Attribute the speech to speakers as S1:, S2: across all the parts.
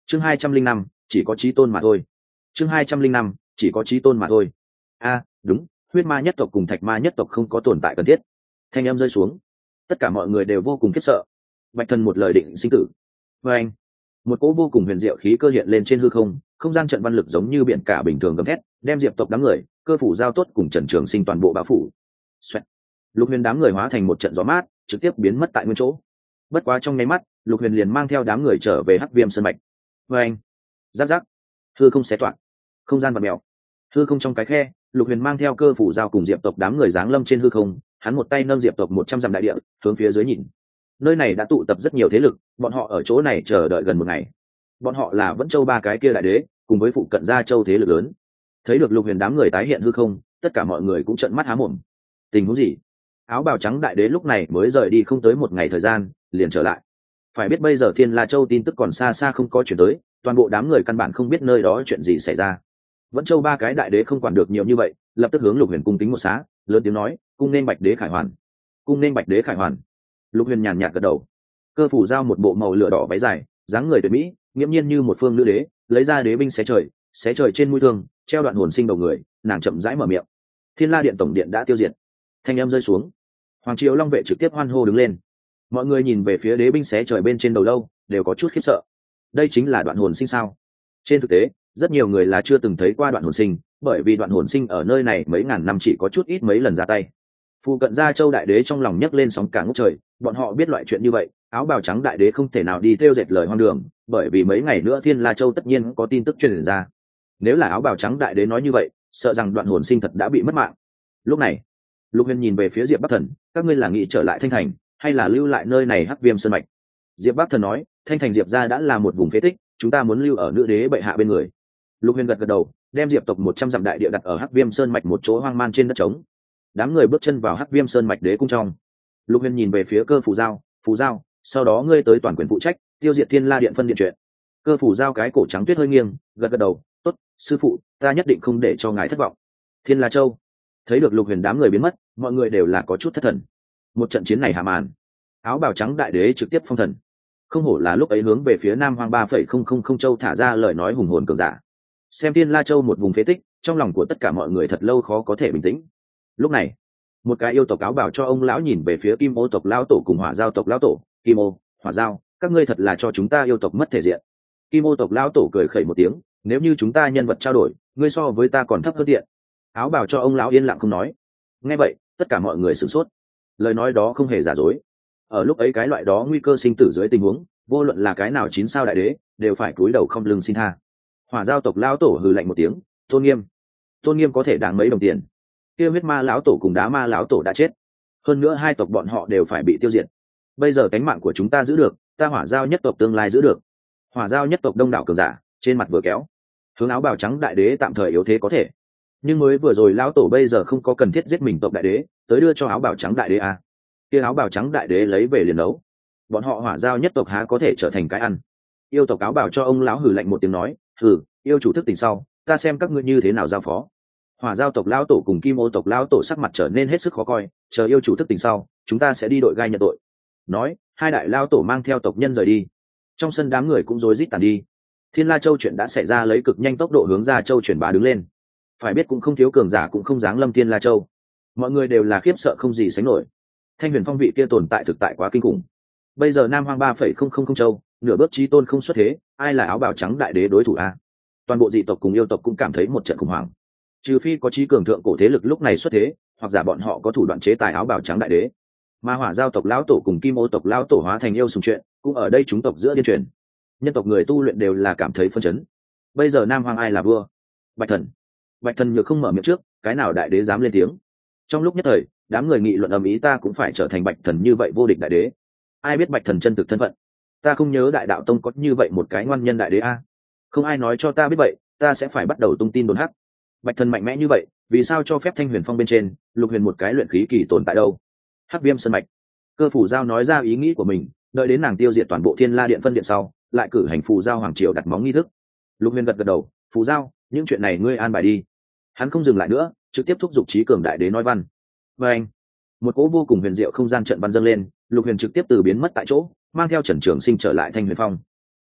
S1: chương 205, chỉ có chí tôn mà thôi. chương 205, chỉ có chí tôn mà thôi. Đúng, huyết ma nhất tộc cùng thạch ma nhất tộc không có tồn tại cần thiết. Thanh âm rơi xuống, tất cả mọi người đều vô cùng khiếp sợ. Bạch thần một lời định sinh tử. Và anh, một cỗ vô cùng huyền diệu khí cơ hiện lên trên hư không, không gian trận văn lực giống như biển cả bình thường gầm thét, đem diệp tộc đám người, cơ phủ giao tốt cùng Trần Trường Sinh toàn bộ bao phủ. Xoẹt. Lục Huyền đám người hóa thành một trận gió mát, trực tiếp biến mất tại nguyên chỗ. Bất quá trong nháy mắt, Lục Huyền liền mang theo đám người trở về Hắc Viêm Sơn mạch. Và anh, giáp giáp, hư không xé toạc, không gian vặn mèo. Hư không trong cái khe, Lục Huyền mang theo cơ phủ giao cùng diệp tộc đám người giáng lâm trên hư không, hắn một tay nâng diệp tộc 100 dặm đại địa, hướng phía dưới nhìn. Nơi này đã tụ tập rất nhiều thế lực, bọn họ ở chỗ này chờ đợi gần một ngày. Bọn họ là Vẫn Châu ba cái kia đại đế, cùng với phụ cận Gia Châu thế lực lớn. Thấy được Lục Huyền đám người tái hiện hư không, tất cả mọi người cũng trợn mắt há mồm. Tình huống gì? Áo bào trắng đại đế lúc này mới rời đi không tới một ngày thời gian, liền trở lại. Phải biết bây giờ Thiên La Châu tin tức còn xa xa không có chuyển tới, toàn bộ đám người căn bản không biết nơi đó chuyện gì xảy ra. Vẫn Châu ba cái đại đế không quản được nhiều như vậy, lập tức hướng Lục Huyền cung kính một xá, lớn tiếng nói, cung nên Bạch đế khải hoàn. Cung nên Bạch đế khải hoàn. Lục Huyền nhàn nhạt gật đầu. Cơ phủ giao một bộ màu lửa đỏ váy dài, dáng người tuyệt mỹ, nghiễm nhiên như một phương nữ đế, lấy ra đế binh xé trời trên mũi thương, treo đoạn hồn sinh đầu người, nàng chậm rãi mở miệng. Thiên La điện tổng điện đã tiêu diệt. Thanh âm rơi xuống, Hoàng Triều Long vệ trực tiếp hoan hô đứng lên. Mọi người nhìn về phía đế binh xé trời bên trên đầu lâu, đều có chút khiếp sợ. Đây chính là đoạn hồn sinh sao? Trên thực tế, rất nhiều người là chưa từng thấy qua đoạn hồn sinh, bởi vì đoạn hồn sinh ở nơi này mấy ngàn năm chỉ có chút ít mấy lần ra tay. Phụ cận Gia Châu đại đế trong lòng nhấc lên sóng cả ngút trời, bọn họ biết loại chuyện như vậy, áo bào trắng đại đế không thể nào đi theo dệt lời hoang đường, bởi vì mấy ngày nữa Thiên La Châu tất nhiên có tin tức truyền ra. Nếu là áo bào trắng đại đế nói như vậy, sợ rằng đoạn hồn sinh thật đã bị mất mạng. Lúc này, Lục Huyền nhìn về phía Diệp Bắc Thần, các ngươi là nghĩ trở lại Thanh Thành, hay là lưu lại nơi này Hắc Viêm Sơn mạch? Diệp Bắc Thần nói, Thanh Thành Diệp gia đã là một vùng phế tích, chúng ta muốn lưu ở nữ đế bệ hạ bên người. Lục Huyền gật gật đầu, đem Diệp tộc 100 dặm đại địa đặt ở Hắc Viêm Sơn mạch một chỗ hoang man trên đất trống. Đám người bước chân vào Hắc Viêm Sơn mạch đế cung trong. Lục Huyền nhìn về phía Cơ Phủ Giao, sau đó ngươi tới toàn quyền phụ trách, tiêu diệt Thiên La điện phân điện chuyện. Cơ Phủ Giao cái cổ trắng tuyết hơi nghiêng, gật gật đầu, tốt, sư phụ, ta nhất định không để cho ngài thất vọng. Thiên La Châu. Thấy được Lục Huyền đám người biến mất, mọi người đều là có chút thất thần. Một trận chiến này hạ màn, áo bào trắng đại đế trực tiếp phong thần. Không hổ là lúc ấy hướng về phía Nam Hoang 3,000 châu thả ra lời nói hùng hồn cường giả. Xem Thiên La Châu một vùng phế tích, trong lòng của tất cả mọi người thật lâu khó có thể bình tĩnh. Lúc này, một cái yêu tộc áo bào cho ông lão nhìn về phía Kim Ô tộc lão tổ cùng Hỏa Giao tộc lão tổ, Kim Ô, Hỏa Giao, các ngươi thật là cho chúng ta yêu tộc mất thể diện. Kim Ô tộc lão tổ cười khẩy một tiếng, nếu như chúng ta nhân vật trao đổi, ngươi so với ta còn thấp hơn tiện. Áo bào cho ông lão yên lặng không nói. Nghe vậy, tất cả mọi người sửng sốt. Lời nói đó không hề giả dối. Ở lúc ấy cái loại đó nguy cơ sinh tử dưới tình huống, vô luận là cái nào 9 sao đại đế, đều phải cúi đầu không lưng xin tha. Hỏa Giao tộc lão tổ hừ lạnh một tiếng, tôn nghiêm có thể đáng mấy đồng tiền. Kia huyết ma lão tổ cùng đá ma lão tổ đã chết, hơn nữa hai tộc bọn họ đều phải bị tiêu diệt. Bây giờ cánh mạng của chúng ta giữ được, ta Hỏa Giao nhất tộc tương lai giữ được. Hỏa Giao nhất tộc đông đảo cường giả, trên mặt vừa kéo, hướng áo bào trắng đại đế tạm thời yếu thế có thể, nhưng mới vừa rồi lão tổ bây giờ không có cần thiết giết mình tộc đại đế, tới đưa cho áo bào trắng đại đế à. Kia áo bào trắng đại đế lấy về liền nấu, bọn họ Hỏa Giao nhất tộc há có thể trở thành cái ăn. Yêu tộc áo bào cho ông lão hừ lạnh một tiếng nói, hừ, yêu chủ thức tỉnh sau, ta xem các ngươi như thế nào giao phó. Hỏa Giao tộc lão tổ cùng Kim Ô tộc lão tổ sắc mặt trở nên hết sức khó coi, chờ yêu chủ thức tỉnh sau, chúng ta sẽ đi đội gai nhận tội. Nói, hai đại lão tổ mang theo tộc nhân rời đi. Trong sân đám người cũng rối rít tàn đi. Thiên La Châu chuyện đã xảy ra lấy cực nhanh tốc độ hướng Gia Châu truyền bá đứng lên. Phải biết cũng không thiếu cường giả cũng không dám lâm Thiên La Châu. Mọi người đều là khiếp sợ không gì sánh nổi. Thanh Huyền Phong vị kia tồn tại thực tại quá kinh khủng. Bây giờ Nam Hoang 3,000 châu, nửa bước chí tôn không xuất thế, ai là áo bào trắng đại đế đối thủ a? Toàn bộ dị tộc cùng yêu tộc cũng cảm thấy một trận khủng hoảng. Trừ phi có trí cường thượng cổ thế lực lúc này xuất thế, hoặc giả bọn họ có thủ đoạn chế tài áo bào trắng đại đế. Mà Hỏa Giao tộc lão tổ cùng Kim Ô tộc lão tổ hóa thành yêu sùng chuyện, cũng ở đây chúng tộc giữa điên truyền. Nhân tộc người tu luyện đều là cảm thấy phân chấn. Bây giờ Nam Hoang ai là vua? Bạch Thần nhược không mở miệng trước, cái nào đại đế dám lên tiếng? Trong lúc nhất thời, đám người nghị luận ầm ĩ, ta cũng phải trở thành Bạch Thần như vậy vô địch đại đế. Ai biết Bạch Thần chân thực thân phận? Ta không nhớ Đại Đạo Tông có như vậy một cái ngoan nhân đại đế a. Không ai nói cho ta biết vậy, ta sẽ phải bắt đầu tung tin đồn hắc. Bạch Thần mạnh mẽ như vậy, vì sao cho phép Thanh Huyền Phong bên trên Lục Huyền một cái luyện khí kỳ tồn tại đâu? Hắc Viêm Sơn mạch. Cơ Phủ Giao nói ra ý nghĩ của mình, đợi đến nàng tiêu diệt toàn bộ Thiên La điện phân điện sau, lại cử hành Phù Giao hoàng triều đặt móng nghi thức. Lục Huyền gật gật đầu, Phù Giao, những chuyện này ngươi an bài đi. Hắn không dừng lại nữa, trực tiếp thúc giục trí cường đại đế nói văn. Và anh, một cỗ vô cùng huyền diệu không gian trận văn dâng lên, Lục Huyền trực tiếp từ biến mất tại chỗ, mang theo Trần Trường Sinh trở lại Thanh Huyền Phong.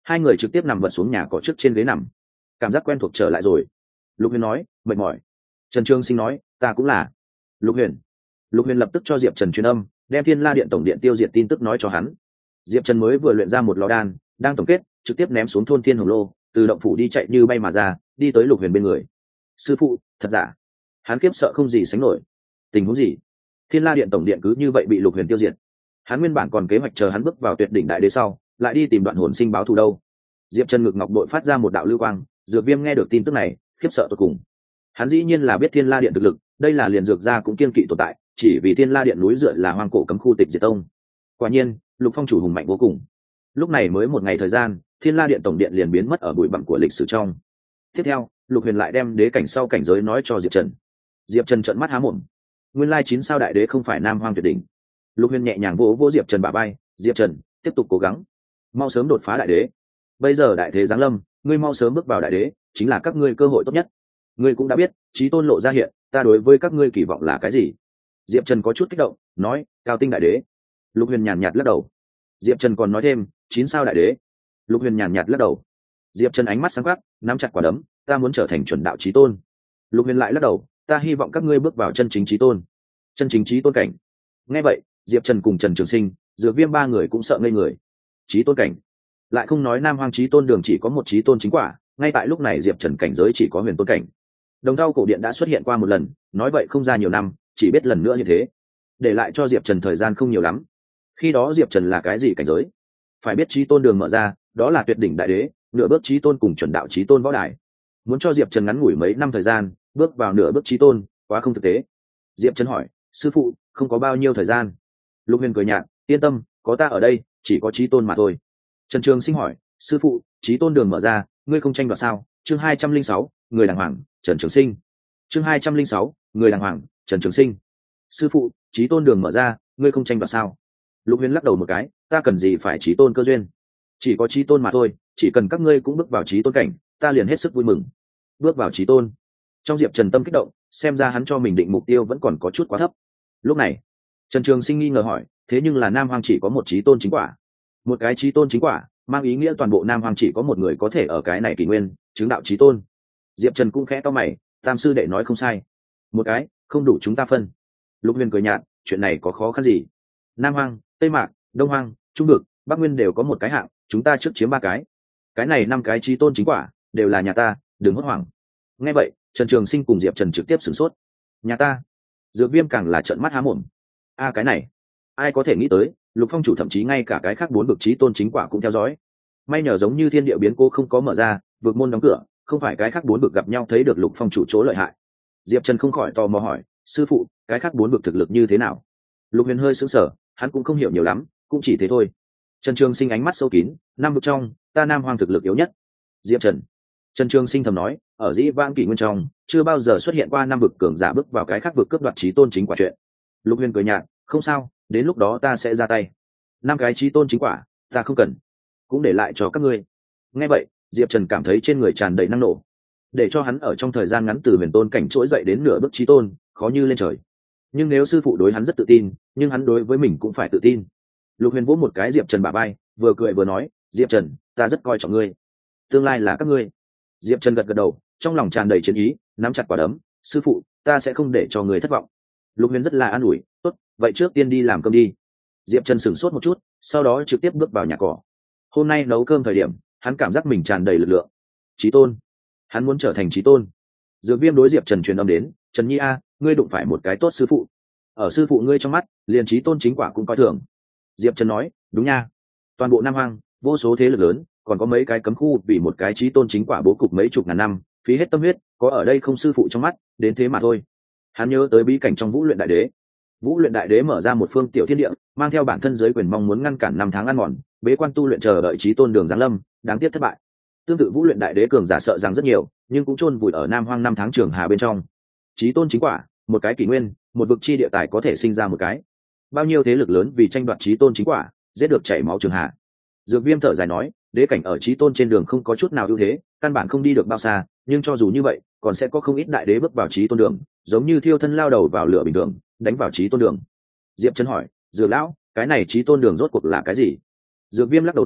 S1: hai người trực tiếp nằm vật xuống nhà cỏ trước trên ghế nằm, cảm giác quen thuộc trở lại rồi. Lục Huyền nói mệt mỏi. Trần Trường Sinh nói ta cũng là. Lục Huyền lập tức cho Diệp Trần truyền âm, đem Thiên La Điện tổng điện tiêu diệt tin tức nói cho hắn. Diệp Trần mới vừa luyện ra một lò đan, đang tổng kết, trực tiếp ném xuống thôn Thiên Hồng Lô, từ động phủ đi chạy như bay mà ra, đi tới Lục Huyền bên người. Sư phụ, thật giả? Hắn kiếp sợ không gì sánh nổi. Tình huống gì? Thiên La Điện tổng điện cứ như vậy bị Lục Huyền tiêu diệt. Hắn nguyên bản còn kế hoạch chờ hắn bước vào tuyệt đỉnh đại đế sau, lại đi tìm Đoạn Hồn Sinh báo thù đâu. Diệp Trần ngực ngọc đội phát ra một đạo lưu quang, Dược Viêm nghe được tin tức này, khiếp sợ tột cùng. Hắn dĩ nhiên là biết Thiên La Điện thực lực, đây là liền dược gia cũng kiên kỵ tồn tại, chỉ vì Thiên La Điện núi dựa là hoang cổ cấm khu tịch diệt tông. Quả nhiên, Lục Phong chủ hùng mạnh vô cùng. Lúc này mới một ngày thời gian, Thiên La Điện tổng điện liền biến mất ở bụi bặm của lịch sử trong. Tiếp theo, Lục Huyền lại đem đế cảnh sau cảnh giới nói cho Diệp Trần. Diệp Trần trợn mắt há mồm. Nguyên lai 9 sao đại đế không phải Nam Hoang tuyệt đỉnh. Lục Huyền nhẹ nhàng vỗ vỗ Diệp Trần bả vai, "Diệp Trần, tiếp tục cố gắng, mau sớm đột phá đại đế. Bây giờ đại thế giáng lâm, ngươi mau sớm bước vào đại đế, chính là các ngươi cơ hội tốt nhất. Ngươi cũng đã biết, chí tôn lộ ra hiện, ta đối với các ngươi kỳ vọng là cái gì?" Diệp Trần có chút kích động, nói, "Cao tinh đại đế." Lục Huyền nhàn nhạt lắc đầu. Diệp Trần còn nói thêm, 9 sao đại đế. Lục Huyền nhàn nhạt lắc đầu. Diệp Trần ánh mắt sáng quắc, nắm chặt quả đấm, "Ta muốn trở thành chuẩn đạo chí tôn." Lục Huyền lại lắc đầu, "Ta hy vọng các ngươi bước vào chân chính chí tôn." Chân chính chí tôn cảnh. Nghe vậy, Diệp Trần cùng Trần Trường Sinh, Dược Viêm ba người cũng sợ ngây người. Chí tôn cảnh. Lại không nói Nam Hoang chí tôn đường chỉ có một chí tôn chính quả, ngay tại lúc này Diệp Trần cảnh giới chỉ có huyền tôn cảnh. Đồng Thau cổ điện đã xuất hiện qua một lần, nói vậy không ra nhiều năm, chỉ biết lần nữa như thế. Để lại cho Diệp Trần thời gian không nhiều lắm. Khi đó Diệp Trần là cái gì cảnh giới? Phải biết chí tôn đường mở ra, đó là tuyệt đỉnh đại đế, nửa bước chí tôn cùng chuẩn đạo chí tôn võ đài. Muốn cho Diệp Trần ngắn ngủi mấy năm thời gian, bước vào nửa bước chí tôn, quá không thực tế. Diệp Trần hỏi, "Sư phụ, không có bao nhiêu thời gian?" Lục Huyền cười nhạt, "Yên tâm, có ta ở đây, chỉ có chí tôn mà thôi." Trần Trường Sinh hỏi, "Sư phụ, chí tôn đường mở ra, ngươi không tranh đoạt sao?" Chương 206, người đàng hoàng, Trần Trường Sinh. Chương 206, người đàng hoàng, Trần Trường Sinh. "Sư phụ, chí tôn đường mở ra, ngươi không tranh đoạt sao?" Lục Huyền lắc đầu một cái, "Ta cần gì phải chí tôn cơ duyên? Chỉ có chí tôn mà thôi, chỉ cần các ngươi cũng bước vào chí tôn cảnh, ta liền hết sức vui mừng." Bước vào chí tôn. Trong Diệp Trần tâm kích động, xem ra hắn cho mình định mục tiêu vẫn còn có chút quá thấp. Lúc này, Trần Trường Sinh nghi ngờ hỏi, "Thế nhưng là Nam Hoang chỉ có một chí tôn chính quả. Một cái chí tôn chính quả, mang ý nghĩa toàn bộ Nam Hoang chỉ có một người có thể ở cái này kỷ nguyên chứng đạo chí tôn." Diệp Trần cũng khẽ cau mày, "Tam sư đệ nói không sai. Một cái, không đủ chúng ta phân." Lục Huyền cười nhạt, "Chuyện này có khó khăn gì? Nam Hoang, Tây Mạc, Đông Hoang, Trung Vực, Bắc Nguyên đều có một cái hạng, chúng ta trước chiếm 3 cái. Cái này 5 cái chí tôn chính quả, đều là nhà ta, đừng hốt hoảng." Nghe vậy, Trần Trường Sinh cùng Diệp Trần trực tiếp sửng sốt. "Nhà ta?" Dược Viêm càng là trợn mắt há mồm. Cái này, ai có thể nghĩ tới, Lục Phong chủ thậm chí ngay cả cái khác 4 vực chí tôn chính quả cũng theo dõi. May nhờ giống như thiên địa biến cố không có mở ra, vực môn đóng cửa, không phải cái khác 4 vực gặp nhau thấy được Lục Phong chủ chỗ lợi hại. Diệp Trần không khỏi tò mò hỏi, "Sư phụ, cái khác 4 vực thực lực như thế nào?" Lục Huyền hơi sững sờ, hắn cũng không hiểu nhiều lắm, cũng chỉ thế thôi. Trần Trường Sinh ánh mắt sâu kín, "5 vực trong, ta Nam Hoang thực lực yếu nhất." Diệp Trần. Trần Trường Sinh thầm nói, ở dĩ vãng kỷ nguyên trong, chưa bao giờ xuất hiện qua 5 vực cường giả bước vào cái khác vực cướp đoạt chí tôn chính quả chuyện. Lục Huyền cười nhạt, "Không sao, đến lúc đó ta sẽ ra tay. 5 cái chí tôn chính quả, ta không cần, cũng để lại cho các ngươi." Nghe vậy, Diệp Trần cảm thấy trên người tràn đầy năng nổ. Để cho hắn ở trong thời gian ngắn từ huyền tôn cảnh trỗi dậy đến nửa bước chí tôn, khó như lên trời. Nhưng nếu sư phụ đối hắn rất tự tin, nhưng hắn đối với mình cũng phải tự tin. Lục Huyền vỗ một cái Diệp Trần bả vai, vừa cười vừa nói, "Diệp Trần, ta rất coi trọng ngươi. Tương lai là các ngươi." Diệp Trần gật gật đầu, trong lòng tràn đầy chiến ý, nắm chặt quả đấm, "Sư phụ, ta sẽ không để cho người thất vọng." Lục Huyền rất là an ủi, "Tốt, vậy trước tiên đi làm cơm đi." Diệp Trần sửng sốt một chút, sau đó trực tiếp bước vào nhà cỏ. Hôm nay nấu cơm thời điểm, hắn cảm giác mình tràn đầy lực lượng. Chí tôn, hắn muốn trở thành chí tôn. Dược Viêm đối Diệp Trần truyền âm đến, "Trần Nhi a, ngươi đụng phải một cái tốt sư phụ. Ở sư phụ ngươi trong mắt, liền chí tôn chính quả cũng coi thường." Diệp Trần nói, "Đúng nha. Toàn bộ Nam Hoang, vô số thế lực lớn, còn có mấy cái cấm khu vì một cái chí tôn chính quả bố cục mấy chục ngàn năm, phí hết tâm huyết, có ở đây không sư phụ trong mắt, đến thế mà thôi." Hắn nhớ tới bí cảnh trong Vũ Luyện Đại Đế. Vũ Luyện Đại Đế mở ra một phương tiểu thiên địa, mang theo bản thân giới quyền mong muốn ngăn cản 5 tháng ăn mòn, bế quan tu luyện chờ đợi chí tôn đường giáng lâm, đáng tiếc thất bại. Tương tự Vũ Luyện Đại Đế cường giả sợ rằng rất nhiều, nhưng cũng chôn vùi ở Nam Hoang 5 tháng trường hà bên trong. Chí tôn chính quả, một cái kỷ nguyên, một vực chi địa tài có thể sinh ra một cái. Bao nhiêu thế lực lớn vì tranh đoạt chí tôn chính quả, giết được chảy máu trường hà. Dược Viêm thở dài nói, đế cảnh ở chí tôn trên đường không có chút nào ưu thế, căn bản không đi được bao xa, nhưng cho dù như vậy, còn sẽ có không ít đại đế bước vào chí tôn đường, giống như thiêu thân lao đầu vào lửa bình thường, đánh vào chí tôn đường. Diệp Trần hỏi, "Dược lão, cái này chí tôn đường rốt cuộc là cái gì?" Dược Viêm lắc đầu nói,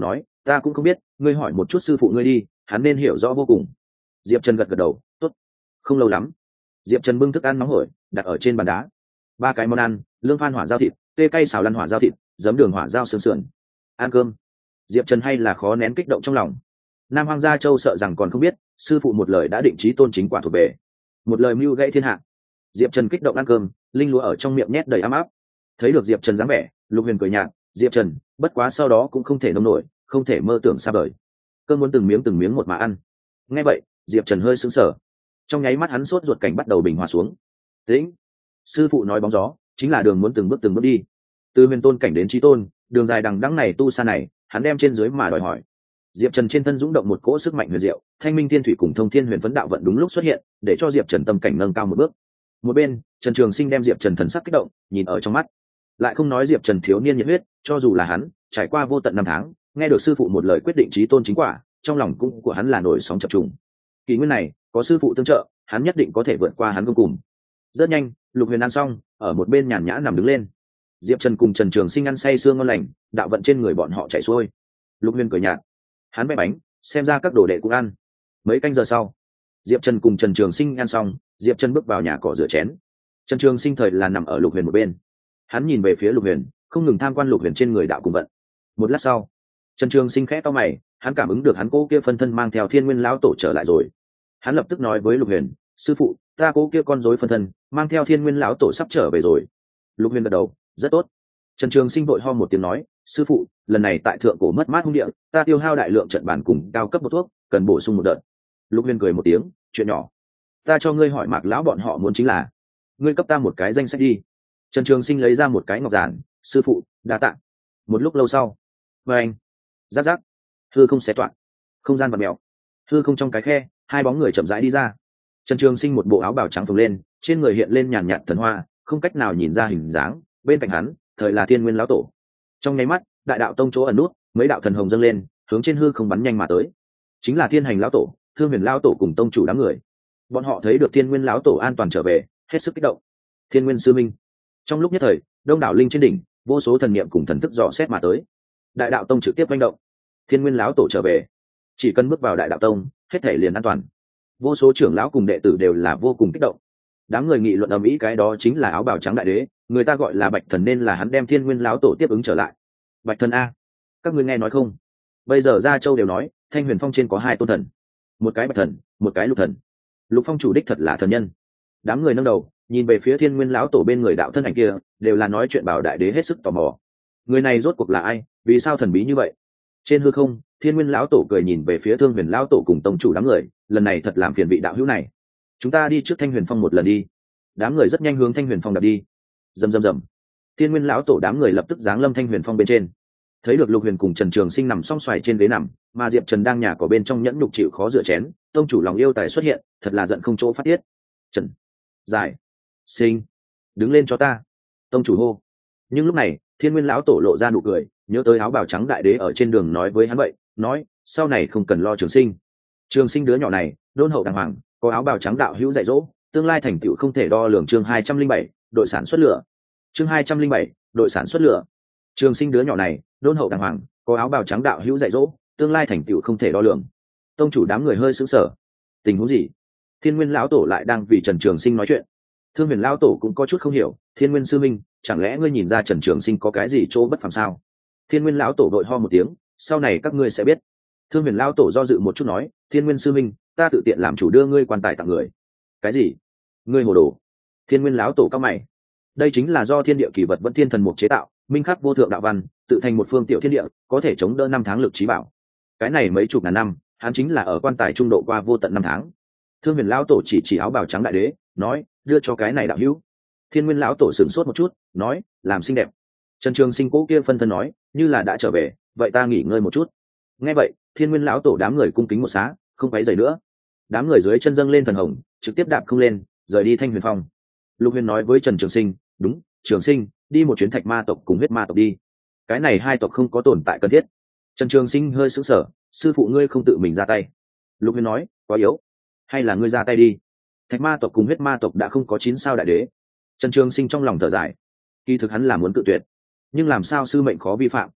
S1: ta cũng không biết, ngươi hỏi một chút sư phụ ngươi đi, hắn nên hiểu rõ vô cùng. Diệp Trần gật gật đầu, tốt. Không lâu lắm, Diệp Trần bưng thức ăn nóng hổi đặt ở trên bàn đá. 3 cái món ăn: lương phan hỏa giao thịt, tê cay xào lăn hỏa giao thịt, giấm đường hỏa giao xương sườn. Ăn cơm, Diệp Trần hay là khó nén kích động trong lòng. Nam Hoang Gia Châu sợ rằng còn không biết, sư phụ một lời đã định chí tôn chính quả thuộc về, một lời mưu gãy thiên hạ. Diệp Trần kích động ăn cơm, linh lúa ở trong miệng nhét đầy ấm áp. Thấy được Diệp Trần dáng vẻ, Lục Huyền cười nhạt, Diệp Trần, bất quá sau đó cũng không thể nông nổi, không thể mơ tưởng xa vời. Cơm muốn từng miếng một mà ăn. Nghe vậy, Diệp Trần hơi sững sờ. Trong nháy mắt hắn sốt ruột cảnh bắt đầu bình hòa xuống. Tĩnh, sư phụ nói bóng gió, chính là đường muốn từng bước đi. Từ huyền tôn cảnh đến chí tôn, đường dài đằng đẵng này tu xa này, hắn đem trên dưới mà đòi hỏi. Diệp Trần trên thân dũng động một cỗ sức mạnh huyền diệu, Thanh Minh Thiên Thủy cùng Thông Thiên Huyền Phấn đạo vận đúng lúc xuất hiện, để cho Diệp Trần tâm cảnh nâng cao một bước. Một bên, Trần Trường Sinh đem Diệp Trần thần sắc kích động, nhìn ở trong mắt. Lại không nói Diệp Trần thiếu niên nhiệt huyết, cho dù là hắn, trải qua vô tận năm tháng, nghe được sư phụ một lời quyết định chí tôn chính quả, trong lòng cũng của hắn là nổi sóng chập trùng. Kỳ nguyên này, có sư phụ tương trợ, hắn nhất định có thể vượt qua hắn vô cùng. Rất nhanh, Lục Huyền ăn xong, ở một bên nhàn nhã nằm đứng lên. Diệp Trần cùng Trần Trường Sinh ăn say sưa ngon lành, đạo vận trên người bọn họ chảy xuôi. Lục Huyền cười nhạt, hắn bẻ bánh, xem ra các đồ đệ cũng ăn. Mấy canh giờ sau, Diệp Trần cùng Trần Trường Sinh ăn xong, Diệp Trần bước vào nhà cỏ rửa chén. Trần Trường Sinh thời là nằm ở Lục Huyền một bên, hắn nhìn về phía Lục Huyền, không ngừng tham quan Lục Huyền trên người đạo cùng vận. Một lát sau, Trần Trường Sinh khẽ cau mày, hắn cảm ứng được hắn cô kia phân thân mang theo Thiên Nguyên lão tổ trở lại rồi. Hắn lập tức nói với Lục Huyền, sư phụ, ta cô kia con rối phân thân mang theo Thiên Nguyên lão tổ sắp trở về rồi. Lục Huyền gật đầu, rất tốt. Trần Trường Sinh vội ho một tiếng nói, sư phụ, lần này tại thượng cổ mất mát hung địa, ta tiêu hao đại lượng trận bản cùng cao cấp một thuốc, cần bổ sung một đợt. Lục Huyền cười một tiếng, chuyện nhỏ, ta cho ngươi hỏi Mạc lão bọn họ muốn chính là, ngươi cấp ta một cái danh sách đi. Trần Trường Sinh lấy ra một cái ngọc giản, sư phụ, đa tạ. Một lúc lâu sau, và anh, giáp giáp, hư không xé toạc, không gian vặn mèo, hư không trong cái khe, hai bóng người chậm rãi đi ra. Trần Trường Sinh một bộ áo bào trắng phồng lên, trên người hiện lên nhàn nhạt thần hoa, không cách nào nhìn ra hình dáng. Bên cạnh hắn, thời là Thiên Nguyên lão tổ. Trong nháy mắt, đại đạo tông chỗ ẩn nút, mấy đạo thần hồng dâng lên, hướng trên hư không bắn nhanh mà tới. Chính là Thiên Hành lão tổ, Thương Huyền lão tổ cùng tông chủ đám người. Bọn họ thấy được Thiên Nguyên lão tổ an toàn trở về, hết sức kích động. Thiên Nguyên sư minh. Trong lúc nhất thời, đông đảo linh trên đỉnh, vô số thần niệm cùng thần thức dò xét mà tới. Đại đạo tông trực tiếp manh động. Thiên Nguyên lão tổ trở về, chỉ cần bước vào đại đạo tông, hết thể liền an toàn. Vô số trưởng lão cùng đệ tử đều là vô cùng kích động. Đám người nghị luận ầm ĩ, cái đó chính là áo bào trắng đại đế, người ta gọi là Bạch Thần nên là hắn đem Thiên Nguyên lão tổ tiếp ứng trở lại. Bạch Thần a, các ngươi nghe nói không? Bây giờ Gia Châu đều nói, Thanh Huyền Phong trên có 2 tôn thần, một cái Bạch Thần, một cái Lục Thần. Lục Phong chủ đích thật là thần nhân. Đám người nâng đầu, nhìn về phía Thiên Nguyên lão tổ bên người đạo thân ảnh kia, đều là nói chuyện bảo đại đế hết sức tò mò. Người này rốt cuộc là ai, vì sao thần bí như vậy? Trên hư không, Thiên Nguyên lão tổ cười nhìn về phía Thương Huyền lão tổ cùng tông chủ đám người, lần này thật làm phiền vị đạo hữu này. Chúng ta đi trước Thanh Huyền Phong một lần đi. Đám người rất nhanh hướng Thanh Huyền Phong đạp đi. Rầm rầm rầm. Thiên Nguyên lão tổ đám người lập tức giáng lâm Thanh Huyền Phong bên trên. Thấy được Lục Huyền cùng Trần Trường Sinh nằm song xoài trên ghế nằm, mà Diệp Trần đang nhà có bên trong nhẫn nhục chịu khó rửa chén, tông chủ lòng yêu tài xuất hiện, thật là giận không chỗ phát tiết. Trần, Giải, Sinh, đứng lên cho ta. Tông chủ hô. Nhưng lúc này, Thiên Nguyên lão tổ lộ ra nụ cười, nhớ tới áo bào trắng đại đế ở trên đường nói với hắn vậy, nói, sau này không cần lo Trường Sinh. Trường Sinh đứa nhỏ này, đôn hậu đàng hoàng, có áo bào trắng đạo hữu dạy dỗ, tương lai thành tựu không thể đo lường. Chương 207, đội sản xuất lửa. Chương 207, đội sản xuất lửa. Trường Sinh đứa nhỏ này, đôn hậu đàng hoàng, có áo bào trắng đạo hữu dạy dỗ, tương lai thành tựu không thể đo lường. Tông chủ đám người hơi sững sờ. Tình huống gì? Thiên Nguyên lão tổ lại đang vì Trần Trường Sinh nói chuyện. Thương Huyền lão tổ cũng có chút không hiểu, Thiên Nguyên sư minh, chẳng lẽ ngươi nhìn ra Trần Trường Sinh có cái gì chỗ bất phàm sao? Thiên Nguyên lão tổ đội ho một tiếng, sau này các ngươi sẽ biết. Thương Huyền lão tổ do dự một chút nói, Thiên Nguyên sư minh, ta tự tiện làm chủ đưa ngươi quan tài tặng người. Cái gì? Ngươi hồ đồ? Thiên Nguyên lão tổ cao mày. Đây chính là do thiên địa kỳ vật vẫn thiên thần mục chế tạo, minh khắc vô thượng đạo văn, tự thành một phương tiểu thiên địa, có thể chống đỡ 5 tháng lực trí bảo. Cái này mấy chục ngàn năm, hắn chính là ở quan tài trung độ qua vô tận 5 tháng. Thương Huyền lão tổ chỉ áo bào trắng đại đế, nói, đưa cho cái này đạo hữu. Thiên Nguyên lão tổ sửng sốt một chút, nói, làm xinh đẹp. Trần Trường Sinh cố kia phân thân nói, như là đã trở về, vậy ta nghỉ ngơi một chút. Nghe vậy, Thiên Nguyên lão tổ đám người cung kính một xá, không quấy rầy nữa. Đám người dưới chân dâng lên thần hồng, trực tiếp đạp không lên, rời đi Thanh Huyền Phong. Lục Huyền nói với Trần Trường Sinh, đúng, Trường Sinh, đi một chuyến Thạch Ma tộc cùng Huyết Ma tộc đi. Cái này 2 tộc không có tồn tại cần thiết. Trần Trường Sinh hơi sững sờ, sư phụ ngươi không tự mình ra tay. Lục Huyền nói, quá yếu, hay là ngươi ra tay đi. Thạch Ma tộc cùng Huyết Ma tộc đã không có 9 sao đại đế. Trần Trường Sinh trong lòng thở dài, kỳ thực hắn là muốn cự tuyệt, nhưng làm sao sư mệnh khó vi phạm.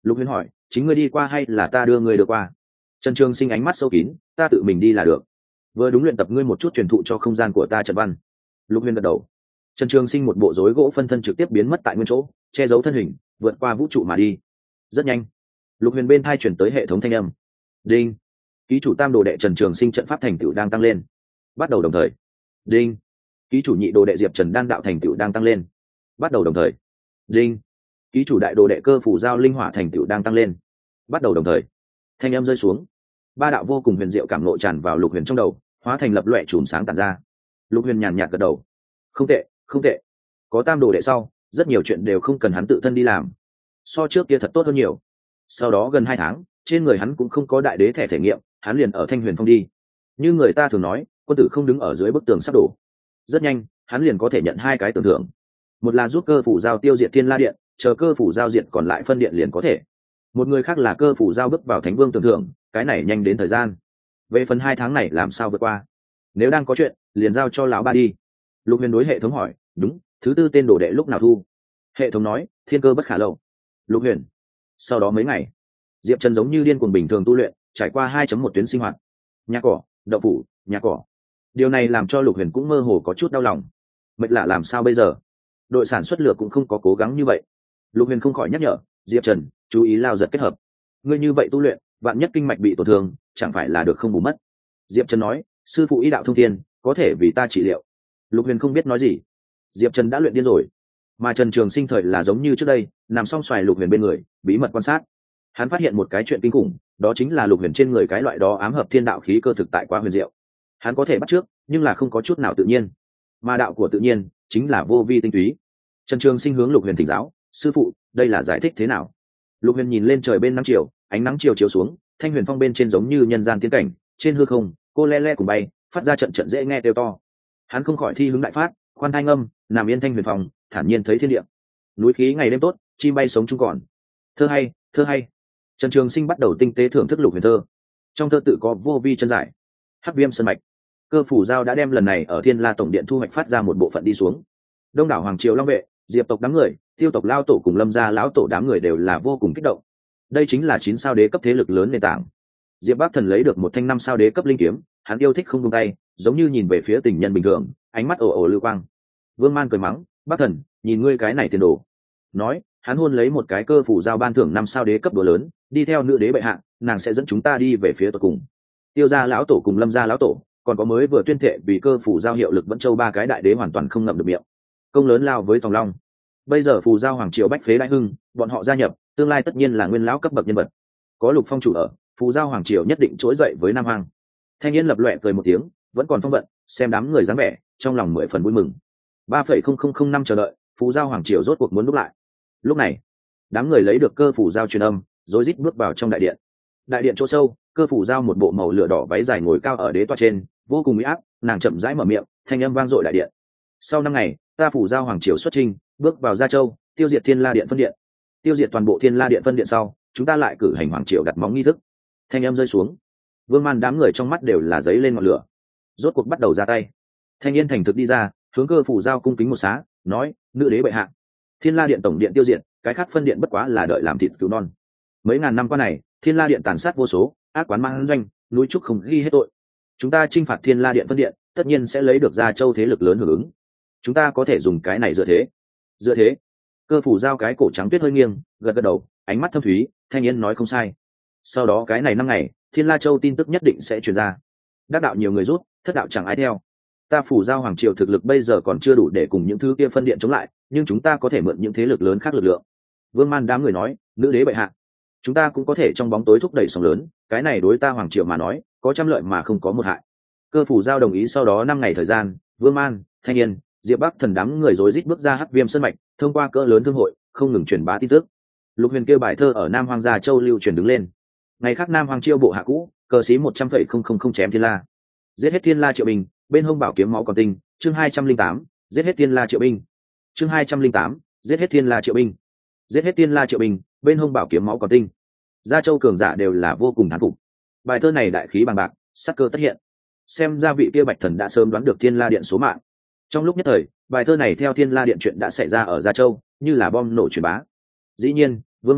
S1: Lục Huyền hỏi, chính ngươi đi qua hay là ta đưa ngươi đưa qua? Trần Trường Sinh ánh mắt sâu kín, ta tự mình đi là được. Vừa đúng luyện tập ngươi một chút truyền thụ cho không gian của ta trận văn. Lục Huyền gật đầu. Trần Trường Sinh một bộ rối gỗ phân thân trực tiếp biến mất tại nguyên chỗ, che giấu thân hình, vượt qua vũ trụ mà đi. Rất nhanh, Lục Huyền bên thai chuyển tới hệ thống thanh âm. Đinh, ký chủ tam đồ đệ Trần Trường Sinh trận pháp thành tựu đang tăng lên. Bắt đầu đồng thời. Đinh, ký chủ nhị đồ đệ Diệp Trần đan đạo thành tựu đang tăng lên. Bắt đầu đồng thời. Đinh, ký chủ đại đồ đệ Cơ Phủ Giao linh hỏa thành tựu đang tăng lên. Bắt đầu đồng thời. Thanh âm rơi xuống, ba đạo vô cùng huyền diệu cảm ngộ tràn vào Lục Huyền trong đầu, hóa thành lập loè chùm sáng tản ra. Lục Huyền nhàn nhạt gật đầu. Không tệ, không tệ. Có tam đồ đệ sau, rất nhiều chuyện đều không cần hắn tự thân đi làm, so trước kia thật tốt hơn nhiều. Sau đó gần 2 tháng, trên người hắn cũng không có đại đế thẻ thể nghiệm, hắn liền ở Thanh Huyền Phong đi. Như người ta thường nói, quân tử không đứng ở dưới bức tường sắp đổ. Rất nhanh, hắn liền có thể nhận 2 cái tưởng thưởng. Một là giúp Cơ Phủ Giao tiêu diệt Thiên La Điện, chờ Cơ Phủ Giao diệt còn lại phân điện liền có thể. Một người khác là Cơ Phủ Giao bước vào Thánh Vương tưởng thưởng, cái này nhanh đến thời gian. Về phần 2 tháng này làm sao vượt qua? Nếu đang có chuyện, liền giao cho lão ba đi. Lục Huyền đối hệ thống hỏi, đúng, thứ tư tên đồ đệ lúc nào thu? Hệ thống nói, thiên cơ bất khả lâu. Lục Huyền. Sau đó mấy ngày, Diệp Trần giống như điên cuồng bình thường tu luyện, trải qua 2.1 tuyến sinh hoạt. Nhà cỏ, đậu phủ, nhà cỏ. Điều này làm cho Lục Huyền cũng mơ hồ có chút đau lòng. Mệt lạ làm sao bây giờ? Đội sản xuất lửa cũng không có cố gắng như vậy. Lục Huyền không khỏi nhắc nhở, Diệp Trần, chú ý lao giật kết hợp. Ngươi như vậy tu luyện, vạn nhất kinh mạch bị tổn thương, chẳng phải là được không bù mất. Diệp Trần nói, sư phụ y đạo thông thiên, có thể vì ta trị liệu. Lục Huyền không biết nói gì. Diệp Trần đã luyện điên rồi, mà Trần Trường Sinh thời là giống như trước đây, nằm song xoài Lục Huyền bên người, bí mật quan sát. Hắn phát hiện một cái chuyện kinh khủng, đó chính là Lục Huyền trên người cái loại đó ám hợp thiên đạo khí cơ thực tại quá huyền diệu. Hắn có thể bắt chước, nhưng là không có chút nào tự nhiên, mà đạo của tự nhiên chính là vô vi tinh túy. Trần Trường Sinh hướng Lục Huyền thỉnh giáo, sư phụ, đây là giải thích thế nào? Lục Huyền nhìn lên trời bên nắng chiều, ánh nắng chiều chiếu xuống, Thanh Huyền Phong bên trên giống như nhân gian tiên cảnh, trên hư không, cô le le cùng bay, phát ra trận trận dễ nghe kêu to. Hắn không khỏi thi hướng đại phát, khoan thai ngâm, nằm yên Thanh Huyền Phong, thản nhiên thấy thiên địa. Núi khí ngày đêm tốt, chim bay sống chung còn. Thơ hay, thơ hay. Trần Trường Sinh bắt đầu tinh tế thưởng thức Lục Huyền thơ. Trong thơ tự có vô vi chân giải, hắc viêm sơn mạch. Cơ Phủ Giao đã đem lần này ở Thiên La tổng điện thu hoạch phát ra một bộ phận đi xuống. Đông đảo hoàng triều long vệ, Diệp tộc đám người, Tiêu tộc lao tổ cùng Lâm gia lão tổ đám người đều là vô cùng kích động. Đây chính là 9 sao đế cấp thế lực lớn nền tảng. Diệp Bắc Thần lấy được một thanh 5 sao đế cấp linh kiếm, hắn yêu thích không buông tay, giống như nhìn về phía tình nhân bình thường, ánh mắt ồ ồ lưu quang. Vương Man cười mắng, Bắc Thần, nhìn ngươi cái này tiền đồ. Nói, hắn hôn lấy một cái Cơ Phủ Giao ban thưởng 5 sao đế cấp đồ lớn, đi theo nữ đế bệ hạ, nàng sẽ dẫn chúng ta đi về phía tận cùng. Tiêu gia lão tổ cùng Lâm gia lão tổ, còn có mới vừa tuyên thệ vì Cơ Phủ Giao hiệu lực vẫn châu 3 cái đại đế hoàn toàn không ngậm được miệng. Công lớn lao với Tòng Long. Bây giờ Phù Giao hoàng triều bách phế đại hưng, bọn họ gia nhập, tương lai tất nhiên là nguyên lão cấp bậc nhân vật. Có Lục Phong chủ ở, Phù Giao hoàng triều nhất định trỗi dậy với Nam Hoàng. Thanh niên lập loè cười một tiếng, vẫn còn phong vận, xem đám người dáng vẻ, trong lòng 10 phần vui mừng. 3,0005 năm chờ đợi, Phù Giao hoàng triều rốt cuộc muốn lúc lại. Lúc này, đám người lấy được Cơ Phủ Giao truyền âm, rối rít bước vào trong đại điện. Đại điện chỗ sâu, Cơ Phủ Giao một bộ màu lửa đỏ váy dài ngồi cao ở đế toa trên, vô cùng uy áp, nàng chậm rãi mở miệng, thanh âm vang dội đại điện. Sau 5 ngày, ta Phủ Giao hoàng triều xuất chinh, bước vào Gia Châu, tiêu diệt Thiên La điện phân điện. Tiêu diệt toàn bộ Thiên La điện phân điện sau, chúng ta lại cử hành hoàng triều đặt móng nghi thức. Thanh âm rơi xuống, Vương Man đám người trong mắt đều là giấy lên ngọn lửa. Rốt cuộc bắt đầu ra tay. Thanh niên thành thực đi ra, hướng Cơ Phủ Giao cung kính một xá, nói, nữ đế bệ hạ, Thiên La điện tổng điện tiêu diệt, cái khác phân điện bất quá là đợi làm thịt cứu non. Mấy ngàn năm qua này, Thiên La điện tàn sát vô số, ác quán mang doanh, núi trúc không ghi hết tội. Chúng ta chinh phạt Thiên La điện phân điện, tất nhiên sẽ lấy được Gia Châu thế lực lớn hưởng ứng. Chúng ta có thể dùng cái này dựa thế. Dựa thế? Cơ Phủ Giao cái cổ trắng tuyết hơi nghiêng, gật gật đầu, ánh mắt thâm thúy, thanh niên nói không sai. Sau đó cái này 5 ngày, Thiên La Châu tin tức nhất định sẽ truyền ra. Đắc đạo nhiều người rút, thất đạo chẳng ai theo. Ta Phủ Giao hoàng triều thực lực bây giờ còn chưa đủ để cùng những thứ kia phân điện chống lại, nhưng chúng ta có thể mượn những thế lực lớn khác lực lượng. Vương Man đám người nói, nữ đế bệ hạ, chúng ta cũng có thể trong bóng tối thúc đẩy sóng lớn, cái này đối ta hoàng triều mà nói, có trăm lợi mà không có một hại. Cơ Phủ Giao đồng ý. Sau đó 5 ngày thời gian, Vương Man, Thanh niên, Diệp Bắc Thần đám người rối rít bước ra hắc viêm sơn mạch, thông qua cỡ lớn thương hội, không ngừng truyền bá tin tức. Lục Huyền kêu bài thơ ở Nam Hoang Gia Châu lưu truyền đứng lên. Ngày khác Nam Hoang chiêu bộ hạ cũ, cờ sĩ 100,000 chém Thiên La, giết hết Thiên La triệu binh, bên hông bảo kiếm máu còn tinh. Chương 208, giết hết Thiên La triệu binh. Chương 208, giết hết Thiên La triệu binh. Giết hết Thiên La triệu binh, bên hông bảo kiếm máu còn tinh. Gia Châu cường giả đều là vô cùng thán phục. Bài thơ này đại khí bằng bạc, sắc cơ tất hiện. Xem ra vị kia Bạch Thần đã sớm đoán được Thiên La điện số mạng. Trong lúc nhất thời, bài thơ này theo Thiên La điện chuyện đã xảy ra ở Gia Châu, như là bom nổ truyền bá. Dĩ nhiên, Vương Man,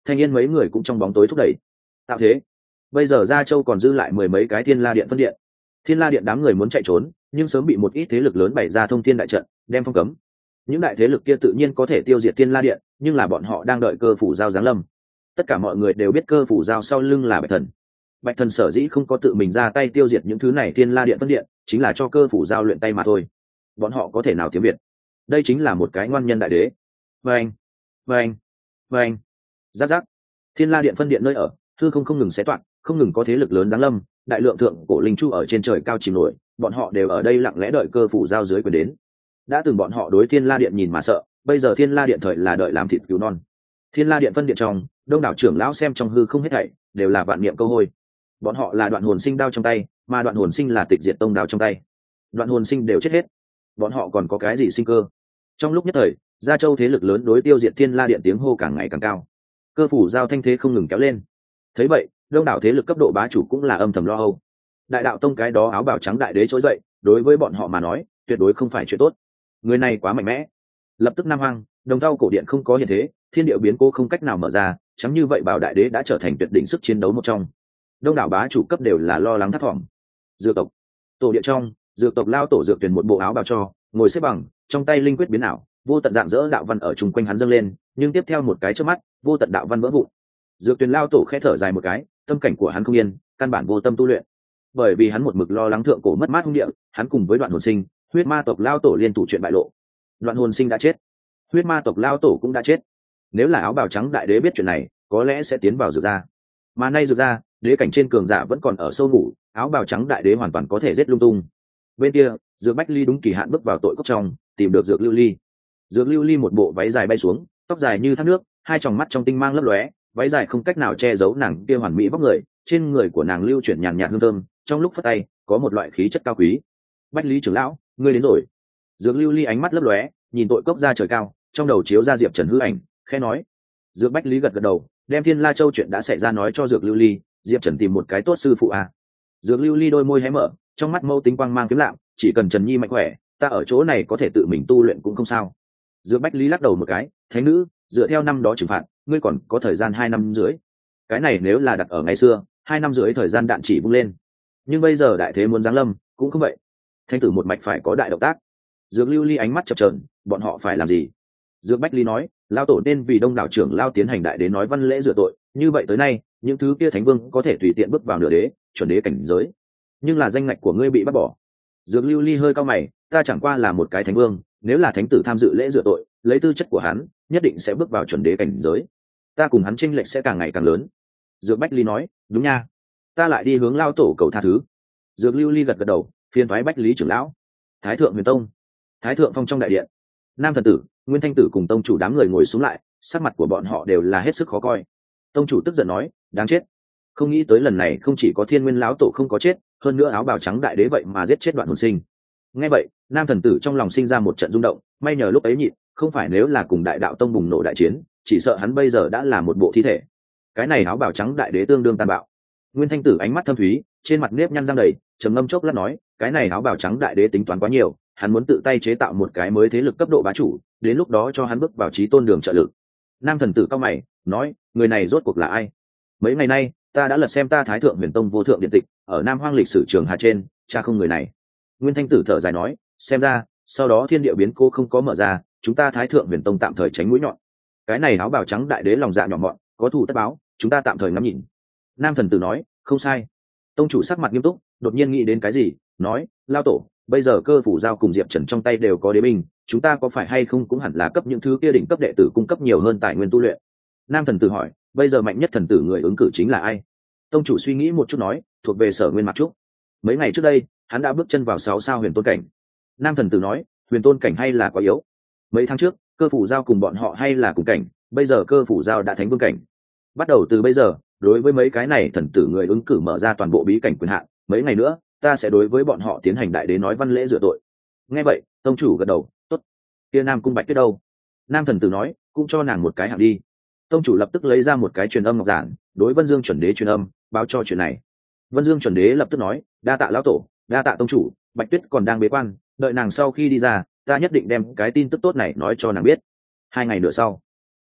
S1: Thanh Yên mấy người cũng trong bóng tối thúc đẩy tạo thế. Bây giờ Gia Châu còn dư lại mười mấy cái Thiên La Điện phân điện. Thiên La Điện đám người muốn chạy trốn, nhưng sớm bị một ít thế lực lớn bày ra thông thiên đại trận, đem phong cấm. Những đại thế lực kia tự nhiên có thể tiêu diệt Thiên La Điện, nhưng là bọn họ đang đợi Cơ Phủ Giao giáng lâm. Tất cả mọi người đều biết Cơ Phủ Giao sau lưng là Bạch Thần. Bạch Thần sở dĩ không có tự mình ra tay tiêu diệt những thứ này Thiên La Điện phân điện, chính là cho Cơ Phủ Giao luyện tay mà thôi. Bọn họ có thể nào tiếm biệt? Đây chính là một cái ngoan nhân đại đế. Vâng, vâng, vâng. Giáp giáp. Thiên La Điện phân điện nơi ở, hư không ngừng xé toạc, không ngừng có thế lực lớn giáng lâm, đại lượng thượng cổ linh chu ở trên trời cao chìm nổi, bọn họ đều ở đây lặng lẽ đợi Cơ Phủ Giao dưới quyền đến. Đã từng bọn họ đối Thiên La Điện nhìn mà sợ, bây giờ Thiên La Điện thời là đợi làm thịt cứu non. Thiên La Điện phân điện trong, đông đảo trưởng lão xem trong hư không hết thảy, đều là vạn niệm câu hôi. Bọn họ là Đoạn Hồn Sinh đao trong tay, mà Đoạn Hồn Sinh là Tịch Diệt Tông đao trong tay. Đoạn hồn sinh đều chết hết, bọn họ còn có cái gì sinh cơ? Trong lúc nhất thời, Gia Châu thế lực lớn đối tiêu diệt Thiên La Điện tiếng hô càng ngày càng cao. Cơ Phủ Giao thanh thế không ngừng kéo lên. Thấy vậy, đông đảo thế lực cấp độ bá chủ cũng là âm thầm lo âu. Đại đạo tông cái đó áo bào trắng đại đế trỗi dậy, đối với bọn họ mà nói, tuyệt đối không phải chuyện tốt. Người này quá mạnh mẽ. Lập tức Nam Hoang, Đồng Thau cổ điện không có hiện thế, thiên địa biến cố không cách nào mở ra, chẳng như vậy Bảo đại đế đã trở thành tuyệt đỉnh sức chiến đấu một trong. Đông đảo bá chủ cấp đều là lo lắng thấp thỏm. Dược tộc, tổ địa trong, dược tộc lao tổ dược tuyển một bộ áo bào cho, ngồi xếp bằng, trong tay linh quyết biến ảo, vô tận dạng dỡ đạo văn ở chung quanh hắn dâng lên, nhưng tiếp theo một cái chớp mắt, vô tận đạo văn vỡ vụn. Dược tuyển lao tổ khẽ thở dài một cái, tâm cảnh của hắn không yên, căn bản vô tâm tu luyện. Bởi vì hắn một mực lo lắng thượng cổ mất mát hung địa, hắn cùng với Đoạn Hồn Sinh, huyết ma tộc lao tổ liên thủ chuyện bại lộ. Đoạn Hồn Sinh đã chết, huyết ma tộc lao tổ cũng đã chết. Nếu là áo bào trắng đại đế biết chuyện này, có lẽ sẽ tiến vào dược gia. Mà nay dược gia, đế cảnh trên cường giả vẫn còn ở sâu ngủ, áo bào trắng đại đế hoàn toàn có thể giết lung tung. Bên kia, dược Bách Ly đúng kỳ hạn bước vào tội cốc trong, tìm được dược Lưu Ly. Dược Lưu Ly một bộ váy dài bay xuống, tóc dài như thác nước, hai tròng mắt trong tinh mang lấp lóe, váy dài không cách nào che giấu nàng kia hoàn mỹ vóc người, trên người của nàng lưu chuyển nhàn nhạt hương thơm, trong lúc phất tay, có một loại khí chất cao quý. Bách Lý trưởng lão, ngươi đến rồi. Dược Lưu Ly ánh mắt lấp lóe, nhìn tội cốc ra trời cao, trong đầu chiếu ra Diệp Trần hư ảnh, khẽ nói. Dược Bách Lý gật gật đầu, đem Thiên La Châu chuyện đã xảy ra nói cho Dược Lưu Ly, Diệp Trần tìm một cái tốt sư phụ à. Dược Lưu Ly đôi môi hé mở, trong mắt mâu tính quang mang phiếm lạm, chỉ cần Trần Nhi mạnh khỏe, ta ở chỗ này có thể tự mình tu luyện cũng không sao. Dược Bách Lý lắc đầu một cái, thánh nữ, dựa theo năm đó trừng phạt, ngươi còn có thời gian 2 năm rưỡi. Cái này nếu là đặt ở ngày xưa, 2 năm rưỡi thời gian đạn chỉ vung lên. Nhưng bây giờ đại thế muốn giáng lâm, cũng không vậy. Thánh tử một mạch phải có đại động tác. Dược Lưu Ly ánh mắt chập chờn, bọn họ phải làm gì? Dược Bách Lý nói, lao tổ nên vì đông đảo trưởng lao tiến hành đại đế nói văn lễ rửa tội, như vậy tới nay, những thứ kia thánh vương có thể tùy tiện bước vào nửa đế, chuẩn đế cảnh giới. Nhưng là danh ngạch của ngươi bị bắt bỏ. Dược Lưu Ly hơi cao mày, ta chẳng qua là một cái thánh vương, nếu là thánh tử tham dự lễ rửa tội, lấy tư chất của hắn, nhất định sẽ bước vào chuẩn đế cảnh giới. Ta cùng hắn chênh lệch sẽ càng ngày càng lớn. Dược Bách Ly nói, đúng nha, ta lại đi hướng lao tổ cầu tha thứ. Dược Lưu Ly gật gật đầu, phiền thoái Bách Lý trưởng lão. Thái thượng Huyền Tông, Thái thượng Phong trong đại điện, Nam thần tử, Nguyên Thanh tử cùng tông chủ đám người ngồi xuống lại, sắc mặt của bọn họ đều là hết sức khó coi. Tông chủ tức giận nói, đáng chết, không nghĩ tới lần này không chỉ có Thiên Nguyên lão tổ không có chết, hơn nữa áo bào trắng đại đế vậy mà giết chết Đoạn Hồn Sinh. Nghe vậy, Nam thần tử trong lòng sinh ra một trận rung động, may nhờ lúc ấy nhịn, không phải nếu là cùng Đại đạo tông bùng nổ đại chiến, chỉ sợ hắn bây giờ đã là một bộ thi thể. Cái này áo bào trắng đại đế tương đương tàn bạo. Nguyên Thanh tử ánh mắt thâm thúy, trên mặt nếp nhăn răng đầy, trầm ngâm chốc lát nói, cái này áo bào trắng đại đế tính toán quá nhiều, hắn muốn tự tay chế tạo một cái mới thế lực cấp độ bá chủ, đến lúc đó cho hắn bước vào chí tôn đường trợ lực. Nam thần tử cao mày, nói, người này rốt cuộc là ai? Mấy ngày nay, ta đã lật xem ta Thái thượng Huyền Tông vô thượng điện tịch, ở Nam Hoang lịch sử trường hà trên, cha không người này. Nguyên Thanh tử thở dài nói, xem ra, sau đó thiên địa biến cố không có mở ra, chúng ta Thái thượng Huyền Tông tạm thời tránh mũi nhọn. Cái này áo bào trắng đại đế lòng dạ nhỏ mọn, có thù tất báo, chúng ta tạm thời ngắm nhìn. Nam thần tử nói, không sai. Tông chủ sắc mặt nghiêm túc, đột nhiên nghĩ đến cái gì, nói, lao tổ, bây giờ Cơ Phủ Giao cùng Diệp Trần trong tay đều có đế binh, chúng ta có phải hay không cũng hẳn là cấp những thứ kia đỉnh cấp đệ tử cung cấp nhiều hơn tài nguyên tu luyện. Nam thần tử hỏi, bây giờ mạnh nhất thần tử người ứng cử chính là ai? Tông chủ suy nghĩ một chút nói, thuộc về Sở Nguyên Mặc Trúc. Mấy ngày trước đây, hắn đã bước chân vào 6 sao huyền tôn cảnh. Nam thần tử nói, huyền tôn cảnh hay là quá yếu. Mấy tháng trước, Cơ Phủ Giao cùng bọn họ hay là cùng cảnh, bây giờ Cơ Phủ Giao đã thánh vương cảnh. Bắt đầu từ bây giờ, đối với mấy cái này thần tử người ứng cử mở ra toàn bộ bí cảnh quyền hạn, mấy ngày nữa, ta sẽ đối với bọn họ tiến hành đại đế nói văn lễ rửa tội. Nghe vậy, tông chủ gật đầu, tốt. Kia Nam cung Bạch Tuyết đâu? Nam thần tử nói, cũng cho nàng một cái hạng đi. Tông chủ lập tức lấy ra một cái truyền âm ngọc giản, đối Vân Dương chuẩn đế truyền âm, báo cho chuyện này. Vân Dương chuẩn đế lập tức nói, đa tạ lão tổ, đa tạ tông chủ, Bạch Tuyết còn đang bế quan, đợi nàng sau khi đi ra, ta nhất định đem cái tin tức tốt này nói cho nàng biết. 2 ngày nữa sau,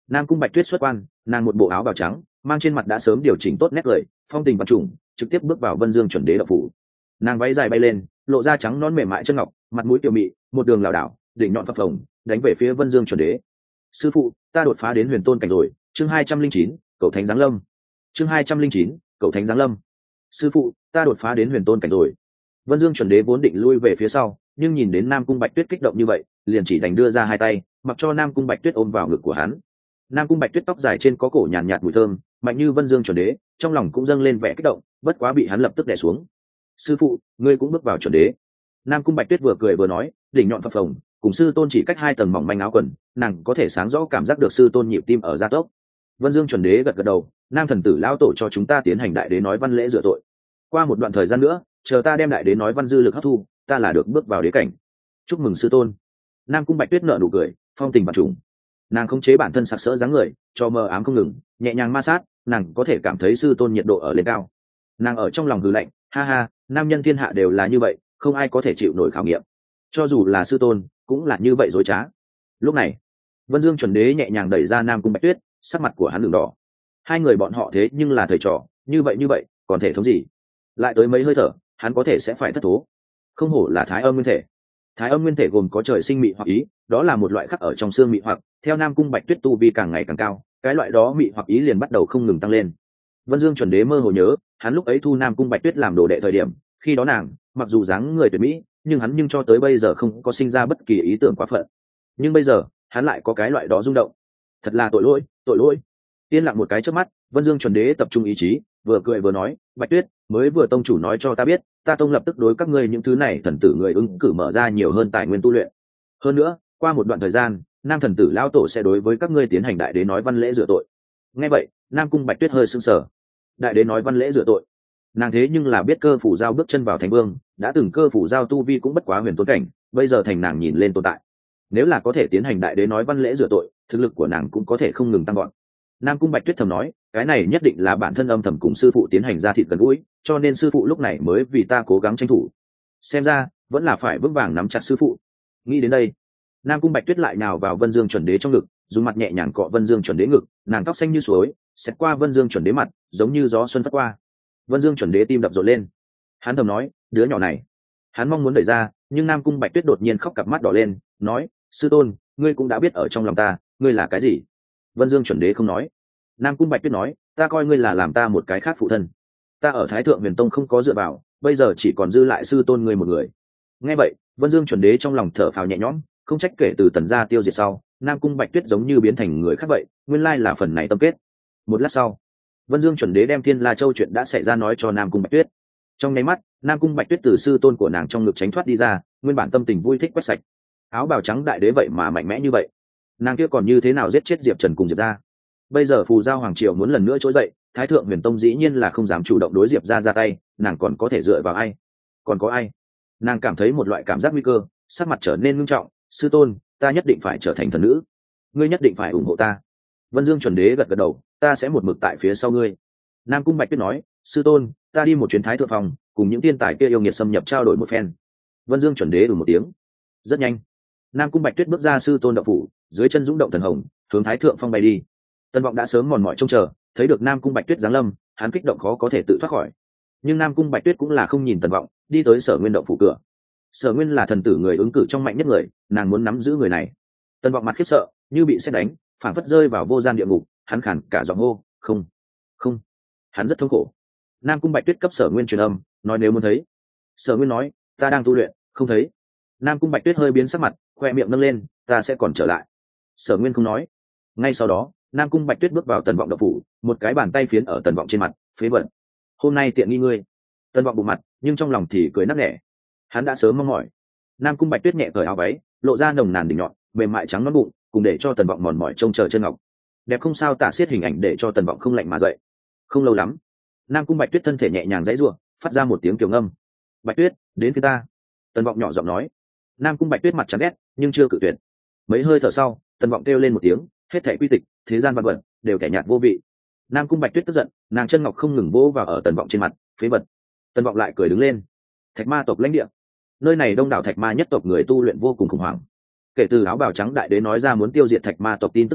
S1: Nam Cung Bạch Tuyết xuất quan, nàng một bộ áo bào trắng, mang trên mặt đã sớm điều chỉnh tốt nét cười, phong tình và trùng, trực tiếp bước vào Vân Dương chuẩn đế đạo phủ. Nàng váy dài bay lên, lộ ra trắng nõn mềm mại chân ngọc, mặt mũi kiều mị, một đường lảo đảo, đỉnh nhọn phập phồng, đánh về phía Vân Dương chuẩn đế. Sư phụ, ta đột phá đến huyền tôn cảnh rồi. Chương 209, cậu thánh giáng lâm. Chương 209, cậu thánh giáng lâm. Sư phụ, ta đột phá đến huyền tôn cảnh rồi. Vân Dương chuẩn đế vốn định lui về phía sau, nhưng nhìn đến Nam Cung Bạch Tuyết kích động như vậy, liền chỉ đành đưa ra hai tay, mặc cho Nam Cung Bạch Tuyết ôm vào ngực của hắn. Nam Cung Bạch Tuyết tóc dài trên có cổ nhàn nhạt mùi thơm, mạnh như Vân Dương chuẩn đế, trong lòng cũng dâng lên vẻ kích động, bất quá bị hắn lập tức đè xuống. Sư phụ, ngươi cũng bước vào chuẩn đế. Nam Cung Bạch Tuyết vừa cười vừa nói, đỉnh nhọn phập phồng, cùng sư tôn chỉ cách 2 tầng mỏng manh áo quần, nàng có thể sáng rõ cảm giác được sư tôn nhịp tim ở gia tốc. Vân Dương chuẩn đế gật gật đầu, Nam thần tử lão tổ cho chúng ta tiến hành đại đế nói văn lễ rửa tội. Qua một đoạn thời gian nữa, chờ ta đem đại đế nói văn dư lực hấp thu, ta là được bước vào đế cảnh. Chúc mừng sư tôn. Nam Cung Bạch Tuyết nở nụ cười, phong tình và trùng. Nàng khống chế bản thân sặc sỡ dáng người, cho mờ ám không ngừng, nhẹ nhàng ma sát, nàng có thể cảm thấy sư tôn nhiệt độ ở lên cao. Nàng ở trong lòng hừ lạnh, ha ha, nam nhân thiên hạ đều là như vậy, không ai có thể chịu nổi khảo nghiệm. Cho dù là sư tôn, cũng là như vậy dối trá. Lúc này, Vân Dương chuẩn đế nhẹ nhàng đẩy ra Nam Cung Bạch Tuyết, sắc mặt của hắn đường đỏ. Hai người bọn họ thế nhưng là thầy trò, như vậy, còn thể thống gì? Lại tới mấy hơi thở, hắn có thể sẽ phải thất thố. Không hổ là Thái Âm nguyên thể. Thái Âm nguyên thể gồm có trời sinh mị hoặc ý, đó là một loại khắc ở trong xương mị hoặc, theo Nam Cung Bạch Tuyết tu vi càng ngày càng cao, cái loại đó mị hoặc ý liền bắt đầu không ngừng tăng lên. Vân Dương chuẩn đế mơ hồ nhớ, hắn lúc ấy thu Nam Cung Bạch Tuyết làm đồ đệ thời điểm, khi đó nàng, mặc dù dáng người tuyệt mỹ, nhưng hắn cho tới bây giờ không có sinh ra bất kỳ ý tưởng quá phận. Nhưng bây giờ, hắn lại có cái loại đó rung động. Thật là tội lỗi. Yên lặng một cái trước mắt, Vân Dương chuẩn đế tập trung ý chí, vừa cười vừa nói, Bạch Tuyết, mới vừa tông chủ nói cho ta biết, ta tông lập tức đối các ngươi những thứ này thần tử người ứng cử mở ra nhiều hơn tài nguyên tu luyện. Hơn nữa, qua một đoạn thời gian, Nam thần tử lão tổ sẽ đối với các ngươi tiến hành đại đế nói văn lễ rửa tội. Nghe vậy, Nam Cung Bạch Tuyết hơi sững sờ. Đại đế nói văn lễ rửa tội. Nàng thế nhưng là biết Cơ Phủ Giao bước chân vào Thánh Vương, đã từng Cơ Phủ Giao tu vi cũng bất quá huyền tôn cảnh, bây giờ thành nàng nhìn lên tồn tại. Nếu là có thể tiến hành đại đế nói văn lễ rửa tội, thực lực của nàng cũng có thể không ngừng tăng gọn. Nam Cung Bạch Tuyết thầm nói, cái này nhất định là bản thân âm thầm cùng sư phụ tiến hành ra thịt gần gũi, cho nên sư phụ lúc này mới vì ta cố gắng tranh thủ. Xem ra, vẫn là phải vững vàng nắm chặt sư phụ. Nghĩ đến đây, Nam Cung Bạch Tuyết lại nào vào Vân Dương chuẩn đế trong ngực, dùng mặt nhẹ nhàng cọ Vân Dương chuẩn đế ngực, nàng tóc xanh như suối, xẹt qua Vân Dương chuẩn đế mặt, giống như gió xuân phất qua. Vân Dương chuẩn đế tim đập rộn lên. Hắn thầm nói, đứa nhỏ này. Hắn mong muốn đẩy ra, nhưng Nam Cung Bạch Tuyết đột nhiên khóc cặp mắt đỏ lên, nói, sư tôn, ngươi cũng đã biết ở trong lòng ta, ngươi là cái gì? Vân Dương chuẩn đế không nói. Nam Cung Bạch Tuyết nói, ta coi ngươi là làm ta một cái khác phụ thân. Ta ở Thái Thượng Huyền Tông không có dựa vào, bây giờ chỉ còn dư lại sư tôn ngươi một người. Nghe vậy, Vân Dương chuẩn đế trong lòng thở phào nhẹ nhõm, không trách kể từ Tần gia tiêu diệt sau, Nam Cung Bạch Tuyết giống như biến thành người khác vậy, nguyên lai là phần này tâm kết. Một lát sau, Vân Dương chuẩn đế đem Thiên La Châu chuyện đã xảy ra nói cho Nam Cung Bạch Tuyết. Trong nháy mắt, Nam Cung Bạch Tuyết từ sư tôn của nàng trong ngực tránh thoát đi ra, nguyên bản tâm tình vui thích quét sạch. Áo bào trắng đại đế vậy mà mạnh mẽ như vậy, nàng kia còn như thế nào giết chết Diệp Trần cùng Diệp gia? Bây giờ Phù Giao hoàng triều muốn lần nữa trỗi dậy, Thái Thượng Huyền Tông dĩ nhiên là không dám chủ động đối Diệp gia ra tay, nàng còn có thể dựa vào ai? Còn có ai? Nàng cảm thấy một loại cảm giác nguy cơ, sắc mặt trở nên nghiêm trọng. Sư tôn, ta nhất định phải trở thành thần nữ, ngươi nhất định phải ủng hộ ta. Vân Dương chuẩn đế gật gật đầu, ta sẽ một mực tại phía sau ngươi. Nam Cung Bạch Tuyết nói, sư tôn, ta đi một chuyến Thái Thượng phòng, cùng những tiên tài kia yêu nghiệt xâm nhập trao đổi một phen. Vân Dương chuẩn đế một tiếng. Rất nhanh, Nam Cung Bạch Tuyết bước ra sư tôn đạo phủ, dưới chân dũng động thần hồng, hướng Thái Thượng phong bay đi. Tân Vọng đã sớm mòn mỏi trông chờ, thấy được Nam Cung Bạch Tuyết giáng lâm, hắn kích động khó có thể tự thoát khỏi. Nhưng Nam Cung Bạch Tuyết cũng là không nhìn Tần Vọng, đi tới Sở Nguyên động phủ cửa. Sở Nguyên là thần tử người ứng cử trong mạnh nhất người, nàng muốn nắm giữ người này. Tần Vọng mặt khiếp sợ, như bị sét đánh, phảng phất rơi vào vô gian địa ngục, hắn khàn cả giọng hô, không, không, hắn rất thống khổ. Nam Cung Bạch Tuyết cấp Sở Nguyên truyền âm, nói nếu muốn thấy. Sở Nguyên nói, ta đang tu luyện, không thấy. Nam Cung Bạch Tuyết hơi biến sắc mặt, khoe miệng nâng lên, ta sẽ còn trở lại. Sở Nguyên không nói. Ngay sau đó, Nam Cung Bạch Tuyết bước vào Tần Vọng động phủ, một cái bàn tay phiến ở Tần Vọng trên mặt, phế vật. Hôm nay tiện nghi ngươi. Tần Vọng bụng mặt, nhưng trong lòng thì cười nắc nẻ. Hắn đã sớm mong mỏi. Nam Cung Bạch Tuyết nhẹ cởi áo váy, lộ ra nồng nàn đỉnh nhọn, mềm mại trắng nõn bụng, cùng để cho Tần Vọng mòn mỏi trông chờ chân ngọc. Đẹp không sao tả xiết hình ảnh để cho Tần Vọng không lạnh mà dậy. Không lâu lắm, Nam Cung Bạch Tuyết thân thể nhẹ nhàng giãy giụa, phát ra một tiếng kiều ngâm. Bạch Tuyết, đến phía ta. Tần Vọng nhỏ giọng nói. Nam Cung Bạch Tuyết mặt chán ghét, nhưng chưa cự tuyệt. Mấy hơi thở sau, Tần Vọng kêu lên một tiếng, hết thảy quy tịch, thế gian vạn vật đều kẻ nhạt vô vị. Nam Cung Bạch Tuyết tức giận, nàng chân ngọc không ngừng vỗ vào ở Tần Vọng trên mặt, phế vật. Tần Vọng lại cười đứng lên. Thạch Ma tộc lãnh địa, nơi này đông đảo Thạch Ma nhất tộc người tu luyện vô cùng khủng hoảng. Kể từ áo bào trắng đại đế nói ra muốn tiêu diệt Thạch Ma tộc tin tức sau,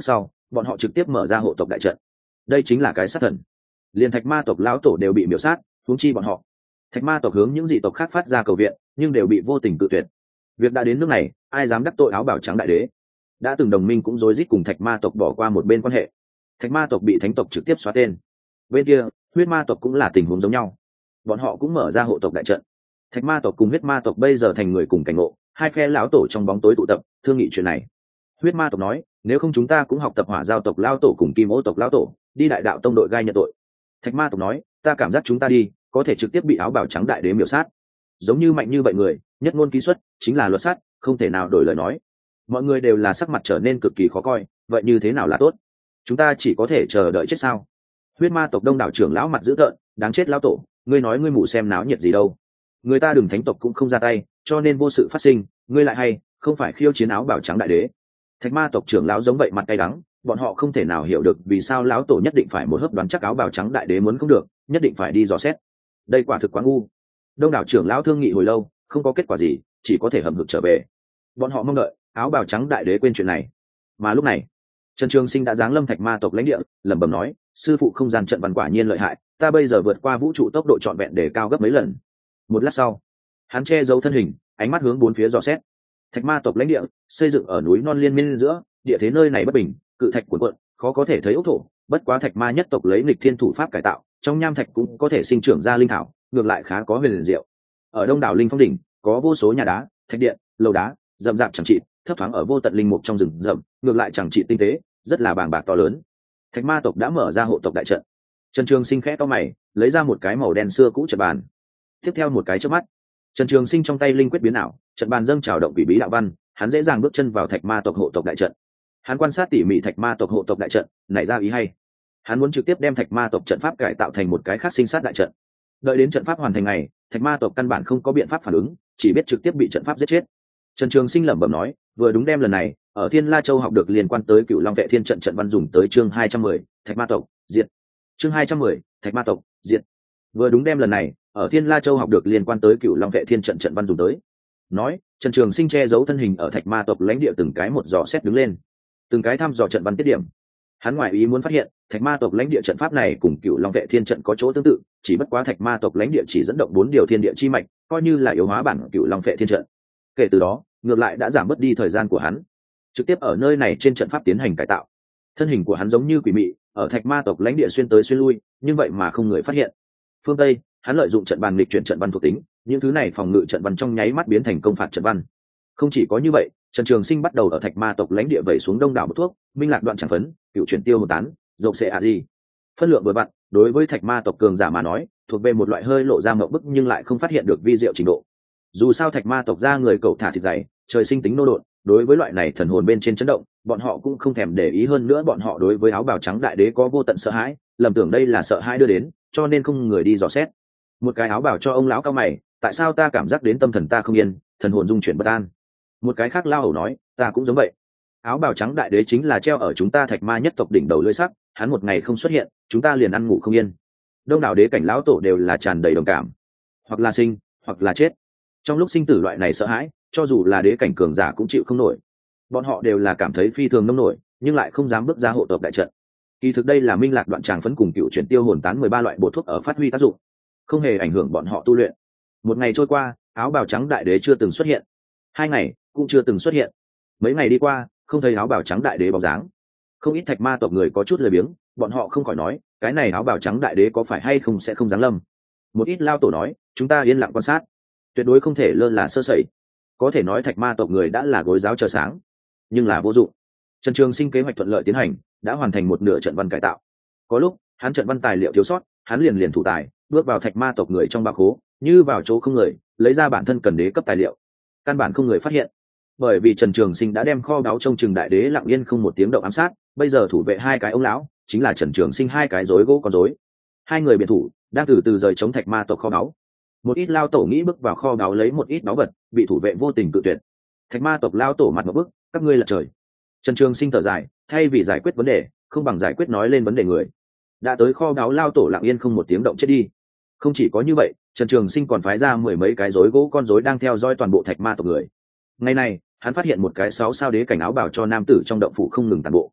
S1: bọn họ trực tiếp mở ra hộ tộc đại trận. Đây chính là cái sát thần, liền thạch ma tộc lão tổ đều bị miểu sát, huống chi bọn họ. Thạch ma tộc hướng những dị tộc khác phát ra cầu viện, nhưng đều bị vô tình cự tuyệt. Việc đã đến nước này, ai dám đắc tội áo bào trắng đại đế? Đã từng đồng minh cũng rối rít cùng thạch ma tộc bỏ qua một bên quan hệ. Thạch ma tộc bị thánh tộc trực tiếp xóa tên. Bên kia, huyết ma tộc cũng là tình huống giống nhau, bọn họ cũng mở ra hộ tộc đại trận. Thạch ma tộc cùng huyết ma tộc bây giờ thành người cùng cảnh ngộ, hai phe lão tổ trong bóng tối tụ tập thương nghị chuyện này. Huyết ma tộc nói, nếu không chúng ta cũng học tập hỏa giao tộc lão tổ cùng kim ô tộc lão tổ, đi đại đạo tông đội gai nhận tội. Thạch ma tộc nói, ta cảm giác chúng ta đi có thể trực tiếp bị áo bào trắng đại đế miểu sát. Giống như mạnh như vậy người, nhất ngôn ký xuất chính là luật sát, không thể nào đổi lời nói. Mọi người đều là sắc mặt trở nên cực kỳ khó coi, vậy như thế nào là tốt? Chúng ta chỉ có thể chờ đợi chết sao? Huyết ma tộc đông đảo trưởng lão mặt dữ tợn, đáng chết lão tổ, ngươi nói ngươi mù xem náo nhiệt gì đâu? Người ta đừng thánh tộc cũng không ra tay, cho nên vô sự phát sinh, ngươi lại hay không phải khiêu chiến áo bào trắng đại đế? Thạch ma tộc trưởng lão giống vậy mặt cay đắng, bọn họ không thể nào hiểu được vì sao lão tổ nhất định phải một hớp đoán chắc áo bào trắng đại đế muốn không được, nhất định phải đi dò xét. Đây quả thực quá ngu. Đông đảo trưởng lão thương nghị hồi lâu, không có kết quả gì, chỉ có thể hầm hực trở về. Bọn họ mong đợi áo bào trắng đại đế quên chuyện này. Mà lúc này, Trần Trường Sinh đã giáng lâm thạch ma tộc lãnh địa, lẩm bẩm nói, sư phụ không gian trận văn quả nhiên lợi hại, ta bây giờ vượt qua vũ trụ tốc độ trọn vẹn để cao gấp mấy lần. Một lát sau, hắn che giấu thân hình, ánh mắt hướng bốn phía dò xét. Thạch ma tộc lãnh địa xây dựng ở núi non liên miên giữa, địa thế nơi này bất bình, cự thạch cuộn cuộn, khó có thể thấy ốc thổ. Bất quá thạch ma nhất tộc lấy nghịch thiên thủ pháp cải tạo, trong nham thạch cũng có thể sinh trưởng ra linh thảo, ngược lại khá có huyền diệu. Ở đông đảo linh phong đỉnh, có vô số nhà đá, thạch điện, lầu đá, rậm rạp chẳng trị, thấp thoáng ở vô tận linh mục trong rừng rậm, ngược lại chẳng trị tinh tế, rất là bàng bạc to lớn. Thạch ma tộc đã mở ra hộ tộc đại trận. Trần Trường Sinh khẽ to mày, lấy ra một cái màu đen xưa cũ trận bàn. Tiếp theo một cái chớp mắt, Trần Trường Sinh trong tay linh quyết biến ảo, trận bàn dâng trào động quỷ bí đạo văn, hắn dễ dàng bước chân vào thạch ma tộc hộ tộc đại trận. Hắn quan sát tỉ mỉ thạch ma tộc hộ tộc đại trận, nảy ra ý hay. Hắn muốn trực tiếp đem thạch ma tộc trận pháp cải tạo thành một cái khác sinh sát đại trận. Đợi đến trận pháp hoàn thành ngày, thạch ma tộc căn bản không có biện pháp phản ứng, chỉ biết trực tiếp bị trận pháp giết chết. Trần Trường Sinh lẩm bẩm nói, vừa đúng đem lần này ở Thiên La Châu học được liên quan tới Cửu Long Vệ Thiên trận trận văn dùng tới chương 210, thạch ma tộc diệt. Chương 210, thạch ma tộc diệt. Vừa đúng đem lần này ở Thiên La Châu học được liên quan tới Cửu Long Vệ Thiên trận trận văn dùng tới. Nói, Trần Trường Sinh che giấu thân hình ở thạch ma tộc lãnh địa từng cái một dò xét đứng lên, từng cái thăm dò trận văn tiết điểm. Hắn ngoại ý muốn phát hiện, thạch ma tộc lãnh địa trận pháp này cùng Cửu Long Vệ Thiên trận có chỗ tương tự, chỉ bất quá thạch ma tộc lãnh địa chỉ dẫn động 4 điều thiên địa chi mạch, coi như là yếu hóa bản Cửu Long Vệ Thiên trận. Kể từ đó, ngược lại đã giảm bớt đi thời gian của hắn, trực tiếp ở nơi này trên trận pháp tiến hành cải tạo. Thân hình của hắn giống như quỷ mị, ở thạch ma tộc lãnh địa xuyên tới xuyên lui, nhưng vậy mà không người phát hiện. Phương Tây, hắn lợi dụng trận bàn nghịch chuyển trận văn thuộc tính, những thứ này phòng ngự trận văn trong nháy mắt biến thành công phạt trận văn. Không chỉ có như vậy, Trần Trường Sinh bắt đầu ở thạch ma tộc lãnh địa vẩy xuống đông đảo bột thuốc, minh lạc đoạn chẳng phấn, cựu chuyển tiêu hồn tán, dầu xệ à gì. Phân lượng vừa vặn, đối với thạch ma tộc cường giả mà nói, thuộc về một loại hơi lộ ra mộng bức nhưng lại không phát hiện được vi diệu trình độ. Dù sao thạch ma tộc ra người cậu thả thịt dày, trời sinh tính nô đột, đối với loại này thần hồn bên trên chấn động, bọn họ cũng không thèm để ý. Hơn nữa bọn họ đối với áo bào trắng đại đế có vô tận sợ hãi, lầm tưởng đây là sợ hãi đưa đến, cho nên không người đi dò xét. Một cái áo bào cho ông lão cao mày, tại sao ta cảm giác đến tâm thần ta không yên, thần hồn dung chuyển bất an. Một cái khác lao hầu nói, ta cũng giống vậy. Áo bào trắng đại đế chính là treo ở chúng ta thạch ma nhất tộc đỉnh đầu lưỡi sắc, hắn một ngày không xuất hiện, chúng ta liền ăn ngủ không yên. Đông đảo đế cảnh lão tổ đều là tràn đầy đồng cảm, hoặc là sinh, hoặc là chết. Trong lúc sinh tử loại này sợ hãi, cho dù là đế cảnh cường giả cũng chịu không nổi. Bọn họ đều là cảm thấy phi thường nông nổi, nhưng lại không dám bước ra hộ tộc đại trận. Kỳ thực đây là minh lạc đoạn tràng phấn cùng cựu chuyển tiêu hồn tán 13 loại bổ thuốc ở phát huy tác dụng, không hề ảnh hưởng bọn họ tu luyện. Một ngày trôi qua, áo bào trắng đại đế chưa từng xuất hiện. 2 ngày cũng chưa từng xuất hiện. Mấy ngày đi qua, không thấy áo bào trắng đại đế bóng dáng. Không ít thạch ma tộc người có chút lười biếng, bọn họ không khỏi nói, cái này áo bào trắng đại đế có phải hay không sẽ không giáng lâm. Một ít lao tổ nói, chúng ta yên lặng quan sát, tuyệt đối không thể lơ là sơ sẩy. Có thể nói thạch ma tộc người đã là gối giáo chờ sáng, nhưng là vô dụng. Trần Trường Sinh kế hoạch thuận lợi tiến hành, đã hoàn thành một nửa trận văn cải tạo. Có lúc hắn trận văn tài liệu thiếu sót, hắn liền thủ tài, bước vào thạch ma tộc người trong ba khố, như vào chỗ không người, lấy ra bản thân cần đế cấp tài liệu, căn bản không người phát hiện. Bởi vì Trần Trường Sinh đã đem kho báu trông chừng đại đế lặng yên không một tiếng động ám sát, bây giờ thủ vệ 2 cái ông lão chính là Trần Trường Sinh 2 cái rối gỗ con rối. 2 người biệt thủ đang từ từ rời chống thạch ma tộc kho báu. Một ít lao tổ nghĩ bước vào kho báu lấy một ít báu vật, bị thủ vệ vô tình cự tuyệt. Thạch ma tộc lao tổ mặt một bức, các ngươi là trời. Trần Trường Sinh thở dài, thay vì giải quyết vấn đề, không bằng giải quyết nói lên vấn đề người. Đã tới kho báu, lao tổ lặng yên không một tiếng động chết đi. Không chỉ có như vậy, Trần Trường Sinh còn phái ra 10 mấy cái rối gỗ con rối đang theo dõi toàn bộ thạch ma tộc người. Ngày này, hắn phát hiện một cái 6 sao đế cảnh áo bào cho nam tử trong động phủ không ngừng tàn bộ.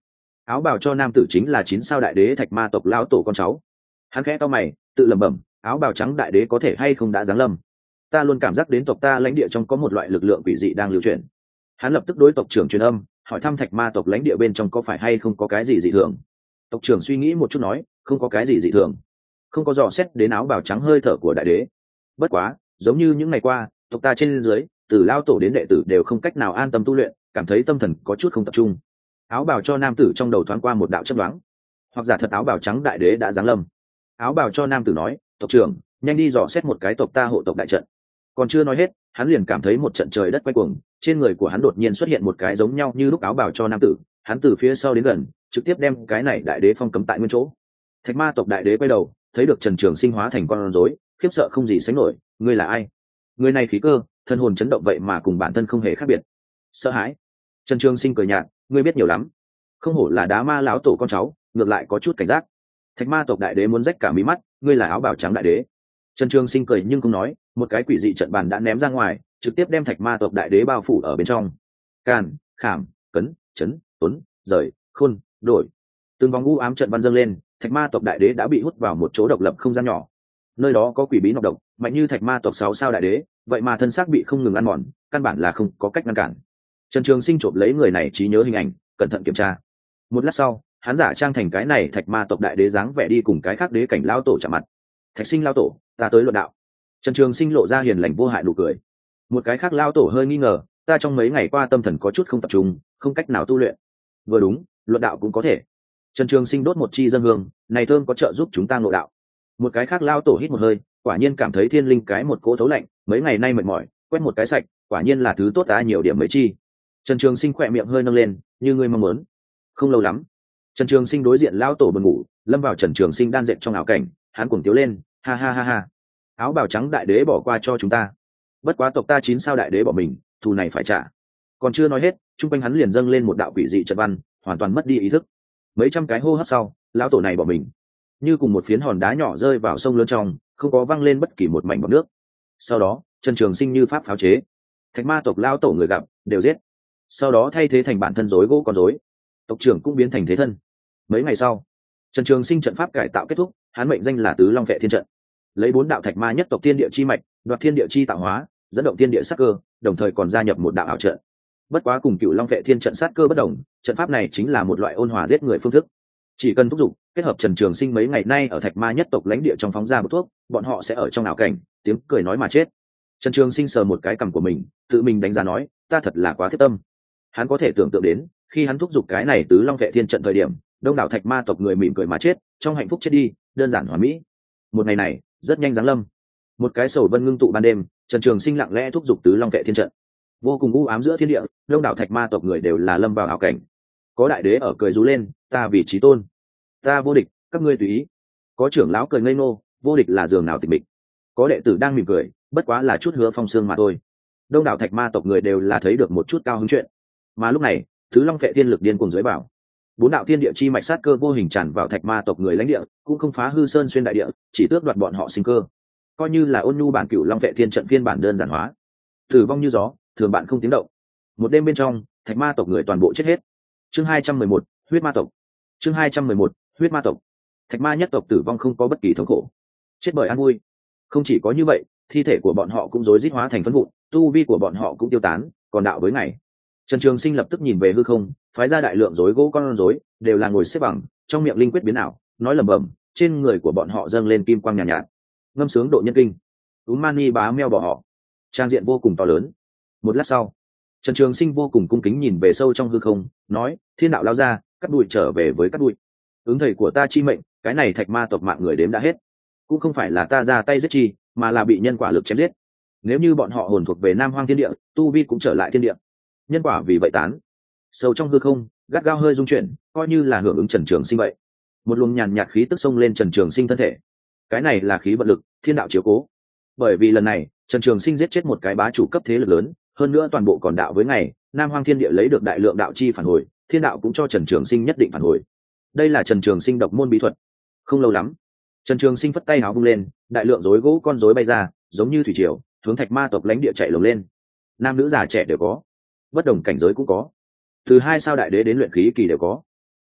S1: Áo bào cho nam tử chính là 9 sao đại đế thạch ma tộc lão tổ con cháu. Hắn khẽ to mày tự lẩm bẩm, áo bào trắng đại đế có thể hay không đã giáng lâm. Ta luôn cảm giác đến tộc ta lãnh địa trong có một loại lực lượng quỷ dị đang lưu chuyển. Hắn lập tức đối tộc trưởng truyền âm hỏi thăm thạch ma tộc lãnh địa bên trong có phải hay không có cái gì dị thường. Tộc trưởng suy nghĩ một chút nói, không có cái gì dị thường, không có dò xét đến áo bào trắng hơi thở của đại đế. Bất quá giống như những ngày qua tộc ta trên dưới từ lao tổ đến đệ tử đều không cách nào an tâm tu luyện, cảm thấy tâm thần có chút không tập trung. Áo bào cho nam tử trong đầu thoáng qua một đạo chất đoán, hoặc giả thật áo bào trắng đại đế đã giáng lâm. Áo bào cho nam tử nói, tộc trưởng nhanh đi dò xét một cái tộc ta hộ tộc đại trận. Còn chưa nói hết hắn liền cảm thấy một trận trời đất quay cuồng, trên người của hắn đột nhiên xuất hiện một cái giống nhau như lúc áo bào cho nam tử. Hắn từ phía sau đến gần trực tiếp đem cái này đại đế phong cấm tại nguyên chỗ. Thạch ma tộc đại đế quay đầu thấy được Trần Trường Sinh hóa thành con rối, khiếp sợ không gì sánh nổi. Ngươi là ai? Người này khí cơ thân hồn chấn động vậy mà cùng bản thân không hề khác biệt. Sợ hãi. Trần Trường Sinh cười nhạt, ngươi biết nhiều lắm, không hổ là đá ma lão tổ con cháu, ngược lại có chút cảnh giác. Thạch ma tộc đại đế muốn rách cả mí mắt, ngươi là áo bào trắng đại đế. Trần Trường Sinh cười nhưng không nói, một cái quỷ dị trận bàn đã ném ra ngoài, trực tiếp đem thạch ma tộc đại đế bao phủ ở bên trong. Càn, khảm, cấn, chấn, tuấn, rời, khôn, đổi, từng vòng u ám trận văn dâng lên, thạch ma tộc đại đế đã bị hút vào một chỗ độc lập không gian nhỏ. Nơi đó có quỷ bí nọc độc mạnh như thạch ma tộc 6 sao đại đế, vậy mà thân xác bị không ngừng ăn mòn, căn bản là không có cách ngăn cản. Trần Trường Sinh trộm lấy người này trí nhớ hình ảnh, cẩn thận kiểm tra. Một lát sau hắn giả trang thành cái này thạch ma tộc đại đế dáng vẻ đi cùng cái khác đế cảnh lao tổ chạm mặt. Thạch sinh lao tổ, ta tới luận đạo. Trần Trường Sinh lộ ra hiền lành vô hại nụ cười. Một cái khác lao tổ hơi nghi ngờ, ta trong mấy ngày qua tâm thần có chút không tập trung, không cách nào tu luyện. Vừa đúng, luận đạo cũng có thể. Trần Trường Sinh đốt một chi dân hương, này thơm có trợ giúp chúng ta ngộ đạo. Một cái khác lao tổ hít một hơi, quả nhiên cảm thấy thiên linh cái một cỗ thấu lạnh, mấy ngày nay mệt mỏi, quét một cái sạch, quả nhiên là thứ tốt ta nhiều điểm mấy chi. Trần Trường Sinh khỏe miệng hơi nâng lên, như ngươi mong muốn. Không lâu lắm, Trần Trường Sinh đối diện lao tổ buồn ngủ, lâm vào Trần Trường Sinh đan dệt trong ảo cảnh, hắn cuồng tiếu lên, ha ha ha ha. Áo bào trắng đại đế bỏ qua cho chúng ta, bất quá tộc ta 9 sao đại đế bỏ mình, thù này phải trả. Còn chưa nói hết, trung quanh hắn liền dâng lên một đạo quỷ dị trận văn, hoàn toàn mất đi ý thức. Mấy trăm cái hô hấp sau, lão tổ này bỏ mình, như cùng một phiến hòn đá nhỏ rơi vào sông lớn trong, không có văng lên bất kỳ một mảnh bọt nước. Sau đó Trần Trường Sinh như pháp pháo chế, thạch ma tộc lão tổ người gặp đều giết, sau đó thay thế thành bản thân rối gỗ con rối, tộc trưởng cũng biến thành thế thân. Mấy ngày sau, Trần Trường Sinh trận pháp cải tạo kết thúc, hắn mệnh danh là Tứ Long Vệ Thiên Trận, lấy 4 đạo thạch ma nhất tộc thiên địa chi mạch, đoạt thiên địa chi tạo hóa, dẫn động thiên địa sát cơ, đồng thời còn gia nhập một đạo ảo trận. Bất quá cùng Cửu Long Vệ Thiên Trận sát cơ bất đồng, trận pháp này chính là một loại ôn hòa giết người phương thức. Chỉ cần thúc giục, kết hợp Trần Trường Sinh mấy ngày nay ở thạch ma nhất tộc lãnh địa trong phóng ra một thuốc, bọn họ sẽ ở trong ảo cảnh, tiếng cười nói mà chết. Trần Trường Sinh sờ một cái cằm của mình, tự mình đánh giá nói, ta thật là quá thiết tâm. Hắn có thể tưởng tượng đến, khi hắn thúc giục cái này Tứ Long Vệ Thiên Trận thời điểm, đông đảo thạch ma tộc người mỉm cười mà chết, trong hạnh phúc chết đi, đơn giản hoàn mỹ. Một ngày này rất nhanh giáng lâm. Một cái sầu vân ngưng tụ ban đêm, Trần Trường Sinh lặng lẽ thúc giục Tứ Long Vệ Thiên Trận, vô cùng u ám giữa thiên địa, đông đảo thạch ma tộc người đều là lâm vào ảo cảnh. Có đại đế ở cười rú lên, ta vì chí tôn, ta vô địch, các ngươi tùy ý. Có trưởng lão cười ngây ngô, vô địch là giường nào tịch mịch. Có đệ tử đang mỉm cười, bất quá là chút hứa phong sương mà thôi. Đông đảo thạch ma tộc người đều là thấy được một chút cao hứng chuyện. Mà lúc này Tứ Long Vệ Thiên lực điên cuồng dưới bảo, 4 đạo thiên địa chi mạch sát cơ vô hình tràn vào thạch ma tộc người lãnh địa, cũng không phá hư sơn xuyên đại địa, chỉ tước đoạt bọn họ sinh cơ, coi như là ôn nhu bản Cửu Long Vệ Thiên Trận phiên bản đơn giản hóa. Tử vong như gió, thường bạn không tiếng động. Một đêm bên trong, thạch ma tộc người toàn bộ chết hết. Chương 211, huyết ma tộc. Chương 211, huyết ma tộc. Thạch ma nhất tộc tử vong không có bất kỳ thống khổ, chết bởi an vui. Không chỉ có như vậy, thi thể của bọn họ cũng rối rít hóa thành phấn vụn, tu vi của bọn họ cũng tiêu tán, còn đạo với ngày. Trần Trường Sinh lập tức nhìn về hư không, phái ra đại lượng rối gỗ con rối, đều là ngồi xếp bằng, trong miệng linh quyết biến ảo, nói lẩm bẩm, trên người của bọn họ dâng lên kim quang nhàn nhạt, ngâm sướng độ nhân kinh. Mani bá meo bỏ họ, trang diện vô cùng to lớn. Một lát sau, Trần Trường Sinh vô cùng cung kính nhìn về sâu trong hư không, nói, thiên đạo lao ra, cắt đuổi trở về với cắt đuổi. Ứng thầy của ta chi mệnh, cái này thạch ma tộc mạng người đếm đã hết, cũng không phải là ta ra tay giết chi, mà là bị nhân quả lực chém giết. Nếu như bọn họ hồn thuộc về Nam Hoang thiên địa, tu vi cũng trở lại thiên địa, nhân quả vì vậy tán. Sâu trong hư không, gắt gao hơi rung chuyển, coi như là hưởng ứng Trần Trường Sinh vậy. Một luồng nhàn nhạt khí tức xông lên Trần Trường Sinh thân thể. Cái này là khí vận lực, thiên đạo chiếu cố. Bởi vì lần này, Trần Trường Sinh giết chết một cái bá chủ cấp thế lực lớn, hơn nữa toàn bộ còn đạo với ngày, Nam Hoang thiên địa lấy được đại lượng đạo chi phản hồi, thiên đạo cũng cho Trần Trường Sinh nhất định phản hồi. Đây là Trần Trường Sinh độc môn bí thuật. Không lâu lắm, Trần Trường Sinh phất tay áo vung lên, đại lượng rối gỗ con rối bay ra, giống như thủy triều, hướng thạch ma tộc lãnh địa chạy lồng lên. Nam nữ già trẻ đều có, bất đồng cảnh giới cũng có, từ 2 sao đại đế đến luyện khí kỳ đều có.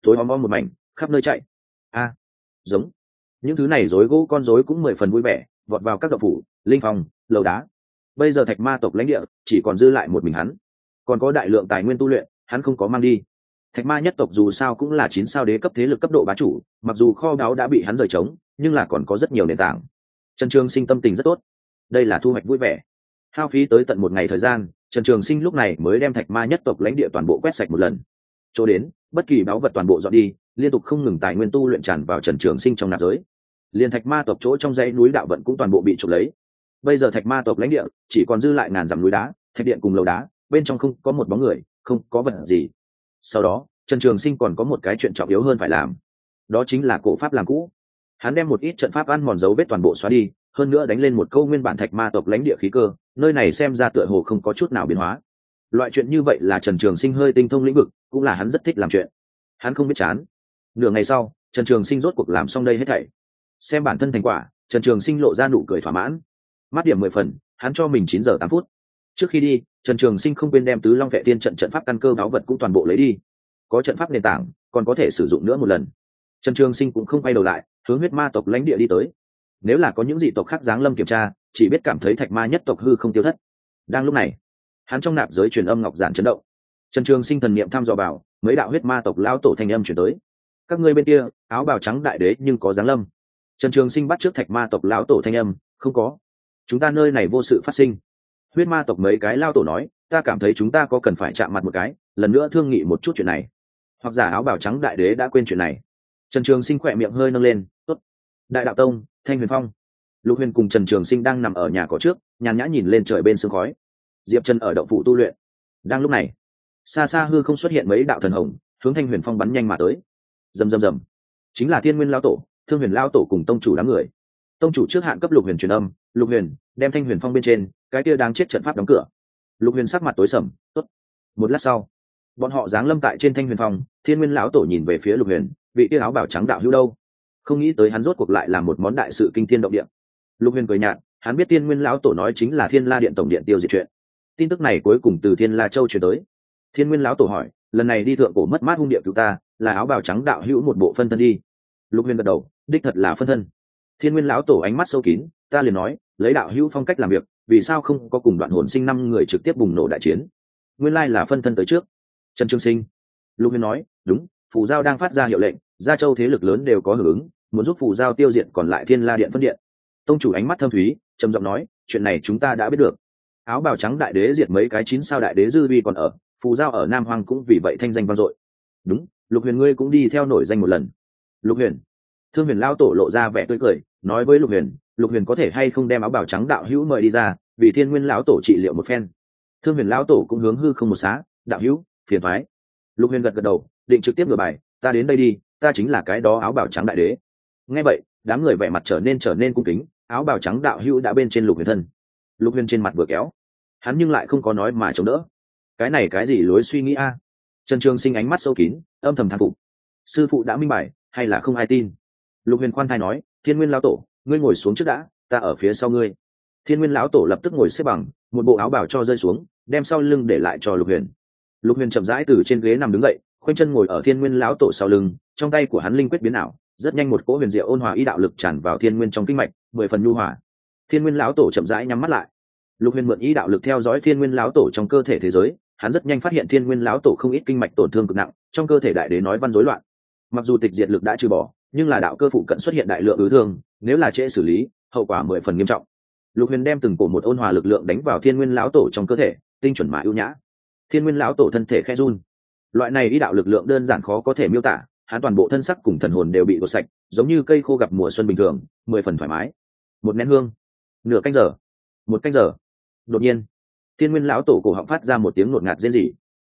S1: tối om om một mảnh, khắp nơi chạy. A, giống. Những thứ này rối gỗ con rối cũng 10 phần vui vẻ, vọt vào các động phủ, linh phòng, lầu đá. Bây giờ thạch ma tộc lãnh địa chỉ còn dư lại một mình hắn, còn có đại lượng tài nguyên tu luyện, hắn không có mang đi. Thạch ma nhất tộc dù sao cũng là 9 sao đế cấp thế lực cấp độ bá chủ, mặc dù kho báu đã bị hắn rời trống, nhưng là còn có rất nhiều nền tảng. Trần Trường Sinh tâm tình rất tốt, đây là thu hoạch vui vẻ. Hao phí tới tận một ngày thời gian, Trần Trường Sinh lúc này mới đem thạch ma nhất tộc lãnh địa toàn bộ quét sạch một lần. Chỗ đến, bất kỳ báu vật toàn bộ dọn đi, liên tục không ngừng tài nguyên tu luyện tràn vào Trần Trường Sinh trong nạp giới. Liên thạch ma tộc chỗ trong dãy núi đạo vận cũng toàn bộ bị trục lấy. Bây giờ thạch ma tộc lãnh địa chỉ còn dư lại ngàn dặm núi đá, thạch điện cùng lầu đá, bên trong không có một bóng người, không có vật gì. Sau đó, Trần Trường Sinh còn có một cái chuyện trọng yếu hơn phải làm, đó chính là cổ pháp làm cũ. Hắn đem một ít trận pháp ăn mòn dấu vết toàn bộ xóa đi, hơn nữa đánh lên một câu nguyên bản thạch ma tộc lãnh địa khí cơ, nơi này xem ra tựa hồ không có chút nào biến hóa. Loại chuyện như vậy là Trần Trường Sinh hơi tinh thông lĩnh vực, cũng là hắn rất thích làm chuyện. Hắn không biết chán. Nửa ngày sau, Trần Trường Sinh rốt cuộc làm xong đây hết thảy. Xem bản thân thành quả, Trần Trường Sinh lộ ra nụ cười thỏa mãn. Mắt điểm 10 phần, hắn cho mình 9 giờ 8 phút. Trước khi đi, Trần Trường Sinh không quên đem Tứ Long Vệ Tiên trận pháp căn cơ báu vật cũng toàn bộ lấy đi. Có trận pháp nền tảng, còn có thể sử dụng nữa một lần. Trần Trường Sinh cũng không quay đầu lại, hướng huyết ma tộc lãnh địa đi tới. Nếu là có những dị tộc khác giáng lâm kiểm tra, chỉ biết cảm thấy thạch ma nhất tộc hư không tiêu thất. Đang lúc này, hắn trong nạp giới truyền âm ngọc giản chấn động. Trần Trường Sinh thần niệm thăm dò vào, mấy đạo huyết ma tộc lão tổ thanh âm truyền tới. Các ngươi bên kia, áo bào trắng đại đế nhưng có giáng lâm. Trần Trường Sinh bắt trước thạch ma tộc lão tổ thanh âm, không có. Chúng ta nơi này vô sự phát sinh. Huyết ma tộc mấy cái lão tổ nói, ta cảm thấy chúng ta có cần phải chạm mặt một cái, lần nữa thương nghị một chút chuyện này. Hoặc giả áo bào trắng đại đế đã quên chuyện này. Trần Trường Sinh khỏe miệng hơi nâng lên, tốt. Đại đạo tông, Thanh Huyền Phong. Lục Huyền cùng Trần Trường Sinh đang nằm ở nhà cỏ trước, nhàn nhã nhìn lên trời bên sương khói. Diệp Trần ở động phủ tu luyện. Đang lúc này, xa xa hư không xuất hiện mấy đạo thần hồng, hướng Thanh Huyền Phong bắn nhanh mà tới. Rầm rầm rầm. Chính là Thiên Nguyên lão tổ, Thương Huyền lão tổ cùng tông chủ đám người. Tông chủ trước hạn cấp Lục Huyền truyền âm, Lục Huyền, đem Thanh Huyền Phong bên trên, cái kia đang chết trận pháp đóng cửa. Lục Huyền sắc mặt tối sầm, tốt. Một lát sau, bọn họ giáng lâm tại trên Thanh Huyền Phong, Thiên Nguyên lão tổ nhìn về phía Lục Huyền, vị kia áo bào trắng đạo hữu đâu? Không nghĩ tới hắn rốt cuộc lại là một món đại sự kinh thiên động địa. Lục Huyền cười nhạt, hắn biết Thiên Nguyên lão tổ nói chính là Thiên La điện tổng điện tiêu diệt chuyện. Tin tức này cuối cùng từ Thiên La châu truyền tới. Thiên Nguyên lão tổ hỏi, lần này đi thượng cổ mất mát hung địa cứu ta, là áo bào trắng đạo hữu một bộ phân thân đi? Lục Huyền gật đầu, đích thật là phân thân. Thiên Nguyên lão tổ ánh mắt sâu kín, ta liền nói, lấy đạo hữu phong cách làm việc, vì sao không có cùng Đoạn Hồn Sinh 5 người trực tiếp bùng nổ đại chiến? Nguyên lai là phân thân tới trước. Trần Trường Sinh. Lục Huyền nói, đúng, Phù Giao đang phát ra hiệu lệnh, Gia Châu thế lực lớn đều có hưởng ứng, muốn giúp Phù Giao tiêu diệt còn lại Thiên La điện phân điện. Tông chủ ánh mắt thâm thúy, trầm giọng nói, chuyện này chúng ta đã biết được. Áo bào trắng đại đế diệt mấy cái 9 sao đại đế dư vi còn ở, Phù Giao ở Nam Hoang cũng vì vậy thanh danh vang dội. Đúng, Lục Huyền ngươi cũng đi theo nổi danh một lần. Lục Huyền. Thương Huyền lão tổ lộ ra vẻ tươi cười, nói với Lục Huyền có thể hay không đem áo bào trắng đạo hữu mời đi ra, vì Thiên Nguyên lão tổ trị liệu một phen. Thương Huyền lão tổ cũng hướng hư không một xá, đạo hữu, phiền toái. Lục Huyền gật gật đầu, định trực tiếp ngửa bài, ta đến đây đi, ta chính là cái đó áo bào trắng đại đế. Nghe vậy, đám người vẻ mặt trở nên cung kính, áo bào trắng đạo hữu đã bên trên Lục Huyền thân. Lục Huyền trên mặt vừa kéo, hắn nhưng lại không có nói mà chống đỡ. Cái này cái gì lối suy nghĩ a? Trần Trường Sinh ánh mắt sâu kín, âm thầm thán phục. Sư phụ đã minh bạch, hay là không ai tin? Lục Huyền khoan thai nói, Thiên Nguyên lão tổ, ngươi ngồi xuống trước đã, ta ở phía sau ngươi. Thiên Nguyên lão tổ lập tức ngồi xếp bằng, một bộ áo bào cho rơi xuống, đem sau lưng để lại cho Lục Huyền. Lục Huyền chậm rãi từ trên ghế nằm đứng dậy, khoanh chân ngồi ở Thiên Nguyên lão tổ sau lưng, trong tay của hắn linh quyết biến ảo, rất nhanh một cỗ huyền diệu ôn hòa ý đạo lực tràn vào Thiên Nguyên trong kinh mạch, 10 phần nhu hòa. Thiên Nguyên lão tổ chậm rãi nhắm mắt lại. Lục Huyền mượn ý đạo lực theo dõi Thiên Nguyên lão tổ trong cơ thể thế giới, hắn rất nhanh phát hiện Thiên Nguyên lão tổ không ít kinh mạch tổn thương cực nặng, trong cơ thể đại đế nói văn rối loạn. Mặc dù tịch diệt lực đã trừ bỏ, nhưng là đạo cơ phụ cận xuất hiện đại lượng ứ thương, nếu là trễ xử lý, hậu quả 10 phần nghiêm trọng. Lục Huyền đem từng cổ một ôn hòa lực lượng đánh vào Thiên Nguyên lão tổ trong cơ thể, tinh chuẩn mà ưu nhã. Thiên Nguyên lão tổ thân thể khẽ run. Loại này ý đạo lực lượng đơn giản khó có thể miêu tả, hắn toàn bộ thân sắc cùng thần hồn đều bị gột sạch, giống như cây khô gặp mùa xuân bình thường, 10 phần thoải mái. Một nén hương, nửa canh giờ, một canh giờ. Đột nhiên, Thiên Nguyên lão tổ cổ họng phát ra một tiếng ngột ngạt rên rỉ.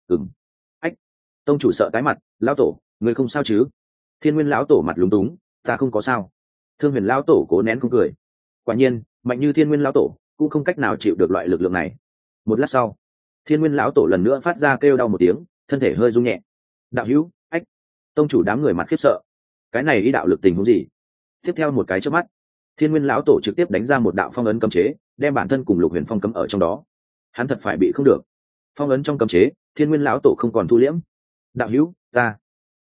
S1: Ách. Tông chủ sợ tái mặt, lão tổ, người không sao chứ? Thiên Nguyên lão tổ mặt lúng túng, ta không có sao. Thương Huyền lão tổ cố nén không cười. Quả nhiên, mạnh như Thiên Nguyên lão tổ cũng không cách nào chịu được loại lực lượng này. Một lát sau, Thiên Nguyên lão tổ lần nữa phát ra kêu đau một tiếng, thân thể hơi rung nhẹ. Đạo hữu, ách. Tông chủ đám người mặt khiếp sợ. Cái này ý đạo lực tình huống gì? Tiếp theo một cái chớp mắt, Thiên Nguyên lão tổ trực tiếp đánh ra một đạo phong ấn cấm chế, đem bản thân cùng Lục Huyền phong cấm ở trong đó. Hắn thật phải bị không được. Phong ấn trong cấm chế, Thiên Nguyên lão tổ không còn thu liễm. Đạo hữu, ta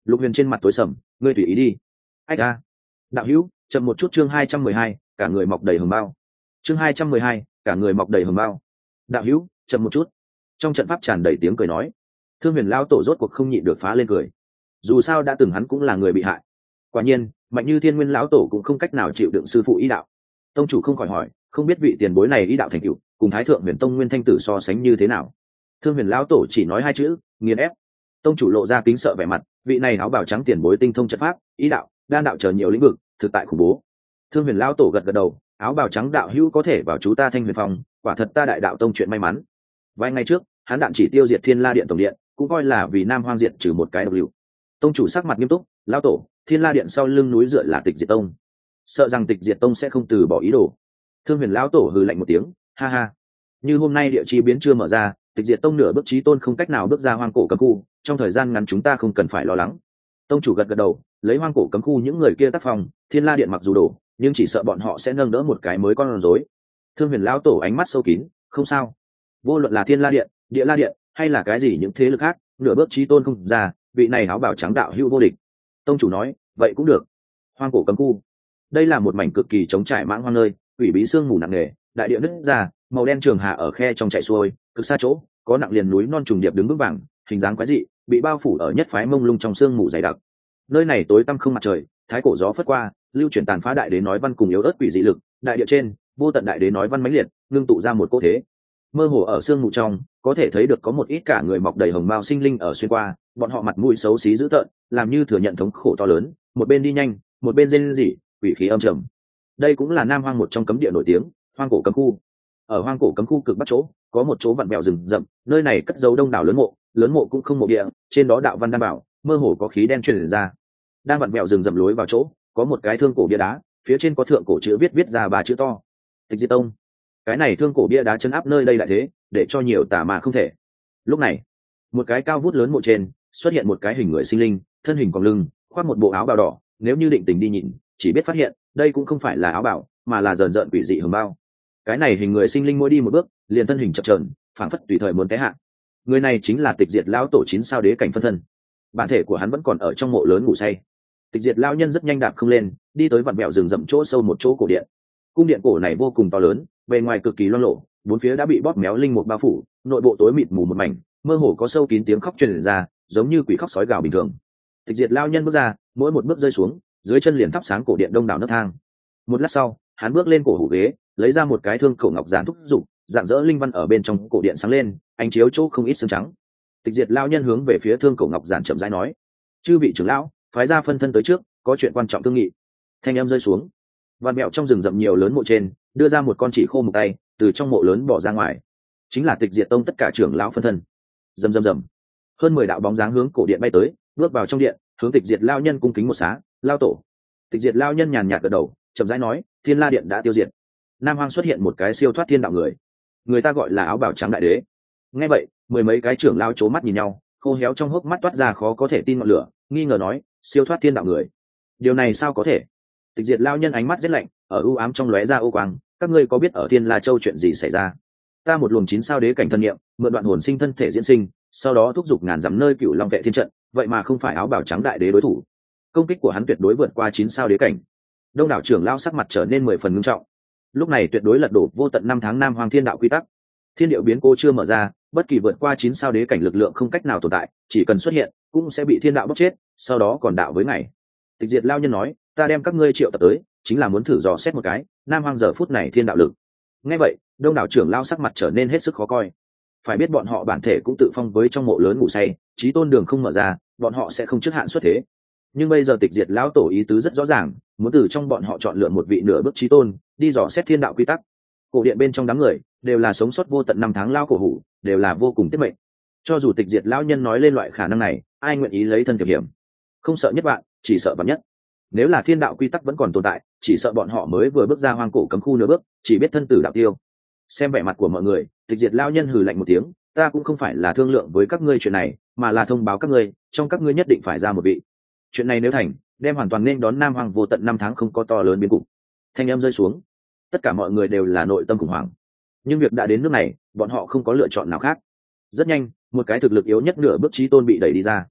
S1: Lục Huyền trên mặt tối sầm, ngươi tùy ý đi. Ách a. Đạo hữu, chậm một chút. Chương 212, cả người mọc đầy hồng bao. Chương 212, cả người mọc đầy hồng bao. Đạo hữu, chậm một chút. Trong trận pháp tràn đầy tiếng cười nói. Thương Huyền lão tổ rốt cuộc không nhịn được phá lên cười. Dù sao đã từng hắn cũng là người bị hại. Quả nhiên, mạnh như Thiên Nguyên lão tổ cũng không cách nào chịu đựng sư phụ ý đạo. Tông chủ không khỏi hỏi, không biết vị tiền bối này ý đạo thành tựu, cùng Thái thượng Huyền Tông Nguyên Thanh Tử so sánh như thế nào? Thương Huyền lão tổ chỉ nói hai chữ, nghiền ép. Tông chủ lộ ra kính sợ vẻ mặt, vị này áo bào trắng tiền bối tinh thông trận pháp, ý đạo, đan đạo chờ nhiều lĩnh vực, thực tại khủng bố. Thương Huyền lão tổ gật gật đầu, áo bào trắng đạo hữu có thể vào chú ta Thanh Huyền Phòng, quả thật ta đại đạo tông chuyện may mắn. Vài ngày trước, hắn đạn chỉ tiêu diệt Thiên La Điện tổng điện, cũng coi là vì Nam Hoang diệt trừ một cái độc lưu. Tông chủ sắc mặt nghiêm túc, lão tổ, Thiên La Điện sau lưng núi dựa là Tịch Diệt Tông, sợ rằng Tịch Diệt Tông sẽ không từ bỏ ý đồ. Thương Huyền lão tổ hừ lạnh một tiếng, ha ha, như hôm nay địa chi biến chưa mở ra, Tịch Diệt Tông nửa bước chí tôn không cách nào bước ra hoang cổ cấm khu, trong thời gian ngắn chúng ta không cần phải lo lắng. Tông chủ gật gật đầu, lấy hoang cổ cấm khu những người kia tác phòng, Thiên La Điện mặc dù đổ, nhưng chỉ sợ bọn họ sẽ nâng đỡ một cái mới con rối. Thương Huyền lão tổ ánh mắt sâu kín, không sao, vô luận là Thiên La Điện, Địa La Điện hay là cái gì những thế lực khác, nửa bước chí tôn không ra, vị này áo bào trắng đạo hữu vô địch. Tông chủ nói, vậy cũng được. Hoang cổ cấm khu, đây là một mảnh cực kỳ trống trải mãng hoang nơi, quỷ bí sương mù nặng nề, đại địa nứt ra, màu đen trường hà ở khe trong chảy xuôi, cực xa chỗ có nặng liền núi non trùng điệp đứng vững vàng, hình dáng quái dị, bị bao phủ ở nhất phái mông lung trong sương mù dày đặc. Nơi này tối tăm không mặt trời, thái cổ gió phất qua, lưu chuyển tàn phá đại đế nói văn cùng yếu ớt quỷ dị lực, đại địa trên vô tận đại đế nói văn mãnh liệt, ngưng tụ ra một cỗ thế. Mơ hồ ở sương mù trong, có thể thấy được có một ít cả người mọc đầy hồng mao sinh linh ở xuyên qua, bọn họ mặt mũi xấu xí dữ tợn, làm như thừa nhận thống khổ to lớn, một bên đi nhanh, một bên rên rỉ, quỷ khí âm trầm. Đây cũng là Nam Hoang một trong cấm địa nổi tiếng, hoang cổ cấm khu. Ở hoang cổ cấm khu cực bắc chỗ, có một chỗ vặn vẹo rừng rậm, nơi này cất giấu đông đảo lớn mộ cũng không mộ địa, trên đó đạo văn đan bảo, mơ hồ có khí đen truyền ra. Đang vặn vẹo rừng rậm lối vào chỗ, có một cái thương cổ bia đá, phía trên có thượng cổ chữ viết ra ba chữ to: Tịch Diệt Tông. Cái này thương cổ bia đá chấn áp nơi đây lại thế, để cho nhiều tà mà không thể. Lúc này, một cái cao vút lớn mộ trên xuất hiện một cái hình người sinh linh, thân hình còng lưng, khoác một bộ áo bào đỏ, nếu như định tình đi nhìn, chỉ biết phát hiện đây cũng không phải là áo bào, mà là rờn rợn quỷ dị hồng bao. Cái này hình người sinh linh mỗi đi một bước liền thân hình chập chờn, phảng phất tùy thời muốn té hạ. Người này chính là Tịch Diệt lão tổ 9 sao đế cảnh phân thân. Bản thể của hắn vẫn còn ở trong mộ lớn ngủ say. Tịch Diệt lão nhân rất nhanh đạp không lên, đi tới vặn vẹo rừng rậm chỗ sâu một chỗ cổ điện. Cung điện cổ này vô cùng to lớn, bề ngoài cực kỳ loang lổ, bốn phía đã bị bóp méo linh mục bao phủ, nội bộ tối mịt mù một mảnh, mơ hồ có sâu kín tiếng khóc truyền ra, giống như quỷ khóc sói gào bình thường. Tịch Diệt lão nhân bước ra, mỗi một bước rơi xuống, dưới chân liền thắp sáng cổ điện đông đảo nấc thang. Một lát sau, hắn bước lên cổ hủ ghế, lấy ra một cái thương cổ ngọc giản thúc dục, dạng dỡ linh văn ở bên trong cổ điện sáng lên, ánh chiếu chỗ không ít xương trắng. Tịch Diệt lão nhân hướng về phía thương cổ ngọc giản chậm rãi nói: "Chư vị trưởng lão, phái ra phân thân tới trước, có chuyện quan trọng thương nghị." Thanh âm rơi xuống, vạn mẹo trong rừng rậm nhiều lớn mộ trên, đưa ra một con chỉ khô một tay, từ trong mộ lớn bỏ ra ngoài. Chính là Tịch Diệt Tông tất cả trưởng lão phân thân. Rầm rầm rầm. Hơn 10 đạo bóng dáng hướng cổ điện bay tới, bước vào trong điện, hướng Tịch Diệt lão nhân cung kính một xá, "Lão tổ." Tịch Diệt lão nhân nhàn nhạt gật đầu, chậm rãi nói: "Thiên La Điện đã tiêu diệt. Nam Hoang xuất hiện một cái siêu thoát thiên đạo người, người ta gọi là áo bào trắng đại đế." Nghe vậy, mười mấy cái trưởng lão chố mắt nhìn nhau, khô héo trong hốc mắt toát ra khó có thể tin ngọn lửa, nghi ngờ nói: "Siêu thoát thiên đạo người? Điều này sao có thể?" Tịch Diệt lão nhân ánh mắt rất lạnh, ở u ám trong lóe ra ô quang: "Các ngươi có biết ở Thiên La Châu chuyện gì xảy ra? Ta một luồng 9 sao đế cảnh thân niệm, mượn đoạn hồn sinh thân thể diễn sinh, sau đó thúc giục ngàn dặm nơi Cửu Long vệ thiên trận, vậy mà không phải áo bào trắng đại đế đối thủ. Công kích của hắn tuyệt đối vượt qua 9 sao đế cảnh." Đông đảo trưởng lão sắc mặt trở nên 10 phần nghiêm trọng. Lúc này tuyệt đối lật đổ vô tận năm tháng Nam Hoang thiên đạo quy tắc. Thiên điệu biến cố chưa mở ra, bất kỳ vượt qua 9 sao đế cảnh lực lượng không cách nào tồn tại, chỉ cần xuất hiện cũng sẽ bị thiên đạo bóc chết, sau đó còn đạo với ngày. Tịch Diệt lão nhân nói: "Ta đem các ngươi triệu tập tới, chính là muốn thử dò xét một cái Nam Hoang giờ phút này thiên đạo lực." Nghe vậy, đông đảo trưởng lão sắc mặt trở nên hết sức khó coi. Phải biết bọn họ bản thể cũng tự phong với trong mộ lớn ngủ say, chí tôn đường không mở ra, bọn họ sẽ không trước hạn xuất thế. Nhưng bây giờ Tịch Diệt lão tổ ý tứ rất rõ ràng, muốn từ trong bọn họ chọn lựa một vị nửa bước chí tôn, đi dò xét thiên đạo quy tắc. Cổ điện bên trong đám người đều là sống sót vô tận năm tháng lao cổ hủ, đều là vô cùng tiết mệnh. Cho dù Tịch Diệt lão nhân nói lên loại khả năng này, ai nguyện ý lấy thân thiệp hiểm? Không sợ nhất vạn, chỉ sợ vạn nhất. Nếu là thiên đạo quy tắc vẫn còn tồn tại, chỉ sợ bọn họ mới vừa bước ra hoang cổ cấm khu nửa bước, chỉ biết thân tử đạo tiêu. Xem vẻ mặt của mọi người, Tịch Diệt lão nhân hừ lạnh một tiếng: "Ta cũng không phải là thương lượng với các ngươi chuyện này, mà là thông báo các ngươi, trong các ngươi nhất định phải ra một vị. Chuyện này nếu thành, đem hoàn toàn nên đón Nam Hoang vô tận năm tháng không có to lớn biến cục." Thanh âm rơi xuống, tất cả mọi người đều là nội tâm khủng hoảng. Nhưng việc đã đến nước này, bọn họ không có lựa chọn nào khác. Rất nhanh, một cái thực lực yếu nhất nửa bước chí tôn bị đẩy đi ra.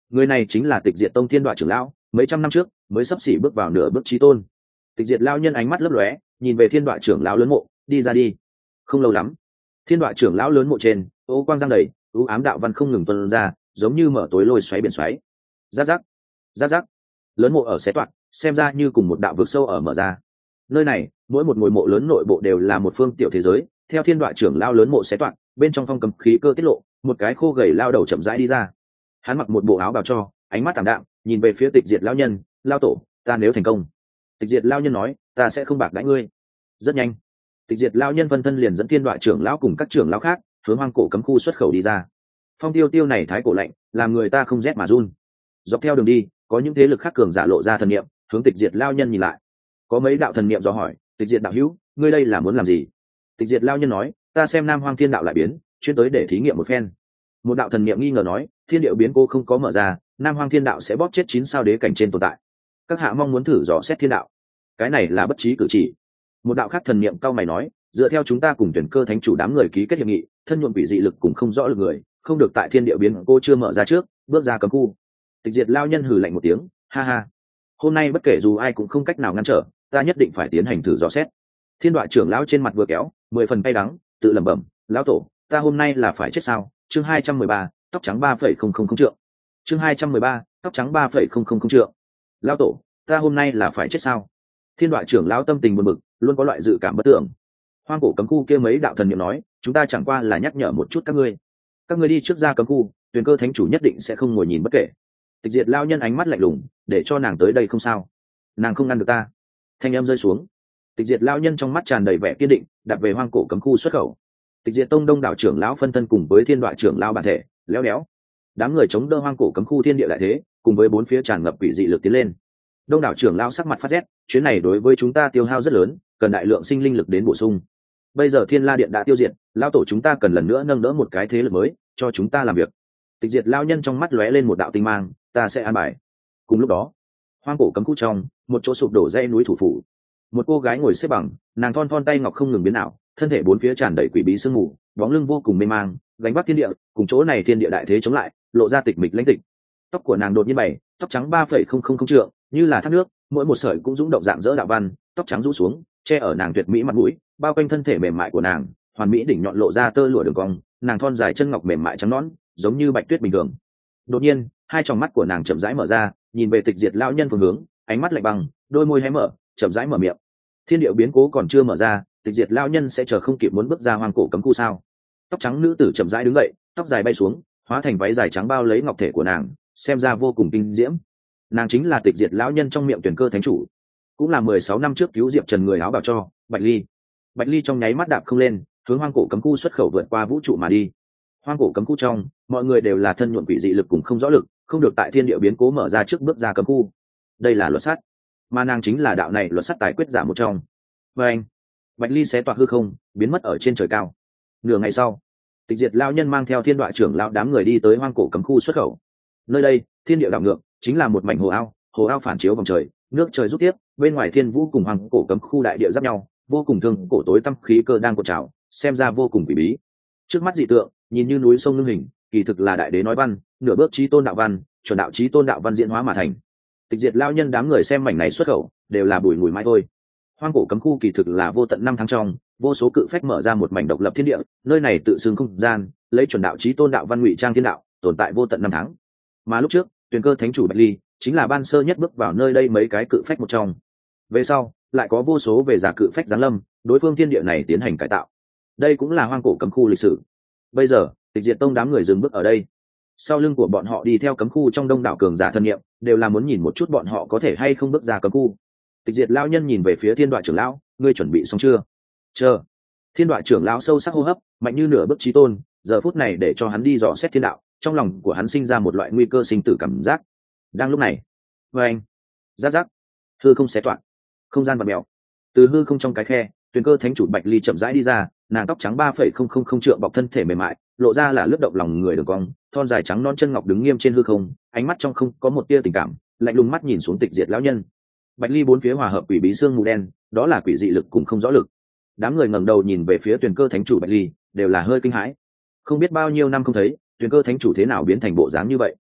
S1: Người này chính là Tịch Diệt Tông Thiên Đoạ trưởng lão, mấy trăm năm trước mới sắp xỉ bước vào nửa bước chí tôn. Tịch Diệt lão nhân ánh mắt lấp lóe, nhìn về Thiên Đoạ trưởng lão lớn mộ, đi ra đi. Không lâu lắm, Thiên Đoạ trưởng lão lớn mộ trên, ô quang giăng đầy, u ám đạo văn không ngừng tuôn ra, giống như mở tối lôi xoáy biển xoáy. Rắc rắc, rắc rắc. Lớn mộ ở xé toạc, xem ra như cùng một đạo vực sâu ở mở ra. Nơi này, mỗi một ngôi mộ lớn nội bộ đều là một phương tiểu thế giới. Theo Thiên Đoạ trưởng lão lớn mộ xé toạc, bên trong phong cầm khí cơ tiết lộ, một cái khô gầy lao đầu chậm rãi đi ra. Hắn mặc một bộ áo bào cho, ánh mắt tạm đạm, nhìn về phía Tịch Diệt lão nhân, lao tổ, ta nếu thành công. Tịch Diệt lão nhân nói, ta sẽ không bạc đãi ngươi. Rất nhanh, Tịch Diệt lão nhân phân thân liền dẫn Thiên Đoạ trưởng lão cùng các trưởng lão khác hướng hoang cổ cấm khu xuất khẩu đi ra. Phong tiêu tiêu này thái cổ lạnh, làm người ta không rét mà run. Dọc theo đường đi, có những thế lực khác cường giả lộ ra thần niệm, hướng Tịch Diệt lão nhân nhìn lại. Có mấy đạo thần niệm dò hỏi, Tịch Diệt đạo hữu, ngươi đây là muốn làm gì? Tịch Diệt lão nhân nói, ta xem Nam Hoang Thiên đạo lại biến, chuyên tới để thí nghiệm một phen. Một đạo thần niệm nghi ngờ nói, thiên điệu biến cô không có mở ra, Nam Hoang Thiên đạo sẽ bóp chết 9 sao đế cảnh trên tồn tại. Các hạ mong muốn thử dò xét thiên đạo, cái này là bất trí cử chỉ. Một đạo khác thần niệm cao mày nói, dựa theo chúng ta cùng tuyển cơ thánh chủ đám người ký kết hiệp nghị, thân nhuộm quỷ dị lực cùng không rõ lực người, không được tại thiên điệu biến cô chưa mở ra trước bước ra cấm khu. Tịch Diệt lao nhân hừ lạnh một tiếng, ha ha, hôm nay bất kể dù ai cũng không cách nào ngăn trở, ta nhất định phải tiến hành thử dò xét. Thiên Đoạ trưởng lão trên mặt vừa kéo 10 phần cay đắng, tự lẩm bẩm, lão tổ, ta hôm nay là phải chết sao? Chương 213, tóc trắng 3,000 trượng. Chương 213, tóc trắng 3,000 trượng. Lão tổ, ta hôm nay là phải chết sao? Thiên Đoạ trưởng lão tâm tình buồn bực, luôn có loại dự cảm bất tưởng. Hoang cổ cấm khu kia mấy đạo thần niệm nói, chúng ta chẳng qua là nhắc nhở một chút các ngươi đi trước ra cấm khu, Tuyền Cơ thánh chủ nhất định sẽ không ngồi nhìn bất kể. Tịch Diệt lão nhân ánh mắt lạnh lùng, để cho nàng tới đây không sao, nàng không ngăn được ta. Thanh âm rơi xuống, Tịch Diệt lão nhân trong mắt tràn đầy vẻ kiên định, đặt về hoang cổ cấm khu xuất khẩu. Tịch Diệt tông đông đảo trưởng lão phân thân cùng với Thiên Đoạ trưởng lão bản thể léo đéo, đám người chống đỡ hoang cổ cấm khu thiên địa đại thế, cùng với bốn phía tràn ngập quỷ dị lực tiến lên. Đông đảo trưởng lão sắc mặt phát rét, chuyến này đối với chúng ta tiêu hao rất lớn, cần đại lượng sinh linh lực đến bổ sung. Bây giờ Thiên La điện đã tiêu diệt, lão tổ chúng ta cần lần nữa nâng đỡ một cái thế lực mới cho chúng ta làm việc. Tịch Diệt lão nhân trong mắt lóe lên một đạo tinh mang, ta sẽ an bài. Cùng lúc đó, hoang cổ cấm khu trong một chỗ sụp đổ dãy núi thủ phủ, một cô gái ngồi xếp bằng, nàng thon thon tay ngọc không ngừng biến ảo, thân thể bốn phía tràn đầy quỷ bí sương mù, bóng lưng vô cùng mê mang, gánh vác thiên địa, cùng chỗ này thiên địa đại thế chống lại, lộ ra tịch mịch lãnh tịch. Tóc của nàng đột nhiên bảy, tóc trắng 3,000 trượng, như là thác nước, mỗi một sợi cũng rung động dạng dỡ đạo văn, tóc trắng rũ xuống, che ở nàng tuyệt mỹ mặt mũi, bao quanh thân thể mềm mại của nàng, hoàn mỹ đỉnh nhọn lộ ra tơ lụa đường cong, nàng thon dài chân ngọc mềm mại trắng nõn, giống như bạch tuyết bình thường. Đột nhiên, hai tròng mắt của nàng chậm rãi mở ra, nhìn về Tịch Diệt lão nhân phương hướng, ánh mắt lạnh băng, đôi môi hé mở, chậm rãi mở miệng. Thiên điệu biến cố còn chưa mở ra, Tịch Diệt lão nhân sẽ chờ không kịp muốn bước ra hoang cổ cấm khu sao? Tóc trắng nữ tử chậm rãi đứng dậy, tóc dài bay xuống, hóa thành váy dài trắng bao lấy ngọc thể của nàng, xem ra vô cùng kinh diễm. Nàng chính là Tịch Diệt lão nhân trong miệng Tuyển Cơ thánh chủ, cũng là 16 năm trước cứu Diệp Trần người áo bào cho, Bạch Ly. Bạch Ly trong nháy mắt đạp không lên, hướng hoang cổ cấm khu xuất khẩu vượt qua vũ trụ mà đi. Hoang cổ cấm khu trong, mọi người đều là thân nhuộm quỷ dị lực cùng không rõ lực, không được tại thiên địa biến cố mở ra trước bước ra cấm khu. Đây là luật sắt, mà nàng chính là đạo này luật sắt tài quyết giả một trong. Và anh, Bạch Ly xé toạc hư không, biến mất ở trên trời cao. Nửa ngày sau, Tịch Diệt lão nhân mang theo Thiên Đoạ trưởng lão đám người đi tới hoang cổ cấm khu xuất khẩu. Nơi đây, thiên địa đảo ngược, chính là một mảnh hồ ao phản chiếu vòng trời, nước trời rút tiếp, bên ngoài thiên vũ cùng hoang cổ cấm khu đại địa giáp nhau, vô cùng thương cổ tối tăm khí cơ đang cột trào, xem ra vô cùng quỷ bí. Trước mắt dị tượng, nhìn như núi sông ngưng hình, kỳ thực là đại đế nói văn, nửa bước chí tôn đạo văn, chuẩn đạo chí tôn đạo văn diễn hóa mà thành. Tịch Diệt lão nhân đám người xem mảnh này xuất khẩu, đều là bùi ngùi mãi thôi. Hoang cổ cấm khu kỳ thực là vô tận năm tháng trong, vô số cự phách mở ra một mảnh độc lập thiên địa, nơi này tự xưng không gian, lấy chuẩn đạo chí tôn đạo văn ngụy trang thiên đạo, tồn tại vô tận năm tháng. Mà lúc trước, Tuyền Cơ thánh chủ Bạch Ly chính là ban sơ nhất bước vào nơi đây mấy cái cự phách một trong. Về sau, lại có vô số về giả cự phách giáng lâm, đối phương thiên địa này tiến hành cải tạo. Đây cũng là hoang cổ cấm khu lịch sử. Bây giờ, Tịch Diệt tông đám người dừng bước ở đây. Sau lưng của bọn họ đi theo cấm khu trong đông đảo cường giả thân nhiệm, đều là muốn nhìn một chút bọn họ có thể hay không bước ra cấm khu. Tịch Diệt lão nhân nhìn về phía Thiên Đoạ trưởng lão, ngươi chuẩn bị xong chưa? Chờ. Thiên Đoạ trưởng lão sâu sắc hô hấp, mạnh như nửa bước chí tôn, giờ phút này để cho hắn đi dò xét thiên đạo, trong lòng của hắn sinh ra một loại nguy cơ sinh tử cảm giác. Đang lúc này, anh, rắc rắc, hư không xé toạc, không gian vặn mèo. Từ hư không trong cái khe, Tuyền Cơ thánh chủ Bạch Ly chậm rãi đi ra, nàng tóc trắng 3,000 trượng bọc thân thể mềm mại, lộ ra là lướt động lòng người đường cong, thon dài trắng non chân ngọc đứng nghiêm trên hư không, ánh mắt trong không có một tia tình cảm, lạnh lùng mắt nhìn xuống Tịch Diệt lão nhân. Bạch Ly bốn phía hòa hợp quỷ bí xương mù đen, đó là quỷ dị lực cùng không rõ lực. Đám người ngẩng đầu nhìn về phía Tuyền Cơ thánh chủ Bạch Ly, đều là hơi kinh hãi. Không biết bao nhiêu năm không thấy, Tuyền Cơ thánh chủ thế nào biến thành bộ dáng như vậy.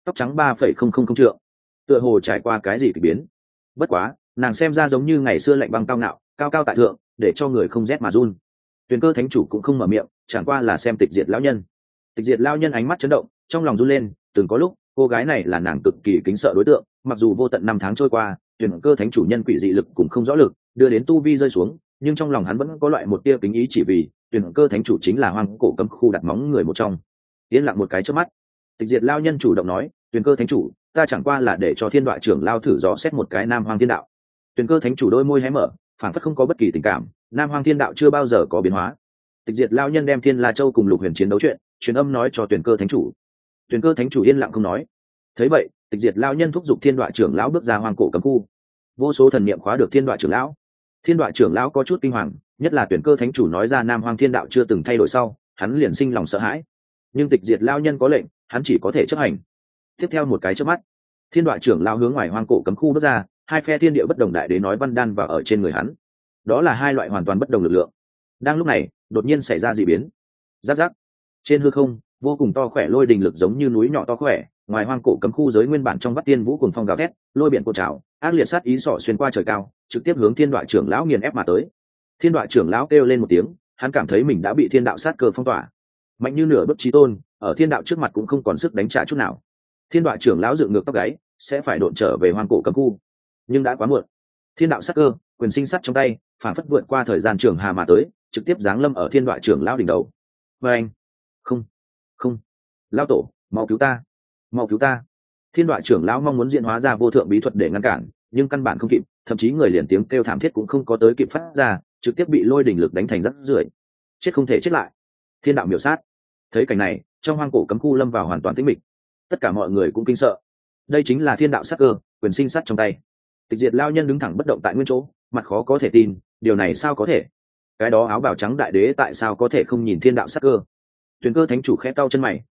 S1: tóc trắng 3,000 trượng, tựa hồ trải qua cái gì kỳ biến. Bất quá nàng xem ra giống như ngày xưa lạnh băng cao ngạo, cao cao tại thượng, để cho người không rét mà run. Tuyền Cơ thánh chủ cũng không mở miệng, chẳng qua là xem Tịch Diệt lão nhân. Tịch Diệt lão nhân ánh mắt chấn động, trong lòng run lên. Từng có lúc cô gái này là nàng cực kỳ kính sợ đối tượng, mặc dù vô tận năm tháng trôi qua, Tuyền Cơ thánh chủ nhân quỷ dị lực cũng không rõ lực, đưa đến tu vi rơi xuống, nhưng trong lòng hắn vẫn có loại một tia kính ý, chỉ vì Tuyền Cơ thánh chủ chính là hoang cổ cấm khu đặt móng người một trong. Yên lặng một cái trước mắt, Tịch Diệt lão nhân chủ động nói: Tuyền Cơ thánh chủ, ta chẳng qua là để cho Thiên Đoạ trưởng lao thử dò xét một cái Nam Hoang Thiên Đạo. Tuyền Cơ thánh chủ đôi môi hé mở, phảng phất không có bất kỳ tình cảm. Nam Hoang Thiên Đạo chưa bao giờ có biến hóa. Tịch Diệt lão nhân đem Thiên La Châu cùng Lục Huyền chiến đấu chuyện truyền âm nói cho Tuyền Cơ thánh chủ. Tuyền Cơ thánh chủ yên lặng không nói. Thấy vậy, Tịch Diệt lão nhân thúc giục Thiên Đoạ trưởng lão bước ra hoang cổ cấm khu. Vô số thần niệm khóa được Thiên Đoạ trưởng lão. Thiên Đoạ trưởng lão có chút kinh hoàng, nhất là Tuyền Cơ thánh chủ nói ra Nam Hoang Thiên Đạo chưa từng thay đổi sau, hắn liền sinh lòng sợ hãi. Nhưng Tịch Diệt lão nhân có lệnh, hắn chỉ có thể chấp hành. Tiếp theo một cái chớp mắt, Thiên Đoạ trưởng lão hướng ngoài hoang cổ cấm khu bước ra, hai phe thiên địa bất đồng đại đế nói văn đan vào ở trên người hắn. Đó là hai loại hoàn toàn bất đồng lực lượng. Đang lúc này, đột nhiên xảy ra dị biến. Rắc rắc. Trên hư không, vô cùng to khỏe lôi đình lực giống như núi nhỏ to khỏe, ngoài hoang cổ cấm khu giới nguyên bản trong vắt tiên vũ cùng phong gào thét, lôi biển cuộn trào, ác liệt sát ý sọ xuyên qua trời cao, trực tiếp hướng Thiên Đoạ trưởng lão nghiền ép mà tới. Thiên Đoạ trưởng lão kêu lên một tiếng, hắn cảm thấy mình đã bị thiên đạo sát cơ phong tỏa. Mạnh như nửa bước chí tôn, ở thiên đạo trước mặt cũng không còn sức đánh trả chút nào. Thiên Đoạ trưởng lão dựng ngược tóc gáy, sẽ phải độn trở về hoang cổ cấm khu. Nhưng đã quá muộn. Thiên đạo sát cơ, quyền sinh sắt trong tay, phản phất vượt qua thời gian trường hà mà tới, trực tiếp giáng lâm ở Thiên Đoạ trưởng lão đỉnh đầu. Và anh, không, lão tổ, mau cứu ta, mau cứu ta! Thiên Đoạ trưởng lão mong muốn diễn hóa ra vô thượng bí thuật để ngăn cản, nhưng căn bản không kịp, thậm chí người liền tiếng kêu thảm thiết cũng không có tới kịp phát ra, trực tiếp bị lôi đỉnh lực đánh thành rắc rưởi. Chết không thể chết lại. Thiên đạo miểu sát. Thấy cảnh này, trong hoang cổ cấm khu lâm vào hoàn toàn tĩnh mịch. Tất cả mọi người cũng kinh sợ. Đây chính là thiên đạo sát cơ, quyền sinh sắt trong tay. Tịch Diệt lão nhân đứng thẳng bất động tại nguyên chỗ, mặt khó có thể tin, điều này sao có thể? Cái đó áo bào trắng đại đế tại sao có thể không nhìn thiên đạo sát cơ? Tuyền Cơ thánh chủ khẽ cau chân mày,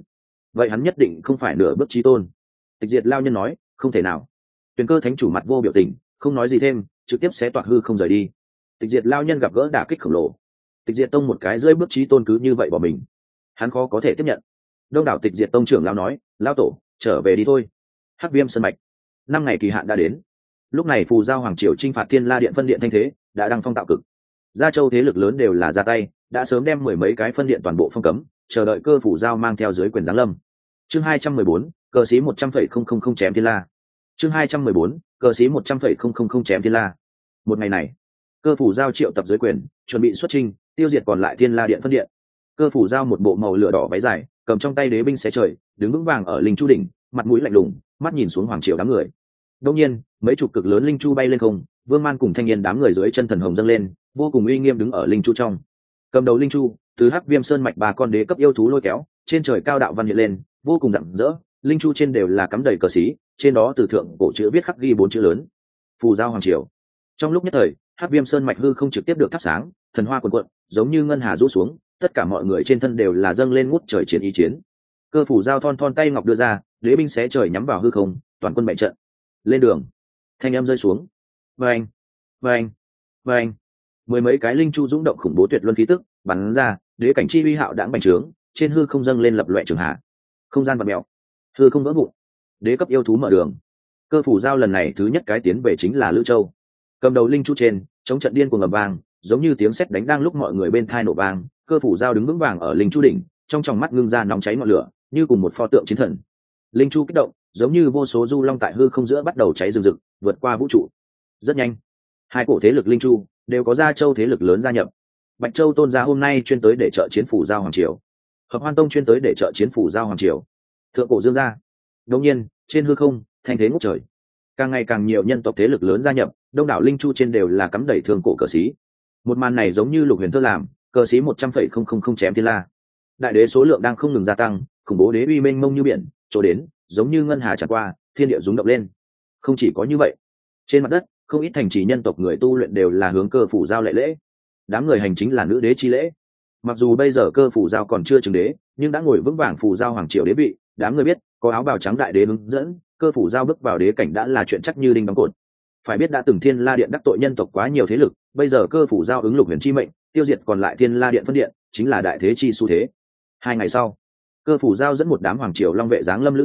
S1: vậy hắn nhất định không phải nửa bước chí tôn. Tịch Diệt lão nhân nói, không thể nào. Tuyền Cơ thánh chủ mặt vô biểu tình, không nói gì thêm, trực tiếp xé toạc hư không rời đi. Tịch Diệt lão nhân gặp gỡ đả kích khổng lồ. Tịch Diệt tông một cái rơi bước chí tôn cứ như vậy bỏ mình, hắn khó có thể tiếp nhận. Đông đảo Tịch Diệt tông trưởng lão nói, lão tổ, trở về đi thôi. Hắc Viêm Sơn mạch, 5 ngày kỳ hạn đã đến. Lúc này phù giao hoàng triều chinh phạt Thiên La điện phân điện thanh thế đã đăng phong tạo cực. Gia châu thế lực lớn đều là ra tay, đã sớm đem 10 mấy cái phân điện toàn bộ phong cấm, chờ đợi cơ phù giao mang theo dưới quyền giáng lâm. Chương 214, cờ sĩ 100,000 chém Thiên La. Chương 214, cờ sĩ 100,000 chém Thiên La. Một ngày này, cơ phù giao triệu tập dưới quyền, chuẩn bị xuất chinh, tiêu diệt còn lại Thiên La điện phân điện. Cơ phù giao một bộ màu lửa đỏ váy dài, cầm trong tay đế binh xé trời, đứng vững vàng ở linh chu đỉnh, mặt mũi lạnh lùng, mắt nhìn xuống hoàng triều đám người. Đương nhiên, mấy chục cực lớn linh chu bay lên không, Vương Man cùng Thanh Niên đám người dưới chân thần hồng dâng lên, vô cùng uy nghiêm đứng ở linh chu trong. Cầm đầu linh chu, từ Hắc Viêm Sơn mạch 3 con đế cấp yêu thú lôi kéo, trên trời cao đạo văn hiện lên, vô cùng rạng rỡ, linh chu trên đều là cắm đầy cờ xí, trên đó từ thượng cổ chữ viết khắc ghi 4 chữ lớn: Phù Giao Hoàng Triều. Trong lúc nhất thời, Hắc Viêm Sơn mạch hư không trực tiếp được thắp sáng, thần hoa cuồn cuộn, giống như ngân hà rũ xuống, tất cả mọi người trên thân đều là dâng lên ngút trời chiến ý chiến. Cơ Phù Giao thon thon tay ngọc đưa ra, đế binh xé trời nhắm vào hư không, toàn quân bại trận. Lên đường. Thanh âm rơi xuống. Vâng, vâng, vâng. 10 mấy cái linh chu dũng động khủng bố tuyệt luân khí tức bắn ra, đế cảnh chi uy hạo đãng bành trướng, trên hư không dâng lên lập loè trường hạ. Không gian vặn mèo, hư không vỡ vụn. Đế cấp yêu thú mở đường. Cơ Phù Giao lần này thứ nhất cái tiến về chính là Lữ Châu. Cầm đầu linh chu trên, chống trận điên cuồng ngầm vang, giống như tiếng sét đánh đang lúc mọi người bên thai nổ vang. Cơ Phù Giao đứng vững vàng ở linh chu đỉnh, trong tròng mắt ngưng ra nóng cháy ngọn lửa, như cùng một pho tượng chiến thần. Linh chu kích động, giống như vô số du long tại hư không giữa bắt đầu cháy rừng rực, vượt qua vũ trụ. Rất nhanh, hai cổ thế lực linh chu đều có Gia Châu thế lực lớn gia nhập. Bạch Châu Tôn gia hôm nay chuyên tới để trợ chiến Phù Giao Hoàng Triều, Hợp Hoan Tông chuyên tới để trợ chiến Phù Giao Hoàng Triều, Thượng Cổ Dương gia. Đương nhiên, trên hư không, thanh thế ngút trời. Càng ngày càng nhiều nhân tộc thế lực lớn gia nhập, đông đảo linh chu trên đều là cắm đầy thương cổ cờ xí. Một màn này giống như Lục Huyền Thơ làm, cờ xí 100,000 chém Thiên La. Đại đế số lượng đang không ngừng gia tăng, khủng bố đế uy mênh mông như biển, chỗ đến, giống như ngân hà tràn qua, thiên địa rung động lên. Không chỉ có như vậy, trên mặt đất, không ít thành trì nhân tộc người tu luyện đều là hướng Cơ Phù Giao lệ lễ. Đám người hành chính là nữ đế chi lễ. Mặc dù bây giờ Cơ Phù Giao còn chưa chứng đế, nhưng đã ngồi vững vàng Phù Giao Hoàng Triều đế vị, đám người biết, có áo bào trắng đại đế hướng dẫn, Cơ Phù Giao bước vào đế cảnh đã là chuyện chắc như đinh đóng cột. Phải biết đã từng Thiên La điện đắc tội nhân tộc quá nhiều thế lực, bây giờ Cơ Phù Giao ứng Lục Huyền chi mệnh, tiêu diệt còn lại Thiên La điện phân điện, chính là đại thế chi xu thế. 2 ngày sau, Cơ Phù Giao dẫn một đám hoàng triều long vệ giáng lâm Lữ Châu,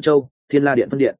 S1: Thiên La Điện phân điện,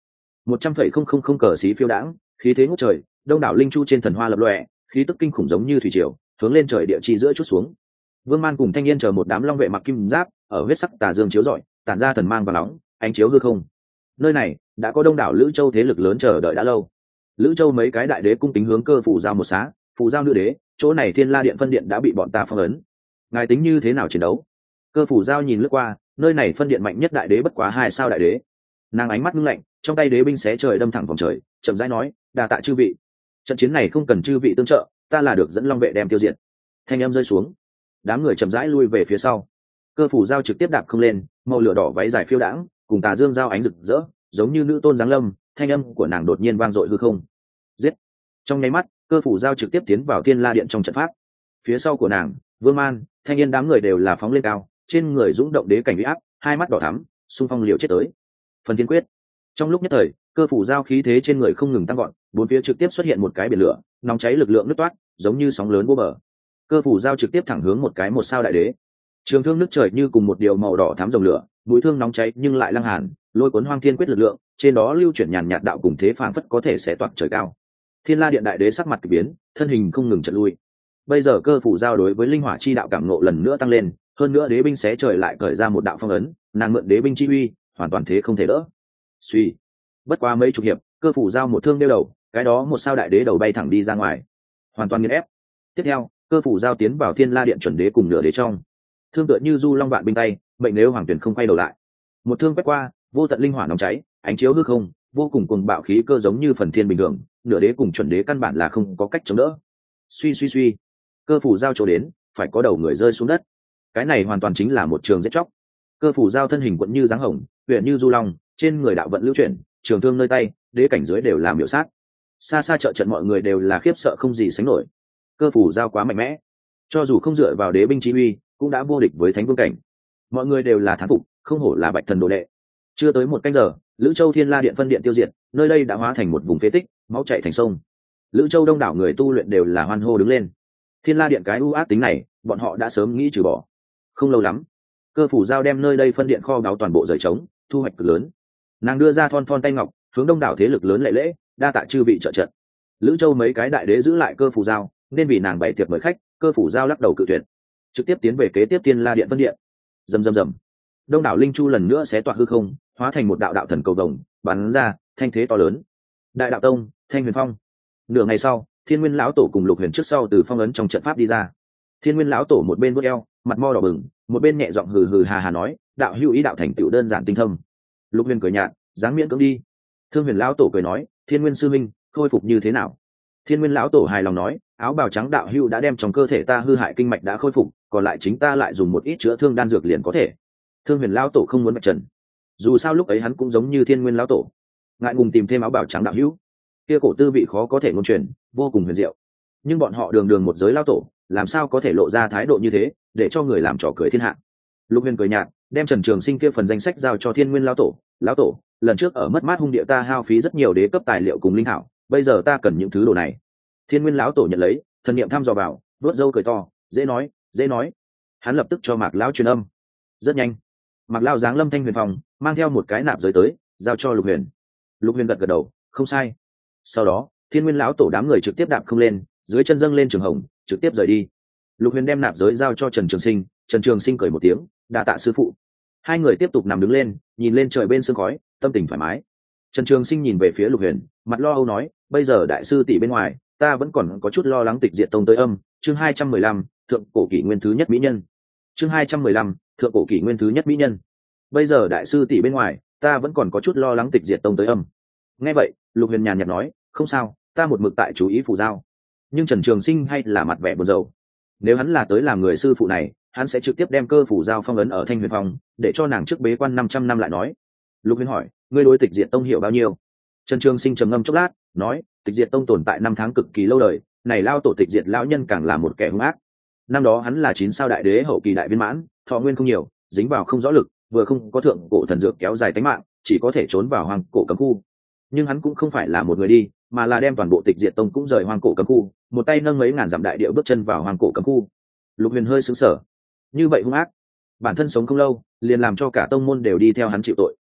S1: 100,000 cờ xí phiêu đãng, khí thế ngút trời, đông đảo linh chu trên thần hoa lập lòe, khí tức kinh khủng giống như thủy triều, hướng lên trời địa chi giữa chút xuống. Vương Man cùng Thanh Niên chờ một đám long vệ mặc kim giáp, ở huyết sắc tà dương chiếu rọi, tản ra thần mang và nóng, ánh chiếu hư không. Nơi này đã có đông đảo Lữ Châu thế lực lớn chờ đợi đã lâu. Lữ Châu mấy cái đại đế cung kính hướng Cơ Phủ Giao một xá, Phủ Giao nữ đế, chỗ này Thiên La Điện phân điện đã bị bọn ta phong ấn. Ngài tính như thế nào chiến đấu? Cơ Phủ Giao nhìn lướt qua, nơi này phân điện mạnh nhất đại đế bất quá 2 sao đại đế. Nàng ánh mắt ngưng lạnh, trong tay đế binh xé trời đâm thẳng vòng trời, chậm rãi nói, đa tạ chư vị. Trận chiến này không cần chư vị tương trợ, ta là được dẫn long vệ đem tiêu diệt. Thanh âm rơi xuống, đám người chậm rãi lui về phía sau. Cơ Phủ Giao trực tiếp đạp không lên, màu lửa đỏ váy dài phiêu đãng, cùng tà dương giao ánh rực rỡ, giống như nữ tôn giáng lâm. Thanh âm của nàng đột nhiên vang dội hư không. Giết! Trong nháy mắt, Cơ Phủ Giao trực tiếp tiến vào Thiên La Điện trong trận pháp. Phía sau của nàng, Vương Man, Thanh Niên đám người đều là phóng lên cao, trên người dũng động đế cảnh uy áp, hai mắt đỏ thắm, xung phong liều chết tới. Phần Thiên Quyết. Trong lúc nhất thời, Cơ Phủ Giao khí thế trên người không ngừng tăng gọn, bốn phía trực tiếp xuất hiện một cái biển lửa, nóng cháy lực lượng nứt toát, giống như sóng lớn vô bờ. Cơ Phủ Giao trực tiếp thẳng hướng một cái 1 sao đại đế. Trường thương nước trời như cùng một điều màu đỏ thắm rồng lửa, mũi thương nóng cháy nhưng lại lăng hàn, lôi cuốn Hoang Thiên Quyết lực lượng, trên đó lưu chuyển nhàn nhạt đạo cùng thế phảng phất có thể xé toạc trời cao. Thiên La Điện đại đế sắc mặt kỳ biến, thân hình không ngừng chợt lui. Bây giờ Cơ Phủ Giao đối với linh hỏa chi đạo cảm ngộ lần nữa tăng lên, hơn nữa đế binh xé trời lại cởi ra một đạo phong ấn, nàng mượn đế binh chi uy, hoàn toàn thế không thể đỡ. Suy, bất quá mấy chục hiệp, Cơ Phủ Giao một thương đeo đầu, cái đó 1 sao đại đế đầu bay thẳng đi ra ngoài, hoàn toàn nghiền ép. Tiếp theo, Cơ Phủ Giao tiến vào Thiên La Điện chuẩn đế cùng nửa đế trong, thương tựa như du long vạn binh tay, mệnh nếu hoàng tuyển không quay đầu lại. Một thương quét qua, vô tận linh hỏa nóng cháy, ánh chiếu hư không, vô cùng cuồng bạo khí cơ giống như phần thiên bình thường, nửa đế cùng chuẩn đế căn bản là không có cách chống đỡ. Suy, Cơ Phủ Giao chỗ đến, phải có đầu người rơi xuống đất. Cái này hoàn toàn chính là một trường giết chóc. Cơ Phủ Giao thân hình quận như dáng hồng, huyền như du long, trên người đạo vận lưu chuyển, trường thương nơi tay, đế cảnh dưới đều làm biểu sát. Xa xa trợ trận mọi người đều là khiếp sợ không gì sánh nổi. Cơ Phủ Giao quá mạnh mẽ, cho dù không dựa vào đế binh chí uy, cũng đã vô địch với thánh vương cảnh. Mọi người đều là thán phục, không hổ là Bạch Thần đồ đệ. Chưa tới một canh giờ, Lữ Châu Thiên La Điện phân điện tiêu diệt, nơi đây đã hóa thành một vùng phế tích, máu chảy thành sông. Lữ Châu đông đảo người tu luyện đều là hoan hô đứng lên. Thiên La Điện cái ưu ác tính này, bọn họ đã sớm nghĩ trừ bỏ. Không lâu lắm, Cơ Phủ Giao đem nơi đây phân điện kho báu toàn bộ rời trống, thu hoạch cực lớn. Nàng đưa ra thon thon tay ngọc, hướng đông đảo thế lực lớn lễ lễ, đa tạ chư vị trợ trận. Lữ Châu mấy cái đại đế giữ lại Cơ Phủ Giao, nên vì nàng bày tiệc mời khách, Cơ Phủ Giao lắc đầu cự tuyệt, trực tiếp tiến về kế tiếp Thiên La Điện phân điện. Rầm. Đông đảo linh chu lần nữa xé toạc hư không, hóa thành một đạo đạo thần cầu vồng, bắn ra, thanh thế to lớn. Đại đạo tông, Thanh Huyền Phong. Nửa ngày sau, Thiên Nguyên lão tổ cùng Lục Huyền trước sau từ phong ấn trong trận pháp đi ra. Thiên Nguyên lão tổ một bên vuốt eo, mặt mo đỏ bừng, một bên nhẹ giọng hừ hừ hà hà nói, đạo hữu ý đạo thành tựu đơn giản tinh thâm. Lục Huyền cười nhạt, dáng miễn cưỡng đi. Thương Huyền lão tổ cười nói, Thiên Nguyên sư minh, khôi phục như thế nào? Thiên Nguyên lão tổ hài lòng nói, áo bào trắng đạo hữu đã đem trong cơ thể ta hư hại kinh mạch đã khôi phục, còn lại chính ta lại dùng một ít chữa thương đan dược liền có thể. Thương Huyền lão tổ không muốn vạch trần, dù sao lúc ấy hắn cũng giống như Thiên Nguyên lão tổ, ngại ngùng tìm thêm áo bào trắng đạo hữu, kia cổ tư vị khó có thể ngôn truyền, vô cùng huyền diệu. Nhưng bọn họ đường một giới lão tổ, làm sao có thể lộ ra thái độ như thế, để cho người làm trò cười thiên hạ. Lục Huyền cười nhạt, đem Trần Trường Sinh kia phần danh sách giao cho Thiên Nguyên lão tổ. Lão tổ, lần trước ở mất mát hung địa ta hao phí rất nhiều đế cấp tài liệu cùng linh hảo, bây giờ ta cần những thứ đồ này. Thiên Nguyên lão tổ nhận lấy, thần niệm thăm dò vào, vớt râu cười to, dễ nói. Hắn lập tức cho Mạc lão truyền âm. Rất nhanh, Mạc lão giáng lâm Thanh Huyền Phòng, mang theo một cái nạp giới tới, giao cho Lục Huyền. Lục Huyền gật đầu, không sai. Sau đó, Thiên Nguyên lão tổ đám người trực tiếp đạp không lên, dưới chân dâng lên trường hồng, trực tiếp rời đi. Lục Huyền đem nạp giới giao cho Trần Trường Sinh, Trần Trường Sinh cười một tiếng, đa tạ sư phụ. Hai người tiếp tục nằm đứng lên, nhìn lên trời bên sương khói, tâm tình thoải mái. Trần Trường Sinh nhìn về phía Lục Huyền, mặt lo âu nói, bây giờ đại sư tỷ bên ngoài, ta vẫn còn có chút lo lắng tịch diệt tông tới âm. Chương 215, thượng cổ kỷ nguyên thứ nhất mỹ nhân. Chương 215, thượng cổ kỷ nguyên thứ nhất mỹ nhân. Bây giờ đại sư tỷ bên ngoài, ta vẫn còn có chút lo lắng tịch diệt tông tới âm. Nghe vậy, Lục Huyền nhàn nhạt nói, không sao, ta một mực tại chú ý phù giao. Nhưng Trần Trường Sinh hay là mặt vẻ buồn rầu. Nếu hắn là tới làm người sư phụ này, hắn sẽ trực tiếp đem Cơ Phủ Giao phong ấn ở Thanh Huyền Phong, để cho nàng trước bế quan 500 năm lại nói. Lục Huyền hỏi, ngươi đối tịch diệt tông hiểu bao nhiêu? Trần Trường Sinh trầm ngâm chốc lát, nói, tịch diệt tông tồn tại 5 tháng cực kỳ lâu đời, này lao tổ tịch diệt lão nhân càng là một kẻ hung ác. Năm đó hắn là 9 sao đại đế hậu kỳ đại viên mãn, thọ nguyên không nhiều, dính vào không rõ lực, vừa không có thượng cổ thần dược kéo dài tính mạng, chỉ có thể trốn vào hoang cổ cấm khu. Nhưng hắn cũng không phải là một người đi, mà là đem toàn bộ tịch diệt tông cũng rời hoang cổ cấm khu, một tay nâng mấy ngàn dặm đại địa bước chân vào hoang cổ cấm khu. Lục Huyền hơi sững sờ, như vậy hung ác, bản thân sống không lâu, liền làm cho cả tông môn đều đi theo hắn chịu tội.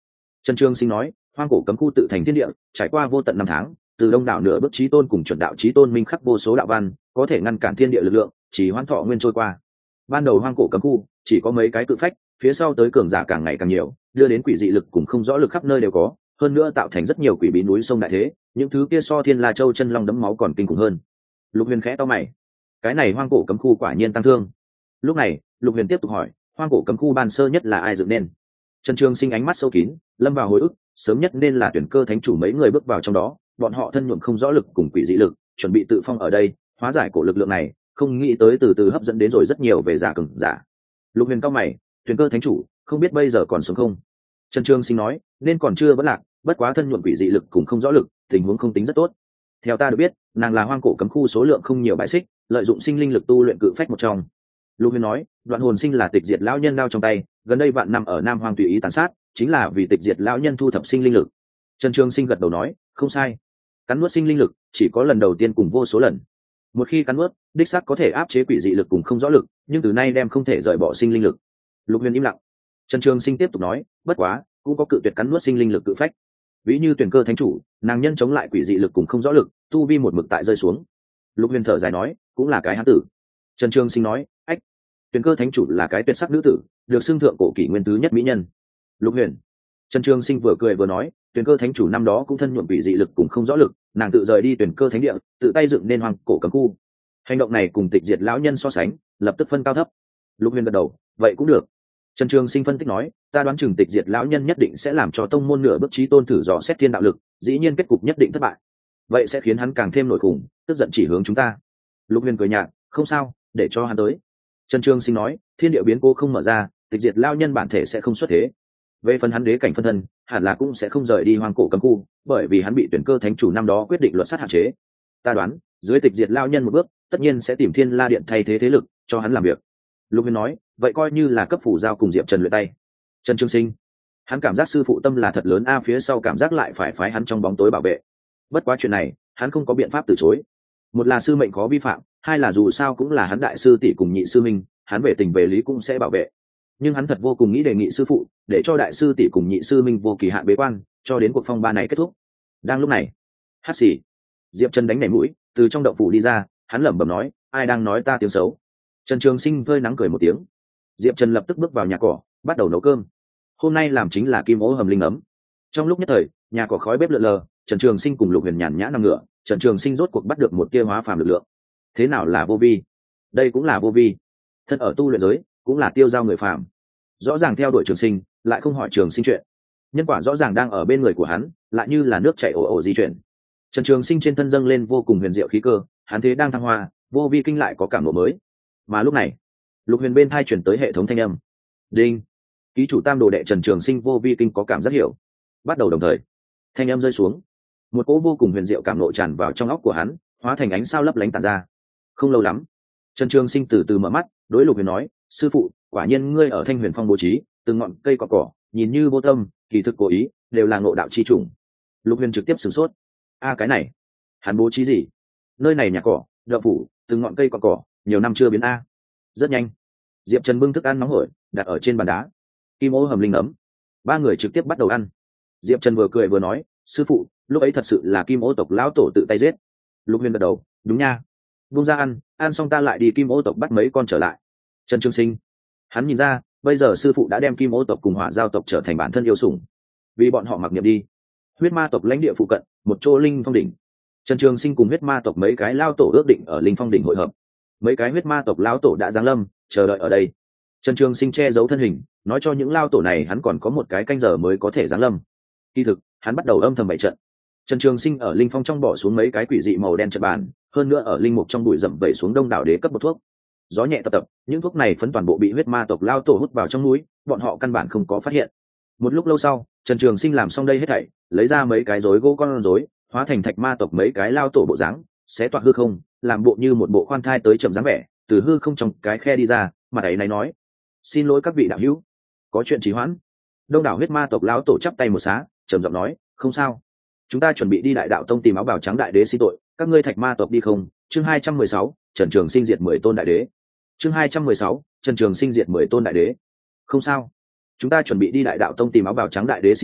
S1: Trần Trường Sinh nói, hoang cổ cấm khu tự thành thiên địa, trải qua vô tận năm tháng, từ đông đảo nửa bước chí tôn cùng chuẩn đạo chí tôn minh khắc vô số đạo văn, có thể ngăn cản thiên địa lực lượng, chỉ hoãn thọ nguyên trôi qua. Ban đầu hoang cổ cấm khu chỉ có mấy cái cự phách, phía sau tới cường giả càng ngày càng nhiều, đưa đến quỷ dị lực cùng không rõ lực khắp nơi đều có, hơn nữa tạo thành rất nhiều quỷ bí núi sông đại thế, những thứ kia so Thiên La Châu chân long đấm máu còn kinh khủng hơn. Lục Huyền khẽ to mày, cái này hoang cổ cấm khu quả nhiên tăng thương. Lúc này, Lục Huyền tiếp tục hỏi, hoang cổ cấm khu ban sơ nhất là ai dựng nên? Trần Trường Sinh ánh mắt sâu kín, lâm vào hồi ức, sớm nhất nên là tuyển cơ thánh chủ mấy người bước vào trong đó, bọn họ thân nhuộm không rõ lực cùng quỷ dị lực, chuẩn bị tự phong ở đây, hóa giải cổ lực lượng này, không nghĩ tới từ từ hấp dẫn đến rồi rất nhiều về giả cường giả. Lục Huyền cao mày, tuyển cơ thánh chủ, không biết bây giờ còn sống không? Trần Trường Sinh nói, nên còn chưa vẫn lạc, bất quá thân nhuộm quỷ dị lực cùng không rõ lực, tình huống không tính rất tốt. Theo ta được biết, nàng là hoang cổ cấm khu số lượng không nhiều bại xích, lợi dụng sinh linh lực tu luyện cự phách một trong. Lục Huyền nói, đoạn hồn sinh là tịch diệt lão nhân đao trong tay, gần đây vạn năm ở Nam Hoang tùy ý tàn sát, chính là vì tịch diệt lão nhân thu thập sinh linh lực. Trần Trường Sinh gật đầu nói, không sai. Cắn nuốt sinh linh lực chỉ có lần đầu tiên cùng vô số lần. Một khi cắn nuốt, đích xác có thể áp chế quỷ dị lực cùng không rõ lực, nhưng từ nay đem không thể rời bỏ sinh linh lực. Lục Huyền im lặng. Trần Trường Sinh tiếp tục nói, bất quá cũng có cự tuyệt cắn nuốt sinh linh lực cự phách. Ví như tuyển cơ thánh chủ, nàng nhân chống lại quỷ dị lực cùng không rõ lực, tu vi một mực tại rơi xuống. Lục Huyền thở dài nói, cũng là cái hán tử. Trần Trường Sinh nói, ách, tuyển cơ thánh chủ là cái tuyệt sắc nữ tử, được xưng thượng cổ kỷ nguyên thứ nhất mỹ nhân. Lục Huyền. Trần Trường Sinh vừa cười vừa nói, tuyển cơ thánh chủ năm đó cũng thân nhuộm quỷ dị lực cùng không rõ lực, nàng tự rời đi tuyển cơ thánh địa, tự tay dựng nên hoang cổ cấm khu. Hành động này cùng tịch diệt lão nhân so sánh, lập tức phân cao thấp. Lục Huyền gật đầu, vậy cũng được. Trần Trường Sinh phân tích nói, ta đoán chừng tịch diệt lão nhân nhất định sẽ làm cho tông môn nửa bước chí tôn thử dò xét thiên đạo lực, dĩ nhiên kết cục nhất định thất bại. Vậy sẽ khiến hắn càng thêm nổi khủng, tức giận chỉ hướng chúng ta. Lục Huyền cười nhạt, không sao, để cho hắn tới. Trần Trường Sinh nói, thiên địa biến cố không mở ra, tịch diệt lão nhân bản thể sẽ không xuất thế. Về phần hắn đế cảnh phân thân, hẳn là cũng sẽ không rời đi hoang cổ cấm khu, bởi vì hắn bị tuyển cơ thánh chủ năm đó quyết định luật sát hạn chế. Ta đoán, dưới tịch diệt lão nhân một bước, tất nhiên sẽ tìm Thiên La Điện thay thế thế lực, cho hắn làm việc. Lục Huyền nói, vậy coi như là cấp phủ giao cùng Diệp Trần luyện tay. Trần Trường Sinh, hắn cảm giác sư phụ tâm là thật lớn a, phía sau cảm giác lại phải phái hắn trong bóng tối bảo vệ. Bất quá chuyện này, hắn không có biện pháp từ chối. Một là sư mệnh khó vi phạm, hai là dù sao cũng là hắn đại sư tỷ cùng nhị sư minh, hắn về tình về lý cũng sẽ bảo vệ. Nhưng hắn thật vô cùng nghĩ đề nghị sư phụ, để cho đại sư tỷ cùng nhị sư minh vô kỳ hạn bế quan, cho đến cuộc phong ba này kết thúc. Đang lúc này, hắt xì, Diệp Trần đánh nảy mũi, từ trong động phủ đi ra, hắn lẩm bẩm nói, ai đang nói ta tiếng xấu? Trần Trường Sinh vơi nắng cười một tiếng. Diệp Trần lập tức bước vào nhà cỏ, bắt đầu nấu cơm. Hôm nay làm chính là kim ố hầm linh ấm. Trong lúc nhất thời, nhà cỏ khói bếp lượn lờ, Trần Trường Sinh cùng Lục Huyền nhàn nhã nằm ngửa, Trần Trường Sinh rốt cuộc bắt được một tia hóa phàm lực lượng. Thế nào là vô vi? Đây cũng là vô vi. Thân ở tu luyện giới, cũng là tiêu giao người phàm. Rõ ràng theo đuổi Trường Sinh, lại không hỏi Trường Sinh chuyện. Nhân quả rõ ràng đang ở bên người của hắn, lại như là nước chảy ồ ồ di chuyển. Trần Trường Sinh trên thân dâng lên vô cùng huyền diệu khí cơ, hắn thế đang thăng hoa, vô vi kinh lại có cảm ngộ mới. Mà lúc này, Lục Huyền bên thai chuyển tới hệ thống thanh âm. Đinh, ký chủ tam đồ đệ Trần Trường Sinh vô vi kinh có cảm rất hiểu. Bắt đầu đồng thời, thanh âm rơi xuống, một cỗ vô cùng huyền diệu cảm ngộ tràn vào trong óc của hắn, hóa thành ánh sao lấp lánh tản ra. Không lâu lắm, Trần Trường Sinh từ từ mở mắt, đối Lục Huyền nói, sư phụ, quả nhiên ngươi ở Thanh Huyền Phong bố trí từng ngọn cây cỏ, nhìn như vô tâm, kỳ thực cố ý, đều là ngộ đạo chi chủng. Lục Huyền trực tiếp sửng sốt. A cái này, hắn bố trí gì? Nơi này nhà cỏ, đậu phủ, từng ngọn cây cỏ, nhiều năm chưa biến a. Rất nhanh, Diệp Trần bưng thức ăn nóng hổi đặt ở trên bàn đá. Kim ô hầm linh ấm, ba người trực tiếp bắt đầu ăn. Diệp Trần vừa cười vừa nói, sư phụ, lúc ấy thật sự là Kim ô tộc lão tổ tự tay giết. Lục Huyền gật đầu, đúng nha. Buông ra ăn xong ta lại đi Kim ô tộc bắt mấy con trở lại. Trần Trường Sinh, hắn nhìn ra, bây giờ sư phụ đã đem Kim ô tộc cùng Hỏa Giao tộc trở thành bản thân yêu sủng, vì bọn họ mặc niệm đi. Huyết ma tộc lãnh địa phụ cận, một chỗ linh phong đỉnh. Trần Trường Sinh cùng huyết ma tộc mấy cái lao tổ ước định ở linh phong đỉnh hội hợp. Mấy cái huyết ma tộc lao tổ đã giáng lâm, chờ đợi ở đây. Trần Trường Sinh che giấu thân hình, nói cho những lao tổ này hắn còn có một cái canh giờ mới có thể giáng lâm. Kỳ thực, hắn bắt đầu âm thầm bày trận. Trần Trường Sinh ở linh phong trong bỏ xuống mấy cái quỷ dị màu đen trận bàn, hơn nữa ở linh mục trong bụi rậm vẩy xuống đông đảo đế cấp một thuốc. Gió nhẹ tập tập, những thuốc này phấn toàn bộ bị huyết ma tộc lao tổ hút vào trong núi, bọn họ căn bản không có phát hiện. Một lúc lâu sau, Trần Trường Sinh làm xong đây hết thảy, lấy ra mấy cái rối gỗ con rối, hóa thành thạch ma tộc mấy cái lao tổ bộ dáng, xé toạc hư không, làm bộ như một bộ khoan thai tới chậm dáng vẻ, từ hư không trong cái khe đi ra, mặt ấy này nói: "Xin lỗi các vị đạo hữu, có chuyện trì hoãn." Đông đảo huyết ma tộc lão tổ chắp tay một xá, trầm giọng nói: "Không sao, chúng ta chuẩn bị đi Đại Đạo Tông tìm áo bào trắng đại đế xin tội, các ngươi thạch ma tộc đi không?" Chương 216, Trần Trường Sinh diệt 10 tôn đại đế. Chương 216, Trần Trường Sinh diệt 10 tôn đại đế. "Không sao, chúng ta chuẩn bị đi Đại Đạo Tông tìm áo bào trắng đại đế xin tội,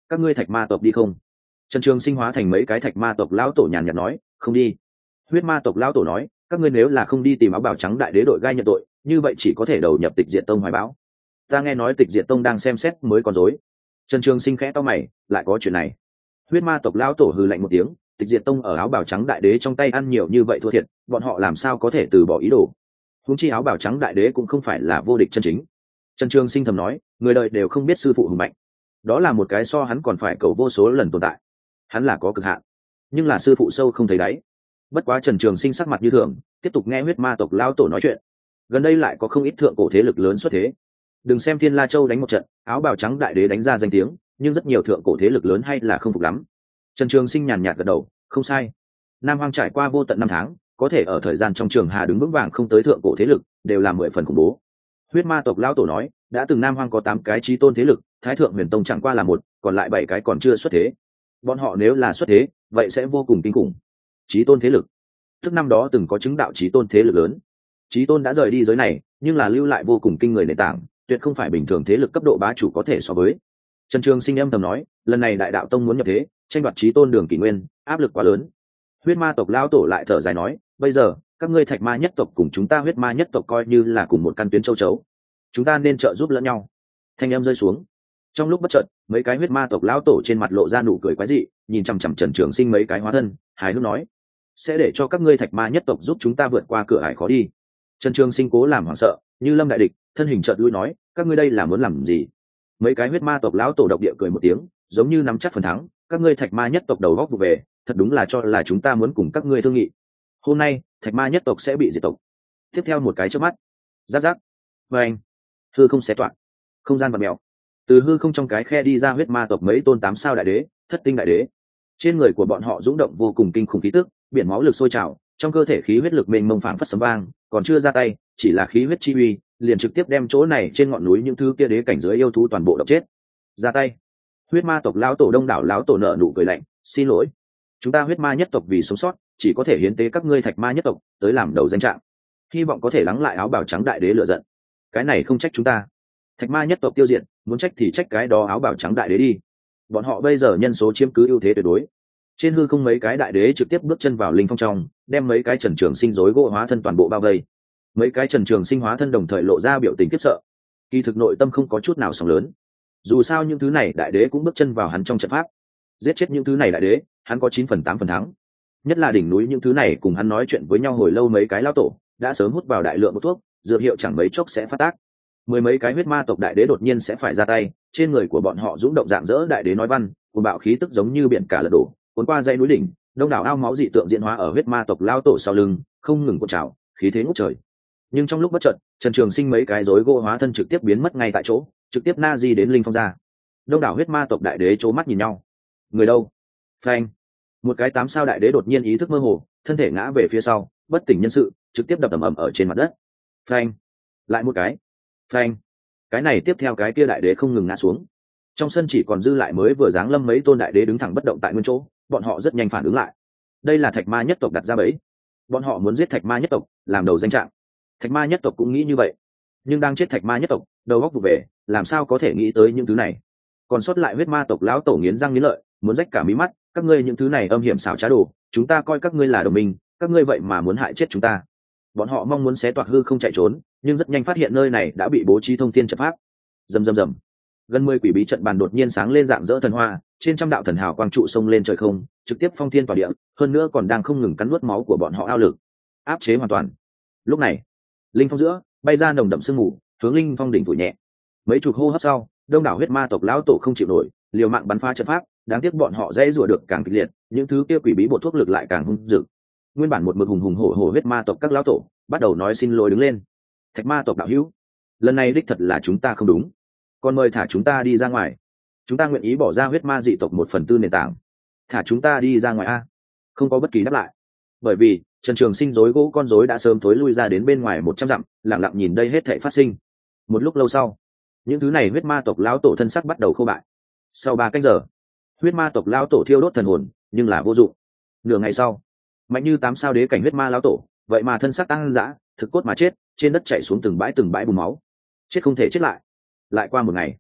S1: các ngươi thạch ma tộc đi không? Trần Trường Sinh hóa thành mấy cái thạch ma tộc lão tổ nhàn nhạt nói, không đi. Huyết ma tộc lão tổ nói, các ngươi nếu là không đi tìm áo bào trắng đại đế đội gai nhận tội, như vậy chỉ có thể đầu nhập Tịch Diệt Tông hoài báo. Ta nghe nói Tịch Diệt Tông đang xem xét mới còn dối. Trần Trường Sinh khẽ to mày, lại có chuyện này. Huyết ma tộc lão tổ hừ lạnh một tiếng, Tịch Diệt Tông ở áo bào trắng đại đế trong tay ăn nhiều như vậy thua thiệt, bọn họ làm sao có thể từ bỏ ý đồ? Huống chi áo bào trắng đại đế cũng không phải là vô địch chân chính. Trần Trường Sinh thầm nói, người đời đều không biết sư phụ hùng mạnh, đó là một cái so hắn còn phải cầu vô số lần tồn tại. Hắn là có cực hạn, nhưng là sư phụ sâu không thấy đáy. Bất quá Trần Trường Sinh sắc mặt như thường, tiếp tục nghe huyết ma tộc lão tổ nói chuyện. Gần đây lại có không ít thượng cổ thế lực lớn xuất thế. Đừng xem Thiên La Châu đánh một trận, áo bào trắng đại đế đánh ra danh tiếng, nhưng rất nhiều thượng cổ thế lực lớn hay là không phục lắm. Trần Trường Sinh nhàn nhạt gật đầu, không sai. Nam Hoang trải qua vô tận năm tháng, có thể ở thời gian trong trường hà đứng vững vàng không tới thượng cổ thế lực, đều là 10 phần khủng bố. Huyết ma tộc lão tổ nói, đã từng Nam Hoang có 8 cái chí tôn thế lực, Thái Thượng Huyền Tông chẳng qua là một, còn lại 7 cái còn chưa xuất thế. Bọn họ nếu là xuất thế, vậy sẽ vô cùng kinh khủng. Chí tôn thế lực, tức năm đó từng có chứng đạo chí tôn thế lực lớn. Chí tôn đã rời đi giới này, nhưng là lưu lại vô cùng kinh người nền tảng, tuyệt không phải bình thường thế lực cấp độ bá chủ có thể so với. Trần Trường Sinh âm thầm nói, lần này Đại Đạo Tông muốn nhập thế, tranh đoạt chí tôn đường kỷ nguyên, áp lực quá lớn. Huyết ma tộc lão tổ lại thở dài nói, bây giờ các ngươi thạch ma nhất tộc cùng chúng ta huyết ma nhất tộc coi như là cùng một căn tuyến châu chấu, chúng ta nên trợ giúp lẫn nhau. Thanh âm rơi xuống, trong lúc bất chợt, mấy cái huyết ma tộc lão tổ trên mặt lộ ra nụ cười quái dị, nhìn chằm chằm Trần Trường Sinh mấy cái hóa thân, hài hước nói, sẽ để cho các ngươi thạch ma nhất tộc giúp chúng ta vượt qua cửa ải khó đi. Trần Trường Sinh cố làm hoảng sợ, như lâm đại địch, thân hình chợt lui nói, các ngươi đây là muốn làm gì? Mấy cái huyết ma tộc lão tổ độc địa cười một tiếng, giống như nắm chắc phần thắng, các ngươi thạch ma nhất tộc đầu góc vụ về, thật đúng là cho là chúng ta muốn cùng các ngươi thương nghị. Hôm nay thạch ma nhất tộc sẽ bị diệt tộc. Tiếp theo một cái chớp mắt, giáp giáp, và anh hư không xé toạc, không gian vặn mèo, từ hư không trong cái khe đi ra huyết ma tộc mấy tôn 8 sao đại đế, thất tinh đại đế. Trên người của bọn họ dũng động vô cùng kinh khủng khí tức, biển máu lực sôi trào, trong cơ thể khí huyết lực mênh mông phảng phất sấm vang, còn chưa ra tay, chỉ là khí huyết chi uy, liền trực tiếp đem chỗ này trên ngọn núi những thứ kia đế cảnh giới yêu thú toàn bộ độc chết. Ra tay. Huyết ma tộc lão tổ đông đảo lão tổ nợ nụ cười lạnh, xin lỗi, chúng ta huyết ma nhất tộc vì sống sót, chỉ có thể hiến tế các ngươi thạch ma nhất tộc tới làm đầu danh trạng, hy vọng có thể lắng lại áo bào trắng đại đế lựa giận. Cái này không trách chúng ta, thạch ma nhất tộc tiêu diệt, muốn trách thì trách cái đó áo bào trắng đại đế đi. Bọn họ bây giờ nhân số chiếm cứ ưu thế tuyệt đối. Trên hư không mấy cái đại đế trực tiếp bước chân vào linh phong trong, đem mấy cái Trần Trường Sinh rối gỗ hóa thân toàn bộ bao vây. Mấy cái Trần Trường Sinh hóa thân đồng thời lộ ra biểu tình khiếp sợ, kỳ thực nội tâm không có chút nào sóng lớn. Dù sao những thứ này đại đế cũng bước chân vào hắn trong trận pháp, giết chết những thứ này đại đế, hắn có 9/8 phần thắng. Nhất là đỉnh núi những thứ này cùng hắn nói chuyện với nhau hồi lâu mấy cái lão tổ, đã sớm hút vào đại lượng một thuốc, dược hiệu chẳng mấy chốc sẽ phát tác. Mười mấy cái huyết ma tộc đại đế đột nhiên sẽ phải ra tay, trên người của bọn họ dũng động dạng dỡ đại đế nói văn, cùng bạo khí tức giống như biển cả lật đổ, cuốn qua dãy núi đỉnh, đông đảo ao máu dị tượng diễn hóa ở huyết ma tộc lao tổ sau lưng, không ngừng cuộn trào, khí thế ngút trời. Nhưng trong lúc bất chợt, Trần Trường Sinh mấy cái rối gỗ hóa thân trực tiếp biến mất ngay tại chỗ, trực tiếp na di đến linh phong ra. Đông đảo huyết ma tộc đại đế trố mắt nhìn nhau. Người đâu? Phanh! Một cái 8 sao đại đế đột nhiên ý thức mơ hồ, thân thể ngã về phía sau, bất tỉnh nhân sự, trực tiếp đập ầm ầm ở trên mặt đất. Phanh! Lại một cái. Phanh! Cái này tiếp theo cái kia đại đế không ngừng ngã xuống. Trong sân chỉ còn dư lại mới vừa giáng lâm mấy tôn đại đế đứng thẳng bất động tại nguyên chỗ, bọn họ rất nhanh phản ứng lại. Đây là thạch ma nhất tộc đặt ra bẫy, bọn họ muốn giết thạch ma nhất tộc, làm đầu danh trạng. Thạch ma nhất tộc cũng nghĩ như vậy, nhưng đang chết thạch ma nhất tộc, đầu óc vụ về, làm sao có thể nghĩ tới những thứ này. Còn sót lại huyết ma tộc lão tổ nghiến răng nghiến lợi, muốn rách cả mí mắt, các ngươi những thứ này âm hiểm xảo trá đồ, chúng ta coi các ngươi là đồng minh, các ngươi vậy mà muốn hại chết chúng ta. Bọn họ mong muốn xé toạc hư không chạy trốn, nhưng rất nhanh phát hiện nơi này đã bị bố trí thông thiên trận pháp. Rầm rầm rầm, gần 10 quỷ bí trận bàn đột nhiên sáng lên dạng dỡ thần hoa, trên trăm đạo thần hào quang trụ sông lên trời không, trực tiếp phong thiên tỏa địa, hơn nữa còn đang không ngừng cắn nuốt máu của bọn họ ao lực, áp chế hoàn toàn. Lúc này, linh phong giữa bay ra nồng đậm sương mù, hướng linh phong đỉnh phủ nhẹ. Mấy chục hô hấp sau, đông đảo huyết ma tộc lão tổ không chịu nổi, liều mạng bắn phá trận pháp, đáng tiếc bọn họ dễ rủa được càng kịch liệt, những thứ kia quỷ bí bộ thuốc lực lại càng hung dữ. Nguyên bản một mực hùng hùng hổ hổ huyết ma tộc các lão tổ bắt đầu nói xin lỗi đứng lên. Thạch ma tộc đạo hữu, lần này đích thật là chúng ta không đúng, còn mời thả chúng ta đi ra ngoài, chúng ta nguyện ý bỏ ra huyết ma dị tộc 1/4 nền tảng, thả chúng ta đi ra ngoài a. Không có bất kỳ đáp lại, bởi vì Trần Trường Sinh rối gỗ con rối đã sớm thối lui ra đến bên ngoài 100 dặm, lặng lặng nhìn đây hết thảy phát sinh. Một lúc lâu sau, những thứ này huyết ma tộc lão tổ thân sắc bắt đầu khô bại. Sau 3 canh giờ, huyết ma tộc lão tổ thiêu đốt thần hồn, nhưng là vô dụng. Nửa ngày sau, mạnh như 8 sao đế cảnh huyết ma lão tổ, vậy mà thân sắc tăng dã, thực cốt mà chết, trên đất chảy xuống từng bãi bùn máu. Chết không thể chết lại. Lại qua một ngày,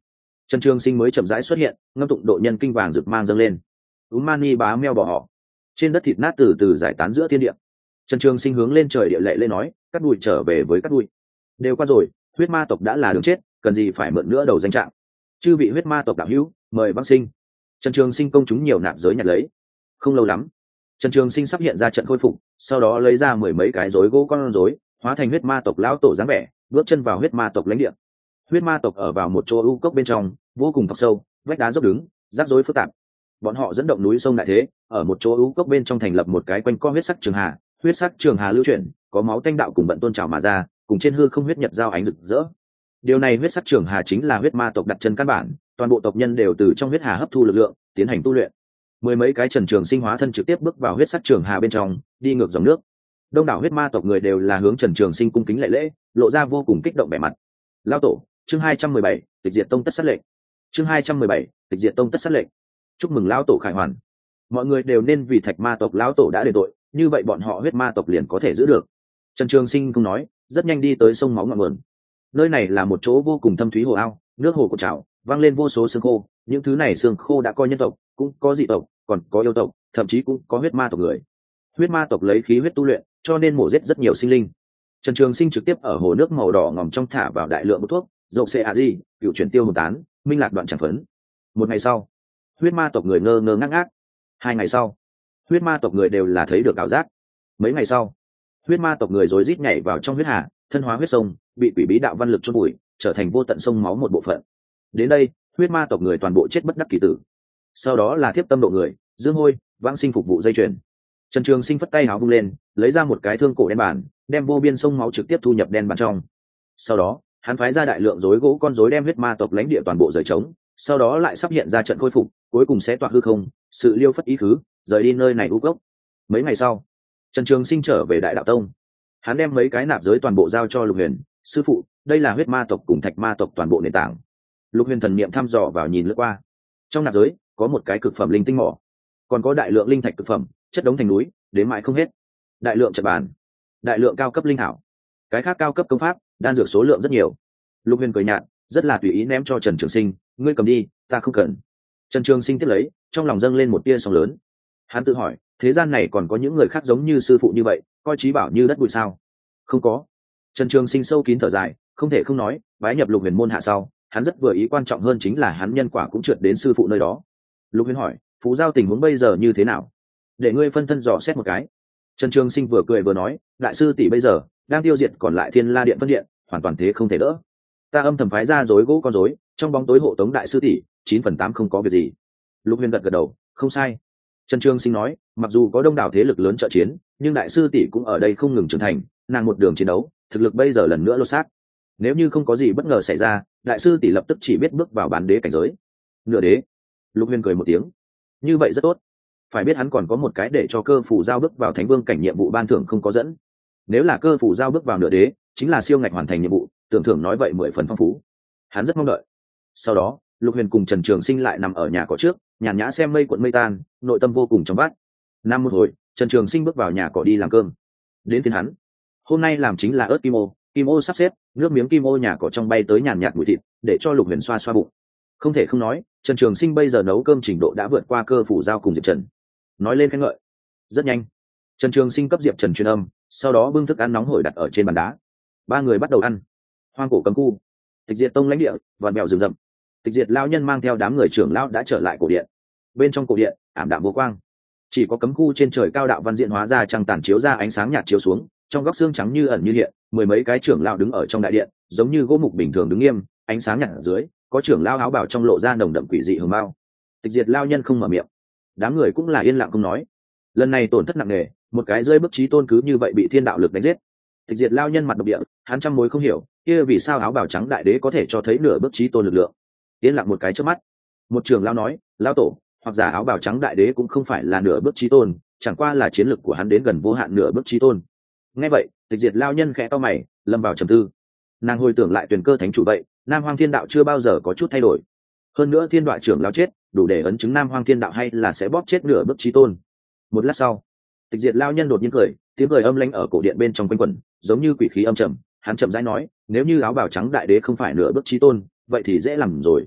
S1: Trần Trường Sinh mới chậm rãi xuất hiện, ngâm tụng độ nhân kinh vàng rực mang dâng lên. Mani bá meo bỏ họ. Trên đất thịt nát từ từ giải tán giữa thiên địa. Trần Trường Sinh hướng lên trời địa lệ lên nói, cắt đùi trở về với cắt đùi. Đều qua rồi, huyết ma tộc đã là đường chết, cần gì phải mượn nữa đầu danh trạng. Chư vị huyết ma tộc đạo hữu, mời bác sinh. Trần Trường Sinh công chúng nhiều nạp giới nhặt lấy. Không lâu lắm, Trần Trường Sinh sắp hiện ra trận khôi phục, sau đó lấy ra 10 mấy cái rối gỗ con rối, hóa thành huyết ma tộc lão tổ dáng vẻ, bước chân vào huyết ma tộc lãnh địa. Huyết ma tộc ở vào một chỗ u cốc bên trong, vô cùng thọc sâu, vách đá dốc đứng, rắc rối phức tạp. Bọn họ dẫn động núi sông đại thế, ở một chỗ u cốc bên trong thành lập một cái quanh co huyết sắc trường hà, huyết sắc trường hà lưu chuyển, có máu tanh đạo cùng vận tôn trào mà ra, cùng trên hư không huyết nhật giao ánh rực rỡ. Điều này huyết sắc trường hà chính là huyết ma tộc đặt chân căn bản, toàn bộ tộc nhân đều từ trong huyết hà hấp thu lực lượng, tiến hành tu luyện. 10 mấy cái Trần Trường Sinh hóa thân trực tiếp bước vào huyết sắc trường hà bên trong, đi ngược dòng nước. Đông đảo huyết ma tộc người đều là hướng Trần Trường Sinh cung kính lễ lễ, lộ ra vô cùng kích động vẻ mặt. Lão tổ, chương 217, tịch diệt tông tất sát lệnh. Chương 217, tịch diệt tông tất sát lệnh. Chúc mừng lão tổ khải hoàn. Mọi người đều nên vì Thạch Ma tộc lão tổ đã đền tội, như vậy bọn họ huyết ma tộc liền có thể giữ được. Trần Trường Sinh cũng nói, rất nhanh đi tới sông máu ngọn nguồn. Nơi này là một chỗ vô cùng thâm thúy hồ ao, nước hồ cột trào, vang lên vô số xương khô, những thứ này xương khô đã có nhân tộc, cũng có dị tộc, còn có yêu tộc, thậm chí cũng có huyết ma tộc người. Huyết ma tộc lấy khí huyết tu luyện, cho nên mổ giết rất nhiều sinh linh. Trần Trường Sinh trực tiếp ở hồ nước màu đỏ ngòm trong thả vào đại lượng thuốc, dầu xê a di, cựu chuyển tiêu hồn tán, minh lạc đoạn chẳng phấn. Một ngày sau, huyết ma tộc người ngơ ngơ ngác ngác. 2 ngày sau, huyết ma tộc người đều là thấy được ảo giác. Mấy ngày sau, huyết ma tộc người rối rít nhảy vào trong huyết hà, thân hóa huyết sông, bị quỷ bí đạo văn lực chôn bụi, trở thành vô tận sông máu một bộ phận. Đến đây, huyết ma tộc người toàn bộ chết bất đắc kỳ tử. Sau đó là thiếp tâm độ người, dương hôi, vãng sinh phục vụ dây chuyền. Trần Trường Sinh phất tay áo vung lên, lấy ra một cái thương cổ đen bản, đem vô biên sông máu trực tiếp thu nhập đen bản trong. Sau đó, hắn phái ra đại lượng rối gỗ con rối đem huyết ma tộc lãnh địa toàn bộ rời trống, sau đó lại sắp hiện ra trận khôi phục, cuối cùng sẽ toạc hư không, sự liêu phất ý khứ, rời đi nơi này u cốc. Mấy ngày sau, Trần Trường Sinh trở về Đại Đạo Tông. Hắn đem mấy cái nạp giới toàn bộ giao cho Lục Huyền, sư phụ, đây là huyết ma tộc cùng Thạch ma tộc toàn bộ nền tảng. Lục Huyền thần niệm thăm dò vào nhìn lướt qua. Trong nạp giới có một cái cực phẩm linh tinh mỏ, còn có đại lượng linh thạch cực phẩm, chất đống thành núi, đến mãi không hết. Đại lượng trận bàn, đại lượng cao cấp linh thảo, cái khác cao cấp công pháp, đan dược số lượng rất nhiều. Lục Huyền cười nhạt, rất là tùy ý ném cho Trần Trường Sinh, ngươi cầm đi, ta không cần. Trần Trường Sinh tiếp lấy, trong lòng dâng lên một tia sóng lớn. Hắn tự hỏi, thế gian này còn có những người khác giống như sư phụ như vậy, coi trí bảo như đất bụi sao? Không có. Trần Trường Sinh sâu kín thở dài, không thể không nói, bái nhập Lục Huyền môn hạ sau, hắn rất vừa ý, quan trọng hơn chính là hắn nhân quả cũng trượt đến sư phụ nơi đó. Lục Huyền hỏi, Phú Giao tình huống bây giờ như thế nào? Để ngươi phân thân dò xét một cái. Trần Trường Sinh vừa cười vừa nói, đại sư tỷ bây giờ đang tiêu diệt còn lại Thiên La Điện phân điện, hoàn toàn thế không thể đỡ. Ta âm thầm phái ra rối gỗ con rối, trong bóng tối hộ tống đại sư tỷ, 9/8 không có việc gì. Lục Huyền gật gật đầu, không sai. Trần Trường Sinh nói, mặc dù có đông đảo thế lực lớn trợ chiến, nhưng đại sư tỷ cũng ở đây không ngừng trưởng thành, nàng một đường chiến đấu, thực lực bây giờ lần nữa lột xác. Nếu như không có gì bất ngờ xảy ra, đại sư tỷ lập tức chỉ biết bước vào bán đế cảnh giới. Nửa đế. Lục Huyền cười một tiếng. Như vậy rất tốt. Phải biết hắn còn có một cái để cho Cơ Phủ Giao bước vào Thánh Vương cảnh nhiệm vụ ban thưởng không có dẫn. Nếu là Cơ Phủ Giao bước vào nửa đế, chính là siêu ngạch hoàn thành nhiệm vụ, tưởng thưởng nói vậy 10 phần phong phú. Hắn rất mong đợi. Sau đó, Lục Huyền cùng Trần Trường Sinh lại nằm ở nhà cỏ trước, nhàn nhã xem mây cuộn mây tan, nội tâm vô cùng trong vắt. Năm một hồi, Trần Trường Sinh bước vào nhà cỏ đi làm cơm. Đến phiên hắn. Hôm nay làm chính là ớt kim ô sắp xếp, nước miếng kim ô nhà cỏ trong bay tới nhàn nhạt mùi thịt, để cho Lục Huyền xoa xoa bụng. Không thể không nói, Trần Trường Sinh bây giờ nấu cơm trình độ đã vượt qua Cơ Phủ Giao cùng Diệp Trần. Nói lên khen ngợi. Rất nhanh, Trần Trường Sinh cấp Diệp Trần truyền âm, sau đó bưng thức ăn nóng hổi đặt ở trên bàn đá. 3 người bắt đầu ăn. Hoang cổ cấm khu, Tịch Diệt tông lãnh địa, vạn bèo rừng rậm. Tịch Diệt lão nhân mang theo đám người trưởng lão đã trở lại cổ điện. Bên trong cổ điện, ảm đạm vô quang, chỉ có cấm khu trên trời cao đạo văn diện hóa ra trăng tàn chiếu ra ánh sáng nhạt chiếu xuống, trong góc xương trắng như ẩn như hiện, 10 mấy cái trưởng lão đứng ở trong đại điện, giống như gỗ mục bình thường đứng nghiêm, ánh sáng nhạt ở dưới, có trưởng lão áo bào trong lộ ra nồng đậm quỷ dị hường mao. Tịch Diệt lão nhân không mở miệng, đám người cũng là yên lặng không nói. Lần này tổn thất nặng nề, một cái rơi bước chí tôn cứ như vậy bị thiên đạo lực đánh giết. Tịch Diệt lão nhân mặt độc địa, hắn trăm mối không hiểu, kia vì sao áo bào trắng đại đế có thể cho thấy nửa bước chí tôn lực lượng. Yên lặng một cái trước mắt, một trưởng lão nói, lão tổ, hoặc giả áo bào trắng đại đế cũng không phải là nửa bước chí tôn, chẳng qua là chiến lực của hắn đến gần vô hạn nửa bước chí tôn. Nghe vậy, Tịch Diệt lão nhân khẽ cau mày, lâm vào trầm tư. Nàng hồi tưởng lại Tuyền Cơ thánh chủ vậy, Nam Hoang Thiên Đạo chưa bao giờ có chút thay đổi. Hơn nữa Thiên Đoạ trưởng lão chết, đủ để ấn chứng Nam Hoang Thiên Đạo hay là sẽ bóp chết nửa bước chí tôn. Một lát sau, Tịch Diệt lão nhân đột nhiên cười, tiếng cười âm lãnh ở cổ điện bên trong quanh quẩn, giống như quỷ khí âm trầm. Hắn chậm rãi nói, nếu như áo bào trắng đại đế không phải nửa bước chí tôn, vậy thì dễ làm rồi.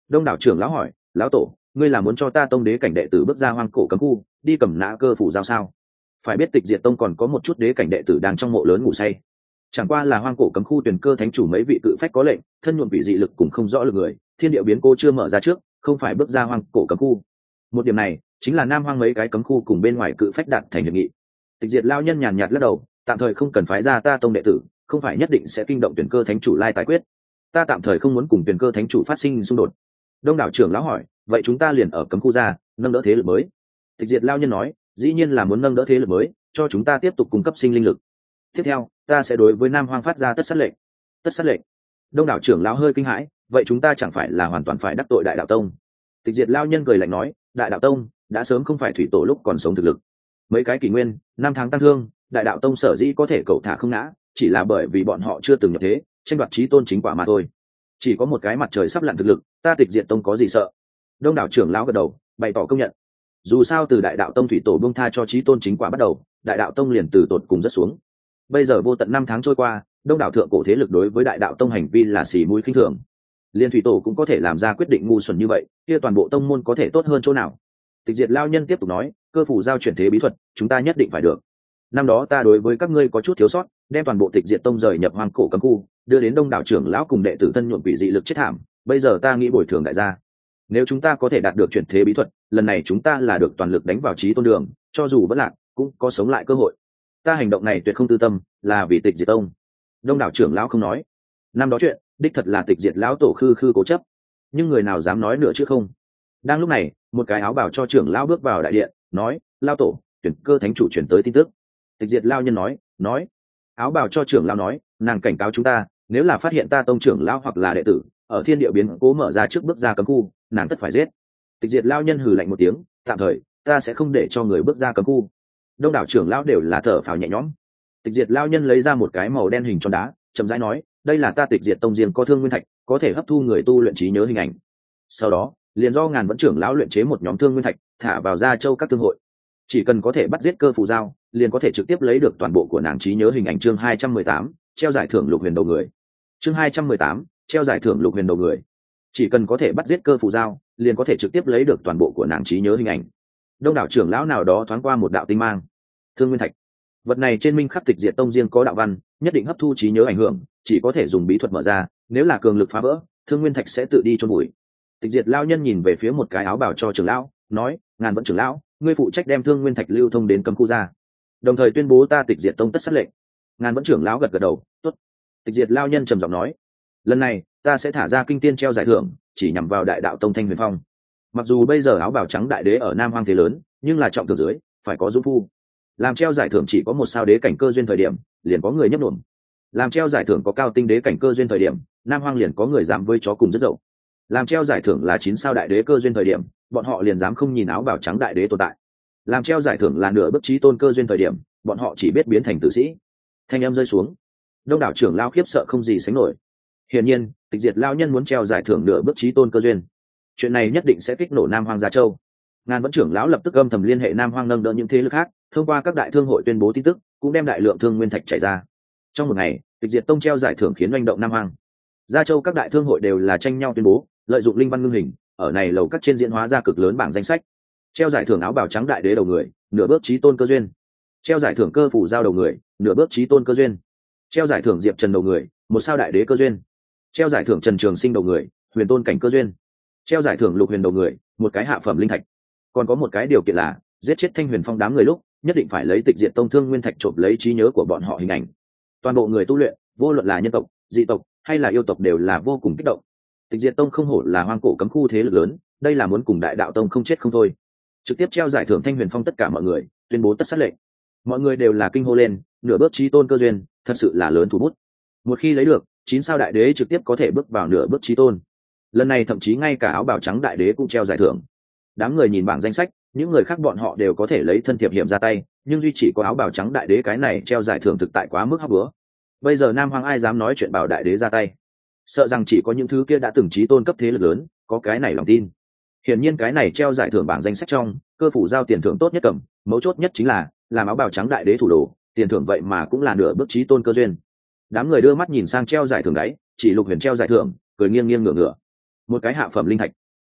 S1: Đông đảo trưởng lão hỏi, lão tổ, ngươi là muốn cho ta tông đế cảnh đệ tử bước ra hoang cổ cấm khu đi cầm nã cơ phủ giao sao? Phải biết Tịch Diệt tông còn có một chút đế cảnh đệ tử đang trong mộ lớn ngủ say, chẳng qua là hoang cổ cấm khu tuyển cơ thánh chủ mấy vị cự phách có lệnh, thân nhuộm vị dị lực cũng không rõ lực người, thiên địa biến cô chưa mở ra trước, không phải bước ra hoang cổ cấm khu. Một điểm này chính là nam hoang mấy cái cấm khu cùng bên ngoài cự phách đạt thành hiệp nghị. Tịch Diệt lao nhân nhàn nhạt lắc đầu, tạm thời không cần phái ra ta tông đệ tử, không phải nhất định sẽ kinh động tuyển cơ thánh chủ lai tài quyết. Ta tạm thời không muốn cùng tuyển cơ thánh chủ phát sinh xung đột. Đông đảo trưởng lão hỏi, vậy chúng ta liền ở cấm khu ra nâng đỡ thế lực mới. Tịch Diệt lao nhân nói, dĩ nhiên là muốn nâng đỡ thế lực mới, cho chúng ta tiếp tục cung cấp sinh linh lực. Tiếp theo ta sẽ đối với nam hoang phát ra tất sát lệnh. Tất sát lệnh? Đông đảo trưởng lão hơi kinh hãi, vậy chúng ta chẳng phải là hoàn toàn phải đắc tội đại đạo tông? Tịch Diệt lao nhân cười lạnh nói, đại đạo tông đã sớm không phải thủy tổ lúc còn sống thực lực. Mấy cái kỷ nguyên năm tháng tăng thương, đại đạo tông sở dĩ có thể cẩu thả không ngã, chỉ là bởi vì bọn họ chưa từng nhập thế, tranh đoạt chí tôn chính quả mà thôi. Chỉ có một cái mặt trời sắp lặn thực lực, ta Tịch Diệt tông có gì sợ? Đông đảo trưởng lão gật đầu, bày tỏ công nhận. Dù sao từ đại đạo tông thủy tổ buông tha cho chí tôn chính quả bắt đầu, đại đạo tông liền từ tột cùng rất xuống. Bây giờ vô tận năm tháng trôi qua, đông đảo thượng cổ thế lực đối với đại đạo tông hành vi là xì mũi khinh thường. Liên thủy tổ cũng có thể làm ra quyết định ngu xuẩn như vậy, kia toàn bộ tông môn có thể tốt hơn chỗ nào? Tịch Diệt lao nhân tiếp tục nói, cơ phủ giao chuyển thế bí thuật, chúng ta nhất định phải được. Năm đó ta đối với các ngươi có chút thiếu sót, đem toàn bộ Tịch Diệt tông rời nhập hoang cổ cấm khu, đưa đến đông đảo trưởng lão cùng đệ tử thân nhuộm quỷ dị lực chết thảm, bây giờ ta nghĩ bồi thường đại gia. Nếu chúng ta có thể đạt được chuyển thế bí thuật, lần này chúng ta là được toàn lực đánh vào chí tôn đường, cho dù vẫn lạc cũng có sống lại cơ hội. Ta hành động này tuyệt không tư tâm, là vì Tịch Diệt tông. Đông đảo trưởng lão không nói. Năm đó chuyện đích thật là Tịch Diệt lão tổ khư cố chấp, nhưng người nào dám nói nữa chứ không? Đang lúc này, một cái áo bào cho trưởng lão bước vào đại điện, nói, lao tổ, tuyển cơ thánh chủ chuyển tới tin tức. Tịch Diệt lao nhân nói, áo bào cho trưởng lão nói, nàng cảnh cáo chúng ta, nếu là phát hiện ta tông trưởng lão hoặc là đệ tử ở thiên địa biến cố mở ra trước bước ra cấm khu, nàng tất phải giết. Tịch Diệt lao nhân hừ lạnh một tiếng, tạm thời ta sẽ không để cho người bước ra cấm khu. Đông đảo trưởng lão đều là thở phào nhẹ nhõm. Tịch Diệt lao nhân lấy ra một cái màu đen hình tròn đá, chậm rãi nói, đây là ta Tịch Diệt tông riêng có thương nguyên thạch, có thể hấp thu người tu luyện trí nhớ hình ảnh. Sau đó liền do Ngàn Vẫn trưởng lão luyện chế một nhóm thương nguyên thạch, thả vào Gia Châu các thương hội. Chỉ cần có thể bắt giết cơ phù giao, liền có thể trực tiếp lấy được toàn bộ của nàng trí nhớ hình ảnh. Chương 218, treo giải thưởng lục huyền đầu người. Chương 218, treo giải thưởng lục huyền đầu người. Chỉ cần có thể bắt giết cơ phù giao, liền có thể trực tiếp lấy được toàn bộ của nàng trí nhớ hình ảnh. Đông đảo trưởng lão nào đó thoáng qua một đạo tinh mang. Thương nguyên thạch, vật này trên minh khắc Tịch Diệt tông riêng có đạo văn, nhất định hấp thu trí nhớ ảnh hưởng, chỉ có thể dùng bí thuật mở ra, nếu là cường lực phá vỡ, thương nguyên thạch sẽ tự đi chôn bụi. Tịch Diệt lao nhân nhìn về phía một cái áo bào cho trưởng lão, nói, Ngàn Vẫn trưởng lão, ngươi phụ trách đem thương nguyên thạch lưu thông đến cấm khu ra, đồng thời tuyên bố ta Tịch Diệt tông tất sát lệnh. Ngàn Vẫn trưởng lão gật gật đầu, tốt. Tịch Diệt lao nhân trầm giọng nói, lần này ta sẽ thả ra kinh tiên treo giải thưởng, chỉ nhằm vào đại đạo tông Thanh Huyền Phong. Mặc dù bây giờ áo bào trắng đại đế ở nam hoang thế lớn, nhưng là trọng thưởng dưới phải có dũng phu. Làm treo giải thưởng chỉ có một sao đế cảnh cơ duyên thời điểm, liền có người nhấp nổm. Làm treo giải thưởng có cao tinh đế cảnh cơ duyên thời điểm, nam hoang liền có người dám với chó cùng rất dậu. Làm treo giải thưởng là 9 sao đại đế cơ duyên thời điểm, bọn họ liền dám không nhìn áo bào trắng đại đế tồn tại. Làm treo giải thưởng là nửa bước chí tôn cơ duyên thời điểm, bọn họ chỉ biết biến thành tử sĩ. Thanh âm rơi xuống, đông đảo trưởng lao khiếp sợ không gì sánh nổi. Hiển nhiên, Tịch Diệt lao nhân muốn treo giải thưởng nửa bước chí tôn cơ duyên. Chuyện này nhất định sẽ kích nổ Nam Hoang Gia Châu. Ngàn Vẫn trưởng lão lập tức âm thầm liên hệ Nam Hoang nâng đỡ những thế lực khác, thông qua các đại thương hội tuyên bố tin tức, cũng đem đại lượng thương nguyên thạch chảy ra. Trong một ngày, Tịch Diệt tông treo giải thưởng khiến manh động Nam Hoang. Gia Châu các đại thương hội đều là tranh nhau tuyên bố, lợi dụng linh văn ngưng hình, ở này lầu các trên diễn hóa ra cực lớn bảng danh sách. Treo giải thưởng áo bào trắng đại đế đầu người, nửa bước chí tôn cơ duyên. Treo giải thưởng cơ phủ giao đầu người, nửa bước chí tôn cơ duyên. Treo giải thưởng Diệp Trần đầu người, một sao đại đế cơ duyên. Treo giải thưởng Trần Trường Sinh đầu người, huyền tôn cảnh cơ duyên. Treo giải thưởng Lục Huyền đầu người, một cái hạ phẩm linh thạch. Còn có một cái điều kiện là giết chết Thanh Huyền Phong đám người lúc, nhất định phải lấy Tịch Diệt tông thương nguyên thạch trộm lấy trí nhớ của bọn họ hình ảnh. Toàn bộ người tu luyện, vô luận là nhân tộc, dị tộc hay là yêu tộc đều là vô cùng kích động. Tịch Diệt tông không hổ là hoang cổ cấm khu thế lực lớn, đây là muốn cùng đại đạo tông không chết không thôi. Trực tiếp treo giải thưởng Thanh Huyền Phong tất cả mọi người, tuyên bố tất sát lệnh. Mọi người đều là kinh hô lên, nửa bước chí tôn cơ duyên, thật sự là lớn thủ bút. Một khi lấy được, 9 sao đại đế trực tiếp có thể bước vào nửa bước chí tôn. Lần này thậm chí ngay cả áo bào trắng đại đế cũng treo giải thưởng. Đám người nhìn bảng danh sách, những người khác bọn họ đều có thể lấy thân thiệp hiểm ra tay, nhưng duy chỉ có áo bào trắng đại đế cái này treo giải thưởng thực tại quá mức hấp bữa. Bây giờ Nam Hoang ai dám nói chuyện bảo đại đế ra tay? Sợ rằng chỉ có những thứ kia đã từng chí tôn cấp thế lực lớn có cái này lòng tin. Hiển nhiên cái này treo giải thưởng bảng danh sách trong, cơ phủ giao tiền thưởng tốt nhất cầm, mấu chốt nhất chính là làm áo bào trắng đại đế thủ đồ, tiền thưởng vậy mà cũng là nửa bước chí tôn cơ duyên. Đám người đưa mắt nhìn sang treo giải thưởng đấy, chỉ Lục Huyền treo giải thưởng, cười nghiêng nghiêng ngửa ngửa. Một cái hạ phẩm linh thạch,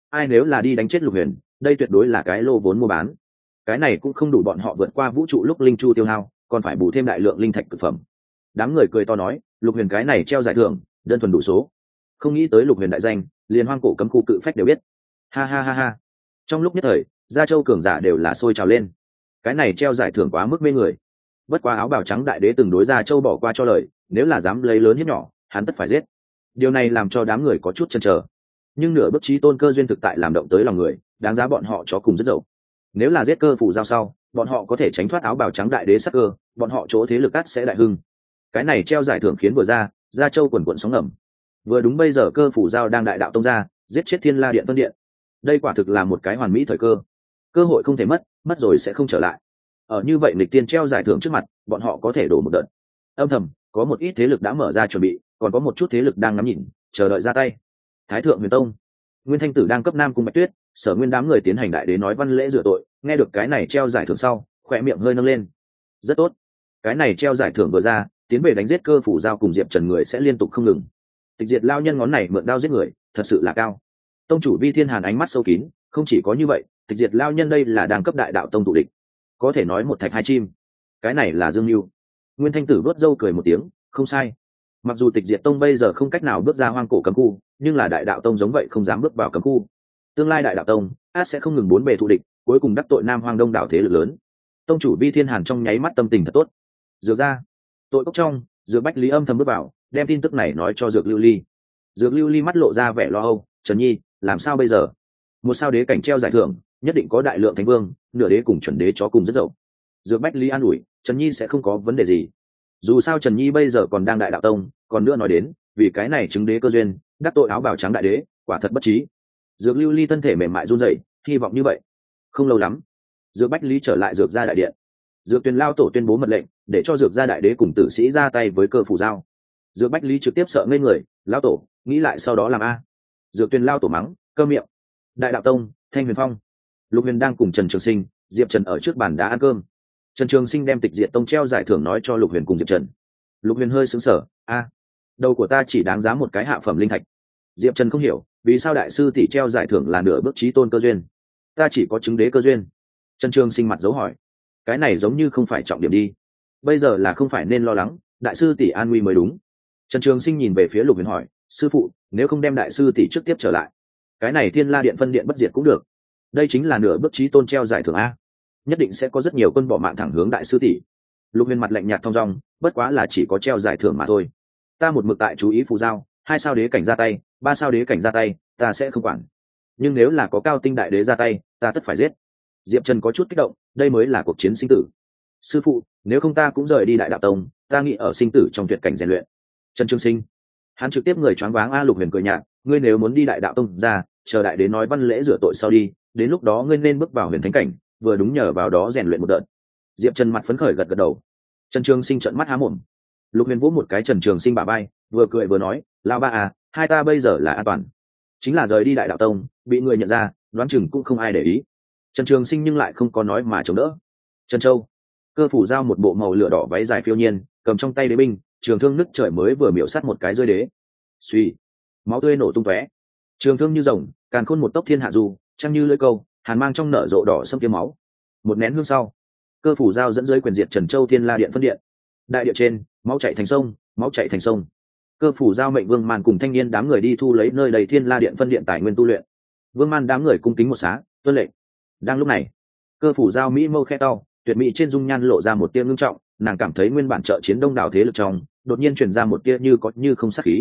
S1: ai nếu là đi đánh chết Lục Huyền, đây tuyệt đối là cái lô vốn mua bán. Cái này cũng không đủ bọn họ vượt qua vũ trụ lúc linh chu tiêu hao, còn phải bù thêm đại lượng linh thạch cực phẩm. Đám người cười to nói, Lục Huyền cái này treo giải thưởng, đơn thuần đủ số. Không nghĩ tới Lục Huyền đại danh, liền hoang cổ cấm khu cự phách đều biết. Ha ha ha ha. Trong lúc nhất thời, Gia Châu cường giả đều là sôi trào lên. Cái này treo giải thưởng quá mức mê người. Bất quá áo bào trắng đại đế từng đối Gia Châu bỏ qua cho lời, nếu là dám lấy lớn hiếp nhỏ, hắn tất phải giết. Điều này làm cho đám người có chút chần chờ. Nhưng nửa bước chí tôn cơ duyên thực tại làm động tới lòng người, đáng giá bọn họ chó cùng rất dậu. Nếu là giết cơ phủ giao sau, bọn họ có thể tránh thoát áo bào trắng đại đế sắc cơ, bọn họ chỗ thế lực ắt sẽ đại hưng. Cái này treo giải thưởng khiến vừa ra, Gia Châu quần quần sóng ngầm. Vừa đúng bây giờ cơ phủ giao đang đại đạo tông ra, giết chết Thiên La Điện Phân Điện. Đây quả thực là một cái hoàn mỹ thời cơ. Cơ hội không thể mất, mất rồi sẽ không trở lại. Ở như vậy nghịch tiên treo giải thưởng trước mặt, bọn họ có thể đổ một đợt. Âm thầm, có một ít thế lực đã mở ra chuẩn bị, còn có một chút thế lực đang ngắm nhìn, chờ đợi ra tay. Thái thượng Huyền Tông, Nguyên Thanh Tử đang cấp Nam Cung Bạch Tuyết, Sở Nguyên đám người tiến hành đại đế nói văn lễ rửa tội, nghe được cái này treo giải thưởng sau, khỏe miệng hơi nâng lên. Rất tốt. Cái này treo giải thưởng vừa ra, tiến về đánh giết cơ phủ giao cùng Diệp Trần người sẽ liên tục không ngừng. Tịch diệt lao nhân ngón này mượn đao giết người, thật sự là cao. Tông chủ Vi Thiên Hàn ánh mắt sâu kín, không chỉ có như vậy, tịch diệt lao nhân đây là đang cấp đại đạo tông tụ địch, có thể nói một thạch hai chim. Cái này là Dương Nưu. Nguyên Thanh Tử vớt râu cười một tiếng, không sai. Mặc dù tịch diệt tông bây giờ không cách nào bước ra hoang cổ cấm khu, nhưng là đại đạo tông giống vậy không dám bước vào cấm khu. Tương lai đại đạo tông át sẽ không ngừng bốn bề thù địch, cuối cùng đắc tội Nam Hoang Đông đảo thế lực lớn. Tông chủ Vi Thiên Hàn trong nháy mắt tâm tình thật tốt. Dược ra, tội cốc trong, Dược Bách Lý âm thầm bước vào, đem tin tức này nói cho Dược Lưu Ly. Dược Lưu Ly mắt lộ ra vẻ lo âu, Trần Nhi, làm sao bây giờ? Một sao đế cảnh treo giải thưởng, nhất định có đại lượng thánh vương, nửa đế cùng chuẩn đế chó cùng rất dậu. Dược Bách Lý an ủi, Trần Nhi sẽ không có vấn đề gì. Dù sao Trần Nhi bây giờ còn đang đại đạo tông, còn nữa nói đến, vì cái này chứng đế cơ duyên, đắc tội áo bào trắng đại đế, quả thật bất trí. Dược Lưu Ly thân thể mềm mại run rẩy, hy vọng như vậy. Không lâu lắm, Dược Bách Lý trở lại Dược gia đại điện. Dược Tuyền lao tổ tuyên bố mật lệnh, để cho Dược gia đại đế cùng tử sĩ ra tay với cơ phủ giao. Dược Bách Lý trực tiếp sợ ngây người, lao tổ, nghĩ lại sau đó làm a. Dược Tuyền lao tổ mắng, cơ miệng. Đại đạo tông, Thanh Huyền Phong, Lục Huyền đang cùng Trần Trường Sinh, Diệp Trần ở trước bàn đá ăn cơm. Trần Trường Sinh đem tịch diệt tông treo giải thưởng nói cho Lục Huyền cùng Diệp Trần. Lục Huyền hơi sững sờ, a, đầu của ta chỉ đáng giá một cái hạ phẩm linh thạch. Diệp Trần không hiểu, vì sao đại sư tỷ treo giải thưởng là nửa bước chí tôn cơ duyên, ta chỉ có chứng đế cơ duyên. Trần Trường Sinh mặt dấu hỏi, cái này giống như không phải trọng điểm đi. Bây giờ là không phải nên lo lắng, đại sư tỷ an nguy mới đúng. Trần Trường Sinh nhìn về phía Lục Huyền hỏi, sư phụ, nếu không đem đại sư tỷ trước tiếp trở lại, cái này Thiên La Điện phân điện bất diệt cũng được. Đây chính là nửa bước chí tôn treo giải thưởng a, nhất định sẽ có rất nhiều quân bỏ mạng thẳng hướng đại sư tỷ. Lục Huyền mặt lạnh nhạt thong dong, bất quá là chỉ có treo giải thưởng mà thôi. Ta một mực tại chú ý phù giao, 2 sao đế cảnh ra tay, 3 sao đế cảnh ra tay, ta sẽ không quản. Nhưng nếu là có cao tinh đại đế ra tay, ta tất phải giết. Diệp Trần có chút kích động, đây mới là cuộc chiến sinh tử. Sư phụ, nếu không ta cũng rời đi đại đạo tông, ta nghĩ ở sinh tử trong tuyệt cảnh rèn luyện. Trần Trường Sinh, hắn trực tiếp người choáng váng. A Lục Huyền cười nhạt, ngươi nếu muốn đi đại đạo tông ra, chờ đại đế nói văn lễ rửa tội sau đi, đến lúc đó ngươi nên bước vào huyền thánh cảnh, vừa đúng nhờ vào đó rèn luyện một đợt. Diệp Trần mặt phấn khởi gật gật đầu. Trần Trường Sinh trợn mắt há mồm. Lục Huyền vỗ một cái Trần Trường Sinh bả vai, vừa cười vừa nói, lão ba à, hai ta bây giờ là an toàn. Chính là rời đi đại đạo tông, bị người nhận ra, đoán chừng cũng không ai để ý. Trần Trường Sinh nhưng lại không có nói mà chống đỡ. Trần Châu, cơ phủ giao một bộ màu lửa đỏ váy dài phiêu nhiên, cầm trong tay đế binh, trường thương nứt trời mới vừa miểu sát một cái rơi đế. Suy, máu tươi nổ tung tóe. Trường thương như rồng, càn khôn một tốc thiên hạ du, trăng như lưỡi câu, hàn mang trong nở rộ đỏ sâm kiếm máu. Một nén hương sau, cơ phủ giao dẫn dưới quyền diệt Trần Châu Thiên La Điện phân điện. Đại địa trên, máu chảy thành sông, máu chảy thành sông. Cơ phủ giao mệnh Vương Man cùng thanh niên đám người đi thu lấy nơi đầy Thiên La Điện phân điện tài nguyên tu luyện. Vương Man đám người cung kính một xá, tuân lệnh. Đang lúc này, cơ phủ giao mỹ mâu khe to, tuyệt mỹ trên dung nhan lộ ra một tia ngưng trọng, nàng cảm thấy nguyên bản trợ chiến đông đảo thế lực trong, đột nhiên truyền ra một tia như có như không sát khí.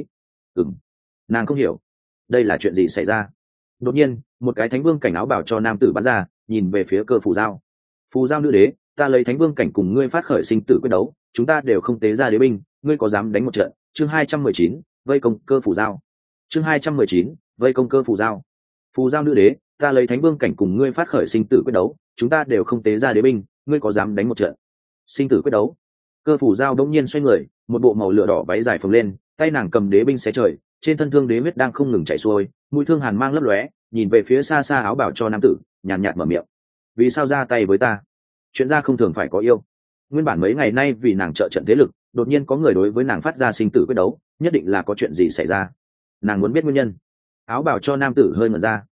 S1: Nàng không hiểu, đây là chuyện gì xảy ra. Đột nhiên, một cái thánh vương cảnh áo bảo cho nam tử bắn ra, nhìn về phía cơ phủ giao. Phù giao nữ đế, ta lấy thánh vương cảnh cùng ngươi phát khởi sinh tử quyết đấu, chúng ta đều không tế ra đế binh, ngươi có dám đánh một trận? Chương 219, vây công cơ phủ giao. Chương 219, vây công cơ phủ giao. Phù giao nữ đế, ta lấy thánh vương cảnh cùng ngươi phát khởi sinh tử quyết đấu, chúng ta đều không tế ra đế binh, ngươi có dám đánh một trận? Sinh tử quyết đấu. Cơ phủ giao đống nhiên xoay người, một bộ màu lửa đỏ váy dài phồng lên, tay nàng cầm đế binh xé trời, trên thân thương đế huyết đang không ngừng chảy xuôi, mũi thương hàn mang lấp lóe, nhìn về phía xa xa áo bảo cho nam tử, nhàn nhạt mở miệng. Vì sao ra tay với ta? Chuyện ra không thường phải có yêu. Nguyên bản mấy ngày nay vì nàng trợ trận thế lực, đột nhiên có người đối với nàng phát ra sinh tử quyết đấu, nhất định là có chuyện gì xảy ra. Nàng muốn biết nguyên nhân. Áo bảo cho nam tử hơi ngẩn ra.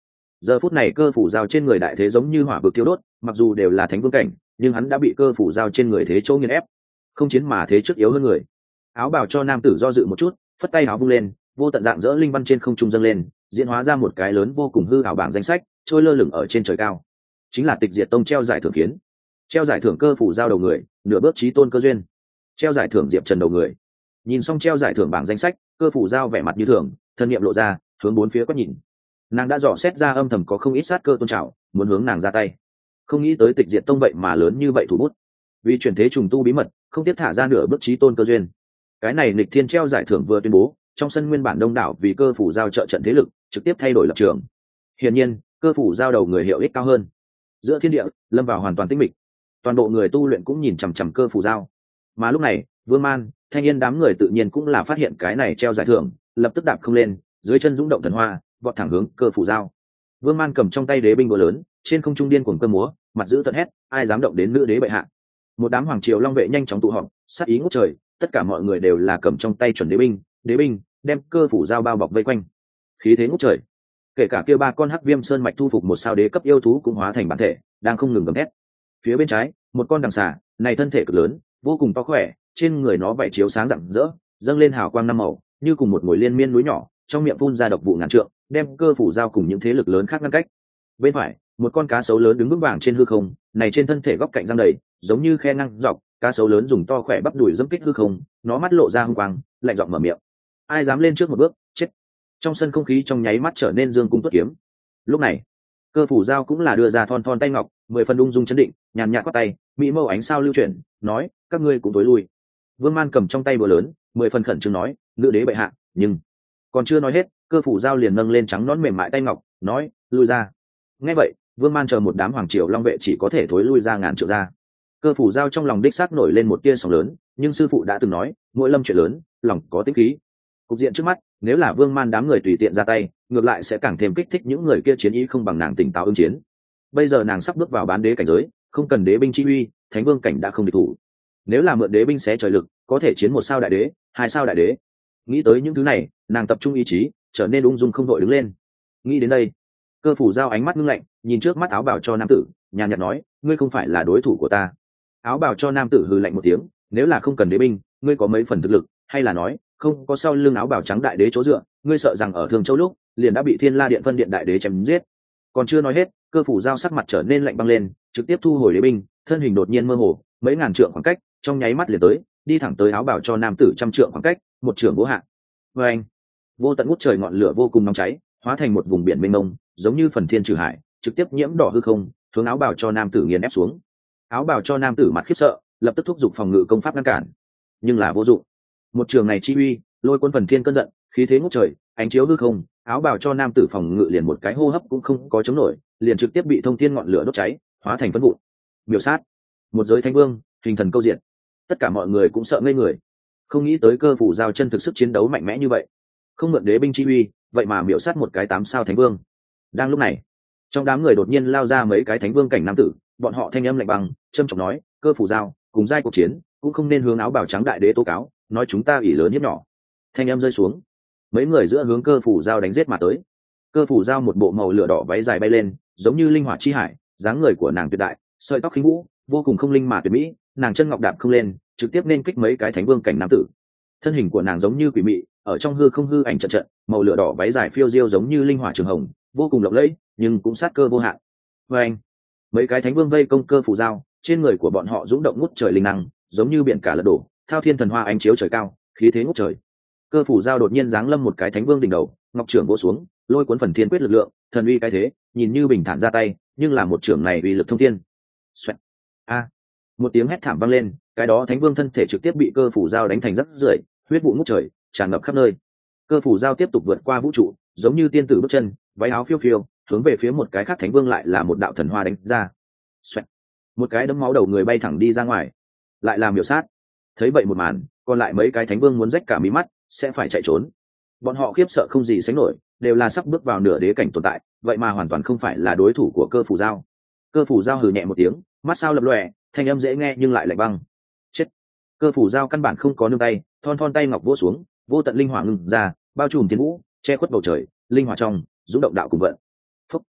S1: Giờ phút này cơ phủ giao trên người đại thế giống như hỏa vực thiêu đốt, mặc dù đều là thánh vương cảnh nhưng hắn đã bị cơ phủ giao trên người thế chỗ nghiền ép, không chiến mà thế trước yếu hơn người. Áo bào cho nam tử do dự một chút, phất tay áo vung lên, vô tận dạng dỡ linh văn trên không trung dâng lên, diễn hóa ra một cái lớn vô cùng hư ảo bảng danh sách trôi lơ lửng ở trên trời cao. Chính là Tịch Diệt Tông treo giải thưởng kiến. Treo giải thưởng cơ phủ giao đầu người, nửa bước chí tôn cơ duyên. Treo giải thưởng Diệp Trần đầu người. Nhìn xong treo giải thưởng bảng danh sách, cơ phủ giao vẻ mặt như thường, thân niệm lộ ra, hướng bốn phía quét nhìn. Nàng đã dò xét ra âm thầm có không ít sát cơ tôn trào, muốn hướng nàng ra tay. Không nghĩ tới Tịch Diệt Tông vậy mà lớn như vậy thủ bút. Vì chuyển thế trùng tu bí mật, không tiếp thả ra nửa bước chí tôn cơ duyên. Cái này nghịch thiên treo giải thưởng vừa tuyên bố, trong sân nguyên bản đông đảo vì cơ phủ giao trợ trận thế lực trực tiếp thay đổi lập trường. Hiển nhiên cơ phủ giao đầu người hiệu ích cao hơn. Giữa thiên địa lâm vào hoàn toàn tĩnh mịch, toàn bộ người tu luyện cũng nhìn chằm chằm cơ phủ giao. Mà lúc này Vương Man, Thanh Yên đám người tự nhiên cũng là phát hiện cái này treo giải thưởng, lập tức đạp không lên, dưới chân dũng động thần hoa, vọt thẳng hướng cơ phủ giao. Vương Man cầm trong tay đế binh búa lớn, trên không trung điên cuồng cơ múa, mặt giữ tận hét, ai dám động đến nữ đế bệ hạ. Một đám hoàng triều long vệ nhanh chóng tụ họp, sát ý ngút trời, tất cả mọi người đều là cầm trong tay chuẩn đế binh đem cơ phủ giao bao bọc vây quanh, khí thế ngút trời. Kể cả kia ba con hắc viêm sơn mạch thu phục một sao đế cấp yêu thú cũng hóa thành bản thể, đang không ngừng gầm thét. Phía bên trái một con đằng xà, này thân thể cực lớn, vô cùng to khỏe, trên người nó vảy chiếu sáng rạng rỡ, dâng lên hào quang năm màu, như cùng một ngôi liên miên núi nhỏ, trong miệng phun ra độc vụ ngàn trượng, đem cơ phủ giao cùng những thế lực lớn khác ngăn cách. Bên phải một con cá sấu lớn đứng vững vàng trên hư không, này trên thân thể góc cạnh răng đầy, giống như khe ngang dọc, cá sấu lớn dùng to khỏe bắp đùi dẫm kích hư không, nó mắt lộ ra hung quang, lạnh giọng mở miệng, ai dám lên trước một bước chết. Trong sân không khí trong nháy mắt trở nên dương cung tuất kiếm. Lúc này cơ phủ giao cũng là đưa ra thon thon tay ngọc, 10 phần ung dung chấn định, nhàn nhạt quát tay, mỹ mâu ánh sao lưu chuyển, nói, các ngươi cũng tối lui. Vương Man cầm trong tay búa lớn, 10 phần khẩn trương nói, nữ đế bệ hạ. Nhưng còn chưa nói hết, cơ phủ giao liền nâng lên trắng nón mềm mại tay ngọc, nói, lui ra. Nghe vậy Vương Man chờ một đám hoàng triều long vệ chỉ có thể thối lui ra ngàn trượng ra. Cơ phủ giao trong lòng đích xác nổi lên một tia sóng lớn, nhưng sư phụ đã từng nói, mỗi lâm chuyện lớn lòng có tính khí. Cục diện trước mắt, nếu là Vương Man đám người tùy tiện ra tay, ngược lại sẽ càng thêm kích thích những người kia chiến ý không bằng nàng tỉnh táo ứng chiến. Bây giờ nàng sắp bước vào bán đế cảnh giới, không cần đế binh chi uy, thánh vương cảnh đã không địch thủ. Nếu là mượn đế binh xé trời lực, có thể chiến một sao đại đế, hai sao đại đế. Nghĩ tới những thứ này, nàng tập trung ý chí, trở nên ung dung không đội đứng lên. Nghĩ đến đây, cơ phủ giao ánh mắt ngưng lạnh, nhìn trước mắt áo bào cho nam tử, nhàn nhạt nói, ngươi không phải là đối thủ của ta. Áo bào cho nam tử hừ lạnh một tiếng, nếu là không cần đế binh, ngươi có mấy phần thực lực, hay là nói không có sau lưng áo bào trắng đại đế chỗ dựa, ngươi sợ rằng ở Thương Châu lúc liền đã bị Thiên La Điện phân điện đại đế chém giết. Còn chưa nói hết, cơ phủ giao sắc mặt trở nên lạnh băng lên, trực tiếp thu hồi đế binh, thân hình đột nhiên mơ hồ, mấy ngàn trượng khoảng cách, trong nháy mắt liền tới, đi thẳng tới áo bào cho nam tử trăm trượng khoảng cách, một trường vô hạn. Và anh, vô tận ngút trời ngọn lửa vô cùng nóng cháy, hóa thành một vùng biển mênh mông, giống như phần thiên trừ hải, trực tiếp nhiễm đỏ hư không, hướng áo bào cho nam tử nghiền ép xuống. Áo bào cho nam tử mặt khiếp sợ, lập tức thúc giục phòng ngự công pháp ngăn cản, nhưng là vô dụng. Một trường này chi uy, lôi quân phần thiên cơn giận, khí thế ngút trời, ánh chiếu hư không, áo bào cho nam tử phòng ngự liền một cái hô hấp cũng không có chống nổi, liền trực tiếp bị thông thiên ngọn lửa đốt cháy, hóa thành phấn vụn. Miểu sát, một giới thánh vương, hình thần câu diện. Tất cả mọi người cũng sợ ngây người, không nghĩ tới cơ phủ giao chân thực sức chiến đấu mạnh mẽ như vậy, không mượn đế binh chi uy, vậy mà miểu sát một cái 8 sao thánh vương. Đang lúc này, trong đám người đột nhiên lao ra mấy cái thánh vương cảnh nam tử, bọn họ thanh âm lạnh băng, trầm trọng nói, cơ phủ giao cùng giai cuộc chiến cũng không nên hướng áo bào trắng đại đế tố cáo, nói chúng ta ỷ lớn hiếp nhỏ. Thanh âm rơi xuống, mấy người giữa hướng cơ phủ giao đánh giết mà tới. Cơ phủ giao một bộ màu lửa đỏ váy dài bay lên, giống như linh hỏa chi hải, dáng người của nàng tuyệt đại, sợi tóc khinh vũ, vô cùng không linh mà tuyệt mỹ, nàng chân ngọc đạp không lên, trực tiếp nên kích mấy cái thánh vương cảnh nam tử. Thân hình của nàng giống như quỷ mị, ở trong hư không hư ảnh trận trận, màu lửa đỏ váy dài phiêu diêu giống như linh hỏa trường hồng, vô cùng lộng lẫy, nhưng cũng sát cơ vô hạn. Và anh, mấy cái thánh vương vây công cơ phủ giao, trên người của bọn họ dũng động ngút trời linh năng, giống như biển cả lật đổ, thao thiên thần hoa ánh chiếu trời cao, khí thế ngút trời. Cơ phủ giao đột nhiên giáng lâm một cái thánh vương đỉnh đầu, ngọc trưởng vỗ xuống, lôi cuốn phần thiên quyết lực lượng, thần uy cái thế, nhìn như bình thản ra tay, nhưng là một trưởng này uy lực thông thiên. Xoẹt. A. Một tiếng hét thảm vang lên, cái đó thánh vương thân thể trực tiếp bị cơ phủ giao đánh thành rắc rưởi, huyết vụ ngút trời, tràn ngập khắp nơi. Cơ phủ giao tiếp tục vượt qua vũ trụ, giống như tiên tử bước chân, váy áo phiêu phiêu, hướng về phía một cái khác thánh vương lại là một đạo thần hoa đánh ra. Xoẹt. Một cái đấm máu đầu người bay thẳng đi ra ngoài, lại làm miểu sát. Thấy vậy một màn, còn lại mấy cái thánh vương muốn rách cả mí mắt, sẽ phải chạy trốn. Bọn họ khiếp sợ không gì sánh nổi, đều là sắp bước vào nửa đế cảnh tồn tại, vậy mà hoàn toàn không phải là đối thủ của cơ phủ giao. Cơ phủ giao hừ nhẹ một tiếng, mắt sao lập lòe, thanh âm dễ nghe nhưng lại lạnh băng. Chết. Cơ phủ giao căn bản không có nương tay, thon thon tay ngọc vỗ xuống, vô tận linh hỏa ngưng ra, bao trùm thiên vũ, che khuất bầu trời, linh hỏa trong dũng động đạo cùng vận. Phúc.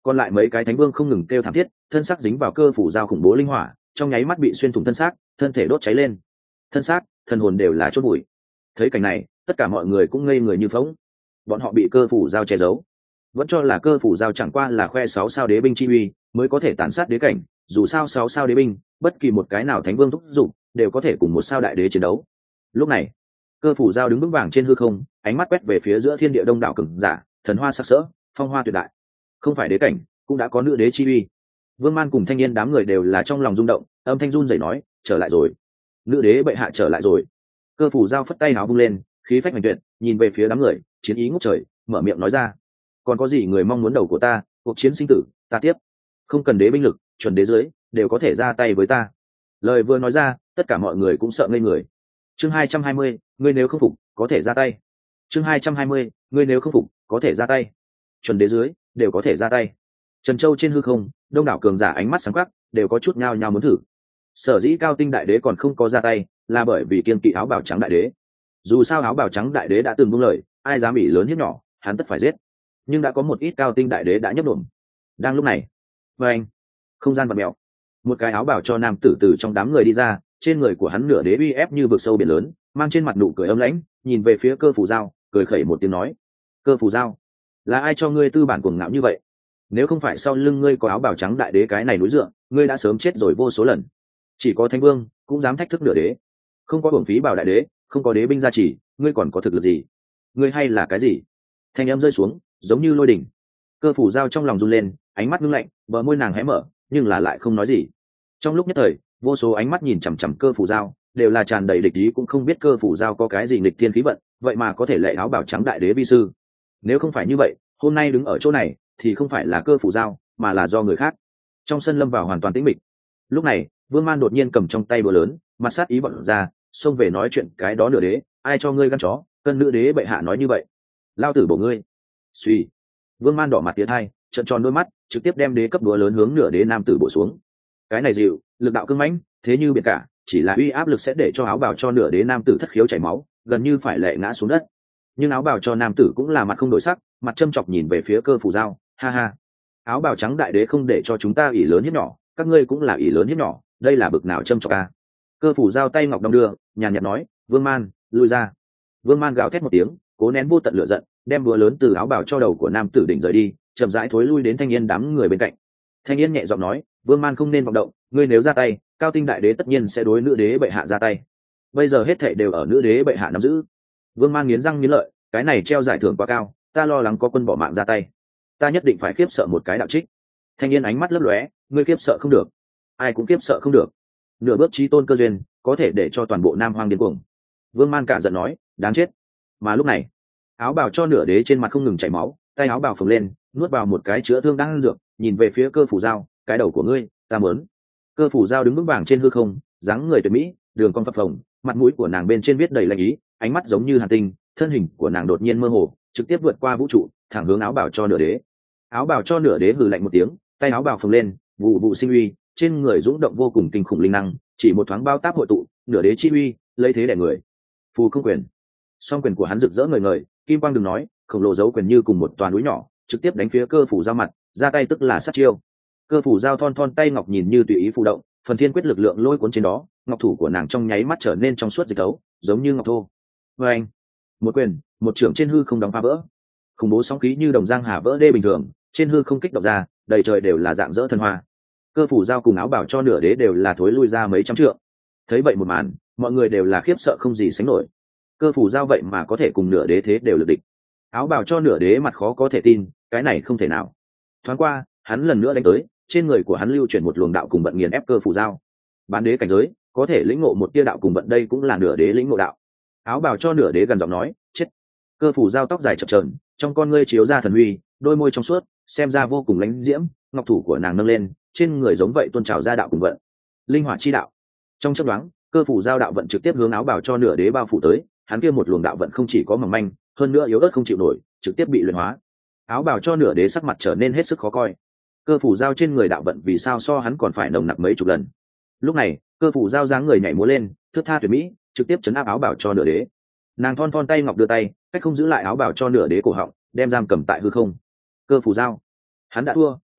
S1: Còn lại mấy cái thánh vương không ngừng kêu thảm thiết, thân xác dính vào cơ phủ giao khủng bố linh hỏa, trong nháy mắt bị xuyên thủng thân xác, thân thể đốt cháy lên. Thân xác, thần hồn đều là chốt bụi. Thấy cảnh này, tất cả mọi người cũng ngây người như phỗng. Bọn họ bị cơ phủ giao che giấu, vẫn cho là cơ phủ giao chẳng qua là khoe 6 sao đế binh chi uy mới có thể tàn sát đế cảnh. Dù sao 6 sao đế binh, bất kỳ một cái nào thánh vương thúc dụng đều có thể cùng một sao đại đế chiến đấu. Lúc này, cơ phủ giao đứng vững vàng trên hư không, ánh mắt quét về phía giữa thiên địa đông đảo cường giả, thần hoa sắc sỡ, phong hoa tuyệt đại. Không phải đế cảnh, cũng đã có nữ đế chi uy. Vương Man cùng thanh niên đám người đều là trong lòng rung động, âm thanh run rẩy nói, trở lại rồi, nữ đế bệ hạ trở lại rồi. Cơ phủ giao phất tay áo vung lên, khí phách hoành tuyệt, nhìn về phía đám người, chiến ý ngút trời, mở miệng nói ra, còn có gì người mong muốn đầu của ta, cuộc chiến sinh tử, ta tiếp. Không cần đế binh lực, chuẩn đế dưới đều có thể ra tay với ta. Lời vừa nói ra, tất cả mọi người cũng sợ ngây người. Chương 220, ngươi nếu không phục, có thể ra tay. Chương 220, ngươi nếu không phục, có thể ra tay. Chuẩn đế dưới đều có thể ra tay. Trần Châu trên hư không, đông đảo cường giả ánh mắt sáng quắc, đều có chút nhao nhao muốn thử. Sở dĩ Cao Tinh đại đế còn không có ra tay, là bởi vì kiên kỵ áo bào trắng đại đế. Dù sao áo bào trắng đại đế đã từng buông lời, ai dám bị lớn hiếp nhỏ, hắn tất phải giết. Nhưng đã có một ít Cao Tinh đại đế đã nhấp nhổm. Đang lúc này, anh, không gian vặn mèo, một cái áo bào cho nam tử từ trong đám người đi ra, trên người của hắn nửa đế uy ép như vực sâu biển lớn, mang trên mặt nụ cười âm lãnh, nhìn về phía Cơ Phủ Giao, cười khẩy một tiếng nói, Cơ Phủ Giao, là ai cho ngươi tư bản cuồng ngạo như vậy? Nếu không phải sau lưng ngươi có áo bào trắng đại đế cái này núi dựa, ngươi đã sớm chết rồi vô số lần. Chỉ có thánh vương cũng dám thách thức nửa đế, không có hưởng phí bảo đại đế, không có đế binh gia trì, ngươi còn có thực lực gì? Ngươi hay là cái gì? Thanh âm rơi xuống, giống như lôi đỉnh. Cơ Phủ Giao trong lòng run lên, ánh mắt ngưng lạnh, bờ môi nàng hé mở, nhưng là lại không nói gì. Trong lúc nhất thời, vô số ánh mắt nhìn chằm chằm Cơ Phủ Giao, đều là tràn đầy địch ý, cũng không biết Cơ Phủ Giao có cái gì nghịch thiên khí vận, vậy mà có thể lệ áo bào trắng đại đế vi sư. Nếu không phải như vậy, hôm nay đứng ở chỗ này thì không phải là Cơ Phủ Giao, mà là do người khác. Trong sân lâm vào hoàn toàn tĩnh mịch. Lúc này, Vương Man đột nhiên cầm trong tay búa lớn, mặt sát ý bật ra, xông về nói chuyện cái đó nửa đế, ai cho ngươi gan chó, cân nữ đế bệ hạ nói như vậy, lao tử bổ ngươi. Suy. Vương Man đỏ mặt tiến hai, trợn tròn đôi mắt, trực tiếp đem đế cấp búa lớn hướng nửa đế nam tử bổ xuống. Cái này dịu, lực đạo cứng mãnh, thế như biển cả, chỉ là uy áp lực sẽ để cho áo bào cho nửa đế nam tử thất khiếu chảy máu, gần như phải lệ ngã xuống đất. Nhưng áo bào cho nam tử cũng là mặt không đổi sắc, mặt châm chọc nhìn về phía Cơ Phủ Giao, ha ha, áo bào trắng đại đế không để cho chúng ta ỷ lớn hiếp nhỏ, các ngươi cũng là ỷ lớn hiếp nhỏ, đây là bực nào châm chọc a? Cơ Phủ Giao tay ngọc đong đưa, nhàn nhạt nói, Vương Man, lui ra. Vương Man gào thét một tiếng, cố nén vô tận lửa giận, đem búa lớn từ áo bào cho đầu của nam tử đỉnh rời đi, chậm rãi thối lui đến thanh niên đám người bên cạnh. Thanh niên nhẹ giọng nói, Vương Man không nên vọng động, ngươi nếu ra tay, Cao Tinh đại đế tất nhiên sẽ đối nữ đế bệ hạ ra tay. Bây giờ hết thảy đều ở nữ đế bệ hạ nắm giữ. Vương Man nghiến răng nghiến lợi, cái này treo giải thưởng quá cao, ta lo lắng có quân bỏ mạng ra tay, ta nhất định phải khiếp sợ một cái đạo trích. Thanh niên ánh mắt lấp lóe, ngươi khiếp sợ không được, ai cũng khiếp sợ không được. Nửa bước chí tôn cơ duyên có thể để cho toàn bộ Nam Hoang điên cuồng. Vương Man cả giận nói, đáng chết. Mà lúc này, áo bào cho nửa đế trên mặt không ngừng chảy máu, tay áo bào phồng lên, nuốt vào một cái chữa thương đang ăn dược, nhìn về phía Cơ Phủ Giao, cái đầu của ngươi ta muốn. Cơ Phủ Giao đứng vững vàng trên hư không, dáng người tuyệt mỹ, đường cong phập phồng, mặt mũi của nàng bên trên viết đầy lạnh ý, ánh mắt giống như hàn tinh, thân hình của nàng đột nhiên mơ hồ, trực tiếp vượt qua vũ trụ, thẳng hướng áo bào cho nửa đế. Áo bào cho nửa đế hừ lạnh một tiếng, tay áo bào phồng lên, vụ vụ sinh uy, trên người dũng động vô cùng kinh khủng linh năng, chỉ một thoáng bao táp hội tụ, nửa đế chi uy, lấy thế đè người. Phù không quyền. Song quyền của hắn rực rỡ ngời ngời, kim quang đừng nói, khổng lồ dấu quyền như cùng một toàn núi nhỏ, trực tiếp đánh phía Cơ Phủ Giao mặt, ra tay tức là sát chiêu. Cơ Phủ Giao thon thon tay ngọc nhìn như tùy ý phù động, phần thiên quyết lực lượng lôi cuốn trên đó, ngọc thủ của nàng trong nháy mắt trở nên trong suốt dịch tấu, giống như ngọc thô. Anh, một quyền, một trưởng trên hư không đóng phá vỡ, khủng bố sóng khí như đồng giang hà vỡ đê bình thường, trên hư không kích động ra, đầy trời đều là dạng dỡ thần hoa. Cơ Phủ Giao cùng áo bảo cho nửa đế đều là thối lui ra mấy trăm trượng. Thấy vậy một màn, mọi người đều là khiếp sợ không gì sánh nổi. Cơ Phủ Giao vậy mà có thể cùng nửa đế thế đều lực địch. Áo bảo cho nửa đế mặt khó có thể tin, cái này không thể nào. Thoáng qua, hắn lần nữa đánh tới, trên người của hắn lưu chuyển một luồng đạo cùng vận nghiền ép Cơ Phủ Giao. Bán đế cảnh giới, có thể lĩnh ngộ một tia đạo cùng vận, đây cũng là nửa đế lĩnh ngộ đạo. Áo bào cho nửa đế gần giọng nói, chết. Cơ Phủ Giao tóc dài chập chờn, trong con ngươi chiếu ra thần uy, đôi môi trong suốt, xem ra vô cùng lãnh diễm, ngọc thủ của nàng nâng lên, trên người giống vậy tuôn trào ra đạo cùng vận. Linh hỏa chi đạo. Trong chớp nhoáng, Cơ Phủ Giao đạo vận trực tiếp hướng áo bào cho nửa đế bao phủ tới, hắn kia một luồng đạo vận không chỉ có mỏng manh, hơn nữa yếu ớt không chịu nổi, trực tiếp bị luyện hóa. Áo bào cho nửa đế sắc mặt trở nên hết sức khó coi. Cơ Phủ Giao trên người đạo vận vì sao so hắn còn phải nồng nặc mấy chục lần. Lúc này, Cơ Phủ Giao dáng người nhảy múa lên, thướt tha tuyệt mỹ, trực tiếp chấn áp áo bào cho nửa đế. Nàng thon thon tay ngọc đưa tay, cách không giữ lại áo bào cho nửa đế cổ họng, đem giam cầm tại hư không. Cơ Phủ Giao, hắn đã thua,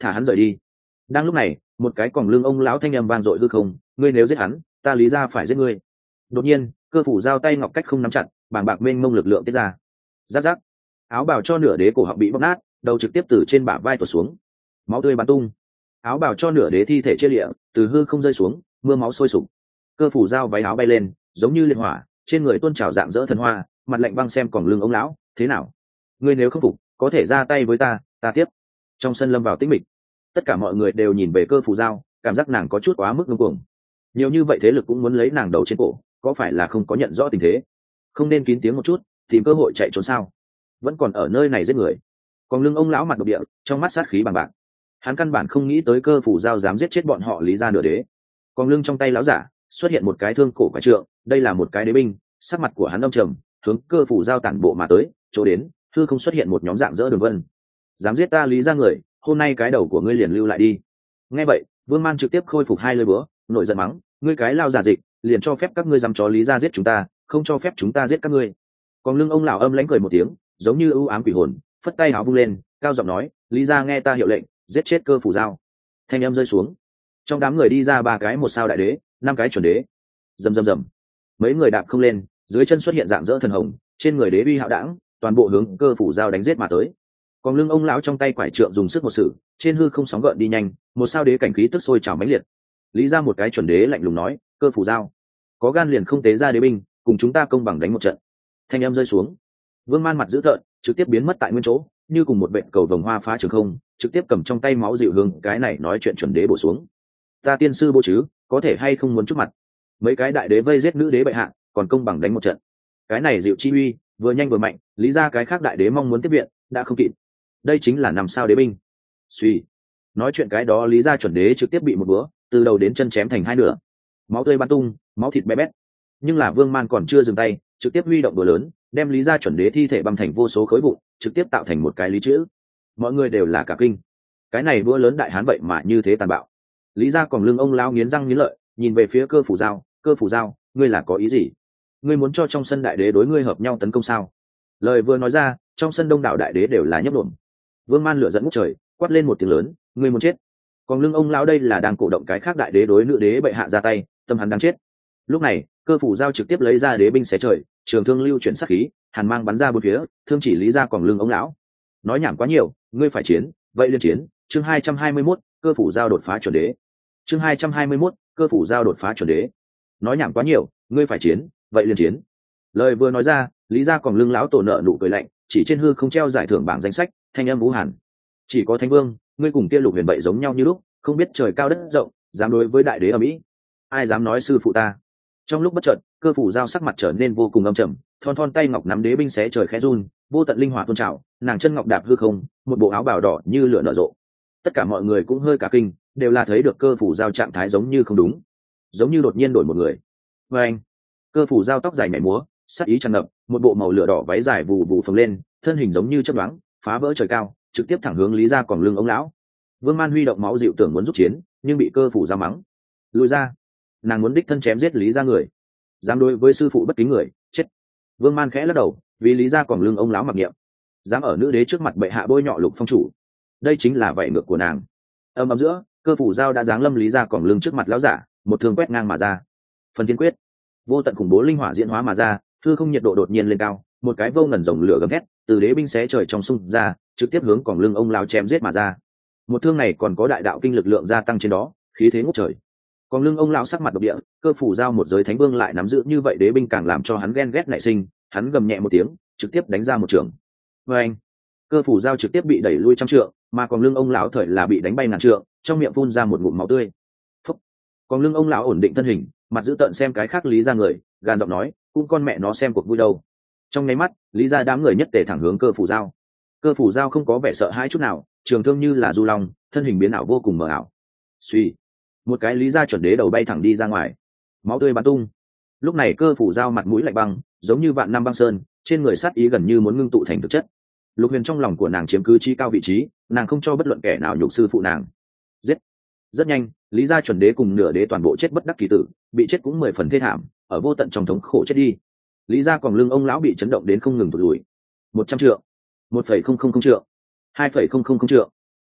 S1: thả hắn rời đi. Đang lúc này một cái còng lưng ông lão thanh âm vang dội hư không, ngươi nếu giết hắn ta lý ra phải giết ngươi. Đột nhiên cơ phủ giao tay ngọc cách không nắm chặt, bàng bạc mênh mông lực lượng tiết ra. Giáp giáp, áo bào cho nửa đế cổ họng bị bóc nát, đầu trực tiếp từ trên bả vai tuột xuống, máu tươi bắn tung. Áo bào cho nửa đế thi thể chia lịa, từ hư không rơi xuống, mưa máu sôi sục. Cơ phủ giao váy áo bay lên giống như liên hỏa, trên người tuôn trào dạng dỡ thần hoa, mặt lạnh băng xem còng lưng ông lão, thế nào, ngươi nếu không phục có thể ra tay với ta, ta tiếp. Trong sân lâm vào tĩnh mịch, tất cả mọi người đều nhìn về cơ phủ giao, cảm giác nàng có chút quá mức ngông cuồng. Nhiều như vậy thế lực cũng muốn lấy nàng đầu trên cổ, có phải là không có nhận rõ tình thế, không nên kín tiếng một chút tìm cơ hội chạy trốn sao, vẫn còn ở nơi này giết người. Còn lưng ông lão mặt độc địa, trong mắt sát khí bằng bạc, hắn căn bản không nghĩ tới cơ phủ giao dám giết chết bọn họ lý gia nửa đế. Còn lưng trong tay lão giả xuất hiện một cái thương cổ quái trượng, đây là một cái đế binh. Sắc mặt của hắn âm trầm, hướng cơ phủ giao tản bộ mà tới, chỗ đến thư không xuất hiện một nhóm dạng dỡ đường vân. Dám giết ta lý gia người, hôm nay cái đầu của ngươi liền lưu lại đi. Nghe vậy Vương Man trực tiếp khôi phục 2 lưỡi búa, nổi giận mắng, ngươi cái lao giả dịch, liền cho phép các ngươi dám chó lý gia giết chúng ta, không cho phép chúng ta giết các ngươi. Còn lưng ông lão âm lãnh cười một tiếng, giống như ưu ám quỷ hồn, phất tay áo vung lên, cao giọng nói, lý gia nghe ta hiệu lệnh, giết chết cơ phủ giao. Thanh âm rơi xuống, trong đám người đi ra 3 cái 1 sao đại đế, 5 cái chuẩn đế. Rầm rầm rầm, mấy người đạp không lên, dưới chân xuất hiện dạng dỡ thần hồng, trên người đế uy hạo đảng, toàn bộ hướng cơ phủ giao đánh giết mà tới. Còn lưng ông lão trong tay quải trượng dùng sức một sử, trên hư không sóng gợn đi nhanh, 1 sao đế cảnh khí tức sôi trào mãnh liệt. Lý ra một cái chuẩn đế lạnh lùng nói, cơ phủ giao, có gan liền không tế ra đế binh, cùng chúng ta công bằng đánh một trận. Thanh âm rơi xuống, Vương Man mặt dữ tợn, trực tiếp biến mất tại nguyên chỗ, như cùng một vệt cầu vồng hoa phá trường không, trực tiếp cầm trong tay máu dịu hương cái này nói chuyện chuẩn đế bổ xuống. Ta tiên sư bố chứ, có thể hay không muốn chút mặt. Mấy cái đại đế vây giết nữ đế bệ hạ, còn công bằng đánh một trận. Cái này dịu chi uy, vừa nhanh vừa mạnh, lý ra cái khác đại đế mong muốn tiếp viện, đã không kịp. Đây chính là 5 sao đế binh. Suy, nói chuyện cái đó lý ra chuẩn đế trực tiếp bị một búa từ đầu đến chân chém thành 2 nửa, máu tươi bắn tung, máu thịt bé bét. Nhưng là Vương Man còn chưa dừng tay, trực tiếp huy động đồ lớn, đem lý ra chuẩn đế thi thể băm thành vô số khối vụn, trực tiếp tạo thành một cái lý chữ. Mọi người đều là cả kinh, cái này búa lớn đại hán vậy mà như thế tàn bạo. Lý ra còn lưng ông lao nghiến răng nghiến lợi, nhìn về phía cơ phủ giao, cơ phủ giao, ngươi là có ý gì? Ngươi muốn cho trong sân đại đế đối ngươi hợp nhau tấn công sao? Lời vừa nói ra, trong sân đông đảo đại đế đều là nhấp đổm. Vương Man lửa giận ngút trời, quát lên một tiếng lớn, ngươi muốn chết. Còn lưng ông lão đây là đang cổ động cái khác đại đế đối nữ đế bệ hạ ra tay, tâm hắn đang chết. Lúc này cơ phủ giao trực tiếp lấy ra đế binh xé trời, trường thương lưu chuyển sát khí, hàn mang bắn ra bốn phía, thương chỉ lý ra còn lưng ông lão. Nói nhảm quá nhiều, ngươi phải chiến, vậy liên chiến. Chương 221, cơ phủ giao đột phá chuẩn đế. Chương 221, cơ phủ giao đột phá chuẩn đế. Nói nhảm quá nhiều, ngươi phải chiến, vậy liên chiến. Lời vừa nói ra, lý ra còn lưng lão tổ nợ nụ cười lạnh, chỉ trên hư không treo giải thưởng bảng danh sách, thanh âm vũ hàn. Chỉ có thánh vương, ngươi cùng kia Lục Huyền vậy giống nhau như lúc, không biết trời cao đất rộng, dám đối với đại đế ở Mỹ, ai dám nói sư phụ ta. Trong lúc bất chợt, cơ phủ giao sắc mặt trở nên vô cùng âm trầm, thon thon tay ngọc nắm đế binh xé trời khẽ run, vô tận linh hỏa tuôn trào, nàng chân ngọc đạp hư không, một bộ áo bào đỏ như lửa nở rộ. Tất cả mọi người cũng hơi cả kinh, đều là thấy được cơ phủ giao trạng thái giống như không đúng, giống như đột nhiên đổi một người. Và anh, cơ phủ giao tóc dài nhảy múa, sắc ý tràn ngập, một bộ màu lửa đỏ váy dài vù vù phồng lên, thân hình giống như chớp nhoáng, phá vỡ trời cao, trực tiếp thẳng hướng lý ra còn lưng ông lão. Vương Man huy động máu dịu tưởng muốn giúp chiến, nhưng bị cơ phủ giao mắng, lùi ra. Nàng muốn đích thân chém giết lý ra người, dám đối với sư phụ bất kính người, chết. Vương Man khẽ lắc đầu, vì lý ra còn lưng ông lão mặc niệm, dám ở nữ đế trước mặt bệ hạ bôi nhọ Lục Phong chủ, đây chính là vậy ngược của nàng. Âm ầm giữa, cơ phủ giao đã giáng lâm lý ra còn lưng trước mặt lão giả, một thương quét ngang mà ra. Phần thiên quyết, vô tận khủng bố linh hỏa diễn hóa mà ra, hư không nhiệt độ đột nhiên lên cao, một cái vô ngần rồng lửa gầm thét từ đế binh xé trời trong xung ra, trực tiếp hướng còn lưng ông lão chém giết mà ra. Một thương này còn có đại đạo kinh lực lượng gia tăng trên đó, khí thế ngút trời. Còn lưng ông lão sắc mặt độc địa, cơ phủ giao một giới thánh vương lại nắm giữ như vậy đế binh càng làm cho hắn ghen ghét nảy sinh, hắn gầm nhẹ một tiếng, trực tiếp đánh ra một trường. Và anh, cơ phủ giao trực tiếp bị đẩy lui trăm trượng, mà còn lưng ông lão thời là bị đánh bay ngàn trượng, trong miệng phun ra một ngụm máu tươi. Phúc. Còn lưng ông lão ổn định thân hình, mặt giữ tợn xem cái khác lý ra người, gàn giọng nói, cũng con mẹ nó xem cuộc vui đâu. Trong nháy mắt, lý ra đám người nhất tề thẳng hướng cơ phủ giao. Cơ phủ giao không có vẻ sợ hãi chút nào, trường thương như là du long, thân hình biến ảo vô cùng mờ ảo. Suy, một cái lý ra chuẩn đế đầu bay thẳng đi ra ngoài, máu tươi bắn tung. Lúc này cơ phủ giao mặt mũi lạnh băng, giống như vạn năm băng sơn, trên người sát ý gần như muốn ngưng tụ thành thực chất. Lục Huyền trong lòng của nàng chiếm cứ chi cao vị trí, nàng không cho bất luận kẻ nào nhục sư phụ nàng. Giết. Rất nhanh, lý gia chuẩn đế cùng nửa đế toàn bộ chết bất đắc kỳ tử, bị chết cũng 10 phần thê thảm, ở vô tận trong thống khổ chết đi. Lý gia còn lưng ông lão bị chấn động đến không ngừng tụt lùi. 100 trượng, 1,000 trượng, 2,000 trượng.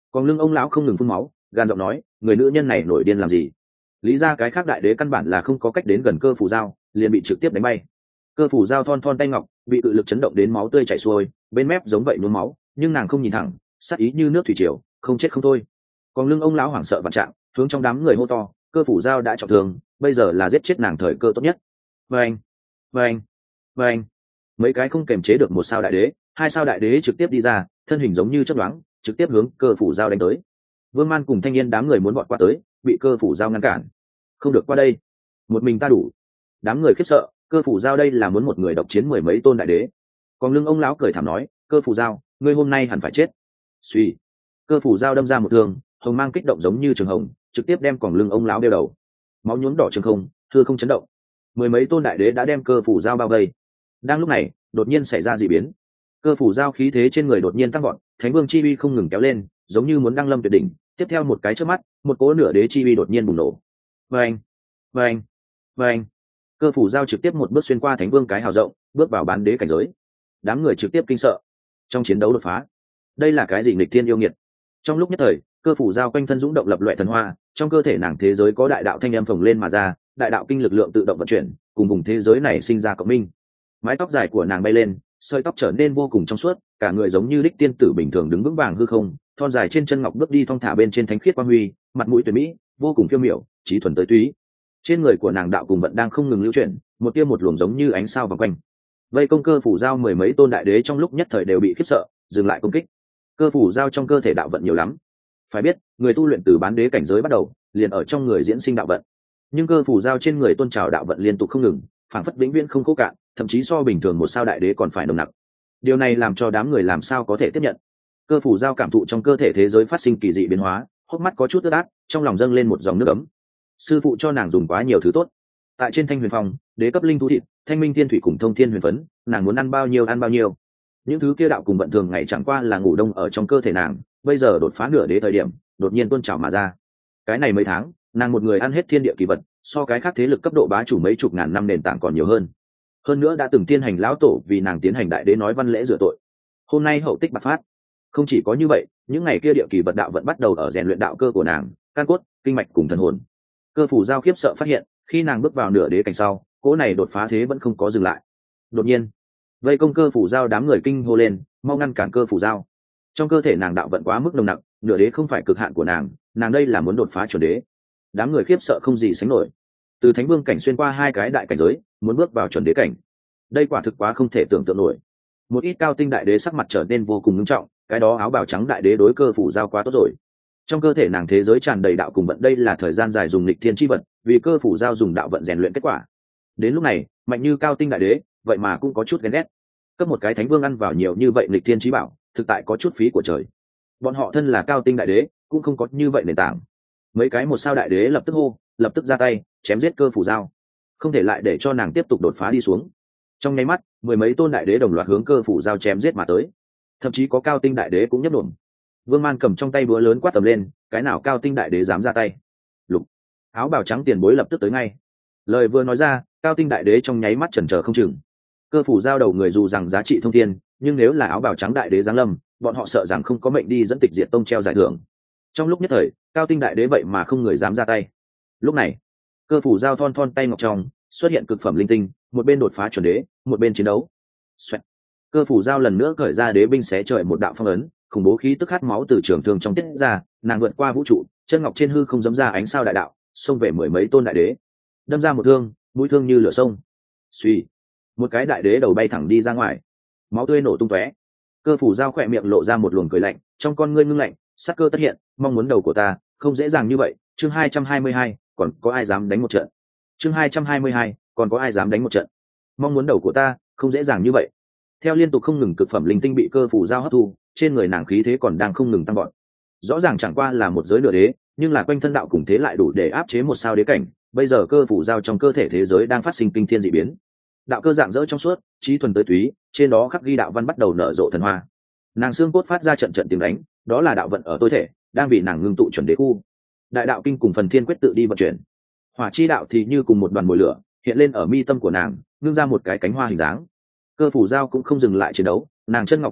S1: Còn lưng ông lão không ngừng phun máu, gan giọng nói, người nữ nhân này nổi điên làm gì? Lý ra cái khác đại đế căn bản là không có cách đến gần cơ phủ dao, liền bị trực tiếp đánh bay. Cơ phủ dao thon thon tay ngọc bị cự lực chấn động đến máu tươi chảy xuôi, bên mép giống vậy nhuốm máu, nhưng nàng không nhìn thẳng, sát ý như nước thủy triều, không chết không thôi. Còn lưng ông lão hoảng sợ vạn trạng, hướng trong đám người hô to, cơ phủ dao đã trọng thương, bây giờ là giết chết nàng thời cơ tốt nhất. Vâng, vâng, vâng. Mấy cái không kềm chế được một sao đại đế, hai sao đại đế trực tiếp đi ra, thân hình giống như chớp nhoáng, trực tiếp hướng cơ phủ dao đánh tới. Vương Man cùng thanh niên đám người muốn vọt qua tới, bị cơ phủ dao ngăn cản. Không được qua đây, một mình ta đủ. Đám người khiếp sợ, cơ phủ dao đây là muốn một người độc chiến mười mấy tôn đại đế. Còn lưng ông lão cười thảm nói, cơ phủ dao, ngươi hôm nay hẳn phải chết. Suy, cơ phủ dao đâm ra một thương, hồng mang kích động giống như trường hồng, trực tiếp đem còn lưng ông lão đeo đầu. Máu nhuốm đỏ trường không, thưa không chấn động. Mười mấy tôn đại đế đã đem cơ phủ dao bao vây. Đang lúc này, đột nhiên xảy ra dị biến. Cơ phủ dao khí thế trên người đột nhiên tăng vọt, thánh vương chi uy không ngừng kéo lên, giống như muốn đăng lâm tuyệt đỉnh. Tiếp theo một cái chớp mắt, một cỗ nửa đế chi uy đột nhiên bùng nổ. Vâng, vâng, vâng. Cơ phủ dao trực tiếp một bước xuyên qua thánh vương cái hào rộng, bước vào bán đế cảnh giới. Đám người trực tiếp kinh sợ. Trong chiến đấu đột phá, đây là cái gì nghịch thiên yêu nghiệt? Trong lúc nhất thời, cơ phủ dao quanh thân dũng động lập loại thần hoa, trong cơ thể nàng thế giới có đại đạo thanh âm phồng lên mà ra, đại đạo kinh lực lượng tự động vận chuyển, cùng vùng thế giới này sinh ra cộng minh. Mái tóc dài của nàng bay lên, sợi tóc trở nên vô cùng trong suốt, cả người giống như đích tiên tử bình thường đứng vững vàng hư không, thon dài trên chân ngọc bước đi thong thả bên trên thánh khiết quang huy, mặt mũi tuyệt mỹ, vô cùng phiêu miểu, trí thuần tới túy. Trên người của nàng đạo cùng vận đang không ngừng lưu chuyển, một tia một luồng giống như ánh sao vòng quanh. Vây công cơ phủ giao mười mấy tôn đại đế trong lúc nhất thời đều bị khiếp sợ, dừng lại công kích. Cơ phủ giao trong cơ thể đạo vận nhiều lắm. Phải biết, người tu luyện từ bán đế cảnh giới bắt đầu, liền ở trong người diễn sinh đạo vận. Nhưng cơ phủ giao trên người tôn trào đạo vận liên tục không ngừng, phảng phất vĩnh viễn không cố cạn, thậm chí so bình thường một sao đại đế còn phải nồng nặc. Điều này làm cho đám người làm sao có thể tiếp nhận. Cơ phủ giao cảm thụ trong cơ thể thế giới phát sinh kỳ dị biến hóa, hốc mắt có chút ướt át, trong lòng dâng lên một dòng nước ấm. Sư phụ cho nàng dùng quá nhiều thứ tốt. Tại trên Thanh Huyền Phong, đế cấp linh thú thịt, Thanh Minh Thiên Thủy cùng Thông Thiên Huyền Phấn, nàng muốn ăn bao nhiêu ăn bao nhiêu. Những thứ kia đạo cùng vận thường ngày chẳng qua là ngủ đông ở trong cơ thể nàng, bây giờ đột phá nửa đế thời điểm, đột nhiên tuôn trào mà ra. Cái này mấy tháng, nàng một người ăn hết thiên địa kỳ vật, so cái khác thế lực cấp độ bá chủ mấy chục ngàn năm nền tảng còn nhiều hơn. Hơn nữa đã từng tiên hành lão tổ vì nàng tiến hành đại đế nói văn lễ rửa tội. Hôm nay hậu tích bạc phát. Không chỉ có như vậy, những ngày kia địa kỳ vật đạo vẫn bắt đầu ở rèn luyện đạo cơ của nàng, can cốt, kinh mạch cùng thần hồn. Cơ phủ giao khiếp sợ phát hiện, khi nàng bước vào nửa đế cảnh sau, cỗ này đột phá thế vẫn không có dừng lại. Đột nhiên, vây công cơ phủ giao đám người kinh hô lên, mau ngăn cản cơ phủ giao. Trong cơ thể nàng đạo vận quá mức nồng nặc, nửa đế không phải cực hạn của nàng đây là muốn đột phá chuẩn đế. Đám người khiếp sợ không gì sánh nổi. Từ thánh vương cảnh xuyên qua hai cái đại cảnh giới, muốn bước vào chuẩn đế cảnh, đây quả thực quá không thể tưởng tượng nổi. Một ít cao tinh đại đế sắc mặt trở nên vô cùng nghiêm trọng, cái đó áo bào trắng đại đế đối cơ phủ giao quá tốt rồi. Trong cơ thể nàng thế giới tràn đầy đạo cùng vận, đây là thời gian dài dùng lịch thiên chi vật, vì cơ phủ giao dùng đạo vận rèn luyện kết quả. Đến lúc này, mạnh như cao tinh đại đế, vậy mà cũng có chút ghen ghét. Cấp một cái thánh vương ăn vào nhiều như vậy lịch thiên chi bảo, thực tại có chút phí của trời. Bọn họ thân là cao tinh đại đế, cũng không có như vậy nền tảng. Mấy cái một sao đại đế lập tức hô, lập tức ra tay chém giết cơ phủ giao, không thể lại để cho nàng tiếp tục đột phá đi xuống. Trong nháy mắt, mười mấy tôn đại đế đồng loạt hướng cơ phủ giao chém giết mà tới, thậm chí có cao tinh đại đế cũng nhấp đổm. Vương Man cầm trong tay búa lớn quát tầm lên, cái nào cao tinh đại đế dám ra tay? Lục, áo bào trắng tiền bối lập tức tới ngay. Lời vừa nói ra, cao tinh đại đế trong nháy mắt chần chờ không chừng. Cơ phủ giao đầu người dù rằng giá trị thông thiên, nhưng nếu là áo bào trắng đại đế giáng lâm, bọn họ sợ rằng không có mệnh đi dẫn tịch diệt tông treo giải thưởng. Trong lúc nhất thời, cao tinh đại đế vậy mà không người dám ra tay. Lúc này, cơ phủ giao thon thon tay ngọc trong xuất hiện cực phẩm linh tinh, một bên đột phá chuẩn đế, một bên chiến đấu. Xoẹt. Cơ phủ giao lần nữa cởi ra đế binh xé trời một đạo phong ấn, khủng bố khí tức khát máu từ trường thương trong tiết ra, nàng vượt qua vũ trụ, chân ngọc trên hư không giẫm ra ánh sao đại đạo, xông về mười mấy tôn đại đế, đâm ra một thương, mũi thương như lửa sông. Suy, một cái đại đế đầu bay thẳng đi ra ngoài, máu tươi nổ tung tóe. Cơ phủ giao khỏe miệng lộ ra một luồng cười lạnh, trong con ngươi ngưng lạnh, sát cơ tất hiện, mong muốn đầu của ta, không dễ dàng như vậy. Chương 222, còn có ai dám đánh một trận? Chương 222, còn có ai dám đánh một trận? Mong muốn đầu của ta, không dễ dàng như vậy. Theo liên tục không ngừng cực phẩm linh tinh bị cơ phủ giao hấp thu, trên người nàng khí thế còn đang không ngừng tăng vọt. Rõ ràng chẳng qua là một giới nửa đế, nhưng là quanh thân đạo cùng thế lại đủ để áp chế một sao đế cảnh. Bây giờ cơ phủ giao trong cơ thể thế giới đang phát sinh kinh thiên dị biến. Đạo cơ dạng dỡ trong suốt, trí thuần tới túy, trên đó khắc ghi đạo văn bắt đầu nở rộ thần hoa. Nàng xương cốt phát ra trận trận tiếng đánh, đó là đạo vận ở tối thể, đang vì nàng ngưng tụ chuẩn đế khu. Đại đạo kinh cùng phần thiên quyết tự đi vận chuyển. Hỏa chi đạo thì như cùng một đoàn mồi lửa, hiện lên ở mi tâm của nàng, ngưng ra một cái cánh hoa hình dáng. Cơ phủ giao cũng không dừng lại chiến đấu, nàng chân ngọc nhẹ đạp,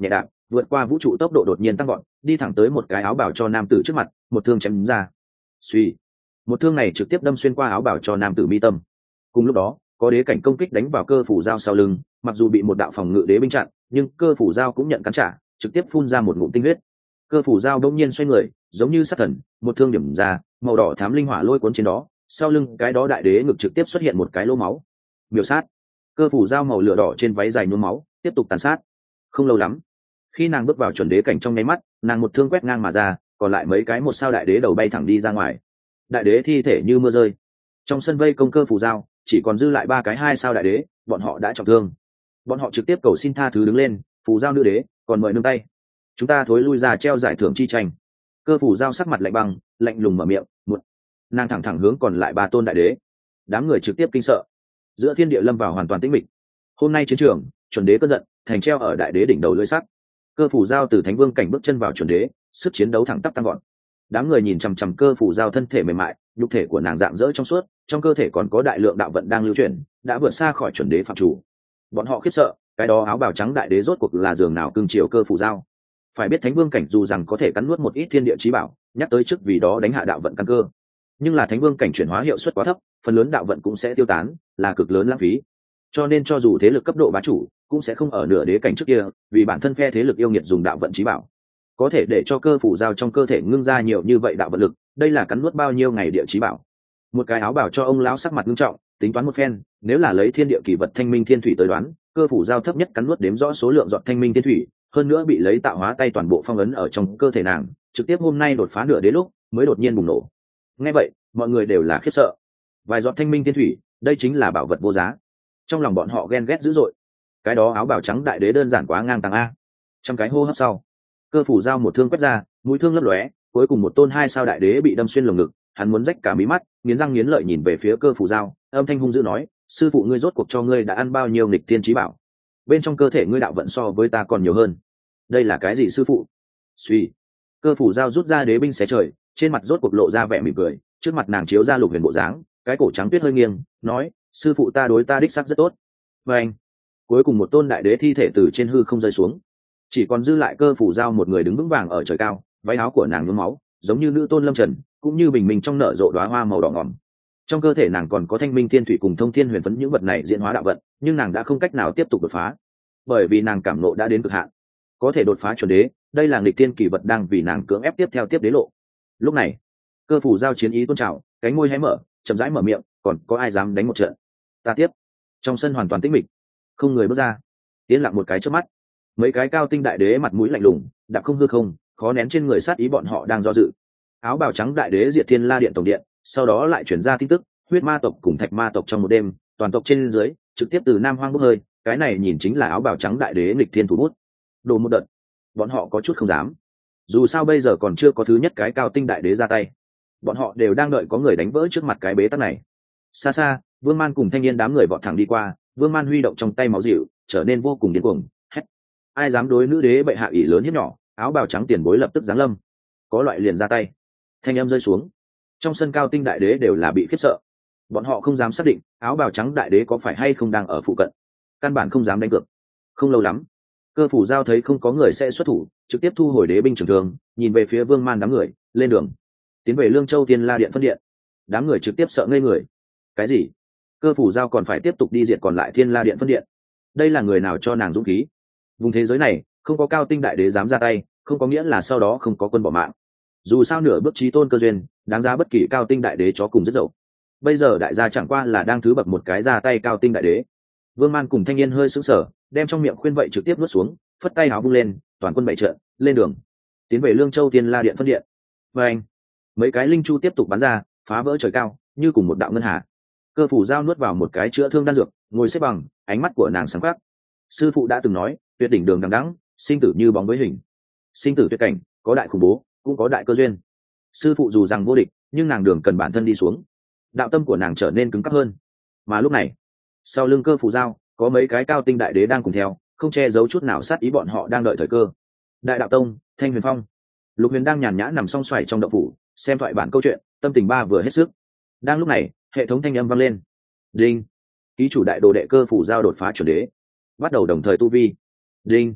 S1: vượt qua vũ trụ tốc độ đột nhiên tăng gọn, đi thẳng tới một cái áo bào cho nam tử trước mặt, một thương chém đúng ra. Suy, một thương này trực tiếp đâm xuyên qua áo bào cho nam tử mi tâm. Cùng lúc đó, có đế cảnh công kích đánh vào cơ phủ dao sau lưng, mặc dù bị một đạo phòng ngự đế binh chặn, nhưng cơ phủ dao cũng nhận cắn trả, trực tiếp phun ra một ngụm tinh huyết. Cơ phủ dao đột nhiên xoay người, giống như sát thần, một thương điểm ra, màu đỏ thám linh hỏa lôi cuốn trên đó, sau lưng cái đó đại đế ngực trực tiếp xuất hiện một cái lỗ máu. Miểu sát. Cơ phủ dao màu lửa đỏ trên váy dài nhuốm máu, tiếp tục tàn sát. Không lâu lắm, khi nàng bước vào chuẩn đế cảnh trong nháy mắt, nàng một thương quét ngang mà ra, còn lại mấy cái một sao đại đế đầu bay thẳng đi ra ngoài. Đại đế thi thể như mưa rơi. Trong sân vây công cơ phủ dao, chỉ còn dư lại ba cái hai sao đại đế, bọn họ đã trọng thương. Bọn họ trực tiếp cầu xin tha thứ đứng lên, phù giao nữ đế, còn mời nương tay. Chúng ta thối lui ra treo giải thưởng chi tranh. Cơ phủ giao sắc mặt lạnh băng, lạnh lùng mở miệng, một. Nàng thẳng thẳng hướng còn lại ba tôn đại đế. Đám người trực tiếp kinh sợ. Giữa thiên địa lâm vào hoàn toàn tĩnh mịch. Hôm nay chiến trường, chuẩn đế cơn giận, thành treo ở đại đế đỉnh đầu lưỡi sắt. Cơ phủ giao từ thánh vương cảnh bước chân vào chuẩn đế, sức chiến đấu thẳng tắp tăng gọn. Đám người nhìn chằm chằm cơ phủ giao thân thể mềm mại, nhục thể của nàng rạng rỡ trong suốt, trong cơ thể còn có đại lượng đạo vận đang lưu chuyển, đã vượt xa khỏi chuẩn đế phạm chủ. Bọn họ khiếp sợ, cái đó áo bào trắng đại đế rốt cuộc là giường nào cương triều cơ phủ giao. Phải biết thánh vương cảnh dù rằng có thể cắn nuốt một ít thiên địa chí bảo, nhắc tới trước vì đó đánh hạ đạo vận căn cơ, nhưng là thánh vương cảnh chuyển hóa hiệu suất quá thấp, phần lớn đạo vận cũng sẽ tiêu tán, là cực lớn lãng phí. Cho nên cho dù thế lực cấp độ bá chủ, cũng sẽ không ở nửa đế cảnh trước kia, vì bản thân phe thế lực yêu nghiệt dùng đạo vận chí bảo, có thể để cho cơ phủ giao trong cơ thể ngưng ra nhiều như vậy đạo vận lực, đây là cắn nuốt bao nhiêu ngày địa chí bảo. Một cái áo bảo cho ông lão sắc mặt nghiêm trọng, tính toán một phen, nếu là lấy thiên địa kỳ vật thanh minh thiên thủy tới đoán, cơ phủ giao thấp nhất cắn nuốt đếm rõ số lượng giọt thanh minh thiên thủy, hơn nữa bị lấy tạo hóa tay toàn bộ phong ấn ở trong cơ thể nàng, trực tiếp hôm nay đột phá nửa đế lúc mới đột nhiên bùng nổ. Nghe vậy, mọi người đều là khiếp sợ. Vài giọt thanh minh thiên thủy, đây chính là bảo vật vô giá. Trong lòng bọn họ ghen ghét dữ dội. Cái đó áo bào trắng đại đế đơn giản quá ngang tàng a. Trong cái hô hấp sau, cơ phủ giao một thương quét ra, mũi thương lấp lóe, cuối cùng một tôn hai sao đại đế bị đâm xuyên lồng ngực, hắn muốn rách cả mí mắt, nghiến răng nghiến lợi nhìn về phía cơ phủ giao, âm thanh hung dữ nói, sư phụ ngươi rốt cuộc cho ngươi đã ăn bao nhiêu nghịch tiên chí bảo? Bên trong cơ thể ngươi đạo vận so với ta còn nhiều hơn. Đây là cái gì sư phụ? Suy. Cơ phủ giao rút ra đế binh xé trời, trên mặt rốt cuộc lộ ra vẻ mỉm cười, trước mặt nàng chiếu ra lục huyền bộ dáng, cái cổ trắng tuyết hơi nghiêng, nói, sư phụ ta đối ta đích sắc rất tốt. Và anh. Cuối cùng một tôn đại đế thi thể từ trên hư không rơi xuống, chỉ còn dư lại cơ phủ giao một người đứng vững vàng ở trời cao, váy áo của nàng nhuốm máu, giống như nữ tôn lâm trần, cũng như bình minh trong nở rộ đóa hoa màu đỏ ngỏm. Trong cơ thể nàng còn có thanh minh thiên thủy cùng thông thiên huyền phấn những vật này diễn hóa đạo vận, nhưng nàng đã không cách nào tiếp tục đột phá, bởi vì nàng cảm nộ đã đến cực hạn, có thể đột phá chuẩn đế, đây là nghịch tiên kỳ vật đang vì nàng cưỡng ép tiếp theo tiếp đế lộ. Lúc này, cơ phủ giao chiến ý tôn trào, cánh môi hé mở, chậm rãi mở miệng, còn có ai dám đánh một trận? Ta tiếp. Trong sân hoàn toàn tĩnh mịch, không người bước ra, yên lặng một cái trước mắt. Mấy cái cao tinh đại đế mặt mũi lạnh lùng, đạp không hư không, khó nén trên người sát ý bọn họ đang do dự. Áo bào trắng đại đế diệt thiên la điện tổng điện, sau đó lại chuyển ra tin tức, huyết ma tộc cùng thạch ma tộc trong một đêm, toàn tộc trên dưới trực tiếp từ nam hoang bốc hơi, cái này nhìn chính là áo bào trắng đại đế nghịch thiên thủ bút. Đồ một đợt, bọn họ có chút không dám. Dù sao bây giờ còn chưa có thứ nhất cái cao tinh đại đế ra tay, bọn họ đều đang đợi có người đánh vỡ trước mặt cái bế tắc này. Xa xa, Vương Man cùng thanh niên đám người vọt thẳng đi qua, Vương Man huy động trong tay máu dịu, trở nên vô cùng điên cuồng. Hét. Ai dám đối nữ đế bệ hạ ỷ lớn hiếp nhỏ? Áo bào trắng tiền bối lập tức giáng lâm, có loại liền ra tay. Thanh âm rơi xuống, trong sân cao tinh đại đế đều là bị khiếp sợ. Bọn họ không dám xác định áo bào trắng đại đế có phải hay không đang ở phụ cận, căn bản không dám đánh cược. Không lâu lắm, cơ phủ giao thấy không có người sẽ xuất thủ, trực tiếp thu hồi đế binh trường thương, nhìn về phía Vương Man đám người, lên đường tiến về Lương Châu Tiên La Điện phân điện. Đám người trực tiếp sợ ngây người. Cái gì? Cơ phủ giao còn phải tiếp tục đi diệt còn lại Thiên La Điện phân điện? Đây là người nào cho nàng dũng khí? Vùng thế giới này không có cao tinh đại đế dám ra tay, không có nghĩa là sau đó không có quân bỏ mạng. Dù sao nửa bước chí tôn cơ duyên, đáng giá bất kỳ cao tinh đại đế chó cùng rất dậu. Bây giờ đại gia chẳng qua là đang thứ bậc một cái ra tay cao tinh đại đế. Vương Man cùng thanh niên hơi sững sờ, đem trong miệng khuyên vậy trực tiếp nuốt xuống, phất tay áo vung lên, toàn quân bày trận, lên đường tiến về Lương Châu Tiên La Điện phân điện. Và anh, mấy cái linh chu tiếp tục bắn ra, phá vỡ trời cao, như cùng một đạo ngân hà. Cơ phủ giao nuốt vào một cái chữa thương đan dược, ngồi xếp bằng, ánh mắt của nàng sáng quắc. Sư phụ đã từng nói, tuyệt đỉnh đường đằng đẵng, sinh tử như bóng với hình. Sinh tử tuyệt cảnh, có đại khủng bố, cũng có đại cơ duyên. Sư phụ dù rằng vô địch, nhưng nàng đường cần bản thân đi xuống. Đạo tâm của nàng trở nên cứng cáp hơn. Mà lúc này, sau lưng cơ phủ giao, có mấy cái cao tinh đại đế đang cùng theo, không che giấu chút nào sát ý, bọn họ đang đợi thời cơ. Đại đạo tông, Thanh Huyền Phong, Lục Huyền đang nhàn nhã nằm song xoài trong động phủ, xem thoại bản câu chuyện, tâm tình ba vừa hết sức. Đang lúc này, hệ thống thanh âm vang lên. Đinh. Ký chủ đại đồ đệ cơ phủ giao đột phá chuẩn đế, bắt đầu đồng thời tu vi. Đinh.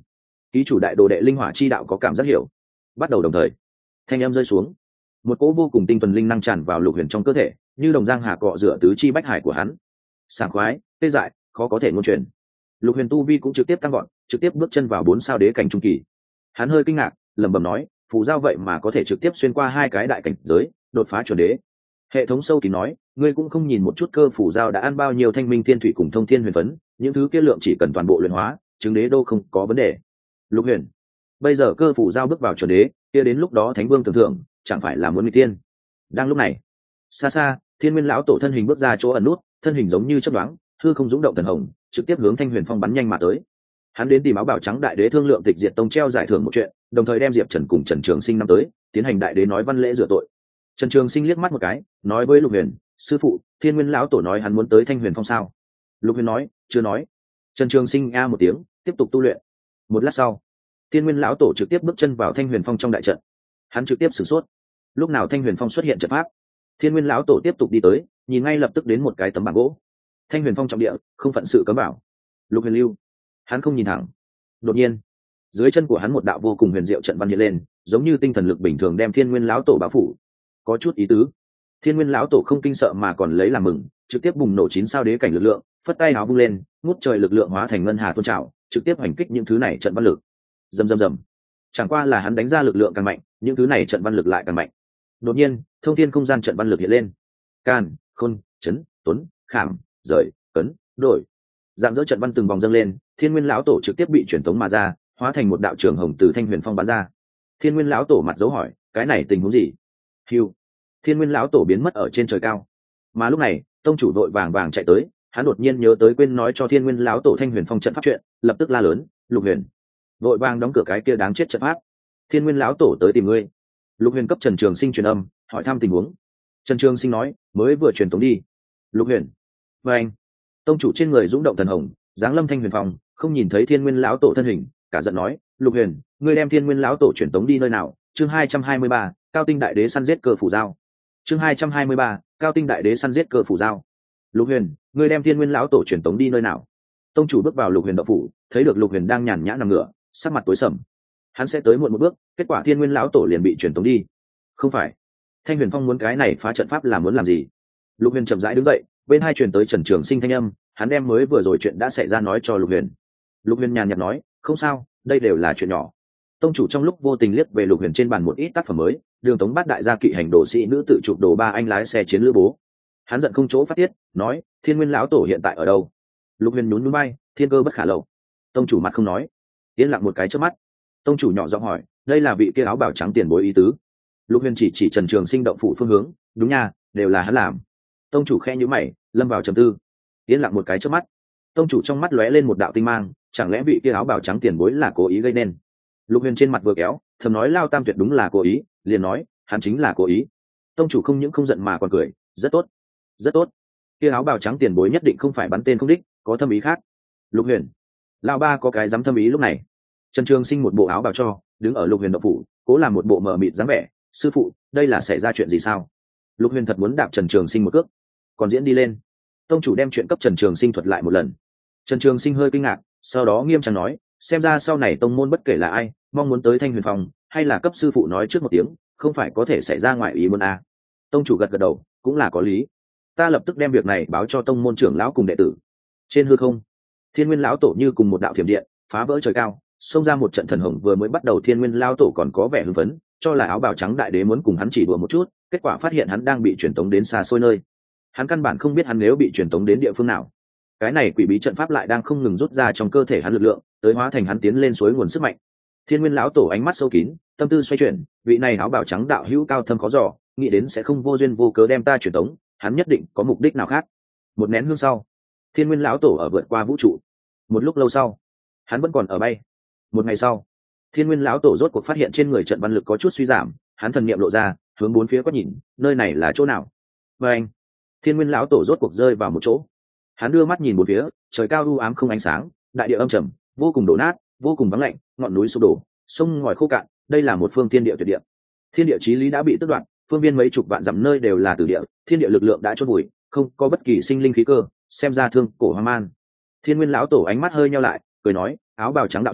S1: ký chủ đại đồ đệ linh hỏa chi đạo có cảm giác hiểu. Bắt đầu đồng thời, thanh âm rơi xuống, một cỗ vô cùng tinh thuần linh năng tràn vào Lục Huyền trong cơ thể, như đồng giang hà cọ rửa tứ chi bách hải của hắn. Sảng khoái, tê dại, khó có thể ngôn truyền. Lục Huyền tu vi cũng trực tiếp tăng gọn, trực tiếp bước chân vào 4 sao đế cảnh trung kỳ. Hắn hơi kinh ngạc, lẩm bẩm nói, phù giao vậy mà có thể trực tiếp xuyên qua 2 cái đại cảnh giới, đột phá chuẩn đế. Hệ thống sâu kín nói, ngươi cũng không nhìn một chút cơ phù giao đã ăn bao nhiêu thanh minh thiên thủy cùng thông thiên huyền phấn, những thứ kia lượng chỉ cần toàn bộ luyện hóa, chứng đế đô không có vấn đề. Lục Huyền, bây giờ cơ phù giao bước vào chuẩn đế, kia đến lúc đó thánh vương tưởng thưởng, chẳng phải là muốn nguy tiên. Đang lúc này, xa xa, Thiên Nguyên lão tổ thân hình bước ra chỗ ẩn nút, thân hình giống như chớp nhoáng, hư không dũng động thần hồng, trực tiếp hướng Thanh Huyền Phong bắn nhanh mà tới. Hắn đến tìm áo bào trắng đại đế thương lượng tịch diệt tông treo giải thưởng một chuyện, đồng thời đem Diệp Trần cùng Trần Trường Sinh năm tới, tiến hành đại đế nói văn lễ rửa tội. Trần Trường Sinh liếc mắt một cái, nói với Lục Huyền, sư phụ, Thiên Nguyên lão tổ nói hắn muốn tới Thanh Huyền Phong sao? Lục Huyền nói, chưa nói. Trần Trường Sinh a một tiếng, tiếp tục tu luyện. Một lát sau, Thiên Nguyên lão tổ trực tiếp bước chân vào Thanh Huyền Phong trong đại trận. Hắn trực tiếp sử sốt. Lúc nào Thanh Huyền Phong xuất hiện trận pháp, Thiên Nguyên lão tổ tiếp tục đi tới, nhìn ngay lập tức đến một cái tấm bảng gỗ. Thanh Huyền Phong trọng địa, không phận sự cấm bảo. Lục Huyền lưu. Hắn không nhìn thẳng. Đột nhiên, dưới chân của hắn một đạo vô cùng huyền diệu trận văn hiện lên, giống như tinh thần lực bình thường đem Thiên Nguyên lão tổ bao phủ. Có chút ý tứ. Thiên Nguyên lão tổ không kinh sợ mà còn lấy làm mừng, trực tiếp bùng nổ 9 sao đế cảnh lực lượng, phất tay áo vung lên, ngút trời lực lượng hóa thành ngân hà tuôn trào, trực tiếp hành kích những thứ này trận văn lực. Rầm rầm rầm. Chẳng qua là hắn đánh ra lực lượng càng mạnh, những thứ này trận văn lực lại càng mạnh. Đột nhiên, thông thiên không gian trận văn lực hiện lên. Can, khôn, chấn, tuấn, khảm, rời, cấn, đổi. Dạng dỡ trận văn từng vòng dâng lên, Thiên Nguyên lão tổ trực tiếp bị truyền tống mà ra, hóa thành một đạo trường hồng từ Thanh Huyền Phong bắn ra. Thiên Nguyên lão tổ mặt dấu hỏi, cái này tình huống gì? Hưu. Thiên Nguyên lão tổ biến mất ở trên trời cao. Mà lúc này, tông chủ đội vàng vàng chạy tới, hắn đột nhiên nhớ tới quên nói cho Thiên Nguyên lão tổ Thanh Huyền Phong trận pháp chuyện, lập tức la lớn, Lục Huyền, vội vàng đóng cửa cái kia đáng chết trận pháp. Thiên Nguyên lão tổ tới tìm ngươi. Lục Huyền cấp Trần Trường Sinh truyền âm, hỏi thăm tình huống. Trần Trường Sinh nói, mới vừa truyền tống đi. Lục Huyền, và anh, tông chủ trên người dũng động thần hồng, giáng lâm Thanh Huyền Phong, không nhìn thấy Thiên Nguyên lão tổ thân hình, cả giận nói, Lục Huyền, ngươi đem Thiên Nguyên lão tổ truyền tống đi nơi nào? Chương 223, Cao Tinh đại đế săn giết cơ phủ giao. Chương 223, Cao Tinh đại đế săn giết cơ phủ giao. Lục Huyền, ngươi đem Thiên Nguyên lão tổ truyền tống đi nơi nào? Tông chủ bước vào Lục Huyền đạo phủ, thấy được Lục Huyền đang nhàn nhã nằm ngửa, sắc mặt tối sầm. Hắn sẽ tới muộn một bước, kết quả Thiên Nguyên lão tổ liền bị truyền tống đi. Không phải, Thanh Huyền Phong muốn cái này phá trận pháp là muốn làm gì? Lục Huyền chậm rãi đứng dậy, bên hai truyền tới Trần Trường Sinh thanh âm, hắn đem mới vừa rồi chuyện đã xảy ra nói cho Lục Huyền. Lục Huyền nhàn nhạt nói, không sao, đây đều là chuyện nhỏ. Tông chủ trong lúc vô tình liếc về Lục Huyền trên bàn một ít tác phẩm mới, Đường Tống Bát đại gia kỵ hành đồ sĩ nữ tự chụp đồ 3 anh lái xe chiến lữ bố. Hắn giận không chỗ phát tiết, nói, Thiên Nguyên lão tổ hiện tại ở đâu? Lục Huyền nhún nhún vai, thiên cơ bất khả lậu. Tông chủ mặt không nói, yên lặng một cái chớp mắt. Tông chủ nhỏ giọng hỏi, đây là vị kia áo bào trắng tiền bối ý tứ? Lục Huyền chỉ Trần Trường Sinh động phủ phương hướng, đúng nha, đều là hắn làm. Tông chủ khẽ nhíu mày, lâm vào trầm tư. Yên lặng một cái chớp mắt, tông chủ trong mắt lóe lên một đạo tinh mang, chẳng lẽ vị kia áo bào trắng tiền bối là cố ý gây nên? Lục Huyền trên mặt vừa kéo, thầm nói Lao Tam tuyệt đúng là cố ý, liền nói, hắn chính là cố ý. Tông chủ không những không giận mà còn cười, rất tốt, rất tốt. Kia áo bào trắng tiền bối nhất định không phải bắn tên không đích, có thâm ý khác. Lục Huyền, Lão ba có cái dám thâm ý lúc này. Trần Trường Sinh một bộ áo bào cho, đứng ở Lục Huyền động phủ, cố làm một bộ mờ mịt dáng vẻ. Sư phụ, đây là xảy ra chuyện gì sao? Lục Huyền thật muốn đạp Trần Trường Sinh một cước, còn diễn đi lên. Tông chủ đem chuyện cấp Trần Trường Sinh thuật lại một lần. Trần Trường Sinh hơi kinh ngạc, sau đó nghiêm trang nói, xem ra sau này tông môn bất kể là ai, mong muốn tới Thanh Huyền Phong, hay là cấp sư phụ nói trước một tiếng, không phải có thể xảy ra ngoài ý muốn à. Tông chủ gật gật đầu, cũng là có lý. Ta lập tức đem việc này báo cho tông môn trưởng lão cùng đệ tử. Trên hư không, Thiên Nguyên lão tổ như cùng một đạo thiểm điện, phá vỡ trời cao, xông ra một trận thần hồng. Vừa mới bắt đầu Thiên Nguyên lão tổ còn có vẻ hưng phấn, cho là áo bào trắng đại đế muốn cùng hắn chỉ đùa một chút, kết quả phát hiện hắn đang bị truyền tống đến xa xôi nơi. Hắn căn bản không biết hắn nếu bị truyền tống đến địa phương nào. Cái này quỷ bí trận pháp lại đang không ngừng rút ra trong cơ thể hắn lực lượng, tới hóa thành hắn tiến lên suối nguồn sức mạnh. Thiên Nguyên lão tổ ánh mắt sâu kín, tâm tư xoay chuyển, vị này áo bào trắng đạo hữu cao thâm khó dò, nghĩ đến sẽ không vô duyên vô cớ đem ta truyền tống, hắn nhất định có mục đích nào khác. Một nén hương sau, Thiên Nguyên lão tổ ở vượt qua vũ trụ. Một lúc lâu sau, hắn vẫn còn ở bay. Một ngày sau, Thiên Nguyên lão tổ rốt cuộc phát hiện trên người trận văn lực có chút suy giảm, hắn thần niệm lộ ra, hướng bốn phía quét nhìn, nơi này là chỗ nào? Và anh, Thiên Nguyên lão tổ rốt cuộc rơi vào một chỗ. Hắn đưa mắt nhìn bốn phía, trời cao u ám không ánh sáng, đại địa âm trầm, vô cùng đổ nát, vô cùng vắng lạnh, ngọn núi sụp đổ, sông ngòi khô cạn, đây là một phương thiên địa tuyệt địa. Thiên địa chí lý đã bị tước đoạt, phương viên mấy chục vạn dặm nơi đều là tử địa, thiên địa lực lượng đã chôn vùi, không có bất kỳ sinh linh khí cơ, xem ra thương cổ hoang man. Thiên Nguyên lão tổ ánh mắt hơi nheo lại, cười nói, áo bào trắng đạo hữu,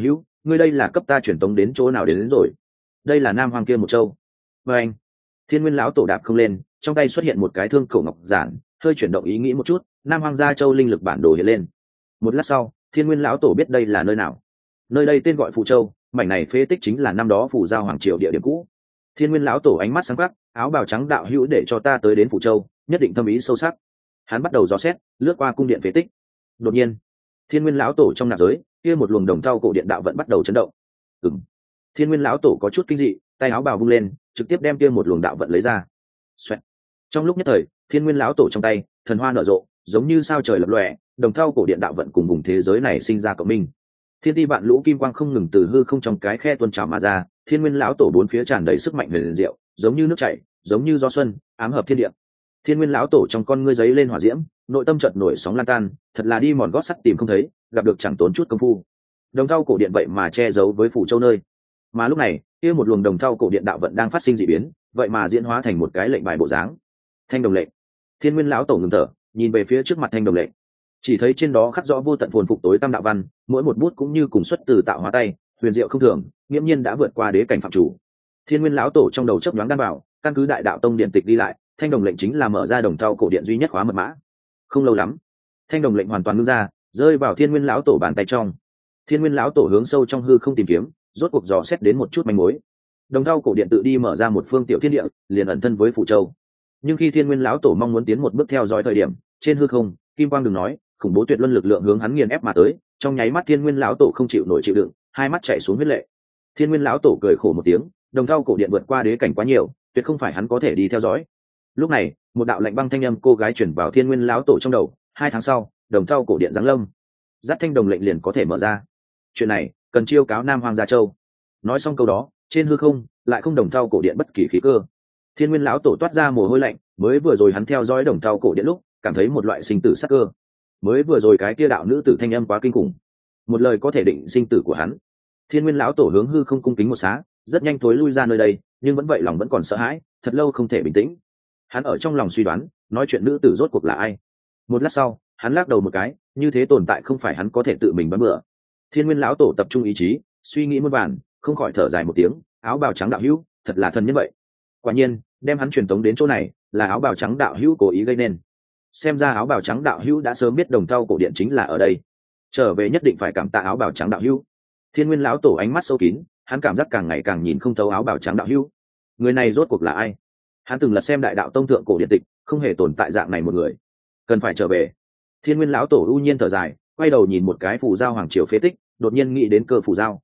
S1: ngươi đây là cấp ta truyền tống đến chỗ nào đến rồi? Đây là Nam Hoang kia một châu. Và anh, Thiên Nguyên lão tổ đạp không lên, trong tay xuất hiện một cái thương khẩu ngọc giản, hơi chuyển động ý nghĩ một chút, Nam Hoang gia châu linh lực bản đồ hiện lên. Một lát sau, Thiên Nguyên lão tổ biết đây là nơi nào. Nơi đây tên gọi Phù Châu, mảnh này phế tích chính là năm đó Phù Giao hoàng triều địa điểm cũ. Thiên Nguyên lão tổ ánh mắt sáng quắc, áo bào trắng đạo hữu để cho ta tới đến Phù Châu, nhất định thâm ý sâu sắc. Hắn bắt đầu dò xét, lướt qua cung điện phế tích. Đột nhiên, Thiên Nguyên lão tổ trong nạp giới, kia một luồng đồng thau cổ điện đạo vẫn bắt đầu chấn động. Ừm. Thiên Nguyên lão tổ có chút kinh dị, tay áo bào vung lên, trực tiếp đem kia một luồng đạo vận lấy ra. Xoẹt. Trong lúc nhất thời, Thiên Nguyên lão tổ trong tay, thần hoa nở rộ, giống như sao trời lập lòe, đồng thau cổ điện đạo vận cùng vùng thế giới này sinh ra cộng minh. Thiên ti vạn lũ kim quang không ngừng từ hư không trong cái khe tuôn trào mà ra, Thiên Nguyên lão tổ bốn phía tràn đầy sức mạnh huyền diệu, giống như nước chảy, giống như gió xuân, ám hợp thiên địa. Thiên Nguyên lão tổ trong con ngươi giấy lên hỏa diễm, nội tâm chợt nổi sóng lan tan, thật là đi mòn gót sắt tìm không thấy, gặp được chẳng tốn chút công phu. Đồng thau cổ điện vậy mà che giấu với phủ châu nơi. Mà lúc này, kia một luồng đồng thau cổ điện đạo vận đang phát sinh dị biến, vậy mà diễn hóa thành một cái lệnh bài bộ dáng. Thanh đồng lệnh. Thiên Nguyên lão tổ ngừng thở, nhìn về phía trước mặt thanh đồng lệnh. Chỉ thấy trên đó khắc rõ vô tận phồn phục tối tam đạo văn, mỗi một bút cũng như cùng xuất từ tạo hóa tay, huyền diệu không thường, nghiễm nhiên đã vượt qua đế cảnh phạm chủ. Thiên Nguyên lão tổ trong đầu chớp nhoáng đan bảo, căn cứ đại đạo tông điện tịch đi lại, thanh đồng lệnh chính là mở ra đồng thau cổ điện duy nhất khóa mật mã. Không lâu lắm, thanh đồng lệnh hoàn toàn ngưng ra, rơi vào Thiên Nguyên lão tổ bàn tay trong. Thiên Nguyên lão tổ hướng sâu trong hư không tìm kiếm, rốt cuộc dò xét đến một chút manh mối. Đồng thau cổ điện tự đi mở ra một phương tiểu thiên địa, liền ẩn thân với phủ châu. Nhưng khi Thiên Nguyên lão tổ mong muốn tiến một bước theo dõi thời điểm, trên hư không, kim quang đừng nói, khủng bố tuyệt luân lực lượng hướng hắn nghiền ép mà tới, trong nháy mắt Thiên Nguyên lão tổ không chịu nổi chịu đựng, hai mắt chảy xuống huyết lệ. Thiên Nguyên lão tổ cười khổ một tiếng, đồng thau cổ điện vượt qua đế cảnh quá nhiều, tuyệt không phải hắn có thể đi theo dõi. Lúc này, một đạo lạnh băng thanh âm cô gái chuyển vào Thiên Nguyên lão tổ trong đầu, 2 tháng sau, đồng thau cổ điện giáng lâm, dắt thanh đồng lệnh liền có thể mở ra. Chuyện này cần chiêu cáo Nam Hoang Gia Châu. Nói xong câu đó, trên hư không lại không đồng thau cổ điện bất kỳ khí cơ. Thiên Nguyên lão tổ toát ra mồ hôi lạnh, mới vừa rồi hắn theo dõi đồng thau cổ điện lúc cảm thấy một loại sinh tử sắc cơ. Mới vừa rồi cái kia đạo nữ tử thanh âm quá kinh khủng, một lời có thể định sinh tử của hắn. Thiên Nguyên lão tổ hướng hư không cung kính một xá, rất nhanh thối lui ra nơi đây, nhưng vẫn vậy lòng vẫn còn sợ hãi, thật lâu không thể bình tĩnh. Hắn ở trong lòng suy đoán, nói chuyện nữ tử rốt cuộc là ai. Một lát sau, hắn lắc đầu một cái, như thế tồn tại không phải hắn có thể tự mình bấm bựa. Thiên Nguyên lão tổ tập trung ý chí, suy nghĩ muôn vàn, không khỏi thở dài một tiếng, áo bào trắng đạo hữu, thật là thần nhân vậy. Quả nhiên, đem hắn truyền tống đến chỗ này, là áo bào trắng đạo hữu cố ý gây nên. Xem ra áo bào trắng đạo hữu đã sớm biết đồng thau cổ điện chính là ở đây. Trở về nhất định phải cảm tạ áo bào trắng đạo hữu. Thiên Nguyên lão tổ ánh mắt sâu kín, hắn cảm giác càng ngày càng nhìn không thấu áo bào trắng đạo hữu. Người này rốt cuộc là ai? Hắn từng lật xem đại đạo tông thượng cổ điện tịch, không hề tồn tại dạng này một người. Cần phải trở về. Thiên Nguyên lão tổ u nhiên thở dài, quay đầu nhìn một cái phù giao hoàng triều phế tích, đột nhiên nghĩ đến cơ phù giao.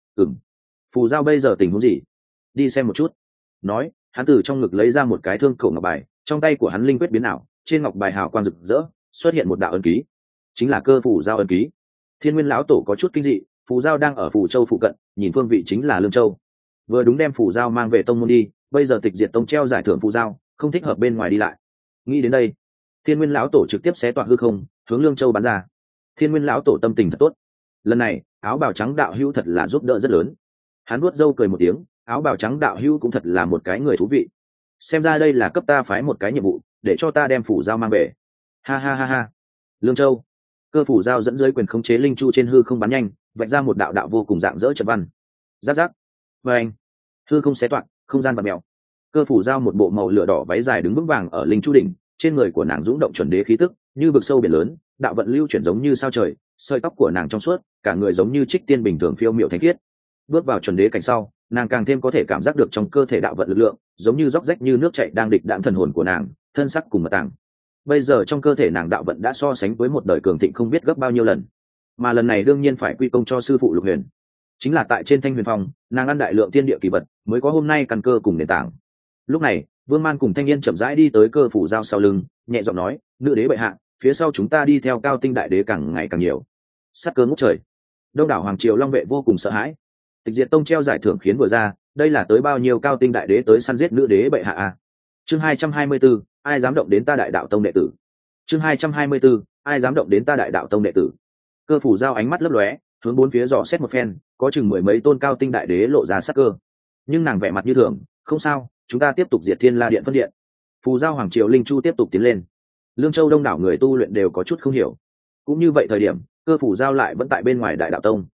S1: Phù giao bây giờ tình huống gì? Đi xem một chút. Nói, hắn từ trong ngực lấy ra một cái thương khẩu ngọc bài, trong tay của hắn linh quyết biến ảo, trên ngọc bài hào quang rực rỡ, xuất hiện một đạo ấn ký, chính là cơ phù giao ấn ký. Thiên Nguyên lão tổ có chút kinh dị, phù giao đang ở phù châu phụ cận, nhìn phương vị chính là Lương Châu. Vừa đúng đem phù giao mang về tông môn đi, bây giờ tịch diệt tông treo giải thưởng phù giao, không thích hợp bên ngoài đi lại. Nghĩ đến đây, Thiên Nguyên lão tổ trực tiếp xé toạc hư không, hướng Lương Châu bắn ra. Thiên Nguyên lão tổ tâm tình thật tốt. Lần này, áo bào trắng đạo hữu thật là giúp đỡ rất lớn. Hắn nuốt râu cười một tiếng, áo bào trắng đạo hữu cũng thật là một cái người thú vị. Xem ra đây là cấp ta phái một cái nhiệm vụ, để cho ta đem phủ giao mang về. Ha ha ha ha. Lương Châu, cơ phủ giao dẫn dưới quyền khống chế linh chu trên hư không bắn nhanh, vạch ra một đạo đạo vô cùng dạng dỡ trận văn. Giáp giáp. Và anh, hư không xé toạc, không gian bật mèo. Cơ phủ giao một bộ màu lửa đỏ váy dài đứng vững vàng ở linh chu đỉnh, trên người của nàng dũng động chuẩn đế khí tức, như vực sâu biển lớn, đạo vận lưu chuyển giống như sao trời, sợi tóc của nàng trong suốt, cả người giống như trích tiên bình thường phiêu miệu thánh khiết. Bước vào chuẩn đế cảnh sau, nàng càng thêm có thể cảm giác được trong cơ thể đạo vận lực lượng, giống như róc rách như nước chảy đang địch đạm thần hồn của nàng, thân sắc cùng mật tàng. Bây giờ trong cơ thể nàng đạo vận đã so sánh với một đời cường thịnh không biết gấp bao nhiêu lần, mà lần này đương nhiên phải quy công cho sư phụ Lục Huyền. Chính là tại trên Thanh Huyền Phong, nàng ăn đại lượng tiên địa kỳ vật, mới có hôm nay căn cơ cùng nền tảng. Lúc này, Vương Man cùng Thanh Niên chậm rãi đi tới cơ phủ giao sau lưng, nhẹ giọng nói, nữ đế bệ hạ, phía sau chúng ta đi theo Cao Tinh đại đế càng ngày càng nhiều. Sát cơ ngút trời. Đông đảo hoàng triều long vệ vô cùng sợ hãi. Tịch diệt tông treo giải thưởng khiến vừa ra, đây là tới bao nhiêu Cao Tinh đại đế tới săn giết nữ đế bệ hạ à? Chương 224, ai dám động đến ta đại đạo tông đệ tử? Chương 224, ai dám động đến ta đại đạo tông đệ tử? Cơ phủ giao ánh mắt lấp lóe, hướng bốn phía dò xét một phen, có chừng mười mấy tôn Cao Tinh đại đế lộ ra sắc cơ. Nhưng nàng vẻ mặt như thường, không sao, chúng ta tiếp tục diệt Thiên La điện phân điện. Phù giao hoàng triều linh chu tiếp tục tiến lên. Lương Châu đông đảo người tu luyện đều có chút không hiểu. Cũng như vậy thời điểm, cơ phủ giao lại vẫn tại bên ngoài đại đạo tông.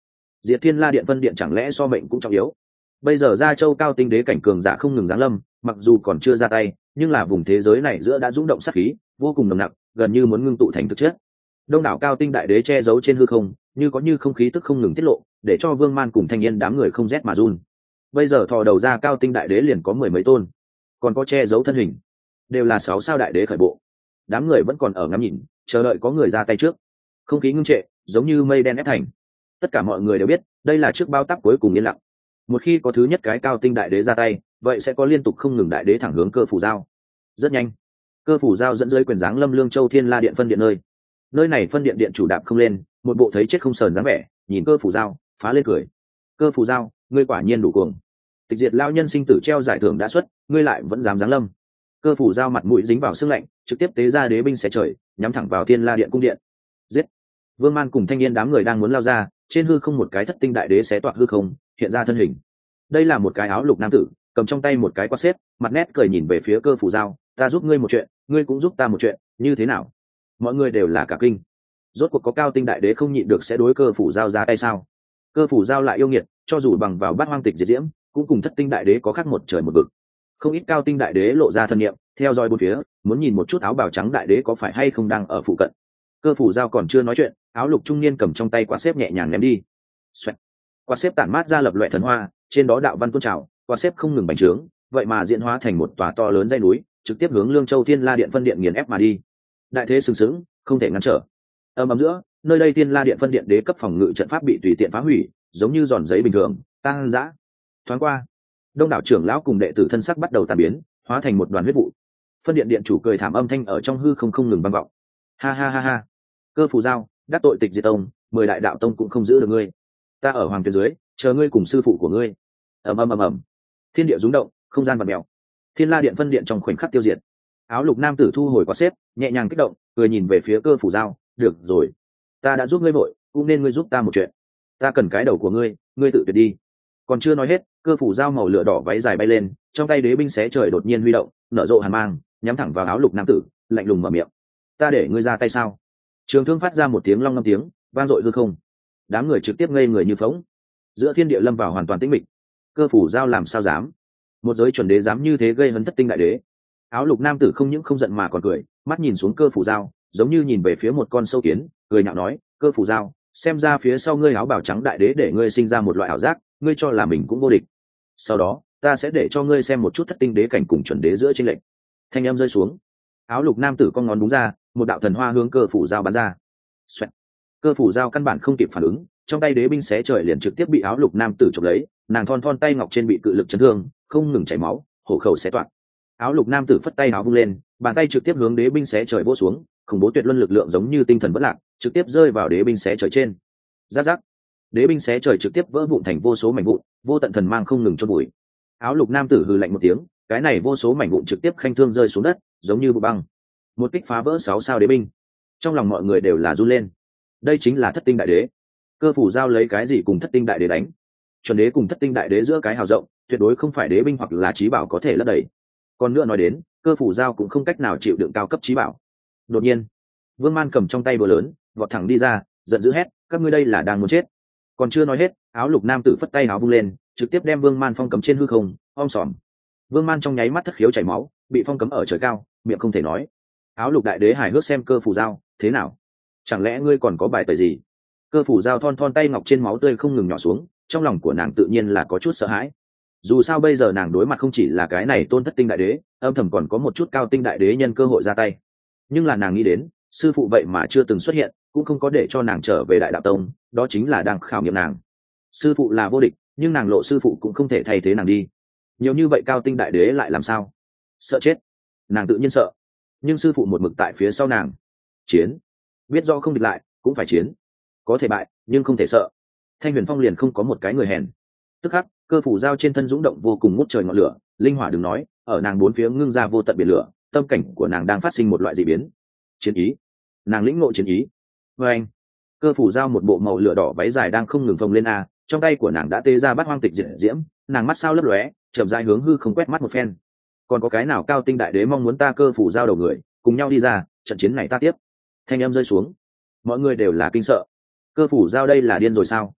S1: Diệt Thiên La Điện phân điện chẳng lẽ so mệnh cũng trọng yếu? Bây giờ Gia Châu cao tinh đế cảnh cường giả không ngừng giáng lâm, mặc dù còn chưa ra tay, nhưng là vùng thế giới này giữa đã rung động sát khí, vô cùng nồng nặc, gần như muốn ngưng tụ thành thực chất. Đông đảo cao tinh đại đế che giấu trên hư không, như có như không khí tức không ngừng tiết lộ, để cho Vương Man cùng Thanh Yên đám người không rét mà run. Bây giờ thò đầu ra cao tinh đại đế liền có mười mấy tôn, còn có che giấu thân hình, đều là 6 sao đại đế khởi bộ. Đám người vẫn còn ở ngắm nhìn, chờ đợi có người ra tay trước. Không khí ngưng trệ, giống như mây đen ép thành. Tất cả mọi người đều biết, đây là trước bao táp cuối cùng yên lặng. Một khi có thứ nhất cái cao tinh đại đế ra tay, vậy sẽ có liên tục không ngừng đại đế thẳng hướng Cơ Phủ Giao. Rất nhanh, Cơ Phủ Giao dẫn dưới quyền dáng lâm Lương Châu Thiên La Điện phân điện nơi này phân điện điện chủ đạp không lên, một bộ thấy chết không sờn dáng vẻ, nhìn Cơ Phủ Giao phá lên cười. Cơ Phủ Giao, ngươi quả nhiên đủ cuồng. Tịch diệt lao nhân sinh tử treo giải thưởng đã xuất, ngươi lại vẫn dám giáng lâm. Cơ Phủ Giao mặt mũi dính vào sương lạnh, trực tiếp tế ra đế binh xé trời, nhắm thẳng vào Thiên La Điện cung điện. Giết! Vương Man cùng Thanh Niên đám người đang muốn lao ra, trên hư không một cái thất tinh đại đế xé toạc hư không, hiện ra thân hình. Đây là một cái áo lục nam tử, cầm trong tay một cái quạt xếp, mặt nét cười nhìn về phía Cơ Phủ Giao, ta giúp ngươi một chuyện, ngươi cũng giúp ta một chuyện, như thế nào? Mọi người đều là cả kinh. Rốt cuộc có cao tinh đại đế không nhịn được sẽ đối Cơ Phủ Giao ra tay sao? Cơ Phủ Giao lại yêu nghiệt, cho dù bằng vào bát hoang tịch diệt diễm, cũng cùng thất tinh đại đế có khác một trời một vực. Không ít cao tinh đại đế lộ ra thân nhiệm, theo dõi bốn phía, muốn nhìn một chút áo bào trắng đại đế có phải hay không đang ở phụ cận. Cơ Phủ Giao còn chưa nói chuyện, áo lục trung niên cầm trong tay quạt xếp nhẹ nhàng ném đi. Xoẹt. Quạt xếp tản mát ra lập loè thần hoa, trên đó đạo văn tuôn trào, quạt xếp không ngừng bành trướng, vậy mà diễn hóa thành một tòa to lớn dãy núi, trực tiếp hướng Lương Châu Thiên La Điện phân điện nghiền ép mà đi. Đại thế sừng sững, không thể ngăn trở. Ầm ầm giữa, nơi đây Thiên La Điện phân điện đế cấp phòng ngự trận pháp bị tùy tiện phá hủy, giống như giòn giấy bình thường, tăng dã. Thoáng qua, đông đảo trưởng lão cùng đệ tử thân sắc bắt đầu tàn biến, hóa thành một đoàn huyết vụ. Phân điện điện chủ cười thảm âm thanh ở trong hư không ngừng vang vọng. Ha ha ha ha. Cơ Phủ Giao, đắc tội tịch diệt tông, 10 đại đạo tông cũng không giữ được ngươi. Ta ở hoàng tuyển dưới, chờ ngươi cùng sư phụ của ngươi. Ầm ầm ầm ầm. Thiên địa rung động, không gian vặn mèo. Thiên La Điện phân điện trong khoảnh khắc tiêu diệt. Áo lục nam tử thu hồi quạt xếp, nhẹ nhàng kích động, cười nhìn về phía Cơ Phủ Giao, được rồi, ta đã giúp ngươi vội, cũng nên ngươi giúp ta một chuyện. Ta cần cái đầu của ngươi, ngươi tự tuyệt đi. Còn chưa nói hết, Cơ Phủ Giao màu lửa đỏ váy dài bay lên, trong tay đế binh xé trời đột nhiên huy động, nở rộ hàn mang, nhắm thẳng vào áo lục nam tử, lạnh lùng mở miệng. Ta để ngươi ra tay sao? Trường thương phát ra một tiếng long ngâm tiếng, vang dội hư không. Đám người trực tiếp ngây người như phỗng. Giữa thiên địa lâm vào hoàn toàn tĩnh mịch. Cơ Phủ Giao làm sao dám? Một giới chuẩn đế dám như thế gây hấn thất tinh đại đế. Áo lục nam tử không những không giận mà còn cười, mắt nhìn xuống Cơ Phủ Giao, giống như nhìn về phía một con sâu kiến, cười nhạo nói, Cơ Phủ Giao, xem ra phía sau ngươi áo bào trắng đại đế để ngươi sinh ra một loại ảo giác, ngươi cho là mình cũng vô địch. Sau đó, ta sẽ để cho ngươi xem một chút thất tinh đế cảnh cùng chuẩn đế giữa chênh lệch. Thanh âm rơi xuống, áo lục nam tử con ngón đúng ra, một đạo thần hoa hướng Cơ Phủ Giao bắn ra. Xoẹt. Cơ Phủ Giao căn bản không kịp phản ứng, trong tay đế binh xé trời liền trực tiếp bị áo lục nam tử chụp lấy, nàng thon thon tay ngọc trên bị cự lực chấn thương, không ngừng chảy máu, hổ khẩu xé toạc. Áo lục nam tử phất tay áo vung lên, bàn tay trực tiếp hướng đế binh xé trời vỗ xuống, khủng bố tuyệt luân lực lượng giống như tinh thần bất lạc, trực tiếp rơi vào đế binh xé trời trên. Rắc rắc. Đế binh xé trời trực tiếp vỡ vụn thành vô số mảnh vụn, vô tận thần mang không ngừng chôn bụi. Áo lục nam tử hừ lạnh một tiếng, cái này vô số mảnh vụn trực tiếp khanh thương rơi xuống đất, giống như bụi băng. Một kích phá vỡ 6 sao đế binh. Trong lòng mọi người đều là run lên. Đây chính là thất tinh đại đế. Cơ Phủ Giao lấy cái gì cùng thất tinh đại đế đánh? Chuẩn đế cùng thất tinh đại đế giữa cái hào rộng, tuyệt đối không phải đế binh hoặc là chí bảo có thể lấp đầy. Còn nữa nói đến, Cơ Phủ Giao cũng không cách nào chịu đựng cao cấp chí bảo. Đột nhiên, Vương Man cầm trong tay búa lớn, vọt thẳng đi ra, giận dữ hét, các ngươi đây là đang muốn chết. Còn chưa nói hết, áo lục nam tử phất tay áo vung lên, trực tiếp đem Vương Man phong cấm trên hư không, om sòm. Vương Man trong nháy mắt thất khiếu chảy máu, bị phong cấm ở trời cao, miệng không thể nói. Áo lục đại đế hài hước xem Cơ Phủ Giao, thế nào? Chẳng lẽ ngươi còn có bài tẩy gì? Cơ Phủ Giao thon thon tay ngọc trên máu tươi không ngừng nhỏ xuống, trong lòng của nàng tự nhiên là có chút sợ hãi. Dù sao bây giờ nàng đối mặt không chỉ là cái này tôn thất tinh đại đế, âm thầm còn có một chút cao tinh đại đế nhân cơ hội ra tay. Nhưng là nàng nghĩ đến, sư phụ vậy mà chưa từng xuất hiện, cũng không có để cho nàng trở về đại đạo tông, đó chính là đang khảo nghiệm nàng. Sư phụ là vô địch, nhưng nàng lộ sư phụ cũng không thể thay thế nàng đi. Nhiều như vậy cao tinh đại đế lại làm sao? Sợ chết. Nàng tự nhiên sợ, nhưng sư phụ một mực tại phía sau nàng. Chiến, biết do không địch lại, cũng phải chiến. Có thể bại, nhưng không thể sợ. Thanh Huyền Phong liền không có một cái người hèn. Tức khắc, Cơ Phủ Giao trên thân dũng động vô cùng ngút trời ngọn lửa, linh hỏa đừng nói, ở nàng bốn phía ngưng ra vô tận biển lửa, tâm cảnh của nàng đang phát sinh một loại dị biến. Chiến ý. Nàng lĩnh ngộ chiến ý. Và anh, Cơ Phủ Giao một bộ màu lửa đỏ váy dài đang không ngừng phồng lên a, trong tay của nàng đã tê ra bát hoang tịch diệt diễm, nàng mắt sao lấp lóe, chậm rãi hướng hư không quét mắt một phen. Còn có cái nào cao tinh đại đế mong muốn ta Cơ Phủ Giao đầu người, cùng nhau đi ra, trận chiến này ta tiếp. Thanh âm rơi xuống, mọi người đều là kinh sợ. Cơ Phủ Giao đây là điên rồi sao?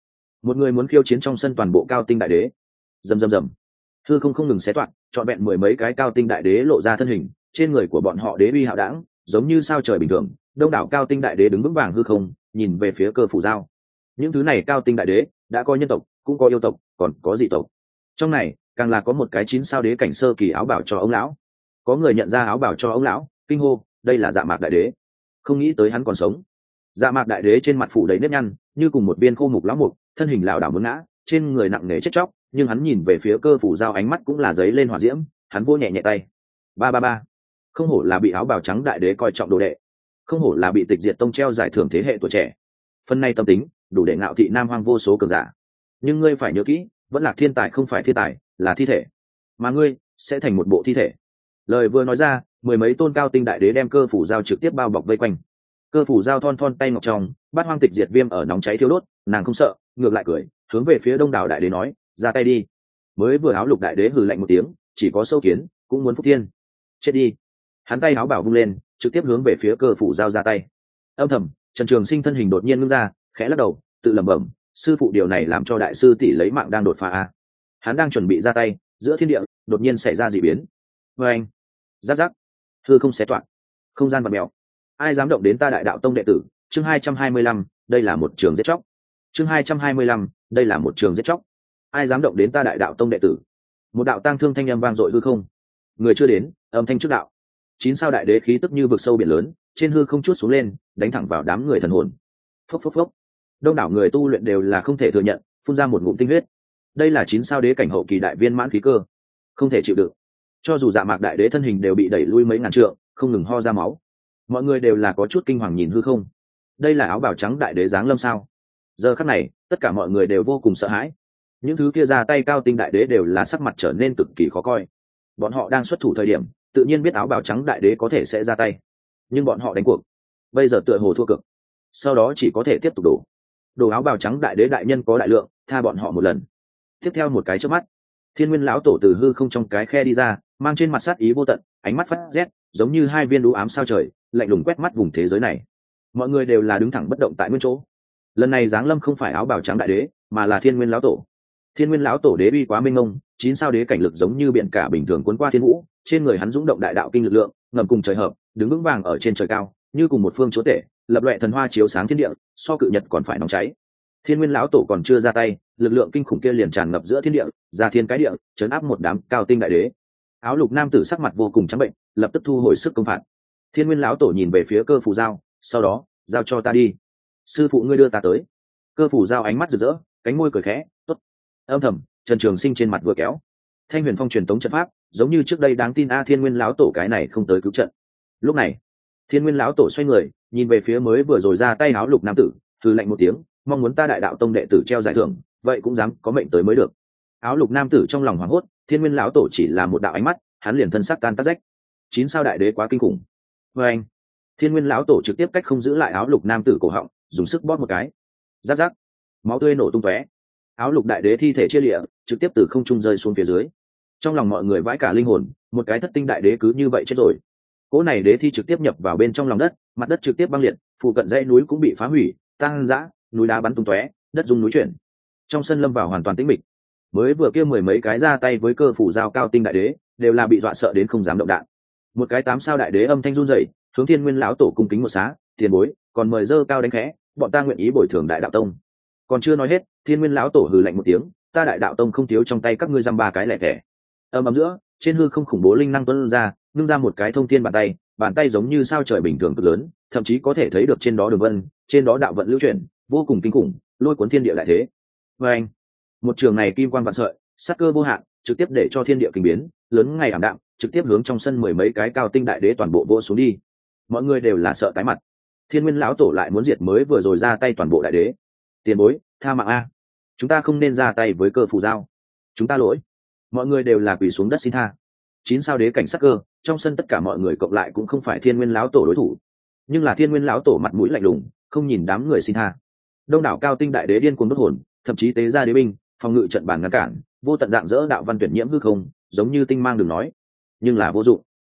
S1: một người muốn khiêu chiến trong sân toàn bộ cao tinh đại đế. Rầm rầm rầm, hư không ngừng xé toạc, trọn vẹn mười mấy cái cao tinh đại đế lộ ra thân hình, trên người của bọn họ đế uy hạo đảng, giống như sao trời bình thường. Đông đảo cao tinh đại đế đứng vững vàng hư không, nhìn về phía Cơ Phủ Giao. Những thứ này cao tinh đại đế đã có nhân tộc, cũng có yêu tộc, còn có dị tộc. Trong này càng là có một cái 9 sao đế cảnh sơ kỳ áo bảo cho ông lão. Có người nhận ra áo bảo cho ông lão, kinh hô, đây là Dạ Mạc đại đế. Không nghĩ tới hắn còn sống. Dạ Mạc đại đế trên mặt phủ đầy nếp nhăn, như cùng một viên khô mục lão mục, thân hình lảo đảo muốn ngã, trên người nặng nề chết chóc, nhưng hắn nhìn về phía Cơ Phủ Giao ánh mắt cũng là giấy lên hỏa diễm, hắn vỗ nhẹ nhẹ tay. Ba ba ba. Không hổ là bị áo bào trắng đại đế coi trọng đồ đệ, không hổ là bị Tịch Diệt tông treo giải thưởng thế hệ tuổi trẻ. Phần này tâm tính, đủ để ngạo thị Nam Hoang vô số cường giả. Nhưng ngươi phải nhớ kỹ, vẫn là thiên tài không phải thiên tài, là thi thể. Mà ngươi sẽ thành một bộ thi thể. Lời vừa nói ra, mười mấy tôn cao tinh đại đế đem Cơ Phủ Giao trực tiếp bao bọc vây quanh. Cơ Phủ Giao thon thon tay ngọc trong, bát hoang tịch diệt viêm ở nóng cháy thiêu đốt, nàng không sợ, ngược lại cười, hướng về phía đông đảo đại đế nói, ra tay đi. Mới vừa áo lục đại đế hừ lạnh một tiếng, chỉ có sâu kiến cũng muốn phúc thiên. Chết đi. Hắn tay áo bảo vung lên, trực tiếp hướng về phía Cơ Phủ Giao ra tay. Âm thầm, Trần Trường Sinh thân hình đột nhiên ngưng ra, khẽ lắc đầu, tự lẩm bẩm, sư phụ điều này làm cho đại sư tỷ lấy mạng đang đột phá a. Hắn đang chuẩn bị ra tay, giữa thiên địa đột nhiên xảy ra dị biến. Vê anh, giáp giáp, hư không xé toạc, không gian vặn mèo. Ai dám động đến ta Đại Đạo Tông đệ tử? Chương 225, đây là một trường giết chóc. Chương 225, đây là một trường giết chóc. Ai dám động đến ta Đại Đạo Tông đệ tử? Một đạo tang thương thanh âm vang dội hư không. Người chưa đến, âm thanh trước đạo. 9 sao đại đế khí tức như vực sâu biển lớn, trên hư không chút xuống lên, đánh thẳng vào đám người thần hồn. Phốc phốc phốc. Đông đảo người tu luyện đều là không thể thừa nhận, phun ra một ngụm tinh huyết. Đây là 9 sao đế cảnh hậu kỳ đại viên mãn khí cơ, không thể chịu đựng. Cho dù Dạ Mạc đại đế thân hình đều bị đẩy lui mấy ngàn trượng, không ngừng ho ra máu. Mọi người đều là có chút kinh hoàng nhìn hư không. Đây là áo bào trắng đại đế giáng lâm sao? Giờ khắc này, tất cả mọi người đều vô cùng sợ hãi. Những thứ kia ra tay cao tinh đại đế đều là sắc mặt trở nên cực kỳ khó coi. Bọn họ đang xuất thủ thời điểm, tự nhiên biết áo bào trắng đại đế có thể sẽ ra tay, nhưng bọn họ đánh cuộc, bây giờ tựa hồ thua cực, sau đó chỉ có thể tiếp tục đổ áo bào trắng đại đế đại nhân có đại lượng, tha bọn họ một lần. Tiếp theo một cái chớp mắt, Thiên Nguyên lão tổ từ hư không trong cái khe đi ra, mang trên mặt sát ý vô tận, ánh mắt phát rét, giống như hai viên đũ ám sao trời, lạnh lùng quét mắt vùng thế giới này. Mọi người đều là đứng thẳng bất động tại nguyên chỗ. Lần này giáng lâm không phải áo bào trắng đại đế, mà là Thiên Nguyên lão tổ. Thiên Nguyên lão tổ đế uy quá mênh mông, 9 sao đế cảnh lực giống như biển cả bình thường cuốn qua thiên vũ, trên người hắn dũng động đại đạo kinh lực lượng, ngầm cùng trời hợp, đứng vững vàng ở trên trời cao, như cùng một phương chúa tể, lập loè thần hoa chiếu sáng thiên địa, so cự nhật còn phải nóng cháy. Thiên Nguyên lão tổ còn chưa ra tay, lực lượng kinh khủng kia liền tràn ngập giữa thiên địa, ra thiên cái địa, chấn áp một đám cao tinh đại đế. Áo lục nam tử sắc mặt vô cùng trắng bệnh, lập tức thu hồi sức công phạt. Thiên Nguyên lão tổ nhìn về phía Cơ Phủ Giao, sau đó, giao cho ta đi. Sư phụ ngươi đưa ta tới. Cơ Phủ Giao ánh mắt rực rỡ, cánh môi cười khẽ, tốt. Âm thầm, Trần Trường Sinh trên mặt vừa kéo. Thanh Huyền Phong truyền tống trận pháp, giống như trước đây đáng tin Thiên Nguyên lão tổ cái này không tới cứu trận. Lúc này, Thiên Nguyên lão tổ xoay người, nhìn về phía mới vừa rồi ra tay áo lục nam tử, hừ lạnh một tiếng, mong muốn ta Đại Đạo Tông đệ tử treo giải thưởng, vậy cũng dám có mệnh tới mới được. Áo lục nam tử trong lòng hoảng hốt, Thiên Nguyên lão tổ chỉ là một đạo ánh mắt, hắn liền thân xác tan tác rách. 9 sao đại đế quá kinh khủng. Và anh, Thiên Nguyên lão tổ trực tiếp cách không giữ lại áo lục nam tử cổ họng, dùng sức bóp một cái. Rắc rắc, máu tươi nổ tung tóe. Áo lục đại đế thi thể chia liệm, trực tiếp từ không trung rơi xuống phía dưới. Trong lòng mọi người vãi cả linh hồn, một cái thất tinh đại đế cứ như vậy chết rồi. Cỗ này đế thi trực tiếp nhập vào bên trong lòng đất, mặt đất trực tiếp băng liệt, phụ cận dãy núi cũng bị phá hủy, tăng dã, núi đá bắn tung tóe, đất rung núi chuyển. Trong sân lâm vào hoàn toàn tĩnh mịch. Mới vừa kia mười mấy cái ra tay với Cơ Phủ Giao cao tinh đại đế, đều là bị dọa sợ đến không dám động đạn. Một cái 8 sao đại đế âm thanh run rẩy, hướng Thiên Nguyên lão tổ cung kính một xá, tiền bối, còn mời dơ cao đánh khẽ, bọn ta nguyện ý bồi thường Đại Đạo Tông. Còn chưa nói hết, Thiên Nguyên lão tổ hừ lạnh một tiếng, ta Đại Đạo Tông không thiếu trong tay các ngươi dăm ba cái lẻ thẻ. Ầm giữa, trên hư không khủng bố linh năng tuôn ra, ngưng ra một cái thông thiên bàn tay giống như sao trời bình thường cực lớn, thậm chí có thể thấy được trên đó đường vân, trên đó đạo vận lưu chuyển, vô cùng kinh khủng, lôi cuốn thiên địa đại thế. Và anh, một trường này kim quan vạn sợi, sát cơ vô hạn, trực tiếp để cho thiên địa kinh biến, lớn ngày ảm đạm, trực tiếp hướng trong sân mười mấy cái cao tinh đại đế toàn bộ vỗ xuống đi. Mọi người đều là sợ tái mặt. Thiên Nguyên lão tổ lại muốn diệt mới vừa rồi ra tay toàn bộ đại đế. Tiền bối, tha mạng a, chúng ta không nên ra tay với Cơ Phủ Giao, chúng ta lỗi. Mọi người đều là quỳ xuống đất xin tha. 9 sao đế cảnh sắc cơ, trong sân tất cả mọi người cộng lại cũng không phải Thiên Nguyên lão tổ đối thủ, nhưng là Thiên Nguyên lão tổ mặt mũi lạnh lùng, không nhìn đám người xin tha. Đông đảo cao tinh đại đế điên cuồng đốt hồn, thậm chí tế ra đế binh, phòng ngự trận bàn ngăn cản, vô tận dạng dỡ đạo văn tuyển nhiễm hư không, giống như tinh mang đừng nói, nhưng là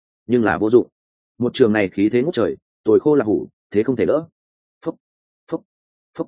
S1: vô dụng. Một trường này khí thế ngút trời, tồi khô là hủ, thế không thể đỡ. Phúc, phúc, phúc.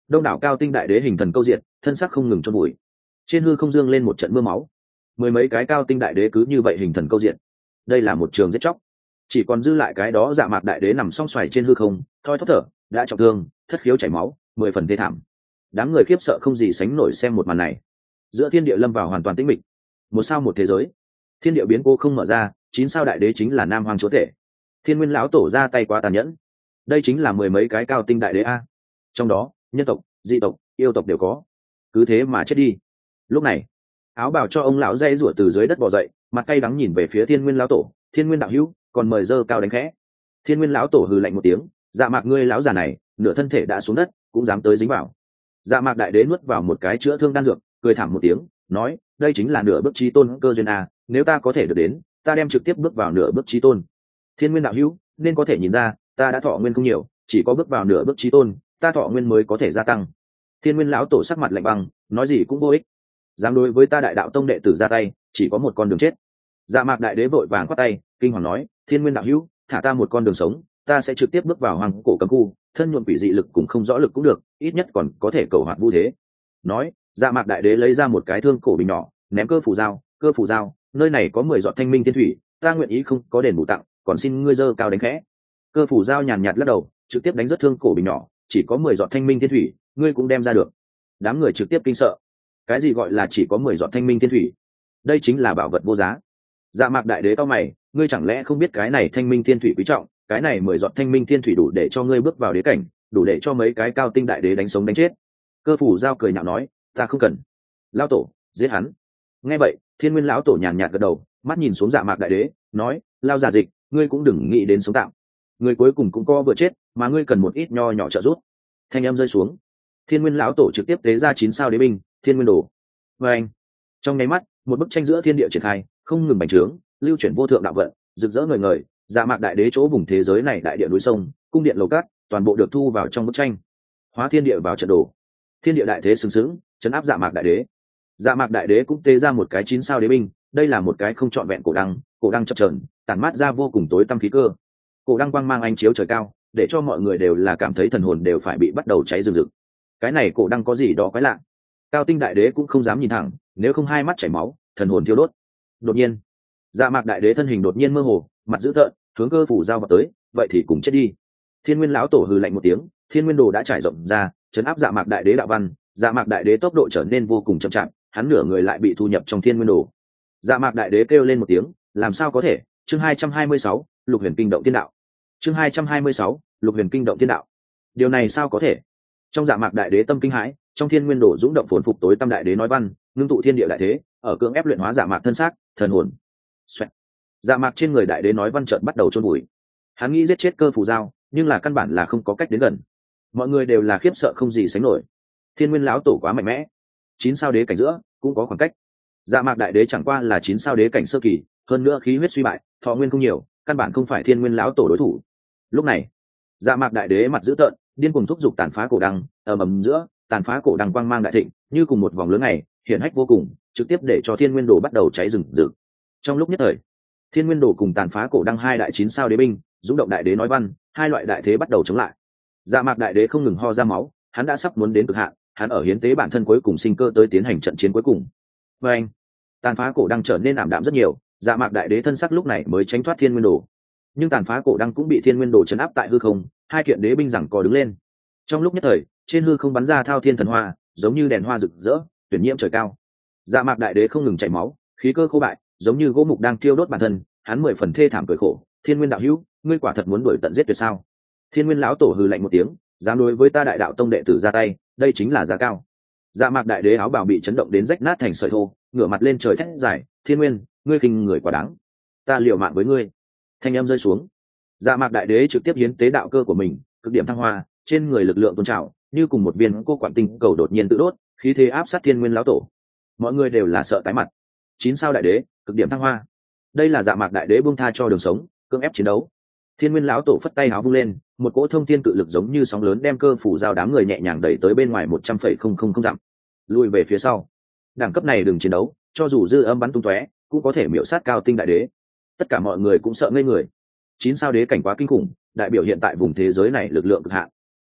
S1: đông đảo cao tinh đại đế hình thần câu diện, thân sắc không ngừng chôn bụi. Trên hư không dương lên một trận mưa máu, mười mấy cái cao tinh đại đế cứ như vậy hình thần câu diện. Đây là một trường giết chóc, chỉ còn dư lại cái đó Dạ Mạc đại đế nằm song xoài trên hư không, thoi thóp thở, đã trọng thương, thất khiếu chảy máu, 10 phần thê thảm. Đám người khiếp sợ không gì sánh nổi xem một màn này. Giữa thiên địa lâm vào hoàn toàn tĩnh mịch, một sao một thế giới. Thiên địa biến cô không mở ra, 9 sao đại đế chính là Nam Hoàng chúa tể. Thiên Nguyên lão tổ ra tay quá tàn nhẫn. Đây chính là mười mấy cái cao tinh đại đế a. Trong đó, nhân tộc, dị tộc, yêu tộc đều có. Cứ thế mà chết đi. Lúc này, áo bào cho ông lão dây rủa từ dưới đất bò dậy, mặt cay đắng nhìn về phía Thiên Nguyên lão tổ. Thiên Nguyên đạo hữu, còn mời dơ cao đánh khẽ. Thiên Nguyên lão tổ hừ lạnh một tiếng, Dạ Mạc ngươi lão già này, nửa thân thể đã xuống đất, cũng dám tới dính vào. Dạ Mạc đại đế nuốt vào một cái chữa thương đan dược, cười thảm một tiếng, nói, đây chính là nửa bước chí tôn cơ duyên a, nếu ta có thể được đến, ta đem trực tiếp bước vào nửa bước chí tôn. Thiên Nguyên đạo hữu, nên có thể nhìn ra, ta đã thọ nguyên không nhiều, chỉ có bước vào nửa bước chí tôn, ta thọ nguyên mới có thể gia tăng. Thiên Nguyên lão tổ sắc mặt lạnh băng, nói gì cũng vô ích. Dám đối với ta Đại Đạo tông đệ tử ra tay, chỉ có một con đường chết. Dạ Mạc đại đế vội vàng quát tay, kinh hoàng nói, Thiên Nguyên đạo hữu, thả ta một con đường sống, ta sẽ trực tiếp bước vào hoàng cổ cấm khu, thân nhuộm quỷ dị lực cũng không rõ lực cũng được, ít nhất còn có thể cầu hoạt vu thế. Nói, Dạ Mạc đại đế lấy ra một cái thương cổ bình nhỏ, ném cơ phù dao, nơi này có 10 giọt thanh minh thiên thủy, ta nguyện ý không có đền bù tặng, còn xin ngươi dơ cao đánh khẽ. Cơ phủ dao nhàn nhạt lắc đầu, trực tiếp đánh rất thương cổ bình nhỏ, chỉ có 10 giọt thanh minh thiên thủy, ngươi cũng đem ra được. Đám người trực tiếp kinh sợ. Cái gì gọi là chỉ có 10 giọt thanh minh thiên thủy? Đây chính là bảo vật vô giá. Dạ Mạc đại đế cao mày, ngươi chẳng lẽ không biết cái này thanh minh thiên thủy quý trọng, cái này 10 giọt thanh minh thiên thủy đủ để cho ngươi bước vào đế cảnh, đủ để cho mấy cái cao tinh đại đế đánh sống đánh chết. Cơ phủ dao cười nhạo nói, ta không cần. Lão tổ, giết hắn. Nghe vậy, Thiên Nguyên lão tổ nhàn nhạt gật đầu, mắt nhìn xuống Dạ Mạc đại đế, nói, lao giả dịch, ngươi cũng đừng nghĩ đến sống tạm. Người cuối cùng cũng có vừa chết, mà ngươi cần một ít nho nhỏ trợ giúp. Thanh âm rơi xuống, Thiên Nguyên lão tổ trực tiếp tế ra 9 sao đế binh, Thiên Nguyên đồ. Và anh, trong nháy mắt, một bức tranh giữa thiên địa triển khai, không ngừng bành trướng, lưu chuyển vô thượng đạo vận, rực rỡ ngời ngời. Dạ Mạc đại đế chỗ vùng thế giới này, đại địa núi sông, cung điện lầu cát, toàn bộ được thu vào trong bức tranh. Hóa thiên địa vào trận đồ, thiên địa đại thế sừng sững, trấn áp Dạ Mạc đại đế. Dạ Mạc đại đế cũng tế ra một cái 9 sao đế binh, đây là một cái không trọn vẹn cổ đăng chập chờn, tản mát ra vô cùng tối tăm khí cơ. Cổ đăng quang mang ánh chiếu trời cao, để cho mọi người đều là cảm thấy thần hồn đều phải bị bắt đầu cháy rừng rực. Cái này cổ đăng có gì đó quái lạ. Cao tinh đại đế cũng không dám nhìn thẳng, nếu không hai mắt chảy máu, thần hồn thiêu đốt. Đột nhiên, Dạ Mạc đại đế thân hình đột nhiên mơ hồ, mặt dữ tợn, hướng cơ phủ giao vào tới, vậy thì cùng chết đi. Thiên Nguyên lão tổ hừ lạnh một tiếng, Thiên Nguyên đồ đã trải rộng ra, trấn áp Dạ Mạc đại đế đạo văn. Dạ Mạc đại đế tốc độ trở nên vô cùng chậm chạp, hắn nửa người lại bị thu nhập trong Thiên Nguyên đồ. Dạ Mạc đại đế kêu lên một tiếng, làm sao có thể? Chương 226, Lục Huyền Kinh động thiên đạo. Chương 226, Lục Huyền Kinh động thiên đạo. Điều này sao có thể? Trong Dạ Mạc đại đế tâm kinh hãi, trong Thiên Nguyên đồ dũng động phồn phục tối tâm đại đế nói văn, ngưng tụ thiên địa đại thế, ở cưỡng ép luyện hóa Dạ Mạc thân xác, thần hồn. Xoẹt. Dạ Mạc trên người đại đế nói văn chợt bắt đầu chôn bụi. Hắn nghĩ giết chết cơ phù giao, nhưng là căn bản là không có cách đến gần. Mọi người đều là khiếp sợ không gì sánh nổi. Thiên Nguyên lão tổ quá mạnh mẽ, 9 sao đế cảnh giữa cũng có khoảng cách. Dạ Mạc đại đế chẳng qua là 9 sao đế cảnh sơ kỳ, hơn nữa khí huyết suy bại, thọ nguyên không nhiều, căn bản không phải Thiên Nguyên lão tổ đối thủ. Lúc này, Dạ Mạc đại đế mặt dữ tợn, điên cuồng thúc giục tàn phá cổ đăng, ầm giữa, tàn phá cổ đăng quang mang đại thịnh, như cùng một vòng lớn này, hiển hách vô cùng, trực tiếp để cho Thiên Nguyên đồ bắt đầu cháy rừng rực. Trong lúc nhất thời, Thiên Nguyên đồ cùng tàn phá cổ đăng hai đại 9 sao đế binh, dũng động đại đế nói văn, hai loại đại thế bắt đầu chống lại. Dạ Mạc đại đế không ngừng ho ra máu, hắn đã sắp muốn đến cực hạn, hắn ở hiến tế bản thân cuối cùng sinh cơ tới tiến hành trận chiến cuối cùng. Và anh, tàn phá cổ đăng trở nên ảm đạm rất nhiều, Dạ Mạc đại đế thân sắc lúc này mới tránh thoát Thiên Nguyên đồ, nhưng tàn phá cổ đăng cũng bị Thiên Nguyên đồ chấn áp tại hư không, hai kiện đế binh giằng co đứng lên. Trong lúc nhất thời, trên hư không bắn ra thao thiên thần hoa, giống như đèn hoa rực rỡ, tuyển nhiễm trời cao. Dạ Mạc đại đế không ngừng chảy máu, khí cơ khô bại, giống như gỗ mục đang thiêu đốt bản thân, hắn 10 phần thê thảm cười khổ. Thiên Nguyên đạo hữu, ngươi quả thật muốn đuổi tận giết tuyệt sao? Thiên Nguyên lão tổ hừ lạnh một tiếng, dám đối với ta Đại Đạo tông đệ tử ra tay, đây chính là giá cao. Dạ Mạc đại đế áo bào bị chấn động đến rách nát thành sợi thô, ngửa mặt lên trời thét giải, Thiên Nguyên, ngươi khinh người quá đáng, ta liều mạng với ngươi. Thanh âm rơi xuống, Dạ Mạc đại đế trực tiếp hiến tế đạo cơ của mình, cực điểm thăng hoa, trên người lực lượng tôn trào, như cùng một viên cô quản tinh cầu đột nhiên tự đốt, khí thế áp sát Thiên Nguyên lão tổ. Mọi người đều là sợ tái mặt. 9 sao đại đế, cực điểm thăng hoa. Đây là Dạ Mạc đại đế buông tha cho đường sống, cưỡng ép chiến đấu. Thiên Nguyên lão tổ phất tay áo vung lên, một cỗ thông thiên cự lực giống như sóng lớn đem cơ phủ giao đám người nhẹ nhàng đẩy tới bên ngoài 100,000 dặm. Lùi về phía sau. Đẳng cấp này đừng chiến đấu, cho dù dư âm bắn tung tóe, cũng có thể miểu sát cao tinh đại đế. Tất cả mọi người cũng sợ ngây người. 9 sao đế cảnh quá kinh khủng, đại biểu hiện tại vùng thế giới này lực lượng cực hạn.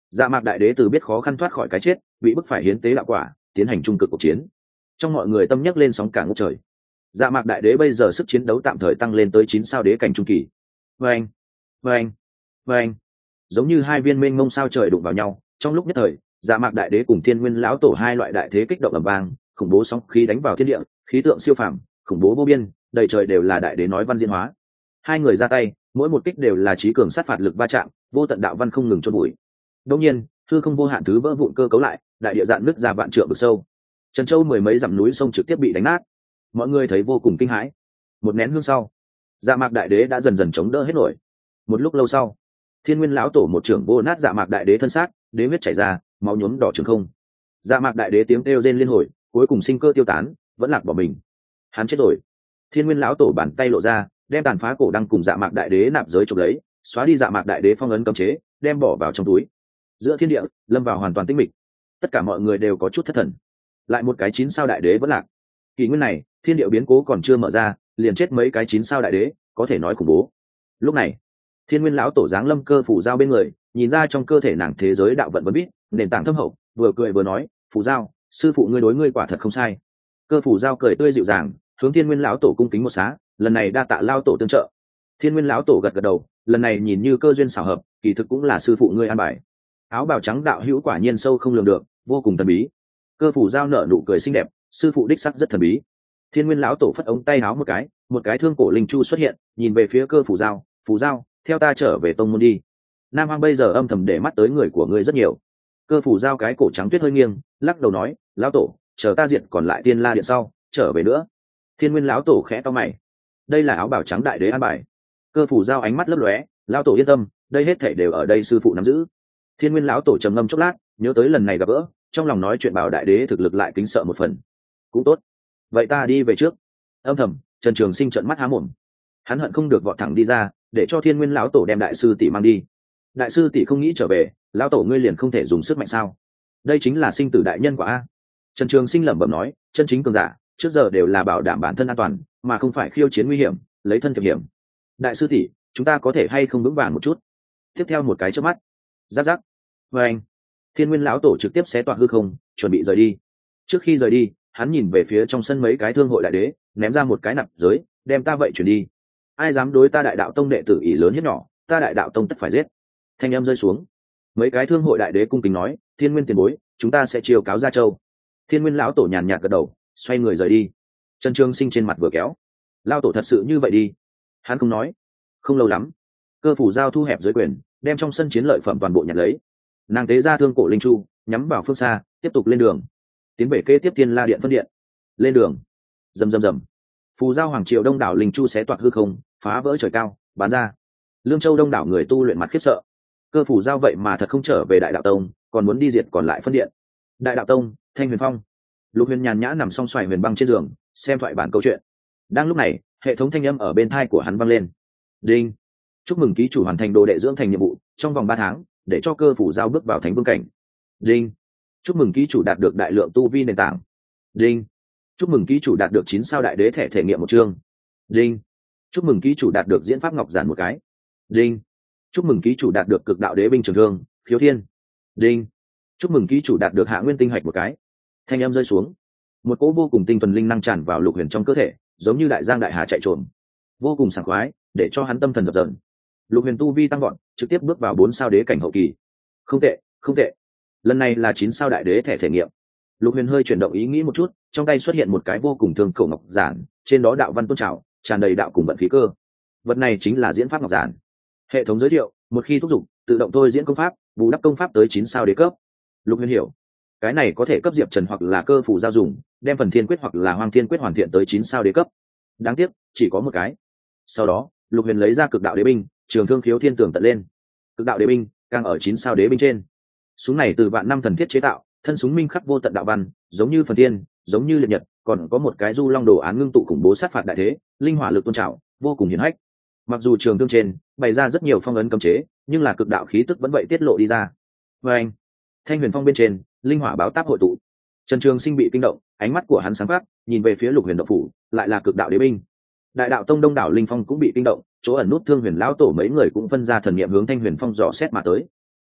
S1: Dạ Mạc Đại Đế từ biết khó khăn thoát khỏi cái chết, bị bức phải hiến tế đạo quả, tiến hành trung cực cuộc chiến. Trong mọi người tâm nhấc lên sóng cả ngút trời. Dạ Mạc Đại Đế bây giờ sức chiến đấu tạm thời tăng lên tới 9 sao đế cảnh trung kỳ. Vâng, vâng, vâng. Giống như hai viên mênh mông sao trời đụng vào nhau, trong lúc nhất thời, Dạ Mạc Đại Đế cùng Thiên Nguyên lão tổ hai loại đại thế kích động ầm vang, khủng bố sóng khí đánh vào thiên địa, khí tượng siêu phàm, khủng bố vô biên, đầy trời đều là đại đế nói văn diễn hóa. Hai người ra tay, mỗi một kích đều là chí cường sát phạt lực va chạm, vô tận đạo văn không ngừng chôn bụi. Đột nhiên, hư không vô hạn thứ vỡ vụn cơ cấu lại, đại địa dạn nứt ra vạn trượng vực sâu. Trần Châu mười mấy dặm núi sông trực tiếp bị đánh nát. Mọi người thấy vô cùng kinh hãi. Một nén hương sau, Dạ Mạc Đại Đế đã dần dần chống đỡ hết nổi. Một lúc lâu sau, Thiên Nguyên lão tổ một trưởng vô nát Dạ Mạc Đại Đế thân xác, đế huyết chảy ra, máu nhuốm đỏ trường không. Dạ Mạc Đại Đế tiếng kêu rên liên hồi, cuối cùng sinh cơ tiêu tán, vẫn lạc bỏ mình. Hắn chết rồi. Thiên Nguyên lão tổ bàn tay lộ ra, đem tàn phá cổ đăng cùng Dạ Mạc Đại Đế nạp giới chụp lấy, xóa đi Dạ Mạc Đại Đế phong ấn cấm chế, đem bỏ vào trong túi. Giữa thiên địa lâm vào hoàn toàn tĩnh mịch, tất cả mọi người đều có chút thất thần. Lại một cái 9 sao đại đế vẫn lạc. Kỷ nguyên này, thiên địa biến cố còn chưa mở ra, liền chết mấy cái 9 sao đại đế, có thể nói khủng bố. Lúc này, Thiên Nguyên lão tổ giáng lâm Cơ Phủ Giao bên người, nhìn ra trong cơ thể nàng thế giới đạo vận vẫn biết, nền tảng thâm hậu, vừa cười vừa nói, "Phủ Giao, sư phụ ngươi đối ngươi quả thật không sai." Cơ Phủ Giao cười tươi dịu dàng, hướng Thiên Nguyên lão tổ cung kính một xá, lần này đa tạ lao tổ tương trợ. Thiên Nguyên lão tổ gật gật đầu, lần này nhìn như cơ duyên xảo hợp, kỳ thực cũng là sư phụ ngươi an bài. Áo bào trắng đạo hữu quả nhiên sâu không lường được, vô cùng thần bí. Cơ Phủ Giao nở nụ cười xinh đẹp, sư phụ đích sắc rất thần bí. Thiên Nguyên lão tổ phất ống tay áo một cái thương cổ linh chu xuất hiện, nhìn về phía Cơ Phủ Giao, "Phủ Giao, theo ta trở về tông môn đi. Nam Hoang bây giờ âm thầm để mắt tới người của ngươi rất nhiều." Cơ Phủ Giao cái cổ trắng tuyết hơi nghiêng, lắc đầu nói, "Lão tổ, chờ ta diệt còn lại Tiên La Điện sau, trở về nữa." Thiên Nguyên lão tổ khẽ to mày, đây là áo bào trắng đại đế an bài. Cơ Phủ Giao ánh mắt lấp lóe, "Lão tổ yên tâm, đây hết thảy đều ở đây sư phụ nắm giữ." Thiên Nguyên lão tổ trầm ngâm chốc lát, nhớ tới lần này gặp gỡ, trong lòng nói chuyện bảo đại đế thực lực lại kính sợ một phần. Cũng tốt, vậy ta đi về trước. Âm thầm, Trần Trường Sinh trợn mắt há mồm, hắn hận không được vọt thẳng đi ra, để cho Thiên Nguyên lão tổ đem đại sư tỷ mang đi. Đại sư tỷ không nghĩ trở về, lão tổ ngươi liền không thể dùng sức mạnh sao? Đây chính là sinh tử đại nhân của a. Trần Trường Sinh lẩm bẩm nói, chân chính cường giả trước giờ đều là bảo đảm bản thân an toàn, mà không phải khiêu chiến nguy hiểm, lấy thân thiệp hiểm. Đại sư tỷ, chúng ta có thể hay không vững vàng một chút? Tiếp theo một cái chớp mắt, giáp giáp, và anh, Thiên Nguyên lão tổ trực tiếp xé toạc hư không, chuẩn bị rời đi. Trước khi rời đi, hắn nhìn về phía trong sân mấy cái thương hội đại đế, ném ra một cái nạp giới, đem ta vậy chuyển đi. Ai dám đối ta Đại Đạo Tông đệ tử ỷ lớn hiếp nhỏ, ta Đại Đạo Tông tất phải giết. Thanh âm rơi xuống, mấy cái thương hội đại đế cung kính nói, Thiên Nguyên tiền bối, chúng ta sẽ chiêu cáo Gia Châu. Thiên Nguyên lão tổ nhàn nhạt gật đầu, xoay người rời đi. Trần Trường Sinh trên mặt vừa kéo, lão tổ thật sự như vậy đi? Hắn không nói. Không lâu lắm, Cơ Phủ Giao thu hẹp dưới quyền, đem trong sân chiến lợi phẩm toàn bộ nhặt lấy. Nàng tế ra thương cổ linh chu, nhắm vào phương xa, tiếp tục lên đường, tiến về kế tiếp Tiên La Điện phân điện. Lên đường, rầm rầm rầm, Phù Giao hoàng triều đông đảo linh chu xé toạc hư không, phá vỡ trời cao, bán ra. Lương Châu đông đảo người tu luyện mặt khiếp sợ. Cơ Phủ Giao vậy mà thật không trở về Đại Đạo Tông, còn muốn đi diệt còn lại phân điện. Đại Đạo Tông, Thanh Huyền Phong. Lục Huyền nhàn nhã nằm song xoài huyền băng trên giường, xem thoại bản câu chuyện. Đang lúc này, hệ thống thanh âm ở bên tai của hắn vang lên. Đinh, chúc mừng ký chủ hoàn thành đồ đệ dưỡng thành nhiệm vụ, trong vòng 3 tháng, để cho Cơ Phủ Giao bước vào thánh vương cảnh. Đinh, chúc mừng ký chủ đạt được đại lượng tu vi nền tảng. Đinh, chúc mừng ký chủ đạt được 9 sao đại đế thẻ thể nghiệm một chương. Đinh, chúc mừng ký chủ đạt được diễn pháp ngọc giản một cái. Đinh, chúc mừng ký chủ đạt được cực đạo đế binh trường thương khiếu thiên. Đinh, chúc mừng ký chủ đạt được hạ nguyên tinh hạch một cái. Thanh âm rơi xuống, một cỗ vô cùng tinh thuần linh năng tràn vào Lục Huyền trong cơ thể, giống như đại giang đại hà chạy trộm, vô cùng sảng khoái, để cho hắn tâm thần dập dờn. Lục Huyền tu vi tăng vọt, trực tiếp bước vào 4 sao đế cảnh hậu kỳ. Không tệ, không tệ. Lần này là 9 sao đại đế thẻ thể nghiệm. Lục Huyền hơi chuyển động ý nghĩ một chút, trong tay xuất hiện một cái vô cùng thương khẩu ngọc giản, trên đó đạo văn tôn trào, tràn đầy đạo cùng vận khí cơ. Vật này chính là diễn pháp ngọc giản. Hệ thống giới thiệu, một khi thúc giục, tự động thôi diễn công pháp, bù đắp công pháp tới 9 sao đế cấp. Lục Huyền hiểu, cái này có thể cấp Diệp Trần hoặc là Cơ Phủ Giao dùng, đem phần thiên quyết hoặc là Hoang Thiên quyết hoàn thiện tới 9 sao đế cấp. Đáng tiếc, chỉ có một cái. Sau đó, Lục Huyền lấy ra cực đạo đế binh, trường thương khiếu thiên tường tận lên. Cực đạo đế binh càng ở 9 sao đế binh trên. Súng này từ vạn năm thần thiết chế tạo, thân súng minh khắc vô tận đạo văn, giống như phần thiên, giống như liệt nhật, còn có một cái du long đồ án ngưng tụ khủng bố sát phạt đại thế, linh hỏa lực tôn trào, vô cùng hiển hách. Mặc dù trường thương trên bày ra rất nhiều phong ấn cấm chế, nhưng là cực đạo khí tức vẫn vậy tiết lộ đi ra. Và anh, Thanh Huyền Phong bên trên, linh hỏa báo táp hội tụ. Trần Trường Sinh bị kinh động, ánh mắt của hắn sáng quắc, nhìn về phía Lục Huyền động phủ, lại là cực đạo đế binh. Đại Đạo Tông đông đảo linh phong cũng bị kinh động, chỗ ẩn nút Thương Huyền lão tổ mấy người cũng phân ra thần niệm hướng Thanh Huyền Phong dò xét mà tới.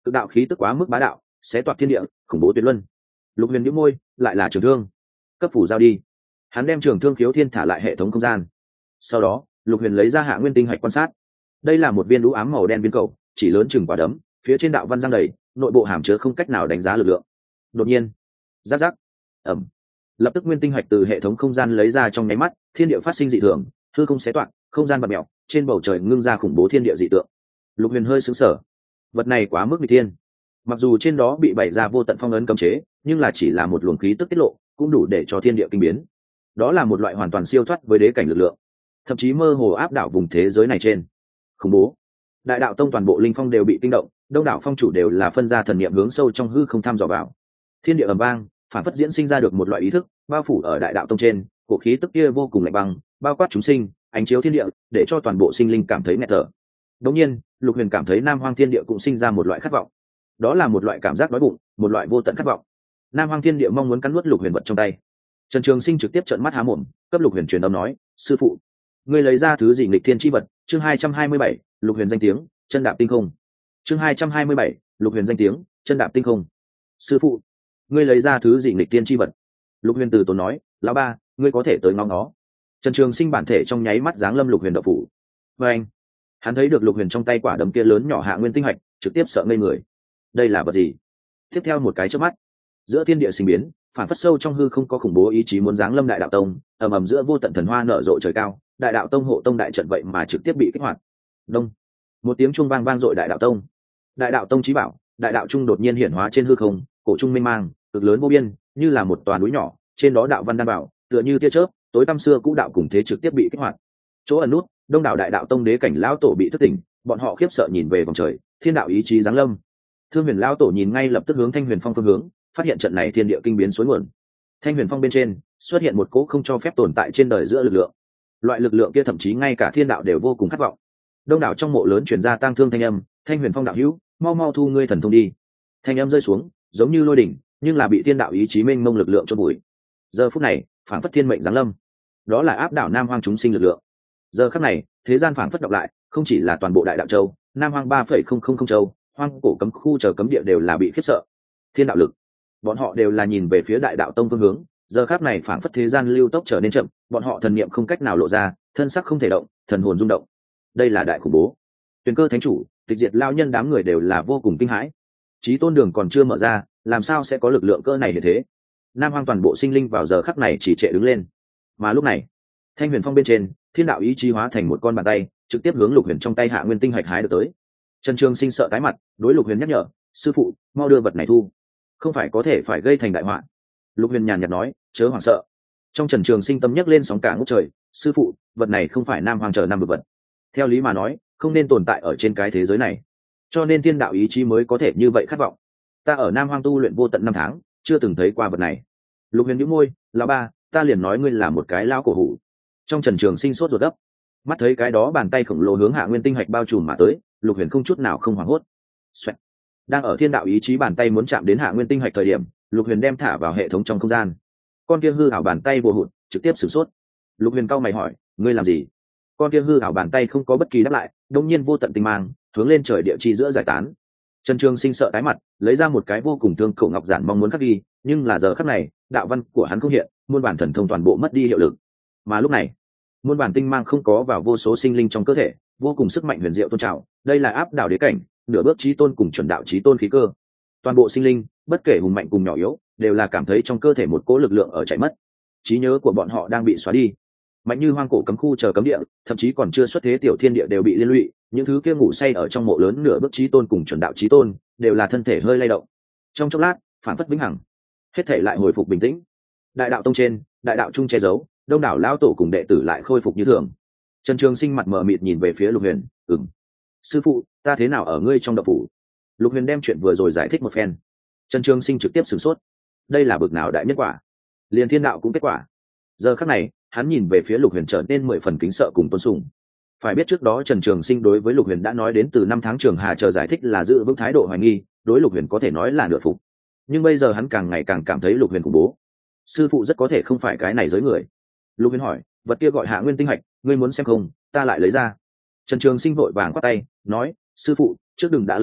S1: cực đạo khí tức quá mức bá đạo, xé toạc thiên địa, khủng bố tuyệt luân. Lục Huyền nhếch môi, lại là trường thương. Cấp phủ giao đi. Hắn đem trường thương khiếu thiên thả lại hệ thống không gian. Sau đó, Lục Huyền lấy ra Hạ Nguyên tinh hạch quan sát. Đây là một viên đũ ám màu đen viên cầu, chỉ lớn chừng quả đấm, phía trên đạo văn răng đầy, nội bộ hàm chứa không cách nào đánh giá lực lượng. Đột nhiên, rắc rắc, ầm, lập tức nguyên tinh hạch từ hệ thống không gian lấy ra trong nháy mắt, thiên địa phát sinh dị thường, hư không xé toạc, không gian bật mèo, trên bầu trời ngưng ra khủng bố thiên địa dị tượng. Lục Huyền hơi sững sờ, vật này quá mức nghịch thiên. Mặc dù trên đó bị bày ra vô tận phong ấn cấm chế, nhưng là chỉ là một luồng khí tức tiết lộ, cũng đủ để cho thiên địa kinh biến. Đó là một loại hoàn toàn siêu thoát với đế cảnh lực lượng, thậm chí mơ hồ áp đảo vùng thế giới này trên. Khủng bố. Đại đạo tông toàn bộ linh phong đều bị kinh động, đông đảo phong chủ đều là phân ra thần niệm hướng sâu trong hư không thăm dò vào. Thiên địa ầm vang, phản phất diễn sinh ra được một loại ý thức, bao phủ ở đại đạo tông trên, cổ khí tức kia vô cùng lạnh băng, bao quát chúng sinh, ánh chiếu thiên địa, để cho toàn bộ sinh linh cảm thấy nghẹt thở. Đống nhiên, Lục Huyền cảm thấy Nam Hoang Thiên Địa cũng sinh ra một loại khát vọng. Đó là một loại cảm giác đói bụng, một loại vô tận khát vọng. Nam Hoang Thiên Địa mong muốn cắn nuốt Lục Huyền vật trong tay. Trần Trường Sinh trực tiếp trợn mắt há mồm, cấp Lục Huyền truyền âm nói: "Sư phụ, ngươi lấy ra thứ gì nghịch thiên chi vật?" Chương 227, Lục Huyền danh tiếng, chân đạp tinh không. Chương 227, Lục Huyền danh tiếng, chân đạp tinh không. "Sư phụ, ngươi lấy ra thứ gì nghịch thiên chi vật?" Lục Huyền từ tốn nói: "Lão ba, ngươi có thể tới ngóng nó." Trần Trường Sinh bản thể trong nháy mắt giáng lâm Lục Huyền đạo phủ. Và anh, hắn thấy được Lục Huyền trong tay quả đấm kia lớn nhỏ Hạ Nguyên tinh hạch, trực tiếp sợ ngây người. Đây là vật gì? Tiếp theo một cái chớp mắt, giữa thiên địa sinh biến, phản phất sâu trong hư không có khủng bố ý chí muốn giáng lâm đại đạo tông, ầm ầm giữa vô tận thần hoa nở rộ trời cao, đại đạo tông hộ tông đại trận vậy mà trực tiếp bị kích hoạt. Đông, một tiếng chuông vang vang dội đại đạo tông. Đại đạo tông chí bảo, đại đạo trung đột nhiên hiển hóa trên hư không, cổ trung mênh mang, cực lớn vô biên, như là một tòa núi nhỏ, trên đó đạo văn đan bảo, tựa như tia chớp, tối tăm xưa cũ đạo cùng thế trực tiếp bị kích hoạt. Chỗ ẩn nút, đông đảo đại đạo tông đế cảnh lão tổ bị thức tỉnh, bọn họ khiếp sợ nhìn về vòng trời, thiên đạo ý chí giáng lâm. Thương Huyền lão tổ nhìn ngay lập tức hướng Thanh Huyền Phong phương hướng, phát hiện trận này thiên địa kinh biến suối nguồn. Thanh Huyền Phong bên trên xuất hiện một cỗ không cho phép tồn tại trên đời giữa lực lượng. Loại lực lượng kia thậm chí ngay cả thiên đạo đều vô cùng khát vọng. Đông đảo trong mộ lớn truyền ra tang thương thanh âm, Thanh Huyền Phong đạo hữu, mau mau thu ngươi thần thông đi. Thanh âm rơi xuống, giống như lôi đỉnh, nhưng là bị thiên đạo ý chí mênh mông lực lượng chôn vùi. Giờ phút này, phảng phất thiên mệnh giáng lâm. Đó là áp đảo Nam Hoang chúng sinh lực lượng. Giờ khắc này, thế gian phảng phất đọc lại, không chỉ là toàn bộ đại đạo châu, Nam Hoang 3,000 châu, hoang cổ cấm khu chờ cấm địa đều là bị khiếp sợ. Thiên đạo lực, bọn họ đều là nhìn về phía đại đạo tông phương hướng. Giờ khắc này phảng phất thế gian lưu tốc trở nên chậm, bọn họ thần niệm không cách nào lộ ra, thân sắc không thể động, thần hồn rung động. Đây là đại khủng bố. Tuyền Cơ thánh chủ, tịch diệt lao nhân đám người đều là vô cùng kinh hãi. Chí tôn đường còn chưa mở ra, làm sao sẽ có lực lượng cỡ này như thế? Nam Hoang toàn bộ sinh linh vào giờ khắc này chỉ trệ đứng lên. Mà lúc này, Thanh Huyền Phong bên trên, thiên đạo ý chí hóa thành một con bàn tay, trực tiếp hướng Lục Huyền trong tay Hạ Nguyên tinh hạch hái được tới. Trần Trường Sinh sợ tái mặt, đối Lục Huyền nhắc nhở: "Sư phụ, mau đưa vật này thu, không phải có thể phải gây thành đại họa." Lục Huyền nhàn nhạt nói: "Chớ hoảng sợ." Trong Trần Trường Sinh tâm nhấc lên sóng cả ngút trời: "Sư phụ, vật này không phải Nam Hoang chờ năm vực vật. Theo lý mà nói, không nên tồn tại ở trên cái thế giới này. Cho nên thiên đạo ý chí mới có thể như vậy khát vọng. Ta ở Nam Hoang tu luyện vô tận năm tháng, chưa từng thấy qua vật này." Lục Huyền nhíu môi: "Lão ba, ta liền nói ngươi là một cái lão cổ hủ." Trong Trần Trường Sinh sốt ruột gấp, mắt thấy cái đó bàn tay khổng lồ hướng Hạ Nguyên tinh hạch bao trùm mà tới, Lục Huyền không chút nào không hoảng hốt. Xoẹt. Đang ở thiên đạo ý chí bàn tay muốn chạm đến Hạ Nguyên tinh hạch thời điểm, Lục Huyền đem thả vào hệ thống trong không gian. Con kia hư ảo bàn tay vô hụt, trực tiếp sửng sốt. Lục Huyền cau mày hỏi: "Ngươi làm gì?" Con kia hư ảo bàn tay không có bất kỳ đáp lại, đột nhiên vô tận tinh mang hướng lên trời địa chi giữa giải tán. Trần Trường Sinh sợ tái mặt, lấy ra một cái vô cùng thương cổ ngọc giản mong muốn khắc ghi, nhưng là giờ khắc này, đạo văn của hắn không hiện, muôn bản thần thông toàn bộ mất đi hiệu lực. Mà lúc này, muôn bản tinh mang không có vào vô số sinh linh trong cơ thể, vô cùng sức mạnh huyền diệu tôn trào, đây là áp đảo đế cảnh, nửa bước chí tôn cùng chuẩn đạo chí tôn khí cơ. Toàn bộ sinh linh, bất kể hùng mạnh cùng nhỏ yếu, đều là cảm thấy trong cơ thể một cỗ lực lượng ở chạy mất. Trí nhớ của bọn họ đang bị xóa đi. Mạnh như hoang cổ cấm khu chờ cấm địa, thậm chí còn chưa xuất thế tiểu thiên địa đều bị liên lụy, những thứ kia ngủ say ở trong mộ lớn nửa bước chí tôn cùng chuẩn đạo chí tôn, đều là thân thể hơi lay động. Trong chốc lát, phản phất vĩnh hằng, hết thể lại hồi phục bình tĩnh. Đại đạo tông trên, đại đạo trung che giấu, đông đảo lão tổ cùng đệ tử lại khôi phục như thường. Trần Trường Sinh mặt mờ mịt nhìn về phía Lục Huyền: Sư phụ, ta thế nào ở ngươi trong đạo phủ?" Lục Huyền đem chuyện vừa rồi giải thích một phen. Trần Trường Sinh trực tiếp sửng sốt. Đây là bực nào đại nhân quả, liền thiên đạo cũng kết quả. Giờ khắc này, hắn nhìn về phía Lục Huyền trở nên 10 phần kính sợ cùng tôn sùng. Phải biết trước đó Trần Trường Sinh đối với Lục Huyền đã nói đến từ năm tháng Trường Hà chờ giải thích là giữ vững thái độ hoài nghi, đối Lục Huyền có thể nói là nửa phục. Nhưng bây giờ hắn càng ngày càng cảm thấy Lục Huyền khủng bố. Sư phụ rất có thể không phải cái này giới người. Lục Huyền hỏi: "Vật kia gọi Hạ Nguyên tinh hạch, ngươi muốn xem không? Ta lại lấy ra." Trần Trường Sinh vội vàng quát tay, nói: "Sư phụ, trước đừng đã lấy ra,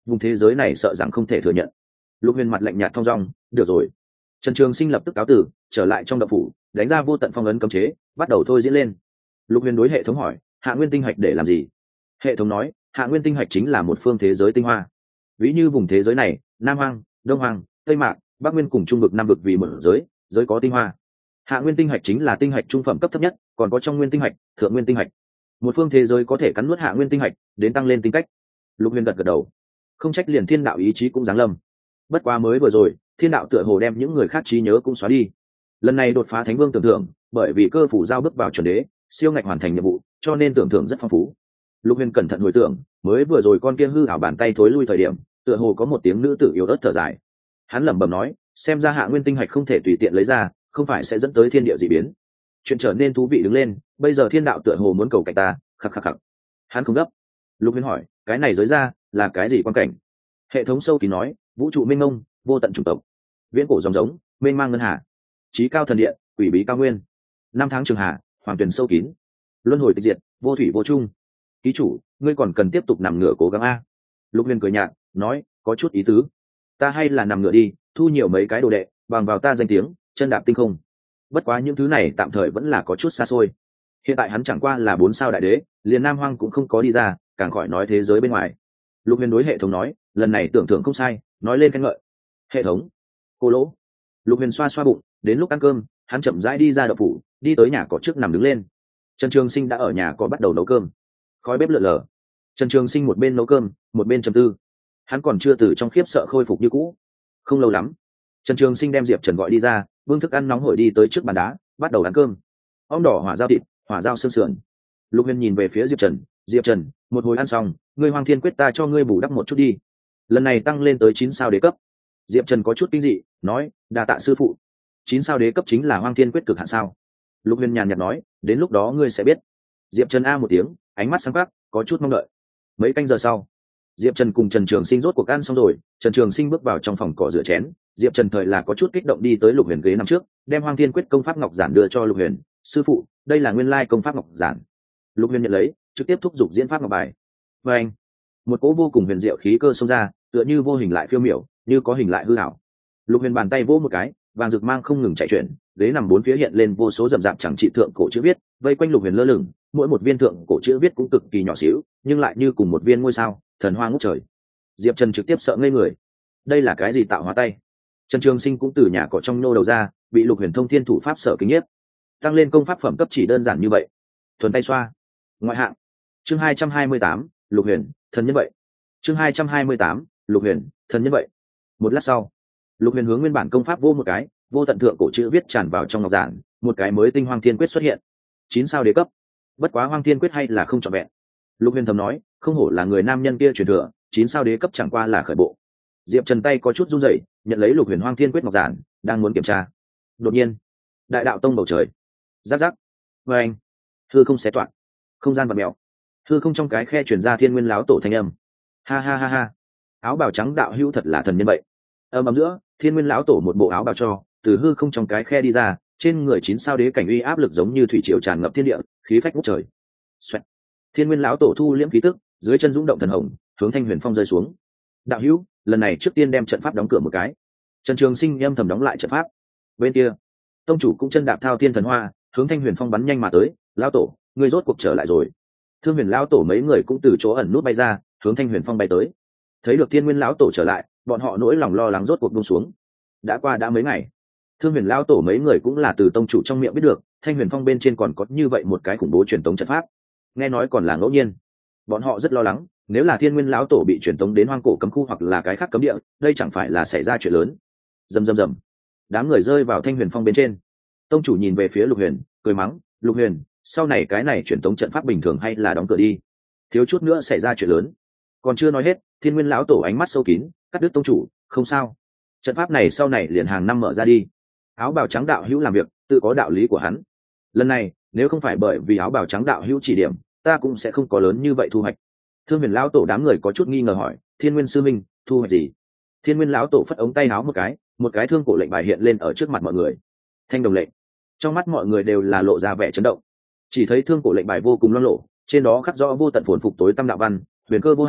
S1: vùng thế giới này sợ rằng không thể thừa nhận. Lục Huyền mặt lạnh nhạt thong dong, được rồi. Trần Trường Sinh lập tức cáo từ, trở lại trong động phủ, đánh ra vô tận phong ấn cấm chế, bắt đầu thôi diễn lên. Lục Huyền đối hệ thống hỏi, Hạ Nguyên tinh hạch để làm gì? Hệ thống nói, Hạ Nguyên tinh hạch chính là một phương thế giới tinh hoa. Ví như vùng thế giới này, Nam Hoang, Đông Hoang, Tây Mạc, Bắc Nguyên cùng Trung vực năm vực vì một giới, giới có tinh hoa. Hạ Nguyên tinh hạch chính là tinh hạch trung phẩm cấp thấp nhất, còn có trong nguyên tinh hạch, thượng nguyên tinh hạch. Một phương thế giới có thể cắn nuốt Hạ Nguyên tinh hạch, đến tăng lên tính cách. Lục Huyền gật gật đầu, không trách liền thiên đạo ý chí cũng giáng lâm. Bất quá mới vừa rồi, thiên đạo tựa hồ đem những người khác trí nhớ cũng xóa đi. Lần này đột phá thánh vương tưởng thưởng, bởi vì cơ phủ giao bước vào chuẩn đế, siêu ngạch hoàn thành nhiệm vụ, cho nên tưởng thưởng rất phong phú. Lục Huyền cẩn thận hồi tưởng, mới vừa rồi con kia hư ảo bàn tay thối lui thời điểm, tựa hồ có một tiếng nữ tử yếu ớt thở dài. Hắn lẩm bẩm nói, xem ra Hạ Nguyên tinh hạch không thể tùy tiện lấy ra, không phải sẽ dẫn tới thiên địa dị biến. Chuyện trở nên thú vị đứng lên, bây giờ thiên đạo tựa hồ muốn cầu cạnh ta, khắc khắc khắc. Hắn không gấp. Lục Huyền hỏi, cái này giới ra là cái gì quan cảnh? Hệ thống sâu kín nói, vũ trụ mênh mông, vô tận chủng tộc, viễn cổ dòng giống, mênh mang ngân hà, chí cao thần điện, quỷ bí cao nguyên, năm tháng trường hà, hoàng tuyển sâu kín, luân hồi tịch diệt, vô thủy vô chung. Ký chủ, ngươi còn cần tiếp tục nằm ngửa cố gắng a. Lục Huyền cười nhạt nói, có chút ý tứ. Ta hay là nằm ngửa đi, thu nhiều mấy cái đồ đệ, bằng vào ta danh tiếng, chân đạp tinh không. Bất quá những thứ này tạm thời vẫn là có chút xa xôi. Hiện tại hắn chẳng qua là 4 sao đại đế, liền Nam Hoang cũng không có đi ra, càng khỏi nói thế giới bên ngoài. Lục Huyền đối hệ thống nói, lần này tưởng thưởng không sai, nói lên khen ngợi. Hệ thống, cô lỗ. Lục Huyền xoa xoa bụng, đến lúc ăn cơm, hắn chậm rãi đi ra đậu phủ, đi tới nhà cỏ trước nằm đứng lên. Trần Trường Sinh đã ở nhà có bắt đầu nấu cơm, khói bếp lượn lờ. Trần Trường Sinh một bên nấu cơm, một bên trầm tư. Hắn còn chưa từ trong khiếp sợ khôi phục như cũ. Không lâu lắm, Trần Trường Sinh đem Diệp Trần gọi đi ra, bưng thức ăn nóng hổi đi tới trước bàn đá, bắt đầu ăn cơm. Ong đỏ hỏa dao thịt, hỏa dao xương sườn. Lục Huyền nhìn về phía Diệp Trần, Diệp Trần, một hồi ăn xong, ngươi Hoàng Thiên Quyết ta cho ngươi bù đắp một chút đi. Lần này tăng lên tới 9 sao đế cấp. Diệp Trần có chút kinh dị, nói, đa tạ sư phụ. 9 sao đế cấp chính là Hoàng Thiên Quyết cực hạn sao? Lục Huyền nhàn nhạt nói, đến lúc đó ngươi sẽ biết. Diệp Trần a một tiếng, ánh mắt sáng quắc, có chút mong đợi. Mấy canh giờ sau, Diệp Trần cùng Trần Trường Sinh rốt cuộc ăn xong rồi, Trần Trường Sinh bước vào trong phòng cỏ rửa chén, Diệp Trần thời là có chút kích động đi tới Lục Huyền ghế nằm trước, đem Hoàng Thiên Quyết công pháp ngọc giản đưa cho Lục Huyền, sư phụ, đây là nguyên lai công pháp ngọc giản. Lục Huyền nhận lấy, trực tiếp thúc giục diễn pháp ngọc bài. Và anh, một cỗ vô cùng huyền diệu khí cơ xông ra, tựa như vô hình lại phiêu miểu, như có hình lại hư ảo. Lục Huyền bàn tay vỗ một cái, vàng rực mang không ngừng chạy chuyển, ghế nằm bốn phía hiện lên vô số rậm rạp chẳng trị thượng cổ chữ viết, vây quanh Lục Huyền lơ lửng, mỗi một viên thượng cổ chữ viết cũng cực kỳ nhỏ xíu, nhưng lại như cùng một viên ngôi sao, thần hoa ngút trời. Diệp Trần trực tiếp sợ ngây người. Đây là cái gì tạo hóa tay? Trần Trường Sinh cũng từ nhà cỏ trong nô đầu ra, bị Lục Huyền thông thiên thủ pháp sở kinh nhiếp. Tăng lên công pháp phẩm cấp chỉ đơn giản như vậy. Thuần tay xoa. Ngoại hạng. Chương 228, Lục Huyền, thần nhân vậy. Chương 228, Lục Huyền, thần nhân vậy. Một lát sau, Lục Huyền hướng nguyên bản công pháp vô một cái, vô tận thượng cổ chữ viết tràn vào trong ngọc giản, một cái mới tinh Hoang Thiên Quyết xuất hiện. 9 sao đế cấp. Bất quá Hoang Thiên Quyết hay là không trọn vẹn. Lục Huyền thầm nói, không hổ là người nam nhân kia truyền thừa, 9 sao đế cấp chẳng qua là khởi bộ. Diệp Trần tay có chút run rẩy, nhận lấy Lục Huyền Hoang Thiên Quyết ngọc giản, đang muốn kiểm tra. Đột nhiên, đại đạo tông bầu trời, rắc rắc, và anh, hư không xé toạc, không gian vặn mèo, hư không trong cái khe truyền ra Thiên Nguyên lão tổ thanh âm. Ha ha ha ha, áo bào trắng đạo hữu thật là thần nhân vậy. Ầm ầm giữa, Thiên Nguyên lão tổ một bộ áo bào cho, từ hư không trong cái khe đi ra, trên người 9 sao đế cảnh uy áp lực giống như thủy triều tràn ngập thiên địa, khí phách ngút trời. Xoẹt. Thiên Nguyên lão tổ thu liễm khí tức, dưới chân dũng động thần hồng, hướng Thanh Huyền Phong rơi xuống. Đạo hữu, lần này trước tiên đem trận pháp đóng cửa một cái. Trần Trường Sinh âm thầm đóng lại trận pháp. Bên kia, tông chủ cũng chân đạp thao thiên thần hoa, hướng Thanh Huyền Phong bắn nhanh mà tới. Lão tổ, ngươi rốt cuộc trở lại rồi. Thương Huyền lão tổ mấy người cũng từ chỗ ẩn nút bay ra, hướng Thanh Huyền Phong bay tới. Thấy được Thiên Nguyên lão tổ trở lại, bọn họ nỗi lòng lo lắng rốt cuộc buông xuống. Đã mấy ngày, Thương Huyền lão tổ mấy người cũng là từ tông chủ trong miệng biết được, Thanh Huyền Phong bên trên còn có như vậy một cái khủng bố truyền tống trận pháp. Nghe nói còn là ngẫu nhiên. Bọn họ rất lo lắng, nếu là Thiên Nguyên lão tổ bị truyền tống đến hoang cổ cấm khu hoặc là cái khác cấm địa, đây chẳng phải là xảy ra chuyện lớn. Rầm rầm rầm. Đám người rơi vào Thanh Huyền Phong bên trên. Tông chủ nhìn về phía Lục Huyền, cười mắng, "Lục Huyền, sau này cái này truyền tống trận pháp bình thường hay là đóng cửa đi, thiếu chút nữa xảy ra chuyện lớn." Còn chưa nói hết, Thiên Nguyên lão tổ ánh mắt sâu kín, cắt đứt tông chủ, "Không sao, trận pháp này sau này liền hàng năm mở ra đi." Áo bào trắng đạo hữu làm việc, tự có đạo lý của hắn. Lần này, nếu không phải bởi vì áo bào trắng đạo hữu chỉ điểm, ta cũng sẽ không có lớn như vậy thu hoạch. Thương Huyền lão tổ đám người có chút nghi ngờ hỏi, "Thiên Nguyên sư minh, thu hoạch gì?" Thiên Nguyên lão tổ phất ống tay áo một cái thương cổ lệnh bài hiện lên ở trước mặt mọi người. Thanh đồng lệnh. Trong mắt mọi người đều là lộ ra vẻ chấn động. Chỉ thấy thương cổ lệnh bài vô cùng loang lổ, trên đó khắc rõ vô tận phồn phục tối tâm đạo văn, huyền cơ vô hạn,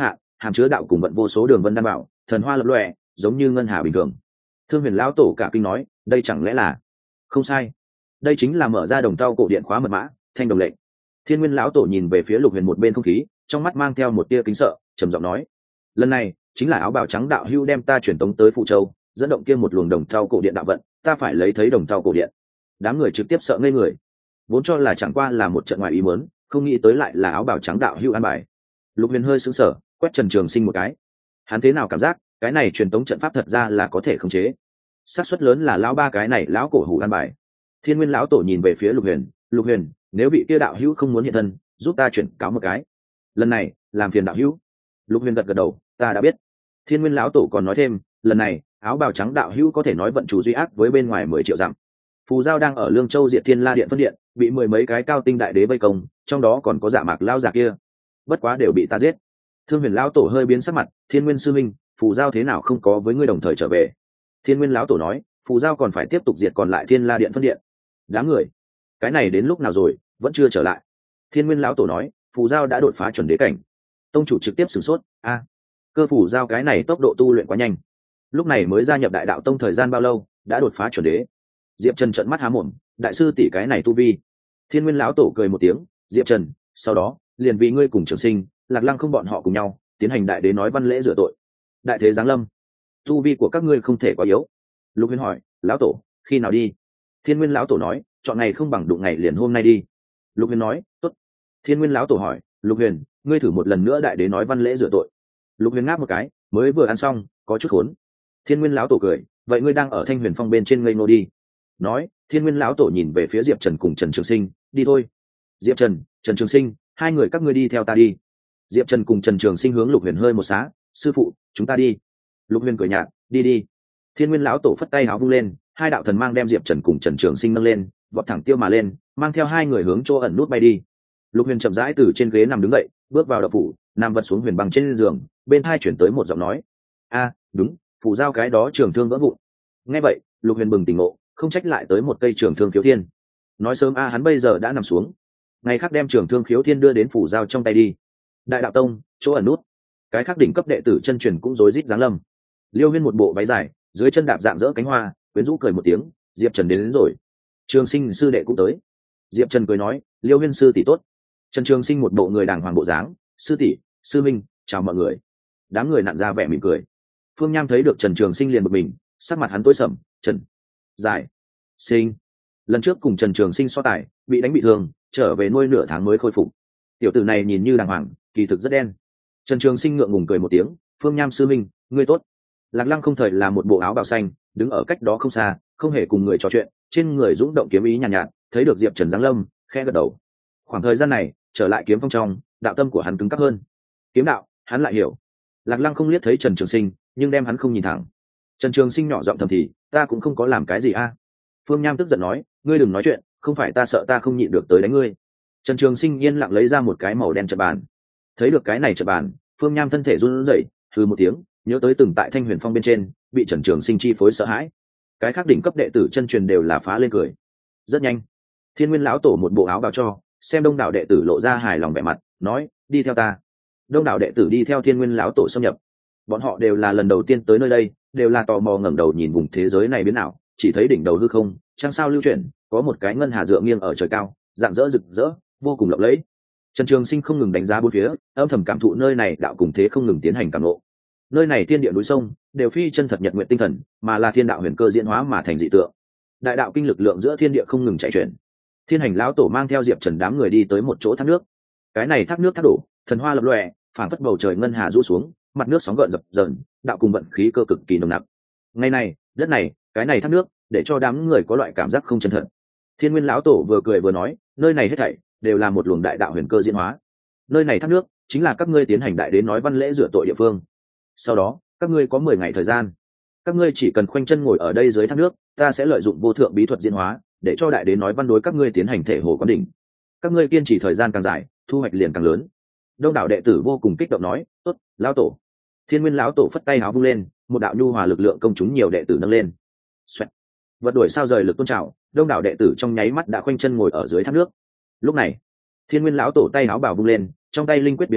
S1: hàm chứa đạo cùng vận vô số đường vân đan bảo, thần hoa lập lòe, giống như ngân hà bình thường. Thương Huyền lão tổ cả kinh nói, đây chẳng lẽ là? Không sai, đây chính là mở ra đồng tàu cổ điện khóa mật mã, thanh đồng lệnh. Thiên Nguyên lão tổ nhìn về phía Lục Huyền một bên không khí, trong mắt mang theo một tia kính sợ, trầm giọng nói, lần này chính là áo bào trắng đạo hữu đem ta truyền tống tới Phụ Châu, dẫn động kia một luồng đồng tàu cổ điện đạo vận, ta phải lấy thấy đồng tàu cổ điện. Đám người trực tiếp sợ ngây người, vốn cho là chẳng qua là một trận ngoài ý muốn, không nghĩ tới lại là áo bào trắng đạo hữu an bài. Lục Huyền hơi sững sờ, quét Trần Trường Sinh một cái. Hắn thế nào cảm giác cái này truyền tống trận pháp thật ra là có thể khống chế, xác suất lớn là lão ba cái này lão cổ hủ an bài. Thiên Nguyên lão tổ nhìn về phía Lục Huyền, Lục Huyền, nếu bị kia đạo hữu không muốn hiện thân, giúp ta chuyển cáo một cái, lần này làm phiền đạo hữu. Lục Huyền gật gật đầu, ta đã biết. Thiên Nguyên lão tổ còn nói thêm, lần này áo bào trắng đạo hữu có thể nói vận chủ duy ác với bên ngoài 10 triệu dặm. Phù Giao đang ở Lương Châu Diệt Thiên La Điện phân điện, bị 10 mấy cái cao tinh đại đế vây công, trong đó còn có Dạ Mạc lão già kia, bất quá đều bị ta giết. Thương Huyền lão tổ hơi biến sắc mặt, Thiên Nguyên sư minh, Phù Giao thế nào không có với ngươi đồng thời trở về? Thiên Nguyên lão tổ nói, Phù Giao còn phải tiếp tục diệt còn lại Thiên La Điện phân điện. Đám người, cái này đến lúc nào rồi, vẫn chưa trở lại. Thiên Nguyên lão tổ nói, Phù Giao đã đột phá chuẩn đế cảnh. Tông chủ trực tiếp sửng sốt, cơ Phù Giao cái này tốc độ tu luyện quá nhanh, lúc này mới gia nhập Đại Đạo Tông thời gian bao lâu, đã đột phá chuẩn đế. Diệp Trần trợn mắt há mồm, đại sư tỷ cái này tu vi. Thiên Nguyên lão tổ cười một tiếng, Diệp Trần, sau đó liền vì ngươi cùng Trường Sinh, Lạc Lăng không bọn họ cùng nhau tiến hành đại đế nói văn lễ rửa tội. Đại thế giáng lâm, tu vi của các ngươi không thể quá yếu. Lục Huyền hỏi, lão tổ khi nào đi? Thiên Nguyên lão tổ nói, chọn ngày không bằng đụng ngày, liền hôm nay đi. Lục Huyền nói, tốt. Thiên Nguyên lão tổ hỏi, Lục Huyền, ngươi thử một lần nữa đại đế nói văn lễ rửa tội. Lục Huyền ngáp một cái, mới vừa ăn xong, có chút khốn. Thiên Nguyên lão tổ cười, vậy ngươi đang ở Thanh Huyền Phong bên trên ngây ngô đi. Nói, Thiên Nguyên lão tổ nhìn về phía Diệp Trần cùng Trần Trường Sinh, đi thôi. Diệp Trần, Trần Trường Sinh, hai người các ngươi đi theo ta đi. Diệp Trần cùng Trần Trường Sinh hướng Lục Huyền hơi một xá, sư phụ, chúng ta đi. Lục Huyền cười nhạt, đi đi. Thiên Nguyên lão tổ phất tay áo vung lên, hai đạo thần mang đem Diệp Trần cùng Trần Trường Sinh nâng lên, vọt thẳng tiêu mà lên, mang theo hai người hướng chỗ ẩn nút bay đi. Lục Huyền chậm rãi từ trên ghế nằm đứng dậy, bước vào động phủ, nằm vật xuống huyền băng trên giường, bên tai chuyển tới một giọng nói, đúng, Phù Giao cái đó trường thương vỡ vụn. Nghe vậy, Lục Huyền bừng tỉnh ngộ, không trách lại tới một cây trường thương khiếu thiên. Nói sớm hắn bây giờ đã nằm xuống, ngày khác đem trường thương khiếu thiên đưa đến Phù Giao trong tay đi. Đại Đạo Tông chỗ ẩn nút, cái khác đỉnh cấp đệ tử chân truyền cũng rối rít giáng lâm. Liêu Huyên một bộ váy dài, dưới chân đạp dạng dỡ cánh hoa, quyến rũ cười một tiếng, Diệp Trần đến rồi. Trường Sinh sư đệ cũng tới. Diệp Trần cười nói, Liêu Huyên sư tỷ tốt. Trần Trường Sinh một bộ người đàng hoàng bộ dáng, sư tỷ, sư minh, chào mọi người. Đám người nặn ra vẻ mỉm cười. Phương Nham thấy được Trần Trường Sinh liền bực mình, sắc mặt hắn tối sầm, Trần Giải Sinh lần trước cùng Trần Trường Sinh so tài, bị đánh bị thương, trở về nuôi nửa tháng mới khôi phục. Tiểu tử này nhìn như đàng hoàng, kỳ thực rất đen. Trần Trường Sinh ngượng ngùng cười một tiếng, Phương Nham sư minh, ngươi tốt. Lạc Lăng không thời là một bộ áo bào xanh, đứng ở cách đó không xa, không hề cùng người trò chuyện, trên người dũng động kiếm ý nhàn nhạt, thấy được Diệp Trần giáng lâm, khẽ gật đầu. Khoảng thời gian này, trở lại kiếm phong trong, đạo tâm của hắn cứng cáp hơn. Kiếm đạo, hắn lại hiểu. Lạc Lăng không liếc thấy Trần Trường Sinh, nhưng đem hắn không nhìn thẳng. Trần Trường Sinh nhỏ giọng thầm thì, ta cũng không có làm cái gì Phương Nham tức giận nói, ngươi đừng nói chuyện, không phải ta sợ ta không nhịn được tới đánh ngươi. Trần Trường Sinh yên lặng lấy ra một cái màu đen trận bàn. Thấy được cái này trận bàn, Phương Nham thân thể run rẩy, hừ một tiếng, nhớ tới từng tại Thanh Huyền Phong bên trên, bị Trần Trường Sinh chi phối sợ hãi. Cái khác đỉnh cấp đệ tử chân truyền đều là phá lên cười. Rất nhanh, Thiên Nguyên lão tổ một bộ áo bào cho, xem đông đảo đệ tử lộ ra hài lòng vẻ mặt, nói, đi theo ta. Đông đảo đệ tử đi theo Thiên Nguyên lão tổ xâm nhập. Bọn họ đều là lần đầu tiên tới nơi đây, đều là tò mò ngẩng đầu nhìn vùng thế giới này biến nào, chỉ thấy đỉnh đầu hư không, trăng sao lưu chuyển, có một cái ngân hà dựa nghiêng ở trời cao, rạng rỡ rực rỡ, vô cùng lộng lẫy. Trần Trường Sinh không ngừng đánh giá bốn phía, âm thầm cảm thụ nơi này đạo cùng thế không ngừng tiến hành cảm ngộ. Nơi này thiên địa núi sông đều phi chân thật nhật nguyện tinh thần, mà là thiên đạo huyền cơ diễn hóa mà thành dị tượng. Đại đạo kinh lực lượng giữa thiên địa không ngừng chạy chuyển. Thiên Hành lão tổ mang theo Diệp Trần đám người đi tới một chỗ thác nước. Cái này thác nước thác đổ, thần hoa lập lòe, phảng phất bầu trời ngân hà rũ xuống, mặt nước sóng gợn dập dờn, đạo cùng vận khí cơ cực kỳ nồng nặc. Ngày này, đất này, cái này thác nước, để cho đám người có loại cảm giác không chân thật. Thiên Nguyên lão tổ vừa cười vừa nói, nơi này hết thảy đều là một luồng đại đạo huyền cơ diễn hóa. Nơi này thác nước chính là các ngươi tiến hành đại đế nói văn lễ rửa tội địa phương. Sau đó, các ngươi có 10 ngày thời gian. Các ngươi chỉ cần khoanh chân ngồi ở đây dưới thác nước, ta sẽ lợi dụng vô thượng bí thuật diễn hóa, để cho đại đế nói văn đối các ngươi tiến hành thể hồ quán đỉnh. Các ngươi kiên trì thời gian càng dài, thu hoạch liền càng lớn. Đông đảo đệ tử vô cùng kích động nói, tốt, lão tổ. Thiên Nguyên lão tổ phất tay áo vung lên, một đạo nhu hòa lực lượng công chúng nhiều đệ tử nâng lên. Xoẹt. Vật đuổi sao rời lực tôn trào, đông đảo đệ tử trong nháy mắt đã khoanh chân ngồi ở dưới thác nước. Lúc này, Thiên Nguyên lão tổ tay áo bảo vung lên, trong tay linh quyết biến ảo,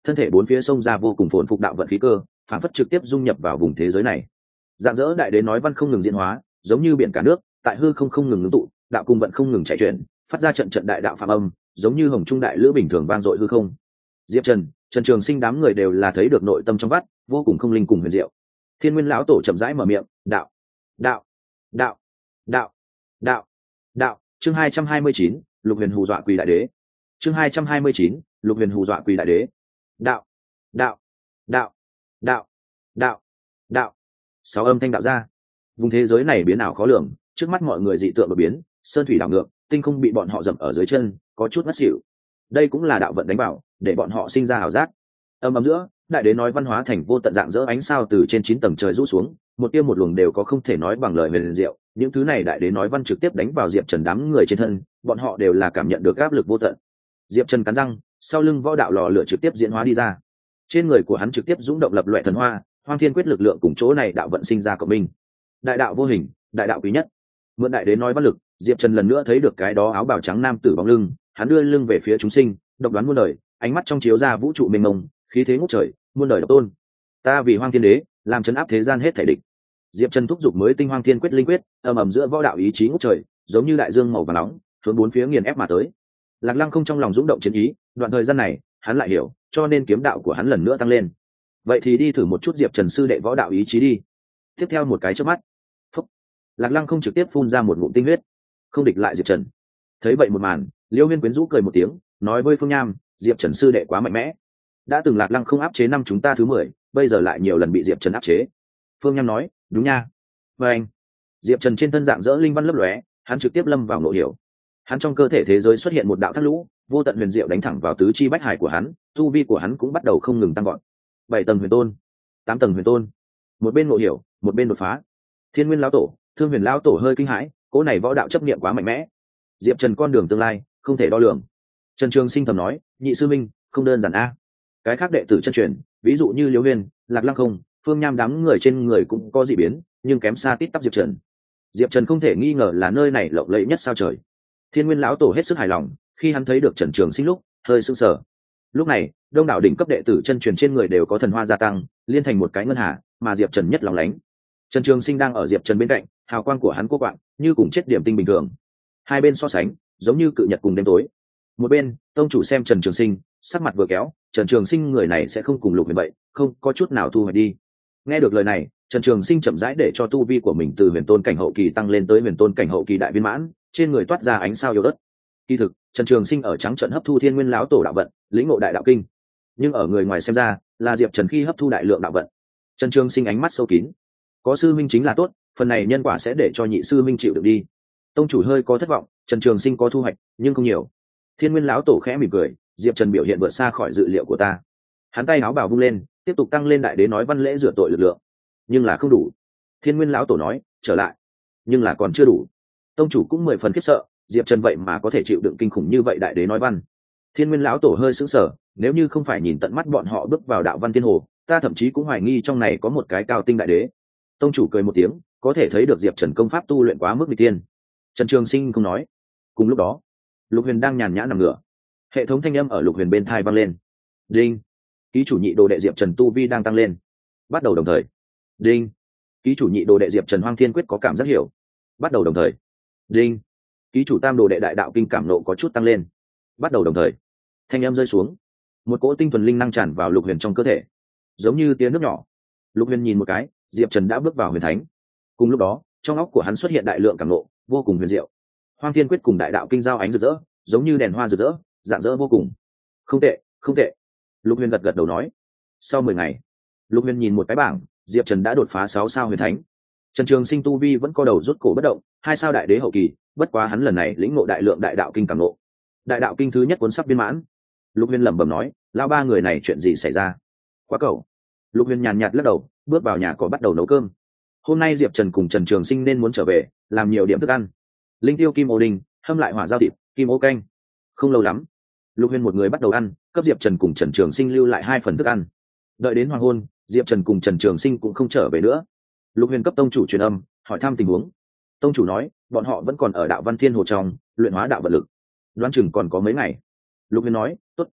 S1: thân thể bốn phía sông ra vô cùng phồn phục đạo vận khí cơ, phản phất trực tiếp dung nhập vào vùng thế giới này. Dạng dỡ đại đế nói văn không ngừng diễn hóa, giống như biển cả nước, tại hư không ngừng ngưng tụ, đạo cung vận không ngừng chạy chuyển, phát ra trận trận đại đạo phạm âm, giống như hồng trung đại lữ bình thường vang dội hư không. Diệp Trần, Trần Trường Sinh đám người đều là thấy được nội tâm trong vắt, vô cùng không linh cùng huyền diệu. Thiên Nguyên lão tổ chậm rãi mở miệng, đạo, đạo, đạo, đạo, đạo, đạo. Chương 229, Lục Huyền hù dọa quỷ đại đế. Chương 229, Lục Huyền hù dọa quỷ đại đế. Đạo, đạo, đạo, đạo, đạo, đạo. Sáu âm thanh đạo ra. Vùng thế giới này biến ảo khó lường, trước mắt mọi người dị tượng đột biến, sơn thủy đảo ngược, tinh không bị bọn họ dẫm ở dưới chân, có chút ngất xỉu. Đây cũng là đạo vận đánh vào, để bọn họ sinh ra ảo giác. Âm ầm giữa, đại đế nói văn hóa thành vô tận dạng dỡ ánh sao từ trên 9 tầng trời rũ xuống, một tia một luồng đều có không thể nói bằng lời huyền diệu. Những thứ này đại đế nói văn trực tiếp đánh vào Diệp Trần đám người trên thân, bọn họ đều là cảm nhận được áp lực vô tận. Diệp Trần cắn răng, sau lưng võ đạo lò lửa trực tiếp diễn hóa đi ra. Trên người của hắn trực tiếp dũng động lập loè thần hoa, Hoang Thiên Quyết lực lượng cùng chỗ này đạo vận sinh ra cộng minh. Đại đạo vô hình, đại đạo quý nhất. Mượn đại đế nói văn lực, Diệp Trần lần nữa thấy được cái đó áo bào trắng nam tử bóng lưng, hắn đưa lưng về phía chúng sinh, độc đoán muôn đời, ánh mắt trong chiếu ra vũ trụ mênh mông, khí thế ngút trời, muôn đời độc tôn. Ta vì Hoang Thiên Đế, làm trấn áp thế gian hết thảy địch. Diệp Trần thúc giục mới tinh Hoang Thiên Quyết linh quyết, ầm ầm giữa võ đạo ý chí ngút trời, giống như đại dương màu vàng nóng, hướng bốn phía nghiền ép mà tới. Lạc Lăng không trong lòng dũng động chiến ý, đoạn thời gian này, hắn lại hiểu, cho nên kiếm đạo của hắn lần nữa tăng lên. Vậy thì đi thử một chút Diệp Trần sư đệ võ đạo ý chí đi. Tiếp theo một cái chớp mắt, phúc, Lạc Lăng không trực tiếp phun ra một ngụm tinh huyết, không địch lại Diệp Trần. Thấy vậy một màn, Liêu Huyên quyến rũ cười một tiếng, nói với Phương Nham, Diệp Trần sư đệ quá mạnh mẽ. Đã từng Lạc Lăng không áp chế năm chúng ta thứ 10, bây giờ lại nhiều lần bị Diệp Trần áp chế. Phương Nham nói, đúng nha. Và anh, Diệp Trần trên thân dạng dỡ linh văn lấp lóe, hắn trực tiếp lâm vào nội hiểu. Hắn trong cơ thể thế giới xuất hiện một đạo thác lũ, vô tận huyền diệu đánh thẳng vào tứ chi bách hải của hắn, tu vi của hắn cũng bắt đầu không ngừng tăng vọt. 7 tầng huyền tôn, 8 tầng huyền tôn. Một bên nội hiểu, một bên đột phá. Thiên Nguyên lão tổ, Thương Huyền lão tổ hơi kinh hãi, cỗ này võ đạo chấp niệm quá mạnh mẽ. Diệp Trần con đường tương lai không thể đo lường. Trần Trường Sinh thầm nói, nhị sư minh, không đơn giản a. Cái khác đệ tử chân truyền, ví dụ như Liễu Huyền, Lạc Lăng không, Phương Nham đám người trên người cũng có dị biến, nhưng kém xa tít tắp Diệp Trần. Diệp Trần không thể nghi ngờ là nơi này lộng lẫy nhất sao trời. Thiên Nguyên lão tổ hết sức hài lòng, khi hắn thấy được Trần Trường Sinh lúc, hơi sững sờ. Lúc này, đông đảo đỉnh cấp đệ tử chân truyền trên người đều có thần hoa gia tăng, liên thành một cái ngân hà, mà Diệp Trần nhất lòng lánh. Trần Trường Sinh đang ở Diệp Trần bên cạnh, hào quang của hắn cô quạng, như cùng chết điểm tinh bình thường. Hai bên so sánh, giống như cự nhật cùng đêm tối. Một bên, tông chủ xem Trần Trường Sinh, sắc mặt vừa kéo, Trần Trường Sinh người này sẽ không cùng Lục Huyền vậy, không có chút nào thu hồi đi. Nghe được lời này, Trần Trường Sinh chậm rãi để cho tu vi của mình từ huyền tôn cảnh hậu kỳ tăng lên tới huyền tôn cảnh hậu kỳ đại viên mãn, trên người toát ra ánh sao yếu ớt. Kỳ thực, Trần Trường Sinh ở trắng trận hấp thu Thiên Nguyên lão tổ đạo vận, lĩnh ngộ đại đạo kinh. Nhưng ở người ngoài xem ra, là Diệp Trần khi hấp thu đại lượng đạo vận. Trần Trường Sinh ánh mắt sâu kín. Có sư minh chính là tốt, phần này nhân quả sẽ để cho nhị sư minh chịu được đi. Tông chủ hơi có thất vọng, Trần Trường Sinh có thu hoạch, nhưng không nhiều. Thiên Nguyên lão tổ khẽ mỉm cười, Diệp Trần biểu hiện vượt xa khỏi dự liệu của ta. Hắn tay áo bào vung lên, tiếp tục tăng lên đại đế nói văn lễ rửa tội lực lượng, nhưng là không đủ. Thiên Nguyên lão tổ nói, trở lại, nhưng là còn chưa đủ. Tông chủ cũng 10 phần khiếp sợ, Diệp Trần vậy mà có thể chịu đựng kinh khủng như vậy đại đế nói văn. Thiên Nguyên lão tổ hơi sững sờ, nếu như không phải nhìn tận mắt bọn họ bước vào đạo văn tiên hồ, ta thậm chí cũng hoài nghi trong này có một cái cao tinh đại đế. Tông chủ cười một tiếng, có thể thấy được Diệp Trần công pháp tu luyện quá mức nghịch tiên. Trần Trường Sinh không nói. Cùng lúc đó, Lục Huyền đang nhàn nhã nằm ngửa. Hệ thống thanh âm ở Lục Huyền bên tai vang lên. Đinh. Ký chủ nhị đồ đệ Diệp Trần tu vi đang tăng lên. Bắt đầu đồng thời. Đinh. Ký chủ nhị đồ đệ Diệp Trần Hoang Thiên Quyết có cảm giác hiểu. Bắt đầu đồng thời. Đinh. Ký chủ tam đồ đệ đại đạo kinh cảm nộ có chút tăng lên. Bắt đầu đồng thời. Thanh âm rơi xuống, một cỗ tinh thuần linh năng tràn vào Lục Huyền trong cơ thể, giống như tia nước nhỏ. Lục Huyền nhìn một cái, Diệp Trần đã bước vào huyền thánh. Cùng lúc đó, trong óc của hắn xuất hiện đại lượng cảm nộ, vô cùng huyền diệu. Hoang Thiên Quyết cùng đại đạo kinh giao ánh rực rỡ, giống như đèn hoa rực rỡ, rạng rỡ vô cùng. Không tệ, không tệ. Lục Huyền gật gật đầu nói. Sau 10 ngày, Lục Huyền nhìn một cái bảng, Diệp Trần đã đột phá 6 sao huyền thánh. Trần Trường Sinh tu vi vẫn co đầu rút cổ bất động, 2 sao đại đế hậu kỳ, bất quá hắn lần này lĩnh ngộ đại lượng đại đạo kinh cảm nộ. Đại đạo kinh thứ nhất cuốn sắp viên mãn. Lục Huyền lẩm bẩm nói, lão ba người này chuyện gì xảy ra? Quá cẩu. Lục Huyền nhàn nhạt lắc đầu, bước vào nhà cỏ bắt đầu nấu cơm. Hôm nay Diệp Trần cùng Trần Trường Sinh nên muốn trở về, làm nhiều điểm thức ăn. Linh tiêu kim ô đình, hâm lại hỏa giao thịt, kim ô canh. Không lâu lắm, Lục Huyền một người bắt đầu ăn, cấp Diệp Trần cùng Trần Trường Sinh lưu lại 2 phần thức ăn. Đợi đến hoàng hôn, Diệp Trần cùng Trần Trường Sinh cũng không trở về nữa. Lục Huyền cấp tông chủ truyền âm, hỏi thăm tình huống. Tông chủ nói, bọn họ vẫn còn ở đạo Văn Thiên Hồ trong luyện hóa đạo vật lực, đoán chừng còn có mấy ngày. Lục Huyền nói, tốt.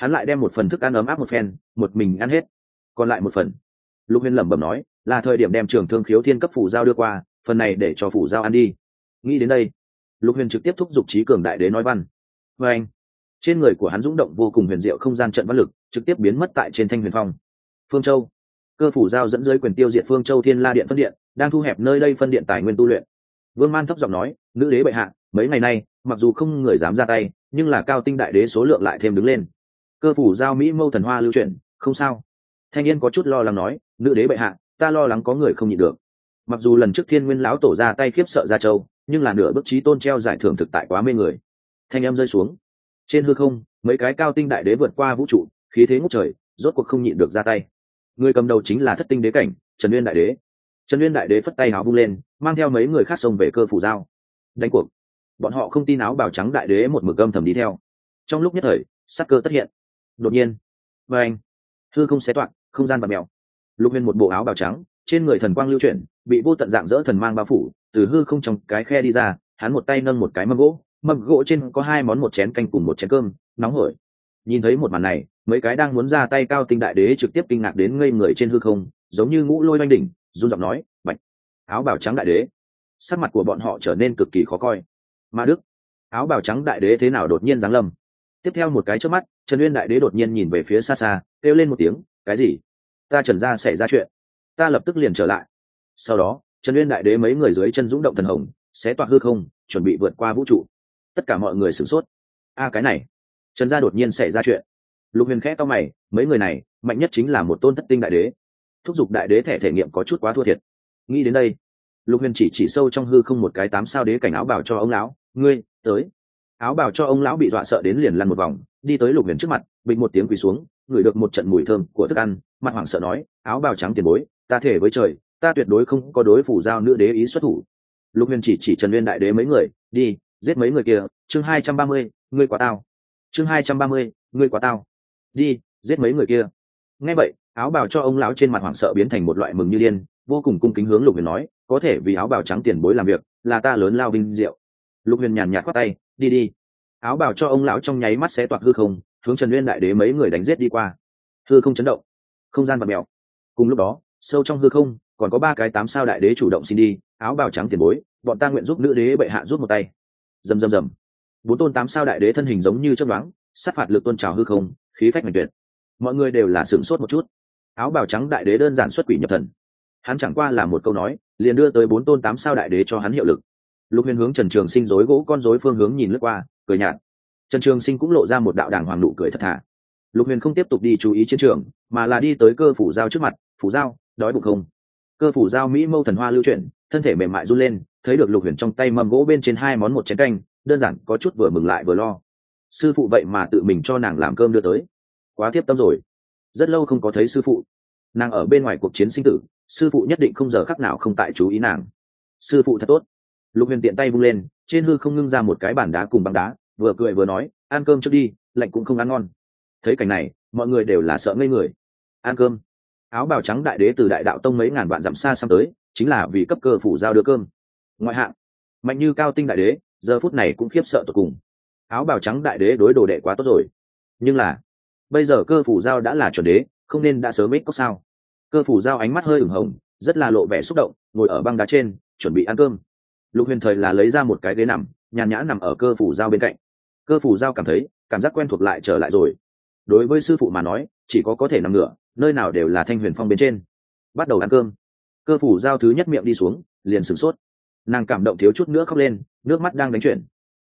S1: hắn lại đem một phần thức ăn ấm áp một phen một mình ăn hết, còn lại một phần lục huyền lẩm bẩm nói là thời điểm đem trường thương khiếu thiên cấp phủ giao đưa qua, phần này để cho phủ giao ăn đi. Nghĩ đến đây lục huyền trực tiếp thúc giục trí cường đại đế nói văn. Và anh trên người của hắn rung động vô cùng huyền diệu không gian trận văn lực trực tiếp biến mất tại trên thanh huyền phong. Phương Châu, cơ phủ giao dẫn dưới quyền tiêu diệt Phương Châu Thiên La Điện phân điện, đang thu hẹp nơi đây phân điện tài nguyên tu luyện. Vương Man thấp giọng nói, nữ đế bệ hạ, mấy ngày nay mặc dù không người dám ra tay, nhưng là cao tinh đại đế số lượng lại thêm đứng lên. Cơ phủ giao mỹ mâu thần hoa lưu chuyển, không sao. Thanh Yên có chút lo lắng nói, nữ đế bệ hạ, ta lo lắng có người không nhịn được. Mặc dù lần trước Thiên Nguyên lão tổ ra tay khiếp sợ Gia Châu, nhưng là nửa bước chí tôn treo giải thưởng thực tại quá mê người. Thanh âm rơi xuống, trên hư không, mấy cái cao tinh đại đế vượt qua vũ trụ, khí thế ngút trời, rốt cuộc không nhịn được ra tay. Người cầm đầu chính là thất tinh đế cảnh Trần Nguyên đại đế. Trần Nguyên đại đế phất tay áo vung lên, mang theo mấy người khác xông về cơ phủ giao. Đánh cuộc. Bọn họ không tin áo bào trắng đại đế một mực âm thầm đi theo. Trong lúc nhất thời, sát cơ tất hiện. Đột nhiên, anh hư không xé toạc, không gian bạt mèo. Lục Huyền một bộ áo bào trắng, trên người thần quang lưu chuyển, bị vô tận dạng dỡ thần mang bao phủ, từ hư không trong cái khe đi ra, hắn một tay nâng một cái mâm gỗ trên có hai món, một chén canh cùng một chén cơm nóng hổi. Nhìn thấy một màn này, mấy cái đang muốn ra tay cao tinh đại đế trực tiếp kinh ngạc đến ngây người trên hư không, giống như ngũ lôi oanh đỉnh, run giọng nói, bạch. Áo bào trắng đại đế, sắc mặt của bọn họ trở nên cực kỳ khó coi. Ma Đức, áo bào trắng đại đế thế nào đột nhiên giáng lâm? Tiếp theo một cái chớp mắt, Trần Uyên đại đế đột nhiên nhìn về phía xa xa, kêu lên một tiếng, cái gì? Ta Trần gia xảy ra chuyện, ta lập tức liền trở lại. Sau đó, Trần Uyên đại đế mấy người dưới chân dũng động thần hồng, xé toạc hư không, chuẩn bị vượt qua vũ trụ. Tất cả mọi người sửng sốt. Cái này, Trần gia đột nhiên xảy ra chuyện. Lục Huyền khẽ cau mày, mấy người này, mạnh nhất chính là một tôn thất tinh đại đế. Thúc giục đại đế thể nghiệm có chút quá thua thiệt. Nghĩ đến đây, Lục Huyền chỉ sâu trong hư không một cái 8 sao đế cảnh áo bào cho ông lão, ngươi tới. Áo bào cho ông lão bị dọa sợ đến liền lăn một vòng, đi tới Lục Huyền trước mặt, bịch một tiếng quỳ xuống, ngửi được một trận mùi thơm của thức ăn, mặt hoảng sợ nói, áo bào trắng tiền bối, ta thể với trời, ta tuyệt đối không có đối phủ giao nữ đế ý xuất thủ. Lục Huyền chỉ Trần Uyên đại đế mấy người, đi, giết mấy người kia. Chương 230, ngươi quá tao. Chương 230, ngươi quá tao. Đi, giết mấy người kia. Nghe vậy, áo bào cho ông lão trên mặt hoảng sợ biến thành một loại mừng như điên, vô cùng cung kính hướng Lục Huyền nói, có thể vì áo bào trắng tiền bối làm việc, là ta lớn lao vinh diệu. Lục Huyền nhàn nhạt quát tay, đi đi. Áo bào cho ông lão trong nháy mắt xé toạc hư không, hướng Trần Uyên đại đế mấy người đánh giết đi qua. Hư không chấn động, không gian bạt mèo. Cùng lúc đó, sâu trong hư không, còn có 3 cái 8 sao đại đế chủ động xin đi, áo bào trắng tiền bối, bọn ta nguyện giúp nữ đế bệ hạ giúp một tay. Rầm rầm rầm. 4 tôn 8 sao đại đế thân hình giống như chớp nhoáng, sát phạt lực tôn trào hư không, khí phách mạnh tuyệt. Mọi người đều là sửng sốt một chút. Áo bào trắng đại đế đơn giản xuất quỷ nhập thần, hắn chẳng qua là một câu nói, liền đưa tới 4 tôn 8 sao đại đế cho hắn hiệu lực. Lục Huyền hướng Trần Trường Sinh rối gỗ con rối phương hướng nhìn lướt qua, cười nhạt. Trần Trường Sinh cũng lộ ra một đạo đàng hoàng nụ cười thật thà. Lục Huyền không tiếp tục đi chú ý chiến trường, mà là đi tới cơ phủ giao trước mặt. Phủ giao, đói bụng không? Cơ phủ giao mỹ mâu thần hoa lưu chuyển, thân thể mềm mại run lên, thấy được Lục Huyền trong tay mâm gỗ bên trên 2 món một chén canh, đơn giản có chút vừa mừng lại vừa lo. Sư phụ vậy mà tự mình cho nàng làm cơm đưa tới, quá tiếp tâm rồi. Rất lâu không có thấy sư phụ, nàng ở bên ngoài cuộc chiến sinh tử, sư phụ nhất định không giờ khắc nào không tại chú ý nàng. Sư phụ thật tốt. Lục Huyền tiện tay vung lên, trên hư không ngưng ra một cái bàn đá cùng băng đá, vừa cười vừa nói, ăn cơm trước đi, lạnh cũng không ăn ngon. Thấy cảnh này, mọi người đều là sợ ngây người. Ăn cơm? Áo bào trắng đại đế từ Đại Đạo Tông mấy ngàn vạn dặm xa xăm tới, chính là vì cấp cơ phủ giao đưa cơm. Ngoại hạng, mạnh như cao tinh đại đế, giờ phút này cũng khiếp sợ tột cùng. Áo bào trắng đại đế đối đồ đệ quá tốt rồi, nhưng là bây giờ cơ phủ giao đã là chuẩn đế, không nên đã sớm ít có sao? Cơ phủ giao ánh mắt hơi ửng hồng, rất là lộ vẻ xúc động, ngồi ở băng đá trên, chuẩn bị ăn cơm. Lục Huyền thời là lấy ra một cái ghế nằm, nhàn nhã nằm ở cơ phủ giao bên cạnh. Cơ phủ giao cảm thấy cảm giác quen thuộc lại trở lại rồi. Đối với sư phụ mà nói, chỉ có thể nằm ngửa, nơi nào đều là Thanh Huyền Phong bên trên. Bắt đầu ăn cơm. Cơ phủ giao thứ nhất miệng đi xuống, liền sửng sốt. Nàng cảm động thiếu chút nữa khóc lên, nước mắt đang đánh chuyển.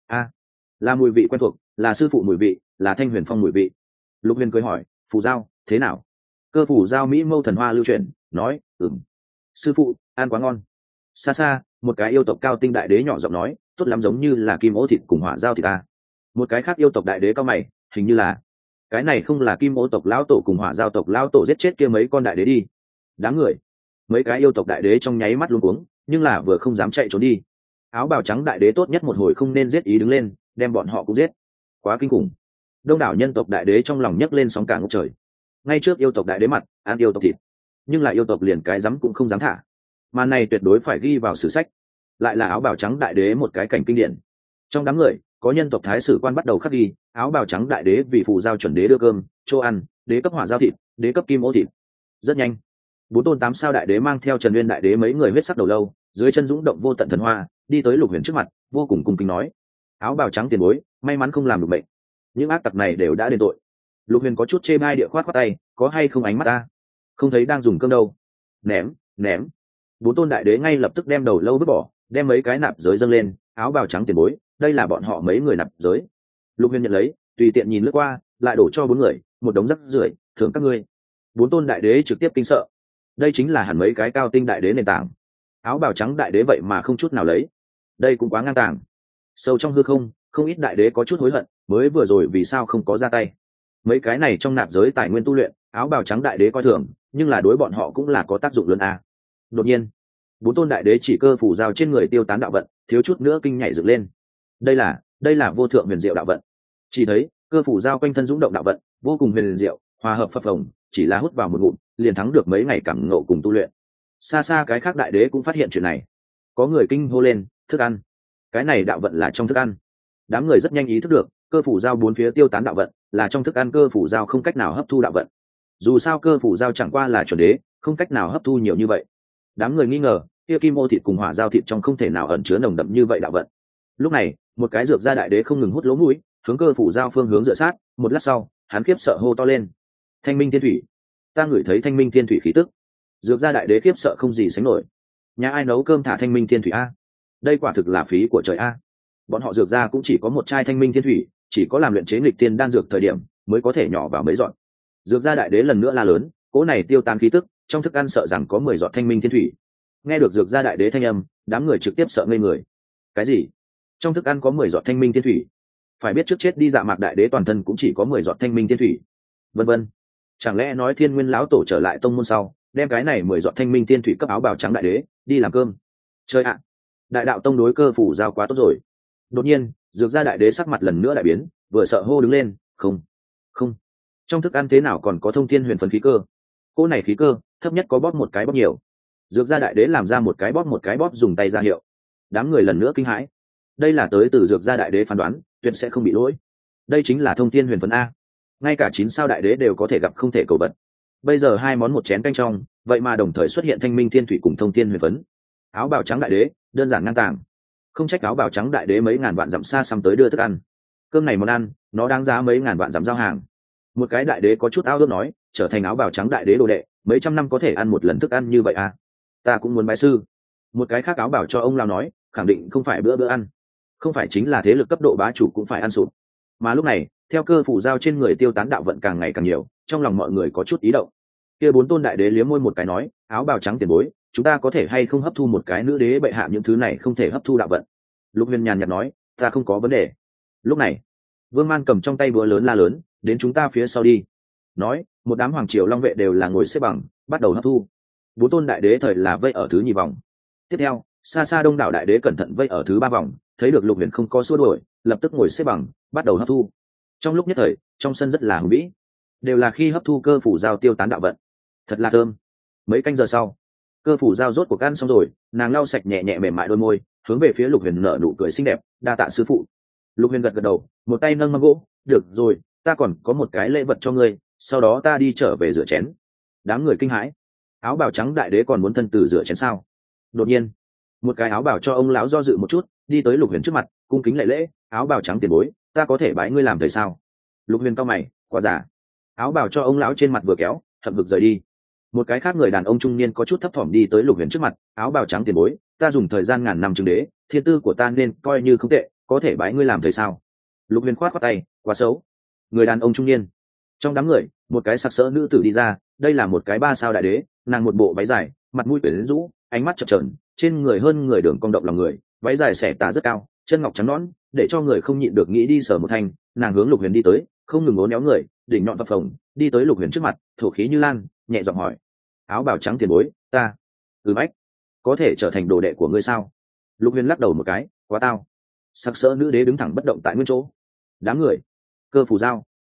S1: Là mùi vị quen thuộc, là sư phụ mùi vị, là Thanh Huyền Phong mùi vị. Lục Huyền cười hỏi, phủ giao thế nào? Cơ phủ giao mỹ mâu thần hoa lưu chuyển, nói, sư phụ ăn quá ngon. Xa xa, một cái yêu tộc cao tinh đại đế nhỏ giọng nói, tốt lắm, giống như là kim ố thịt cùng hỏa giao thịt ta. Một cái khác yêu tộc đại đế cao mày, hình như là cái này không là kim ố tộc lão tổ cùng hỏa giao tộc lão tổ giết chết kia mấy con đại đế đi. Đáng người. Mấy cái yêu tộc đại đế trong nháy mắt luống cuống, nhưng là vừa không dám chạy trốn đi. Áo bào trắng đại đế tốt nhất một hồi không nên giết ý đứng lên, đem bọn họ cũng giết. Quá kinh khủng. Đông đảo nhân tộc đại đế trong lòng nhấc lên sóng cả ngút trời. Ngay trước yêu tộc đại đế mặt, ăn yêu tộc thịt, nhưng là yêu tộc liền cái dám cũng không dám thả. Màn này tuyệt đối phải ghi vào sử sách. Lại là áo bào trắng đại đế một cái cảnh kinh điển. Trong đám người, có nhân tộc thái sử quan bắt đầu khắc ghi áo bào trắng đại đế vì phù giao chuẩn đế đưa cơm chỗ ăn, đế cấp hỏa giao thịt, đế cấp kim ô thịt. Rất nhanh, 4 tôn 8 sao đại đế mang theo Trần Nguyên đại đế mấy người huyết sắc đầu lâu, dưới chân dũng động vô tận thần hoa, đi tới Lục Huyền trước mặt, vô cùng cung kính nói: áo bào trắng tiền bối, may mắn không làm được bệnh, những ác tặc này đều đã đền tội. Lục Huyền có chút chê bai địa khoát khoát tay, có hay không ánh mắt ta, không thấy đang dùng cơm đâu. Ném. 4 tôn đại đế ngay lập tức đem đầu lâu vứt bỏ, đem mấy cái nạp giới dâng lên: áo bào trắng tiền bối, đây là bọn họ mấy người nạp giới. Lục Huyền nhận lấy, tùy tiện nhìn lướt qua, lại đổ cho 4 người, một đống rác rưởi, thưởng các ngươi. 4 tôn đại đế trực tiếp kinh sợ, đây chính là hẳn mấy cái cao tinh đại đế nền tảng, áo bào trắng đại đế vậy mà không chút nào lấy, đây cũng quá ngang tàng. Sâu trong hư không, không ít đại đế có chút hối hận, mới vừa rồi vì sao không có ra tay. Mấy cái này trong nạp giới tài nguyên tu luyện, áo bào trắng đại đế coi thường, nhưng là đối bọn họ cũng là có tác dụng lớn a. Đột nhiên, 4 tôn đại đế chỉ cơ phủ giao trên người tiêu tán đạo vận, thiếu chút nữa kinh nhảy dựng lên. Đây là vô thượng huyền diệu đạo vận. Chỉ thấy cơ phủ giao quanh thân dũng động đạo vận, vô cùng huyền diệu, hòa hợp phập phồng, chỉ là hút vào một ngụm, liền thắng được mấy ngày cảm ngộ cùng tu luyện. Xa xa cái khác đại đế cũng phát hiện chuyện này, có người kinh hô lên: thức ăn, cái này đạo vận là trong thức ăn. Đám người rất nhanh ý thức được, cơ phủ giao bốn phía tiêu tán đạo vận là trong thức ăn, cơ phủ giao không cách nào hấp thu đạo vận. Dù sao cơ phủ giao chẳng qua là chuẩn đế, không cách nào hấp thu nhiều như vậy. Đám người nghi ngờ, kia kim ô thịt cùng hỏa giao thịt trong không thể nào ẩn chứa nồng đậm như vậy đạo vận. Lúc này, một cái dược gia đại đế không ngừng hút lỗ mũi, hướng cơ phủ giao phương hướng dựa sát. Một lát sau, hắn khiếp sợ hô to lên: thanh minh thiên thủy, ta ngửi thấy thanh minh thiên thủy khí tức. Dược gia đại đế khiếp sợ không gì sánh nổi, nhà ai nấu cơm thả thanh minh thiên thủy a? Đây quả thực là phí của trời a. Bọn họ dược gia cũng chỉ có một chai thanh minh thiên thủy, chỉ có làm luyện chế nghịch tiên đan dược thời điểm mới có thể nhỏ vào mấy giọt. Dược gia đại đế lần nữa la lớn, cỗ này tiêu tan khí tức, trong thức ăn sợ rằng có 10 giọt thanh minh thiên thủy. Nghe được dược gia đại đế thanh âm, đám người trực tiếp sợ ngây người. Cái gì? Trong thức ăn có 10 giọt thanh minh thiên thủy? Phải biết trước chết đi Dạ Mạc đại đế toàn thân cũng chỉ có 10 giọt thanh minh thiên thủy. Vân vân. Chẳng lẽ nói Thiên Nguyên lão tổ trở lại tông môn sau, đem cái này 10 giọt thanh minh thiên thủy cấp áo bào trắng đại đế đi làm cơm? Chơi ạ. Đại đạo tông đối cơ phủ giao quá tốt rồi. Đột nhiên, dược gia đại đế sắc mặt lần nữa đại biến, vừa sợ hô đứng lên: không, trong thức ăn thế nào còn có thông thiên huyền phấn khí cơ? Cô này khí cơ thấp nhất có bóp một cái bóp nhiều. Dược gia đại đế làm ra một cái bóp dùng tay ra hiệu. Đám người lần nữa kinh hãi, đây là tới từ dược gia đại đế phán đoán, tuyệt sẽ không bị lỗi. Đây chính là thông thiên huyền phấn a, ngay cả 9 sao đại đế đều có thể gặp không thể cầu vật. Bây giờ hai món một chén canh trong, vậy mà đồng thời xuất hiện thanh minh thiên thủy cùng thông thiên huyền phấn. Áo bào trắng đại đế đơn giản ngang tàng, không trách áo bào trắng đại đế mấy ngàn vạn dặm xa xăm tới đưa thức ăn. Cơm này món ăn, nó đáng giá mấy ngàn vạn dặm giao hàng. Một cái đại đế có chút ao ước nói, trở thành áo bào trắng đại đế đồ đệ, mấy trăm năm có thể ăn một lần thức ăn như vậy à? Ta cũng muốn bái sư. Một cái khác áo bảo cho ông lao nói, khẳng định không phải bữa ăn, không phải chính là thế lực cấp độ bá chủ cũng phải ăn sụp. Mà lúc này, theo cơ phủ giao trên người tiêu tán đạo vận càng ngày càng nhiều, trong lòng mọi người có chút ý động. Kia 4 tôn đại đế liếm môi một cái nói, áo bào trắng tiền bối, chúng ta có thể hay không hấp thu một cái nữ đế bệ hạ những thứ này không thể hấp thu đạo vận? Lục Huyền nhàn nhạt nói, ta không có vấn đề. Lúc này, Vương Man cầm trong tay búa lớn la lớn, đến chúng ta phía sau đi. Nói, một đám hoàng triều long vệ đều là ngồi xếp bằng, bắt đầu hấp thu. 4 tôn đại đế thời là vây ở thứ nhì vòng. Tiếp theo, xa xa đông đảo đại đế cẩn thận vây ở thứ 3 vòng, thấy được Lục Huyền không có xua đuổi, lập tức ngồi xếp bằng, bắt đầu hấp thu. Trong lúc nhất thời, trong sân rất là hùng vĩ, đều là khi hấp thu cơ phủ giao tiêu tán đạo vận. Thật là thơm. Mấy canh giờ sau, cơ phủ giao rốt cuộc ăn xong rồi, nàng lau sạch nhẹ nhẹ mềm mại đôi môi, hướng về phía Lục Huyền nở nụ cười xinh đẹp, đa tạ sư phụ. Lục Huyền gật gật đầu, một tay nâng mâm gỗ, được rồi, ta còn có một cái lễ vật cho ngươi, sau đó ta đi trở về rửa chén. Đám người kinh hãi, áo bào trắng đại đế còn muốn thân tử rửa chén sao? Đột nhiên, một cái áo bào cho ông lão do dự một chút, đi tới Lục Huyền trước mặt, cung kính lễ lễ, áo bào trắng tiền bối, ta có thể bái ngươi làm thầy sao? Lục Huyền cau mày, quá giả. Áo bào cho ông lão trên mặt vừa kéo, hậm hực rời đi. Một cái khác người đàn ông trung niên có chút thấp thỏm đi tới Lục Huyền trước mặt, áo bào trắng tiền bối, ta dùng thời gian ngàn năm chứng đế, thiên tư của ta nên coi như không tệ, có thể bái ngươi làm thầy sao? Lục Huyền khoát khoát tay, quá xấu. Người đàn ông trung niên, trong đám người, một cái sặc sỡ nữ tử đi ra, đây là một cái 3 sao đại đế, nàng một bộ váy dài, mặt mũi quyến rũ, ánh mắt chập chờn, trên người hơn người đường cong động lòng người, váy dài xẻ tà rất cao, chân ngọc trắng nõn, để cho người không nhịn được nghĩ đi sờ một thanh. Nàng hướng Lục Huyền đi tới, không ngừng uốn éo người, đỉnh nhọn phập phồng, đi tới Lục Huyền trước mặt, thổ khí như lan, nhẹ giọng hỏi, áo bào trắng tiền bối, ta bách có thể trở thành đồ đệ của ngươi sao? Lục Huyền lắc đầu một cái, quá tao. Sặc sỡ nữ đế đứng thẳng bất động tại nguyên chỗ. Đám người, cơ phủ giao,